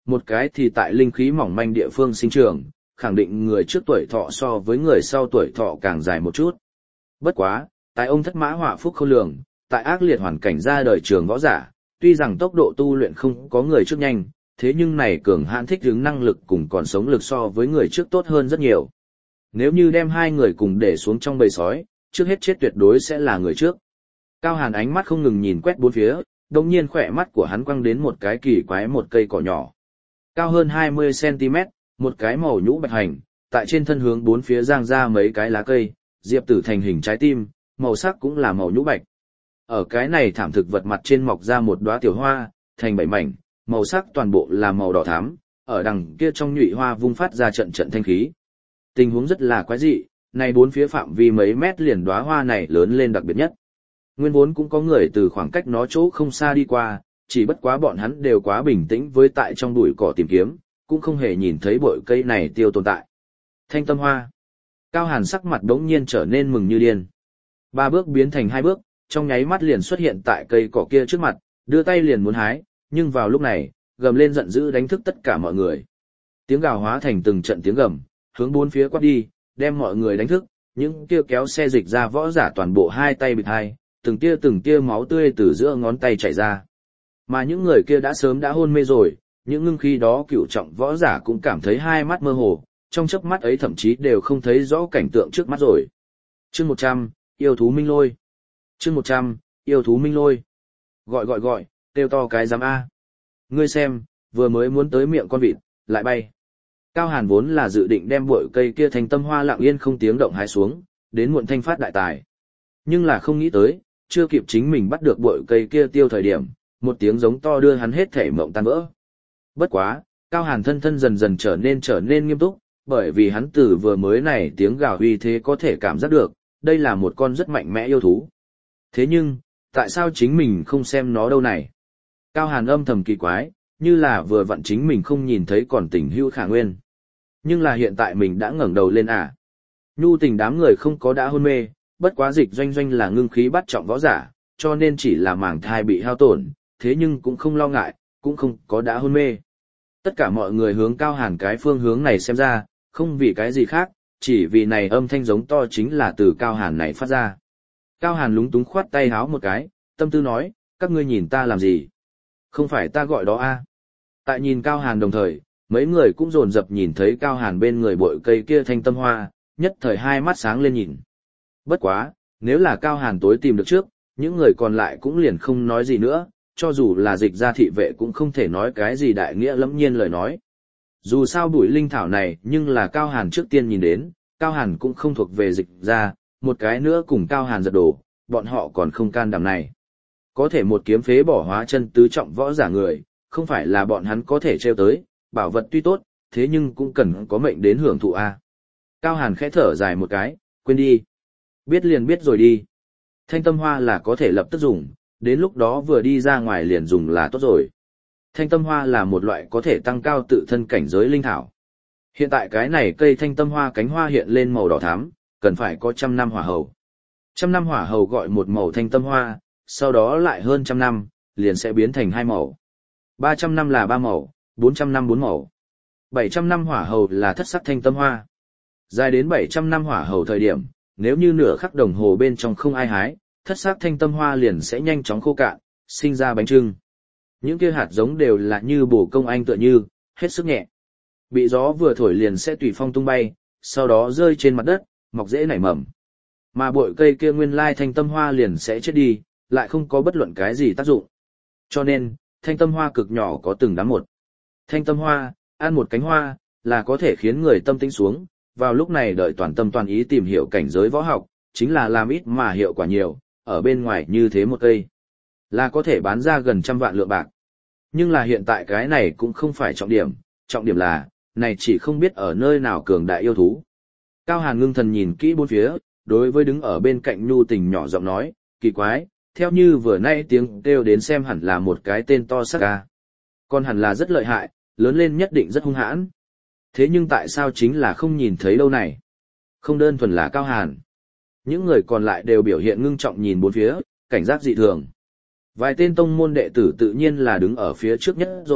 một cái thì tại linh khí mỏng manh địa phương sinh trưởng, khẳng định người trước tuổi thọ so với người sau tuổi thọ càng dài một chút. Bất quá, tại ông thất mã họa phúc khôn lường, tại ác liệt hoàn cảnh ra đời trường võ giả, tuy rằng tốc độ tu luyện không có người trước nhanh, thế nhưng này cường hãn thích ứng năng lực cùng còn sống lực so với người trước tốt hơn rất nhiều. Nếu như đem hai người cùng để xuống trong bầy sói, trước hết chết tuyệt đối sẽ là người trước. Cao Hàn ánh mắt không ngừng nhìn quét bốn phía, đồng nhiên khỏe mắt của hắn quăng đến một cái kỳ quái một cây cỏ nhỏ. Cao hơn hai mươi xăng-ti-mét, một cái màu nhũ bạch hành, tại trên thân hướng bốn phía giang ra mấy cái lá cây, diệp tử thành hình trái tim, màu sắc cũng là màu nhũ bạch. Ở cái này thảm thực vật mặt trên mọc ra một đóa tiểu hoa, thành bảy mảnh, màu sắc toàn bộ là màu đỏ thắm, ở đằng kia trong nhụy hoa vung phát ra trận trận thanh khí. Tình huống rất là quái dị, này bốn phía phạm vi mấy mét liền đóa hoa này lớn lên đặc biệt nhất. Nguyên vốn cũng có người từ khoảng cách nó chỗ không xa đi qua, chỉ bất quá bọn hắn đều quá bình tĩnh với tại trong bụi cỏ tìm kiếm, cũng không hề nhìn thấy bụi cây này tiêu tồn tại. Thanh tâm hoa. Cao Hàn sắc mặt đống nhiên trở nên mừng như điên. Ba bước biến thành hai bước, trong nháy mắt liền xuất hiện tại cây cỏ kia trước mặt, đưa tay liền muốn hái, nhưng vào lúc này, gầm lên giận dữ đánh thức tất cả mọi người. Tiếng gào hóa thành từng trận tiếng gầm, hướng bốn phía quát đi, đem mọi người đánh thức, những kia kéo xe dịch ra võ giả toàn bộ hai tay bịt hai, từng tia từng tia máu tươi từ giữa ngón tay chảy ra. Mà những người kia đã sớm đã hôn mê rồi, những ngưng khi đó cựu trọng võ giả cũng cảm thấy hai mắt mơ hồ, trong chớp mắt ấy thậm chí đều không thấy rõ cảnh tượng trước mắt rồi. Chương một trăm, yêu thú minh lôi. Chương một trăm, yêu thú minh lôi. Gọi gọi gọi, kêu to cái giám A. Ngươi xem, vừa mới muốn tới miệng con vịt, lại bay. Cao Hàn vốn là dự định đem bụi cây kia thành tâm hoa lặng yên không tiếng động hái xuống, đến muộn thanh phát đại tài. Nhưng là không nghĩ tới, chưa kịp chính mình bắt được bụi cây kia tiêu thời điểm, một tiếng giống to đưa hắn hết thể mộng tan vỡ. Bất quá, Cao Hàn thân thân dần dần trở nên trở nên nghiêm túc, bởi vì hắn từ vừa mới này tiếng gào uy thế có thể cảm giác được, đây là một con rất mạnh mẽ yêu thú. Thế nhưng, tại sao chính mình không xem nó đâu này? Cao Hàn âm thầm kỳ quái, như là vừa vặn chính mình không nhìn thấy còn tình hữu khả nguyên. Nhưng là hiện tại mình đã ngẩng đầu lên à. Nhu tình đám người không có đã hôn mê, bất quá dịch doanh doanh là ngưng khí bắt trọng võ giả, cho nên chỉ là màng thai bị hao tổn, thế nhưng cũng không lo ngại, cũng không có đã hôn mê. Tất cả mọi người hướng Cao Hàn cái phương hướng này xem ra, không vì cái gì khác, chỉ vì này âm thanh giống to chính là từ Cao Hàn này phát ra. Cao Hàn lúng túng khoát tay háo một cái, tâm tư nói, các ngươi nhìn ta làm gì? Không phải ta gọi đó a? Tại nhìn Cao Hàn đồng thời, mấy người cũng dồn dập nhìn thấy Cao Hàn bên người bụi cây kia thanh tâm hoa, nhất thời hai mắt sáng lên nhìn. Bất quá, nếu là Cao Hàn tối tìm được trước, những người còn lại cũng liền không nói gì nữa, cho dù là dịch gia thị vệ cũng không thể nói cái gì đại nghĩa lẫm nhiên lời nói. Dù sao bụi linh thảo này nhưng là Cao Hàn trước tiên nhìn đến, Cao Hàn cũng không thuộc về dịch gia, một cái nữa cùng Cao Hàn giật đổ, bọn họ còn không can đảm này. Có thể một kiếm phế bỏ hóa chân tứ trọng võ giả người, không phải là bọn hắn có thể treo tới, bảo vật tuy tốt, thế nhưng cũng cần có mệnh đến hưởng thụ a. Cao Hàn khẽ thở dài một cái, quên đi. Biết liền biết rồi đi. Thanh tâm hoa là có thể lập tức dùng, đến lúc đó vừa đi ra ngoài liền dùng là tốt rồi. Thanh tâm hoa là một loại có thể tăng cao tự thân cảnh giới linh thảo. Hiện tại cái này cây thanh tâm hoa cánh hoa hiện lên màu đỏ thắm, cần phải có trăm năm hỏa hầu. Trăm năm hỏa hầu gọi một màu thanh tâm hoa, sau đó lại hơn trăm năm, liền sẽ biến thành hai màu. Ba trăm năm là ba màu, bốn trăm năm bốn màu. Bảy trăm năm hỏa hầu là thất sắc thanh tâm hoa. Dài đến bảy trăm năm hỏa hầu thời điểm, nếu như nửa khắc đồng hồ bên trong không ai hái, thất sắc thanh tâm hoa liền sẽ nhanh chóng khô cạn, sinh ra bánh trưng. Những kia hạt giống đều là như bồ công anh tựa như, hết sức nhẹ. Bị gió vừa thổi liền sẽ tùy phong tung bay, sau đó rơi trên mặt đất, mọc rễ nảy mầm. Mà bụi cây kia nguyên lai thanh tâm hoa liền sẽ chết đi, lại không có bất luận cái gì tác dụng. Cho nên, thanh tâm hoa cực nhỏ có từng đám một. Thanh tâm hoa, ăn một cánh hoa, là có thể khiến người tâm tĩnh xuống, vào lúc này đợi toàn tâm toàn ý tìm hiểu cảnh giới võ học, chính là làm ít mà hiệu quả nhiều, ở bên ngoài như thế một cây, là có thể bán ra gần trăm vạn lượng bạc. Nhưng là hiện tại cái này cũng không phải trọng điểm, trọng điểm là, này chỉ không biết ở nơi nào cường đại yêu thú. Cao Hàn ngưng thần nhìn kỹ bốn phía, đối với đứng ở bên cạnh Nhu Tình nhỏ giọng nói, kỳ quái, theo như vừa nay tiếng kêu đến xem hẳn là một cái tên to xác ca. Còn hẳn là rất lợi hại, lớn lên nhất định rất hung hãn. Thế nhưng tại sao chính là không nhìn thấy đâu này? Không đơn thuần là Cao Hàn. Những người còn lại đều biểu hiện ngưng trọng nhìn bốn phía, cảnh giác dị thường. Vài tên tông môn đệ tử tự nhiên là đứng ở phía trước nhất rồi,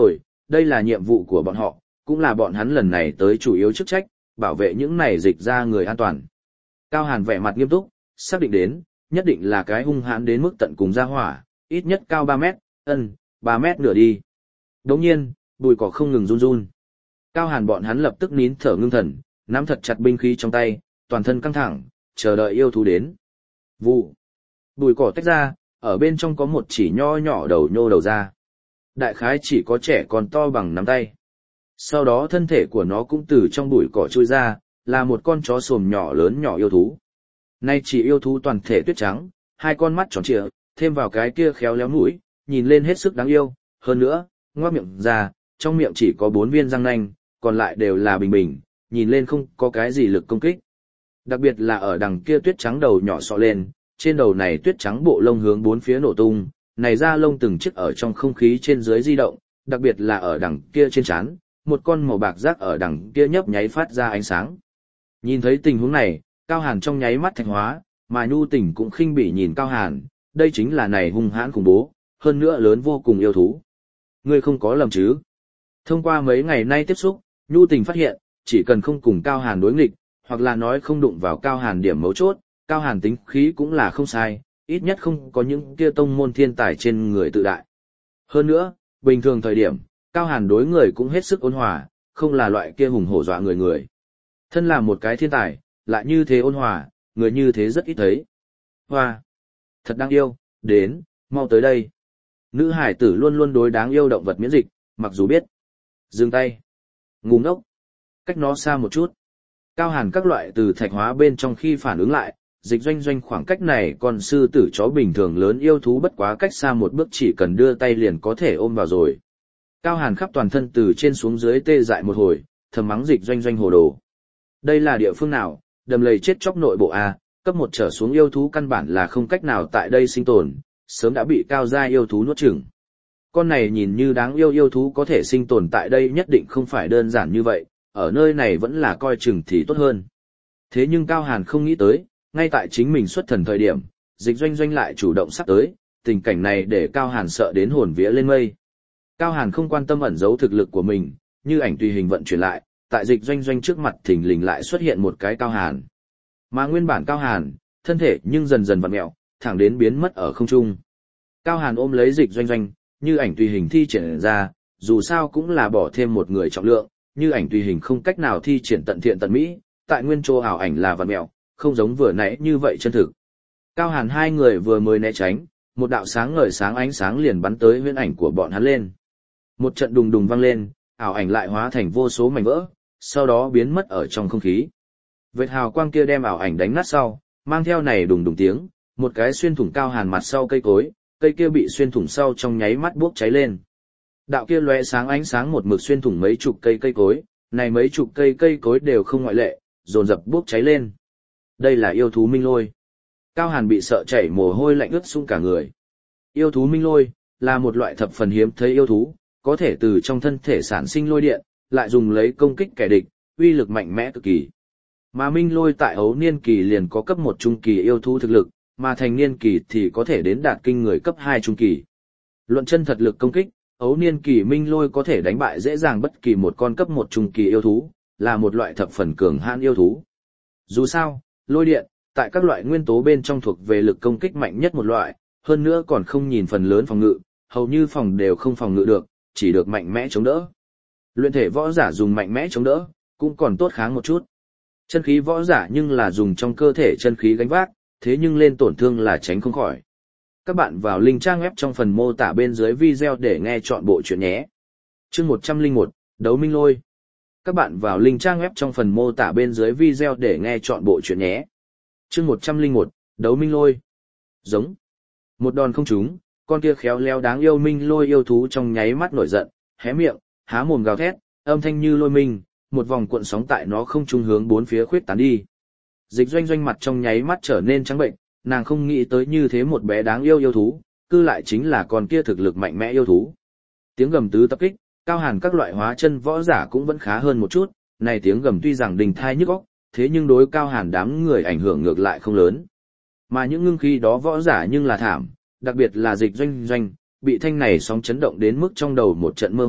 đây là nhiệm vụ của bọn họ, cũng là bọn hắn lần này tới chủ yếu chức trách, bảo vệ những này dịch ra người an toàn. Cao Hàn vẻ mặt nghiêm túc, xác định đến, nhất định là cái hung hãn đến mức tận cùng ra hỏa, ít nhất cao ba mét, ân, ba mét nửa đi. Đồng nhiên, bùi cỏ không ngừng run run. Cao Hàn bọn hắn lập tức nín thở ngưng thần, nắm thật chặt binh khí trong tay, toàn thân căng thẳng, chờ đợi yêu thú đến. Vụ. Bùi cỏ tách ra, ở bên trong có một chỉ nho nhỏ đầu nhô đầu ra. Đại khái chỉ có trẻ còn to bằng nắm tay. Sau đó thân thể của nó cũng từ trong bụi cỏ trôi ra, là một con chó sồm nhỏ lớn nhỏ yêu thú. Nay chỉ yêu thú toàn thể tuyết trắng, hai con mắt tròn trịa, thêm vào cái kia khéo léo mũi, nhìn lên hết sức đáng yêu. Hơn nữa, ngoác miệng ra, trong miệng chỉ có bốn viên răng nanh, còn lại đều là bình bình, nhìn lên không có cái gì lực công kích. Đặc biệt là ở đằng kia tuyết trắng đầu nhỏ sọ lên, trên đầu này tuyết trắng bộ lông hướng bốn phía nổ tung, này ra lông từng chiếc ở trong không khí trên dưới di động, đặc biệt là ở đằng kia trên trán, một con màu bạc rác ở đằng kia nhấp nháy phát ra ánh sáng. Nhìn thấy tình huống này, Cao Hàn trong nháy mắt thạch hóa, mà Nhu Tình cũng khinh bỉ nhìn Cao Hàn, đây chính là này hung hãn khủng bố, hơn nữa lớn vô cùng yêu thú. Ngươi không có lầm chứ? Thông qua mấy ngày nay tiếp xúc, Nhu Tình phát hiện, chỉ cần không cùng Cao Hàn đối nghịch, hoặc là nói không đụng vào Cao Hàn điểm mấu chốt, Cao Hàn tính khí cũng là không sai, ít nhất không có những kia tông môn thiên tài trên người tự đại. Hơn nữa, bình thường thời điểm, Cao Hàn đối người cũng hết sức ôn hòa, không là loại kia hùng hổ dọa người người. Thân là một cái thiên tài, lại như thế ôn hòa, người như thế rất ít thấy. Hoa! Thật đáng yêu, đến, mau tới đây. Nữ hải tử luôn luôn đối đáng yêu động vật miễn dịch, mặc dù biết. Dừng tay. Ngu ngốc. Cách nó xa một chút. Cao Hàn các loại từ thạch hóa bên trong khi phản ứng lại, dịch doanh doanh khoảng cách này con sư tử chó bình thường lớn yêu thú bất quá cách xa một bước chỉ cần đưa tay liền có thể ôm vào rồi. Cao Hàn khắp toàn thân từ trên xuống dưới tê dại một hồi, thầm mắng dịch doanh doanh hồ đồ. Đây là địa phương nào, đầm lầy chết chóc nội bộ A, cấp một trở xuống yêu thú căn bản là không cách nào tại đây sinh tồn, sớm đã bị cao gia yêu thú nuốt chửng. Con này nhìn như đáng yêu yêu thú có thể sinh tồn tại đây nhất định không phải đơn giản như vậy, ở nơi này vẫn là coi chừng thì tốt hơn. Thế nhưng Cao Hàn không nghĩ tới, ngay tại chính mình xuất thần thời điểm, dịch doanh doanh lại chủ động sắp tới, tình cảnh này để Cao Hàn sợ đến hồn vía lên mây. Cao Hàn không quan tâm ẩn giấu thực lực của mình, như ảnh tùy hình vận chuyển lại, tại dịch doanh doanh trước mặt thình lình lại xuất hiện một cái Cao Hàn. Mà nguyên bản Cao Hàn, thân thể nhưng dần dần vặn mẹo, thẳng đến biến mất ở không trung. Cao Hàn ôm lấy dịch doanh doanh, như ảnh tùy hình thi triển ra, dù sao cũng là bỏ thêm một người trọng lượng, như ảnh tùy hình không cách nào thi triển tận thiện tận mỹ, tại nguyên chỗ ảo ảnh là vặn mẹo, không giống vừa nãy như vậy chân thực. Cao Hàn hai người vừa mới né tránh, một đạo sáng ngời sáng ánh sáng liền bắn tới huyễn ảnh của bọn hắn lên. Một trận đùng đùng vang lên, ảo ảnh lại hóa thành vô số mảnh vỡ, sau đó biến mất ở trong không khí. Vệt hào quang kia đem ảo ảnh đánh nát sau, mang theo này đùng đùng tiếng, một cái xuyên thủng Cao Hàn mặt sau cây cối, cây kia bị xuyên thủng sau trong nháy mắt bốc cháy lên. Đạo kia lóe sáng ánh sáng một mực xuyên thủng mấy chục cây cây cối, này mấy chục cây cây cối đều không ngoại lệ, dồn dập bốc cháy lên. Đây là yêu thú minh lôi. Cao Hàn bị sợ chảy mồ hôi lạnh ướt sũng cả người. Yêu thú minh lôi là một loại thập phần hiếm thấy yêu thú, có thể từ trong thân thể sản sinh lôi điện, lại dùng lấy công kích kẻ địch, uy lực mạnh mẽ cực kỳ. Mà minh lôi tại ấu niên kỳ liền có cấp một trung kỳ yêu thú thực lực, mà thành niên kỳ thì có thể đến đạt kinh người cấp hai trung kỳ. Luận chân thật lực công kích, ấu niên kỳ minh lôi có thể đánh bại dễ dàng bất kỳ một con cấp một trung kỳ yêu thú, là một loại thập phần cường hãn yêu thú. Dù sao, lôi điện, tại các loại nguyên tố bên trong thuộc về lực công kích mạnh nhất một loại, hơn nữa còn không nhìn phần lớn phòng ngự, hầu như phòng đều không phòng ngự được, chỉ được mạnh mẽ chống đỡ. Luyện thể võ giả dùng mạnh mẽ chống đỡ, cũng còn tốt kháng một chút. Chân khí võ giả nhưng là dùng trong cơ thể chân khí gánh vác, thế nhưng lên tổn thương là tránh không khỏi. Các bạn vào link trang web trong phần mô tả bên dưới video để nghe chọn bộ truyện nhé. Chương một trăm lẻ một, Đấu Minh Lôi. Các bạn vào link trang web trong phần mô tả bên dưới video để nghe chọn bộ truyện nhé. Chương một trăm lẻ một, Đấu Minh Lôi. Giống. Một đòn không trúng, con kia khéo léo đáng yêu minh lôi yêu thú trong nháy mắt nổi giận, hé miệng, há mồm gào thét, âm thanh như lôi minh, một vòng cuộn sóng tại nó không trung hướng bốn phía khuyết tán đi. Dịch doanh doanh mặt trong nháy mắt trở nên trắng bệnh, nàng không nghĩ tới như thế một bé đáng yêu yêu thú, cư lại chính là con kia thực lực mạnh mẽ yêu thú. Tiếng gầm tứ tập kích, Cao Hàn các loại hóa chân võ giả cũng vẫn khá hơn một chút, này tiếng gầm tuy rằng đình thai nhức óc, thế nhưng đối Cao Hàn đám người ảnh hưởng ngược lại không lớn. Mà những ngưng khí đó võ giả nhưng là thảm, đặc biệt là dịch doanh doanh, bị thanh này sóng chấn động đến mức trong đầu một trận mơ hồ,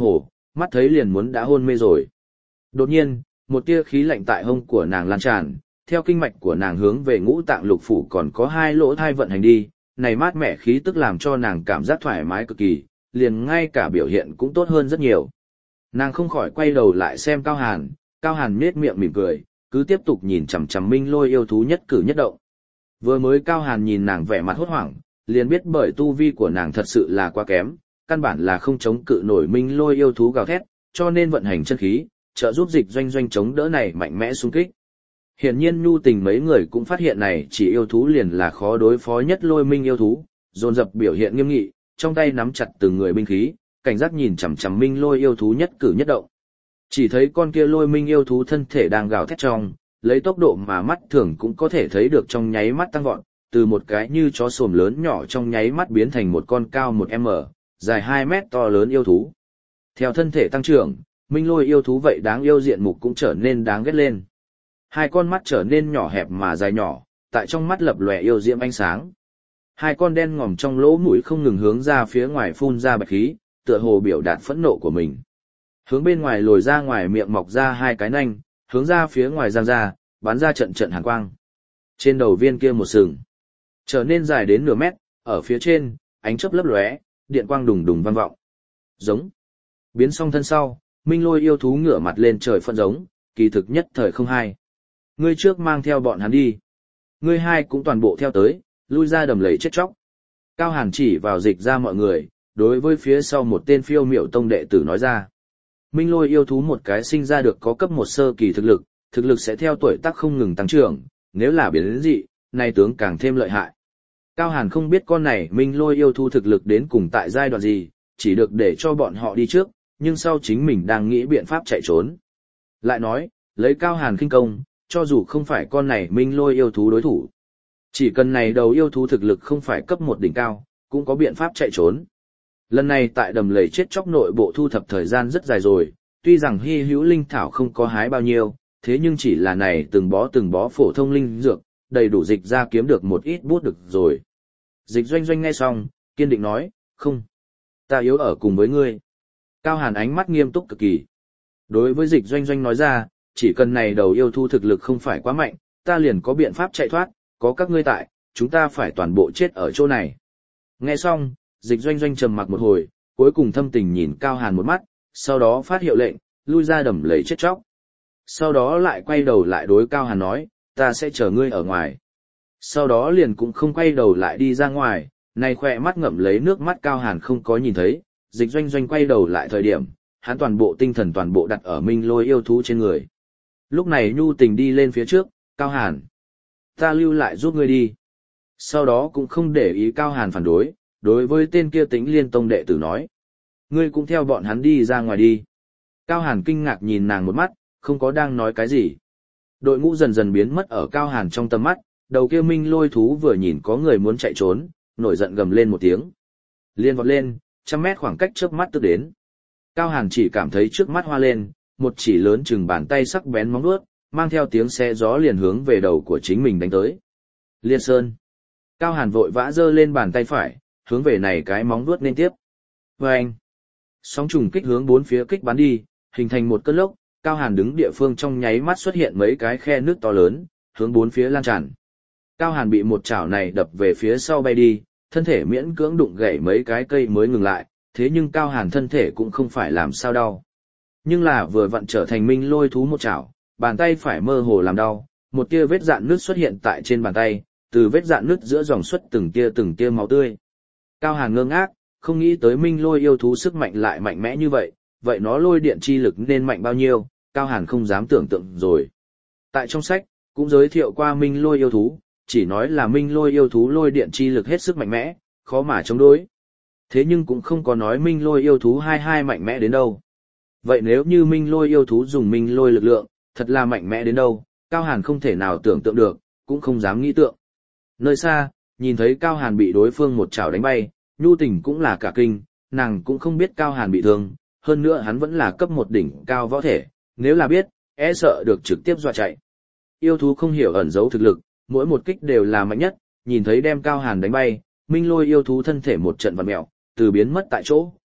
mắt thấy liền muốn đã hôn mê rồi. Đột nhiên, một tia khí lạnh tại hông của nàng lan tràn, theo kinh mạch của nàng hướng về ngũ tạng lục phủ còn có hai lỗ thai vận hành đi, này mát mẻ khí tức làm cho nàng cảm giác thoải mái cực kỳ, liền ngay cả biểu hiện cũng tốt hơn rất nhiều. Nàng không khỏi quay đầu lại xem Cao Hàn, Cao Hàn nhếch miệng mỉm cười, cứ tiếp tục nhìn chằm chằm Minh Lôi yêu thú nhất cử nhất động. Vừa mới Cao Hàn nhìn nàng vẻ mặt hốt hoảng, liền biết bởi tu vi của nàng thật sự là quá kém, căn bản là không chống cự nổi Minh Lôi yêu thú gào thét, cho nên vận hành chân khí, trợ giúp Dịch Doanh Doanh chống đỡ này mạnh mẽ xung kích. Hiển nhiên Nhu Tình mấy người cũng phát hiện này chỉ yêu thú liền là khó đối phó nhất Lôi Minh yêu thú, dồn dập biểu hiện nghiêm nghị, trong tay nắm chặt từng người binh khí, cảnh giác nhìn chằm chằm Minh Lôi yêu thú nhất cử nhất động. Chỉ thấy con kia Lôi Minh yêu thú thân thể đang gào thét trong, lấy tốc độ mà mắt thường cũng có thể thấy được trong nháy mắt tăng vọt, từ một cái như chó sồm lớn nhỏ trong nháy mắt biến thành một con cao một mét, dài hai mét to lớn yêu thú. Theo thân thể tăng trưởng, Minh Lôi yêu thú vậy đáng yêu diện mục cũng trở nên đáng ghét lên. Hai con mắt trở nên nhỏ hẹp mà dài nhỏ, tại trong mắt lập lòe yêu diễm ánh sáng. Hai con đen ngòm trong lỗ mũi không ngừng hướng ra phía ngoài phun ra bạch khí, tựa hồ biểu đạt phẫn nộ của mình. Hướng bên ngoài lồi ra ngoài miệng mọc ra hai cái nanh, hướng ra phía ngoài giang ra, bắn ra trận trận hàn quang. Trên đầu viên kia một sừng, trở nên dài đến nửa mét, ở phía trên, ánh chớp lấp lóe, điện quang đùng đùng vang vọng. Giống. Biến xong thân sau, Minh Lôi yêu thú ngửa mặt lên trời phân giống, kỳ thực nhất thời không hai. Ngươi trước mang theo bọn hắn đi. Ngươi hai cũng toàn bộ theo tới, lui ra đầm lầy chết chóc. Cao Hàn chỉ vào Dịch ra mọi người, đối với phía sau một tên phiêu miểu tông đệ tử nói ra. Minh Lôi yêu thú một cái sinh ra được có cấp một sơ kỳ thực lực, thực lực sẽ theo tuổi tác không ngừng tăng trưởng, nếu là biến dị, này tướng càng thêm lợi hại. Cao Hàn không biết con này Minh Lôi yêu thú thực lực đến cùng tại giai đoạn gì, chỉ được để cho bọn họ đi trước, nhưng sau chính mình đang nghĩ biện pháp chạy trốn. Lại nói, lấy Cao Hàn khinh công, cho dù không phải con này Minh Lôi yêu thú đối thủ, chỉ cần này đầu yêu thú thực lực không phải cấp một đỉnh cao, cũng có biện pháp chạy trốn. Lần này tại đầm lầy chết chóc nội bộ thu thập thời gian rất dài rồi, tuy rằng hy hữu linh thảo không có hái bao nhiêu, thế nhưng chỉ là này từng bó từng bó phổ thông linh dược, đầy đủ Dịch ra kiếm được một ít bút được rồi. Dịch Doanh Doanh nghe xong, kiên định nói, không, ta yếu ở cùng với ngươi. Cao Hàn ánh mắt nghiêm túc cực kỳ. Đối với Dịch Doanh Doanh nói ra, chỉ cần này đầu yêu thú thực lực không phải quá mạnh, ta liền có biện pháp chạy thoát, có các ngươi tại, chúng ta phải toàn bộ chết ở chỗ này. Nghe xong, Dịch Doanh Doanh trầm mặc một hồi, cuối cùng thâm tình nhìn Cao Hàn một mắt, sau đó phát hiệu lệnh, lui ra đầm lầy chết chóc. Sau đó lại quay đầu lại đối Cao Hàn nói, ta sẽ chờ ngươi ở ngoài. Sau đó liền cũng không quay đầu lại đi ra ngoài, này khỏe mắt ngậm lấy nước mắt Cao Hàn không có nhìn thấy, Dịch Doanh Doanh quay đầu lại thời điểm, hắn toàn bộ tinh thần toàn bộ đặt ở Minh Lôi yêu thú trên người. Lúc này Nhu Tình đi lên phía trước, Cao Hàn, ta lưu lại giúp ngươi đi. Sau đó cũng không để ý Cao Hàn phản đối, đối với tên kia Tĩnh Liên Tông đệ tử nói, ngươi cũng theo bọn hắn đi ra ngoài đi. Cao Hàn kinh ngạc nhìn nàng một mắt, không có đang nói cái gì. Đội ngũ dần dần biến mất ở Cao Hàn trong tầm mắt, đầu kia Minh Lôi thú vừa nhìn có người muốn chạy trốn, nổi giận gầm lên một tiếng. Liên vọt lên, trăm mét khoảng cách trước mắt tức đến. Cao Hàn chỉ cảm thấy trước mắt hoa lên, một chỉ lớn chừng bàn tay sắc bén móng vuốt, mang theo tiếng xe gió liền hướng về đầu của chính mình đánh tới. Liên Sơn. Cao Hàn vội vã giơ lên bàn tay phải, hướng về này cái móng vuốt nên tiếp. Vâng! Sóng trùng kích hướng bốn phía kích bắn đi, hình thành một cơn lốc, Cao Hàn đứng địa phương trong nháy mắt xuất hiện mấy cái khe nước to lớn, hướng bốn phía lan tràn. Cao Hàn bị một chảo này đập về phía sau bay đi, thân thể miễn cưỡng đụng gãy mấy cái cây mới ngừng lại, thế nhưng Cao Hàn thân thể cũng không phải làm sao đau. Nhưng là vừa vặn trở thành Minh Lôi thú một chảo, bàn tay phải mơ hồ làm đau, một tia vết rạn nước xuất hiện tại trên bàn tay, từ vết rạn nước giữa dòng xuất từng tia từng tia máu tươi. Cao Hàn ngơ ngác, không nghĩ tới Minh Lôi yêu thú sức mạnh lại mạnh mẽ như vậy, vậy nó lôi điện chi lực nên mạnh bao nhiêu, Cao Hàn không dám tưởng tượng rồi. Tại trong sách, cũng giới thiệu qua Minh Lôi yêu thú, chỉ nói là Minh Lôi yêu thú lôi điện chi lực hết sức mạnh mẽ, khó mà chống đối. Thế nhưng cũng không có nói Minh Lôi yêu thú hai hai mạnh mẽ đến đâu. Vậy nếu như Minh Lôi yêu thú dùng Minh Lôi lực lượng, thật là mạnh mẽ đến đâu, Cao Hàn không thể nào tưởng tượng được, cũng không dám nghĩ tượng. Nơi xa, nhìn thấy Cao Hàn bị đối phương một chảo đánh bay, Nhu Tình cũng là cả kinh, nàng cũng không biết Cao Hàn bị thương, hơn nữa hắn vẫn là cấp một đỉnh cao võ thể, nếu là biết, e sợ được trực tiếp dọa chạy. Yêu thú không hiểu ẩn giấu thực lực, mỗi một kích đều là mạnh nhất, nhìn thấy đem Cao Hàn đánh bay, Minh Lôi yêu thú thân thể một trận vặn mèo, từ biến mất tại chỗ,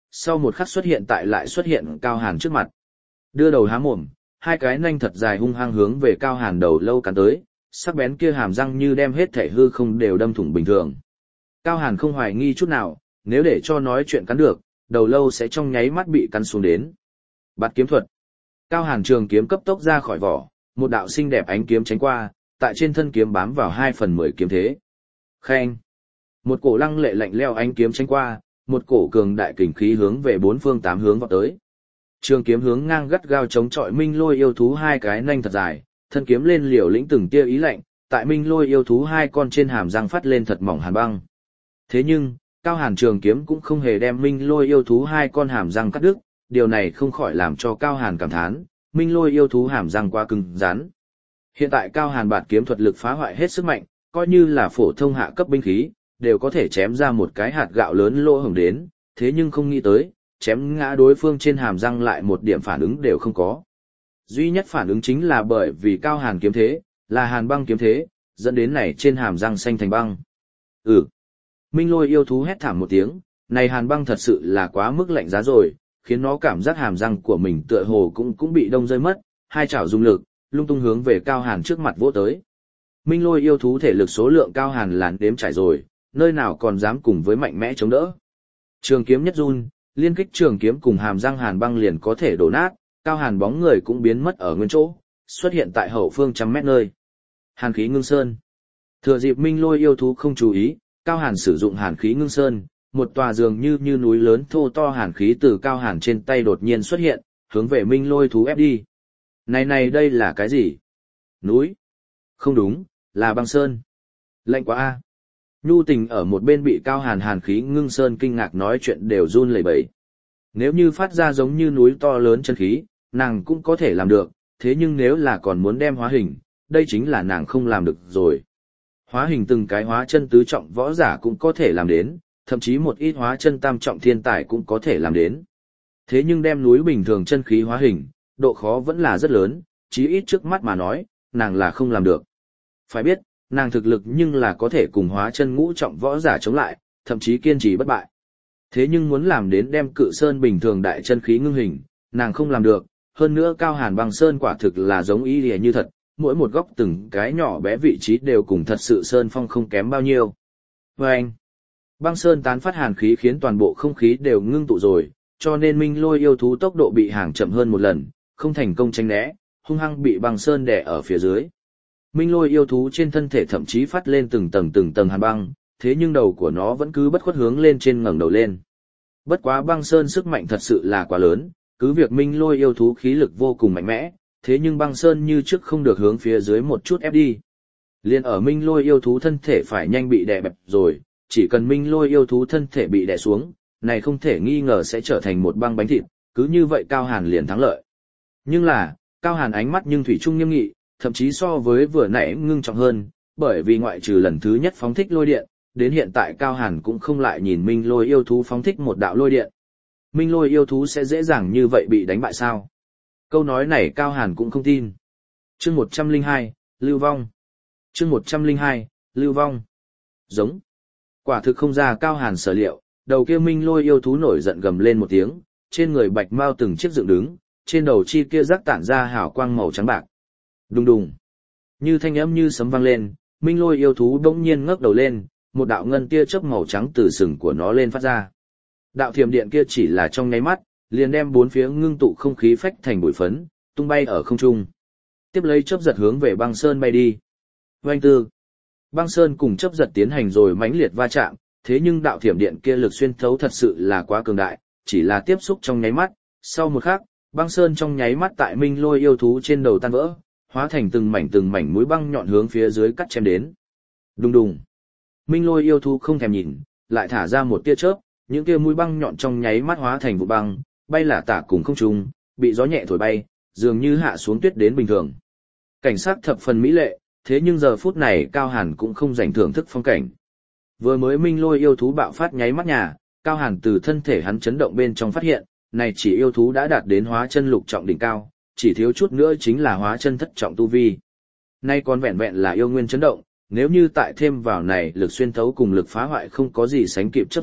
sau một khắc xuất hiện tại lại xuất hiện Cao Hàn trước mặt. Đưa đầu há mồm, hai cái nanh thật dài hung hăng hướng về Cao Hàn đầu lâu cắn tới, sắc bén kia hàm răng như đem hết thể hư không đều đâm thủng bình thường. Cao Hàn không hoài nghi chút nào, nếu để cho nói chuyện cắn được, đầu lâu sẽ trong nháy mắt bị cắn xuống đến. Bạt kiếm thuật. Cao Hàn trường kiếm cấp tốc ra khỏi vỏ, một đạo xinh đẹp ánh kiếm tránh qua, tại trên thân kiếm bám vào hai phần mười kiếm thế. Khen. Một cổ lăng lệ lạnh leo ánh kiếm tránh qua, một cổ cường đại kình khí hướng về bốn phương tám hướng vọt tới. Trường kiếm hướng ngang gắt gao chống chọi Minh Lôi yêu thú hai cái nanh thật dài, thân kiếm lên liều lĩnh từng tia ý lạnh, tại Minh Lôi yêu thú hai con trên hàm răng phát lên thật mỏng hàn băng. Thế nhưng, Cao Hàn trường kiếm cũng không hề đem Minh Lôi yêu thú hai con hàm răng cắt đứt, điều này không khỏi làm cho Cao Hàn cảm thán, Minh Lôi yêu thú hàm răng quá cứng rắn. Hiện tại Cao Hàn bạt kiếm thuật lực phá hoại hết sức mạnh, coi như là phổ thông hạ cấp binh khí, đều có thể chém ra một cái hạt gạo lớn lỗ hổng đến, thế nhưng không nghĩ tới, chém ngã đối phương trên hàm răng lại một điểm phản ứng đều không có. Duy nhất phản ứng chính là bởi vì Cao Hàn kiếm thế, là hàn băng kiếm thế, dẫn đến này trên hàm răng xanh thành băng. Ừ. Minh Lôi yêu thú hét thảm một tiếng, này hàn băng thật sự là quá mức lạnh giá rồi, khiến nó cảm giác hàm răng của mình tựa hồ cũng cũng bị đông rơi mất, hai chảo dùng lực, lung tung hướng về Cao Hàn trước mặt vỗ tới. Minh Lôi yêu thú thể lực số lượng Cao Hàn làn đếm trải rồi, nơi nào còn dám cùng với mạnh mẽ chống đỡ. Trường kiếm nhất run, liên kích trường kiếm cùng hàm răng hàn băng liền có thể đổ nát, Cao Hàn bóng người cũng biến mất ở nguyên chỗ, xuất hiện tại hậu phương trăm mét nơi. Hàn khí ngưng sơn. Thừa dịp Minh Lôi yêu thú không chú ý, Cao Hàn sử dụng hàn khí ngưng sơn, một tòa dường như như núi lớn thô to hàn khí từ Cao Hàn trên tay đột nhiên xuất hiện, hướng về Minh Lôi thú ép đi. Này này đây là cái gì? Núi? Không đúng, là băng sơn. Lạnh quá a. Nhu Tình ở một bên bị Cao Hàn hàn khí ngưng sơn kinh ngạc nói chuyện đều run lẩy bẩy. Nếu như phát ra giống như núi to lớn chân khí, nàng cũng có thể làm được, thế nhưng nếu là còn muốn đem hóa hình, đây chính là nàng không làm được rồi. Hóa hình từng cái hóa chân tứ trọng võ giả cũng có thể làm đến, thậm chí một ít hóa chân tam trọng thiên tài cũng có thể làm đến. Thế nhưng đem núi bình thường chân khí hóa hình, độ khó vẫn là rất lớn, chí ít trước mắt mà nói, nàng là không làm được. Phải biết, nàng thực lực nhưng là có thể cùng hóa chân ngũ trọng võ giả chống lại, thậm chí kiên trì bất bại. Thế nhưng muốn làm đến đem cự sơn bình thường đại chân khí ngưng hình, nàng không làm được, hơn nữa Cao Hàn băng sơn quả thực là giống y lìa như thật, mỗi một góc từng cái nhỏ bé vị trí đều cùng thật sự sơn phong không kém bao nhiêu. Và anh, băng sơn tán phát hàn khí khiến toàn bộ không khí đều ngưng tụ rồi, cho nên Minh Lôi yêu thú tốc độ bị hàng chậm hơn một lần, không thành công tránh né, hung hăng bị băng sơn đè ở phía dưới. Minh Lôi yêu thú trên thân thể thậm chí phát lên từng tầng từng tầng hàn băng, thế nhưng đầu của nó vẫn cứ bất khuất hướng lên trên ngẩng đầu lên. Bất quá băng sơn sức mạnh thật sự là quá lớn, cứ việc Minh Lôi yêu thú khí lực vô cùng mạnh mẽ, thế nhưng băng sơn như trước không được hướng phía dưới một chút ép đi. Liên ở Minh Lôi yêu thú thân thể phải nhanh bị đè bẹp rồi, chỉ cần Minh Lôi yêu thú thân thể bị đè xuống, này không thể nghi ngờ sẽ trở thành một băng bánh thịt, cứ như vậy Cao Hàn liền thắng lợi. Nhưng là, Cao Hàn ánh mắt nhưng thủy chung nghiêm nghị, thậm chí so với vừa nãy ngưng trọng hơn, bởi vì ngoại trừ lần thứ nhất phóng thích lôi điện, đến hiện tại Cao Hàn cũng không lại nhìn Minh Lôi yêu thú phóng thích một đạo lôi điện. Minh Lôi yêu thú sẽ dễ dàng như vậy bị đánh bại sao? Câu nói này Cao Hàn cũng không tin. Chương một trăm lẻ hai, Lưu Vong. Chương một trăm lẻ hai, Lưu Vong. Giống. Quả thực không ra Cao Hàn sở liệu, đầu kia Minh Lôi yêu thú nổi giận gầm lên một tiếng, trên người bạch mao từng chiếc dựng đứng, trên đầu chi kia rắc tản ra hào quang màu trắng bạc. Đùng đùng. Như thanh âm như sấm vang lên, Minh Lôi yêu thú bỗng nhiên ngước đầu lên, một đạo ngân tia chớp màu trắng từ sừng của nó lên phát ra. Đạo thiểm điện kia chỉ là trong nháy mắt, liền đem bốn phía ngưng tụ không khí phách thành bụi phấn, tung bay ở không trung. Tiếp lấy chớp giật hướng về băng sơn bay đi. Oanh tư. Băng sơn cùng chớp giật tiến hành rồi mãnh liệt va chạm, thế nhưng đạo thiểm điện kia lực xuyên thấu thật sự là quá cường đại, chỉ là tiếp xúc trong nháy mắt, sau một khắc, băng sơn trong nháy mắt tại Minh Lôi yêu thú trên đầu tan vỡ, hóa thành từng mảnh từng mảnh mũi băng nhọn hướng phía dưới cắt chém đến. Đùng đùng. Minh Lôi yêu thú không thèm nhìn, lại thả ra một tia chớp, những tia mũi băng nhọn trong nháy mắt hóa thành vụ băng, bay lả tả cùng không trung, bị gió nhẹ thổi bay, dường như hạ xuống tuyết đến bình thường. Cảnh sát thập phần mỹ lệ, thế nhưng giờ phút này Cao Hàn cũng không dành thưởng thức phong cảnh. Vừa mới Minh Lôi yêu thú bạo phát nháy mắt nhà, Cao Hàn từ thân thể hắn chấn động bên trong phát hiện, này chỉ yêu thú đã đạt đến hóa chân lục trọng đỉnh cao, chỉ thiếu chút nữa chính là hóa chân thất trọng tu vi. Nay còn vẹn vẹn là yêu nguyên chấn động, nếu như tại thêm vào này lực xuyên thấu cùng lực phá hoại không có gì sánh kịp chấp giật,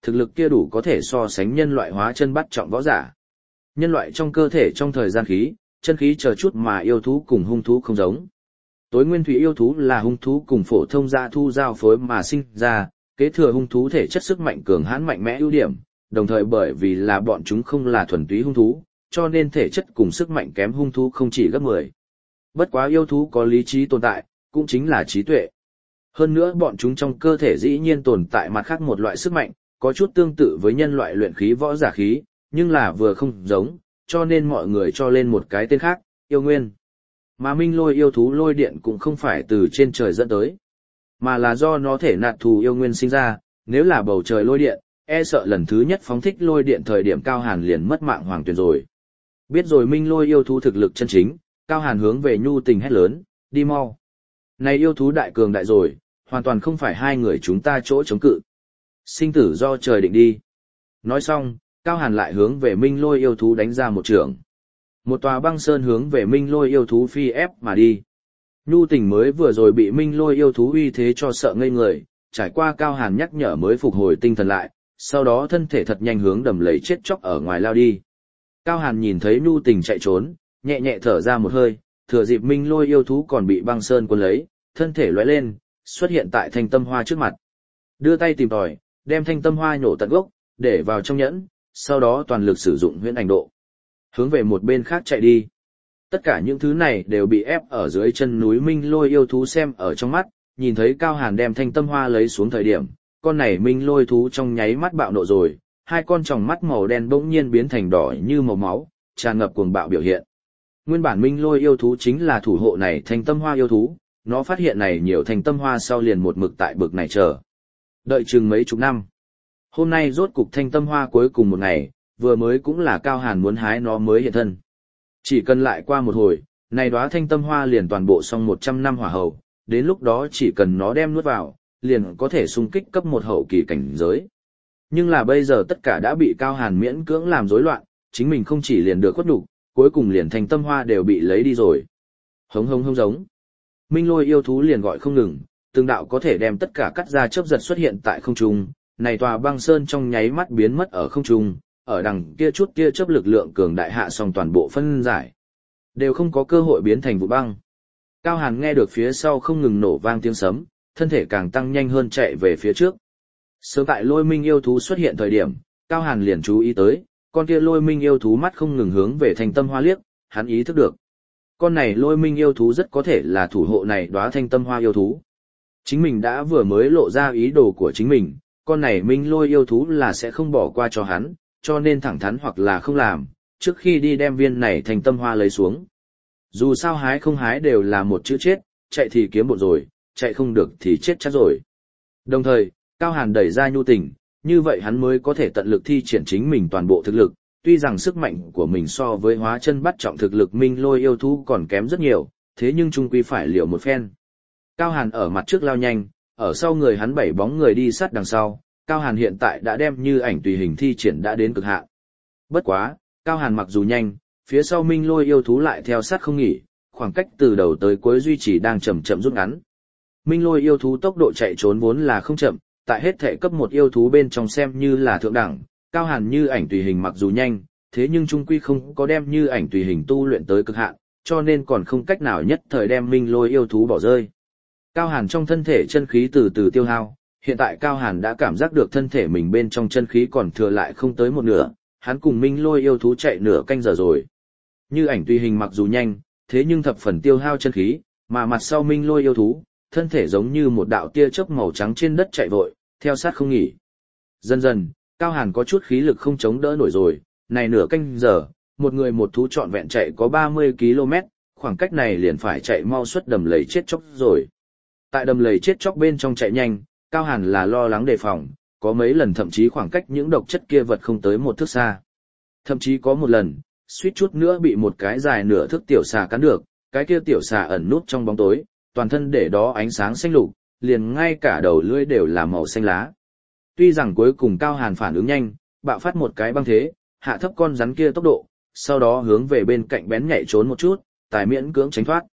thực lực kia đủ có thể so sánh nhân loại hóa chân bắt trọng võ giả. Nhân loại trong cơ thể trong thời gian khí, chân khí chờ chút mà yêu thú cùng hung thú không giống. Tối nguyên thủy yêu thú là hung thú cùng phổ thông dã thu giao phối mà sinh ra, kế thừa hung thú thể chất sức mạnh cường hãn mạnh mẽ ưu điểm, đồng thời bởi vì là bọn chúng không là thuần túy hung thú, cho nên thể chất cùng sức mạnh kém hung thú không chỉ gấp mười. Bất quá yêu thú có lý trí tồn tại, cũng chính là trí tuệ. Hơn nữa bọn chúng trong cơ thể dĩ nhiên tồn tại mặt khác một loại sức mạnh, có chút tương tự với nhân loại luyện khí võ giả khí, nhưng là vừa không giống, cho nên mọi người cho lên một cái tên khác, yêu nguyên. Mà minh lôi yêu thú lôi điện cũng không phải từ trên trời dẫn tới, mà là do nó thể nạt thù yêu nguyên sinh ra, nếu là bầu trời lôi điện, e sợ lần thứ nhất phóng thích lôi điện thời điểm Cao Hàn liền mất mạng hoàng tuyển rồi. Biết rồi minh lôi yêu thú thực lực chân chính, Cao Hàn hướng về Nhu Tình hét lớn, đi mau. Này yêu thú đại cường đại rồi, hoàn toàn không phải hai người chúng ta chỗ chống cự. Sinh tử do trời định đi. Nói xong, Cao Hàn lại hướng về minh lôi yêu thú đánh ra một trường. Một tòa băng sơn hướng về minh lôi yêu thú phi ép mà đi. Nhu Tình mới vừa rồi bị minh lôi yêu thú uy thế cho sợ ngây người, trải qua Cao Hàn nhắc nhở mới phục hồi tinh thần lại, sau đó thân thể thật nhanh hướng đầm lầy chết chóc ở ngoài lao đi. Cao Hàn nhìn thấy Nhu Tình chạy trốn, nhẹ nhẹ thở ra một hơi, thừa dịp minh lôi yêu thú còn bị băng sơn cuốn lấy, thân thể lóe lên, xuất hiện tại thanh tâm hoa trước mặt. Đưa tay tìm tòi, đem thanh tâm hoa nhổ tận gốc, để vào trong nhẫn, sau đó toàn lực sử dụng huyễn ảnh độ. Hướng về một bên khác chạy đi. Tất cả những thứ này đều bị ép ở dưới chân núi minh lôi yêu thú xem ở trong mắt, nhìn thấy Cao Hàn đem thanh tâm hoa lấy xuống thời điểm, con này minh lôi thú trong nháy mắt bạo nộ rồi, hai con tròng mắt màu đen bỗng nhiên biến thành đỏ như màu máu, tràn ngập cuồng bạo biểu hiện. Nguyên bản minh lôi yêu thú chính là thủ hộ này thanh tâm hoa yêu thú, nó phát hiện này nhiều thanh tâm hoa sau liền một mực tại bực này chờ. Đợi chừng mấy chục năm. Hôm nay rốt cục thanh tâm hoa cuối cùng một ngày, vừa mới cũng là Cao Hàn muốn hái nó mới hiện thân. Chỉ cần lại qua một hồi, này đóa thanh tâm hoa liền toàn bộ xong một trăm năm hỏa hầu, đến lúc đó chỉ cần nó đem nuốt vào, liền có thể xung kích cấp một hậu kỳ cảnh giới. Nhưng là bây giờ tất cả đã bị Cao Hàn miễn cưỡng làm rối loạn, chính mình không chỉ liền được khuất đủ, cuối cùng liền thanh tâm hoa đều bị lấy đi rồi. Hống hống hống giống. Minh lôi yêu thú liền gọi không ngừng, từng đạo có thể đem tất cả cắt ra chớp giật xuất hiện tại không trung, này tòa băng sơn trong nháy mắt biến mất ở không trung, ở đằng kia chút kia chớp lực lượng cường đại hạ xong toàn bộ phân giải, đều không có cơ hội biến thành vụ băng. Cao Hàn nghe được phía sau không ngừng nổ vang tiếng sấm, thân thể càng tăng nhanh hơn chạy về phía trước. Sớm tại lôi minh yêu thú xuất hiện thời điểm, Cao Hàn liền chú ý tới, con kia lôi minh yêu thú mắt không ngừng hướng về thanh tâm hoa liếc, hắn ý thức được. Con này lôi minh yêu thú rất có thể là thủ hộ này đóa thanh tâm hoa yêu thú. Chính mình đã vừa mới lộ ra ý đồ của chính mình, con này minh lôi yêu thú là sẽ không bỏ qua cho hắn, cho nên thẳng thắn hoặc là không làm, trước khi đi đem viên này thanh tâm hoa lấy xuống. Dù sao hái không hái đều là một chữ chết, chạy thì kiếm bộ rồi, chạy không được thì chết chắc rồi. Đồng thời, Cao Hàn đẩy ra Nhu Tình, như vậy hắn mới có thể tận lực thi triển chính mình toàn bộ thực lực, tuy rằng sức mạnh của mình so với hóa chân bắt trọng thực lực minh lôi yêu thú còn kém rất nhiều, thế nhưng chung quy phải liều một phen. Cao Hàn ở mặt trước lao nhanh, ở sau người hắn bảy bóng người đi sát đằng sau, Cao Hàn hiện tại đã đem như ảnh tùy hình thi triển đã đến cực hạn. Bất quá, Cao Hàn mặc dù nhanh, phía sau minh lôi yêu thú lại theo sát không nghỉ, khoảng cách từ đầu tới cuối duy trì đang chậm chậm rút ngắn. Minh lôi yêu thú tốc độ chạy trốn vốn là không chậm, tại hết thể cấp một yêu thú bên trong xem như là thượng đẳng, Cao Hàn như ảnh tùy hình mặc dù nhanh, thế nhưng chung quy không có đem như ảnh tùy hình tu luyện tới cực hạn, cho nên còn không cách nào nhất thời đem minh lôi yêu thú bỏ rơi. Cao Hàn trong thân thể chân khí từ từ tiêu hao, hiện tại Cao Hàn đã cảm giác được thân thể mình bên trong chân khí còn thừa lại không tới một nửa, hắn cùng minh lôi yêu thú chạy nửa canh giờ rồi. Như ảnh tùy hình mặc dù nhanh, thế nhưng thập phần tiêu hao chân khí, mà mặt sau minh lôi yêu thú, thân thể giống như một đạo tia chớp màu trắng trên đất chạy vội, theo sát không nghỉ. Dần dần, Cao Hàn có chút khí lực không chống đỡ nổi rồi, này nửa canh giờ, một người một thú trọn vẹn chạy có ba mươi ki lô mét, khoảng cách này liền phải chạy mau suốt đầm lầy chết chóc rồi. Tại đầm lầy chết chóc bên trong chạy nhanh, Cao Hàn là lo lắng đề phòng, có mấy lần thậm chí khoảng cách những độc chất kia vật không tới một thước xa. Thậm chí có một lần, suýt chút nữa bị một cái dài nửa thước tiểu xà cắn được, cái kia tiểu xà ẩn núp trong bóng tối, toàn thân để đó ánh sáng xanh lục, liền ngay cả đầu lưỡi đều là màu xanh lá. Tuy rằng cuối cùng Cao Hàn phản ứng nhanh, bạo phát một cái băng thế, hạ thấp con rắn kia tốc độ, sau đó hướng về bên cạnh bén nhảy trốn một chút, tài miễn cưỡng tránh thoát.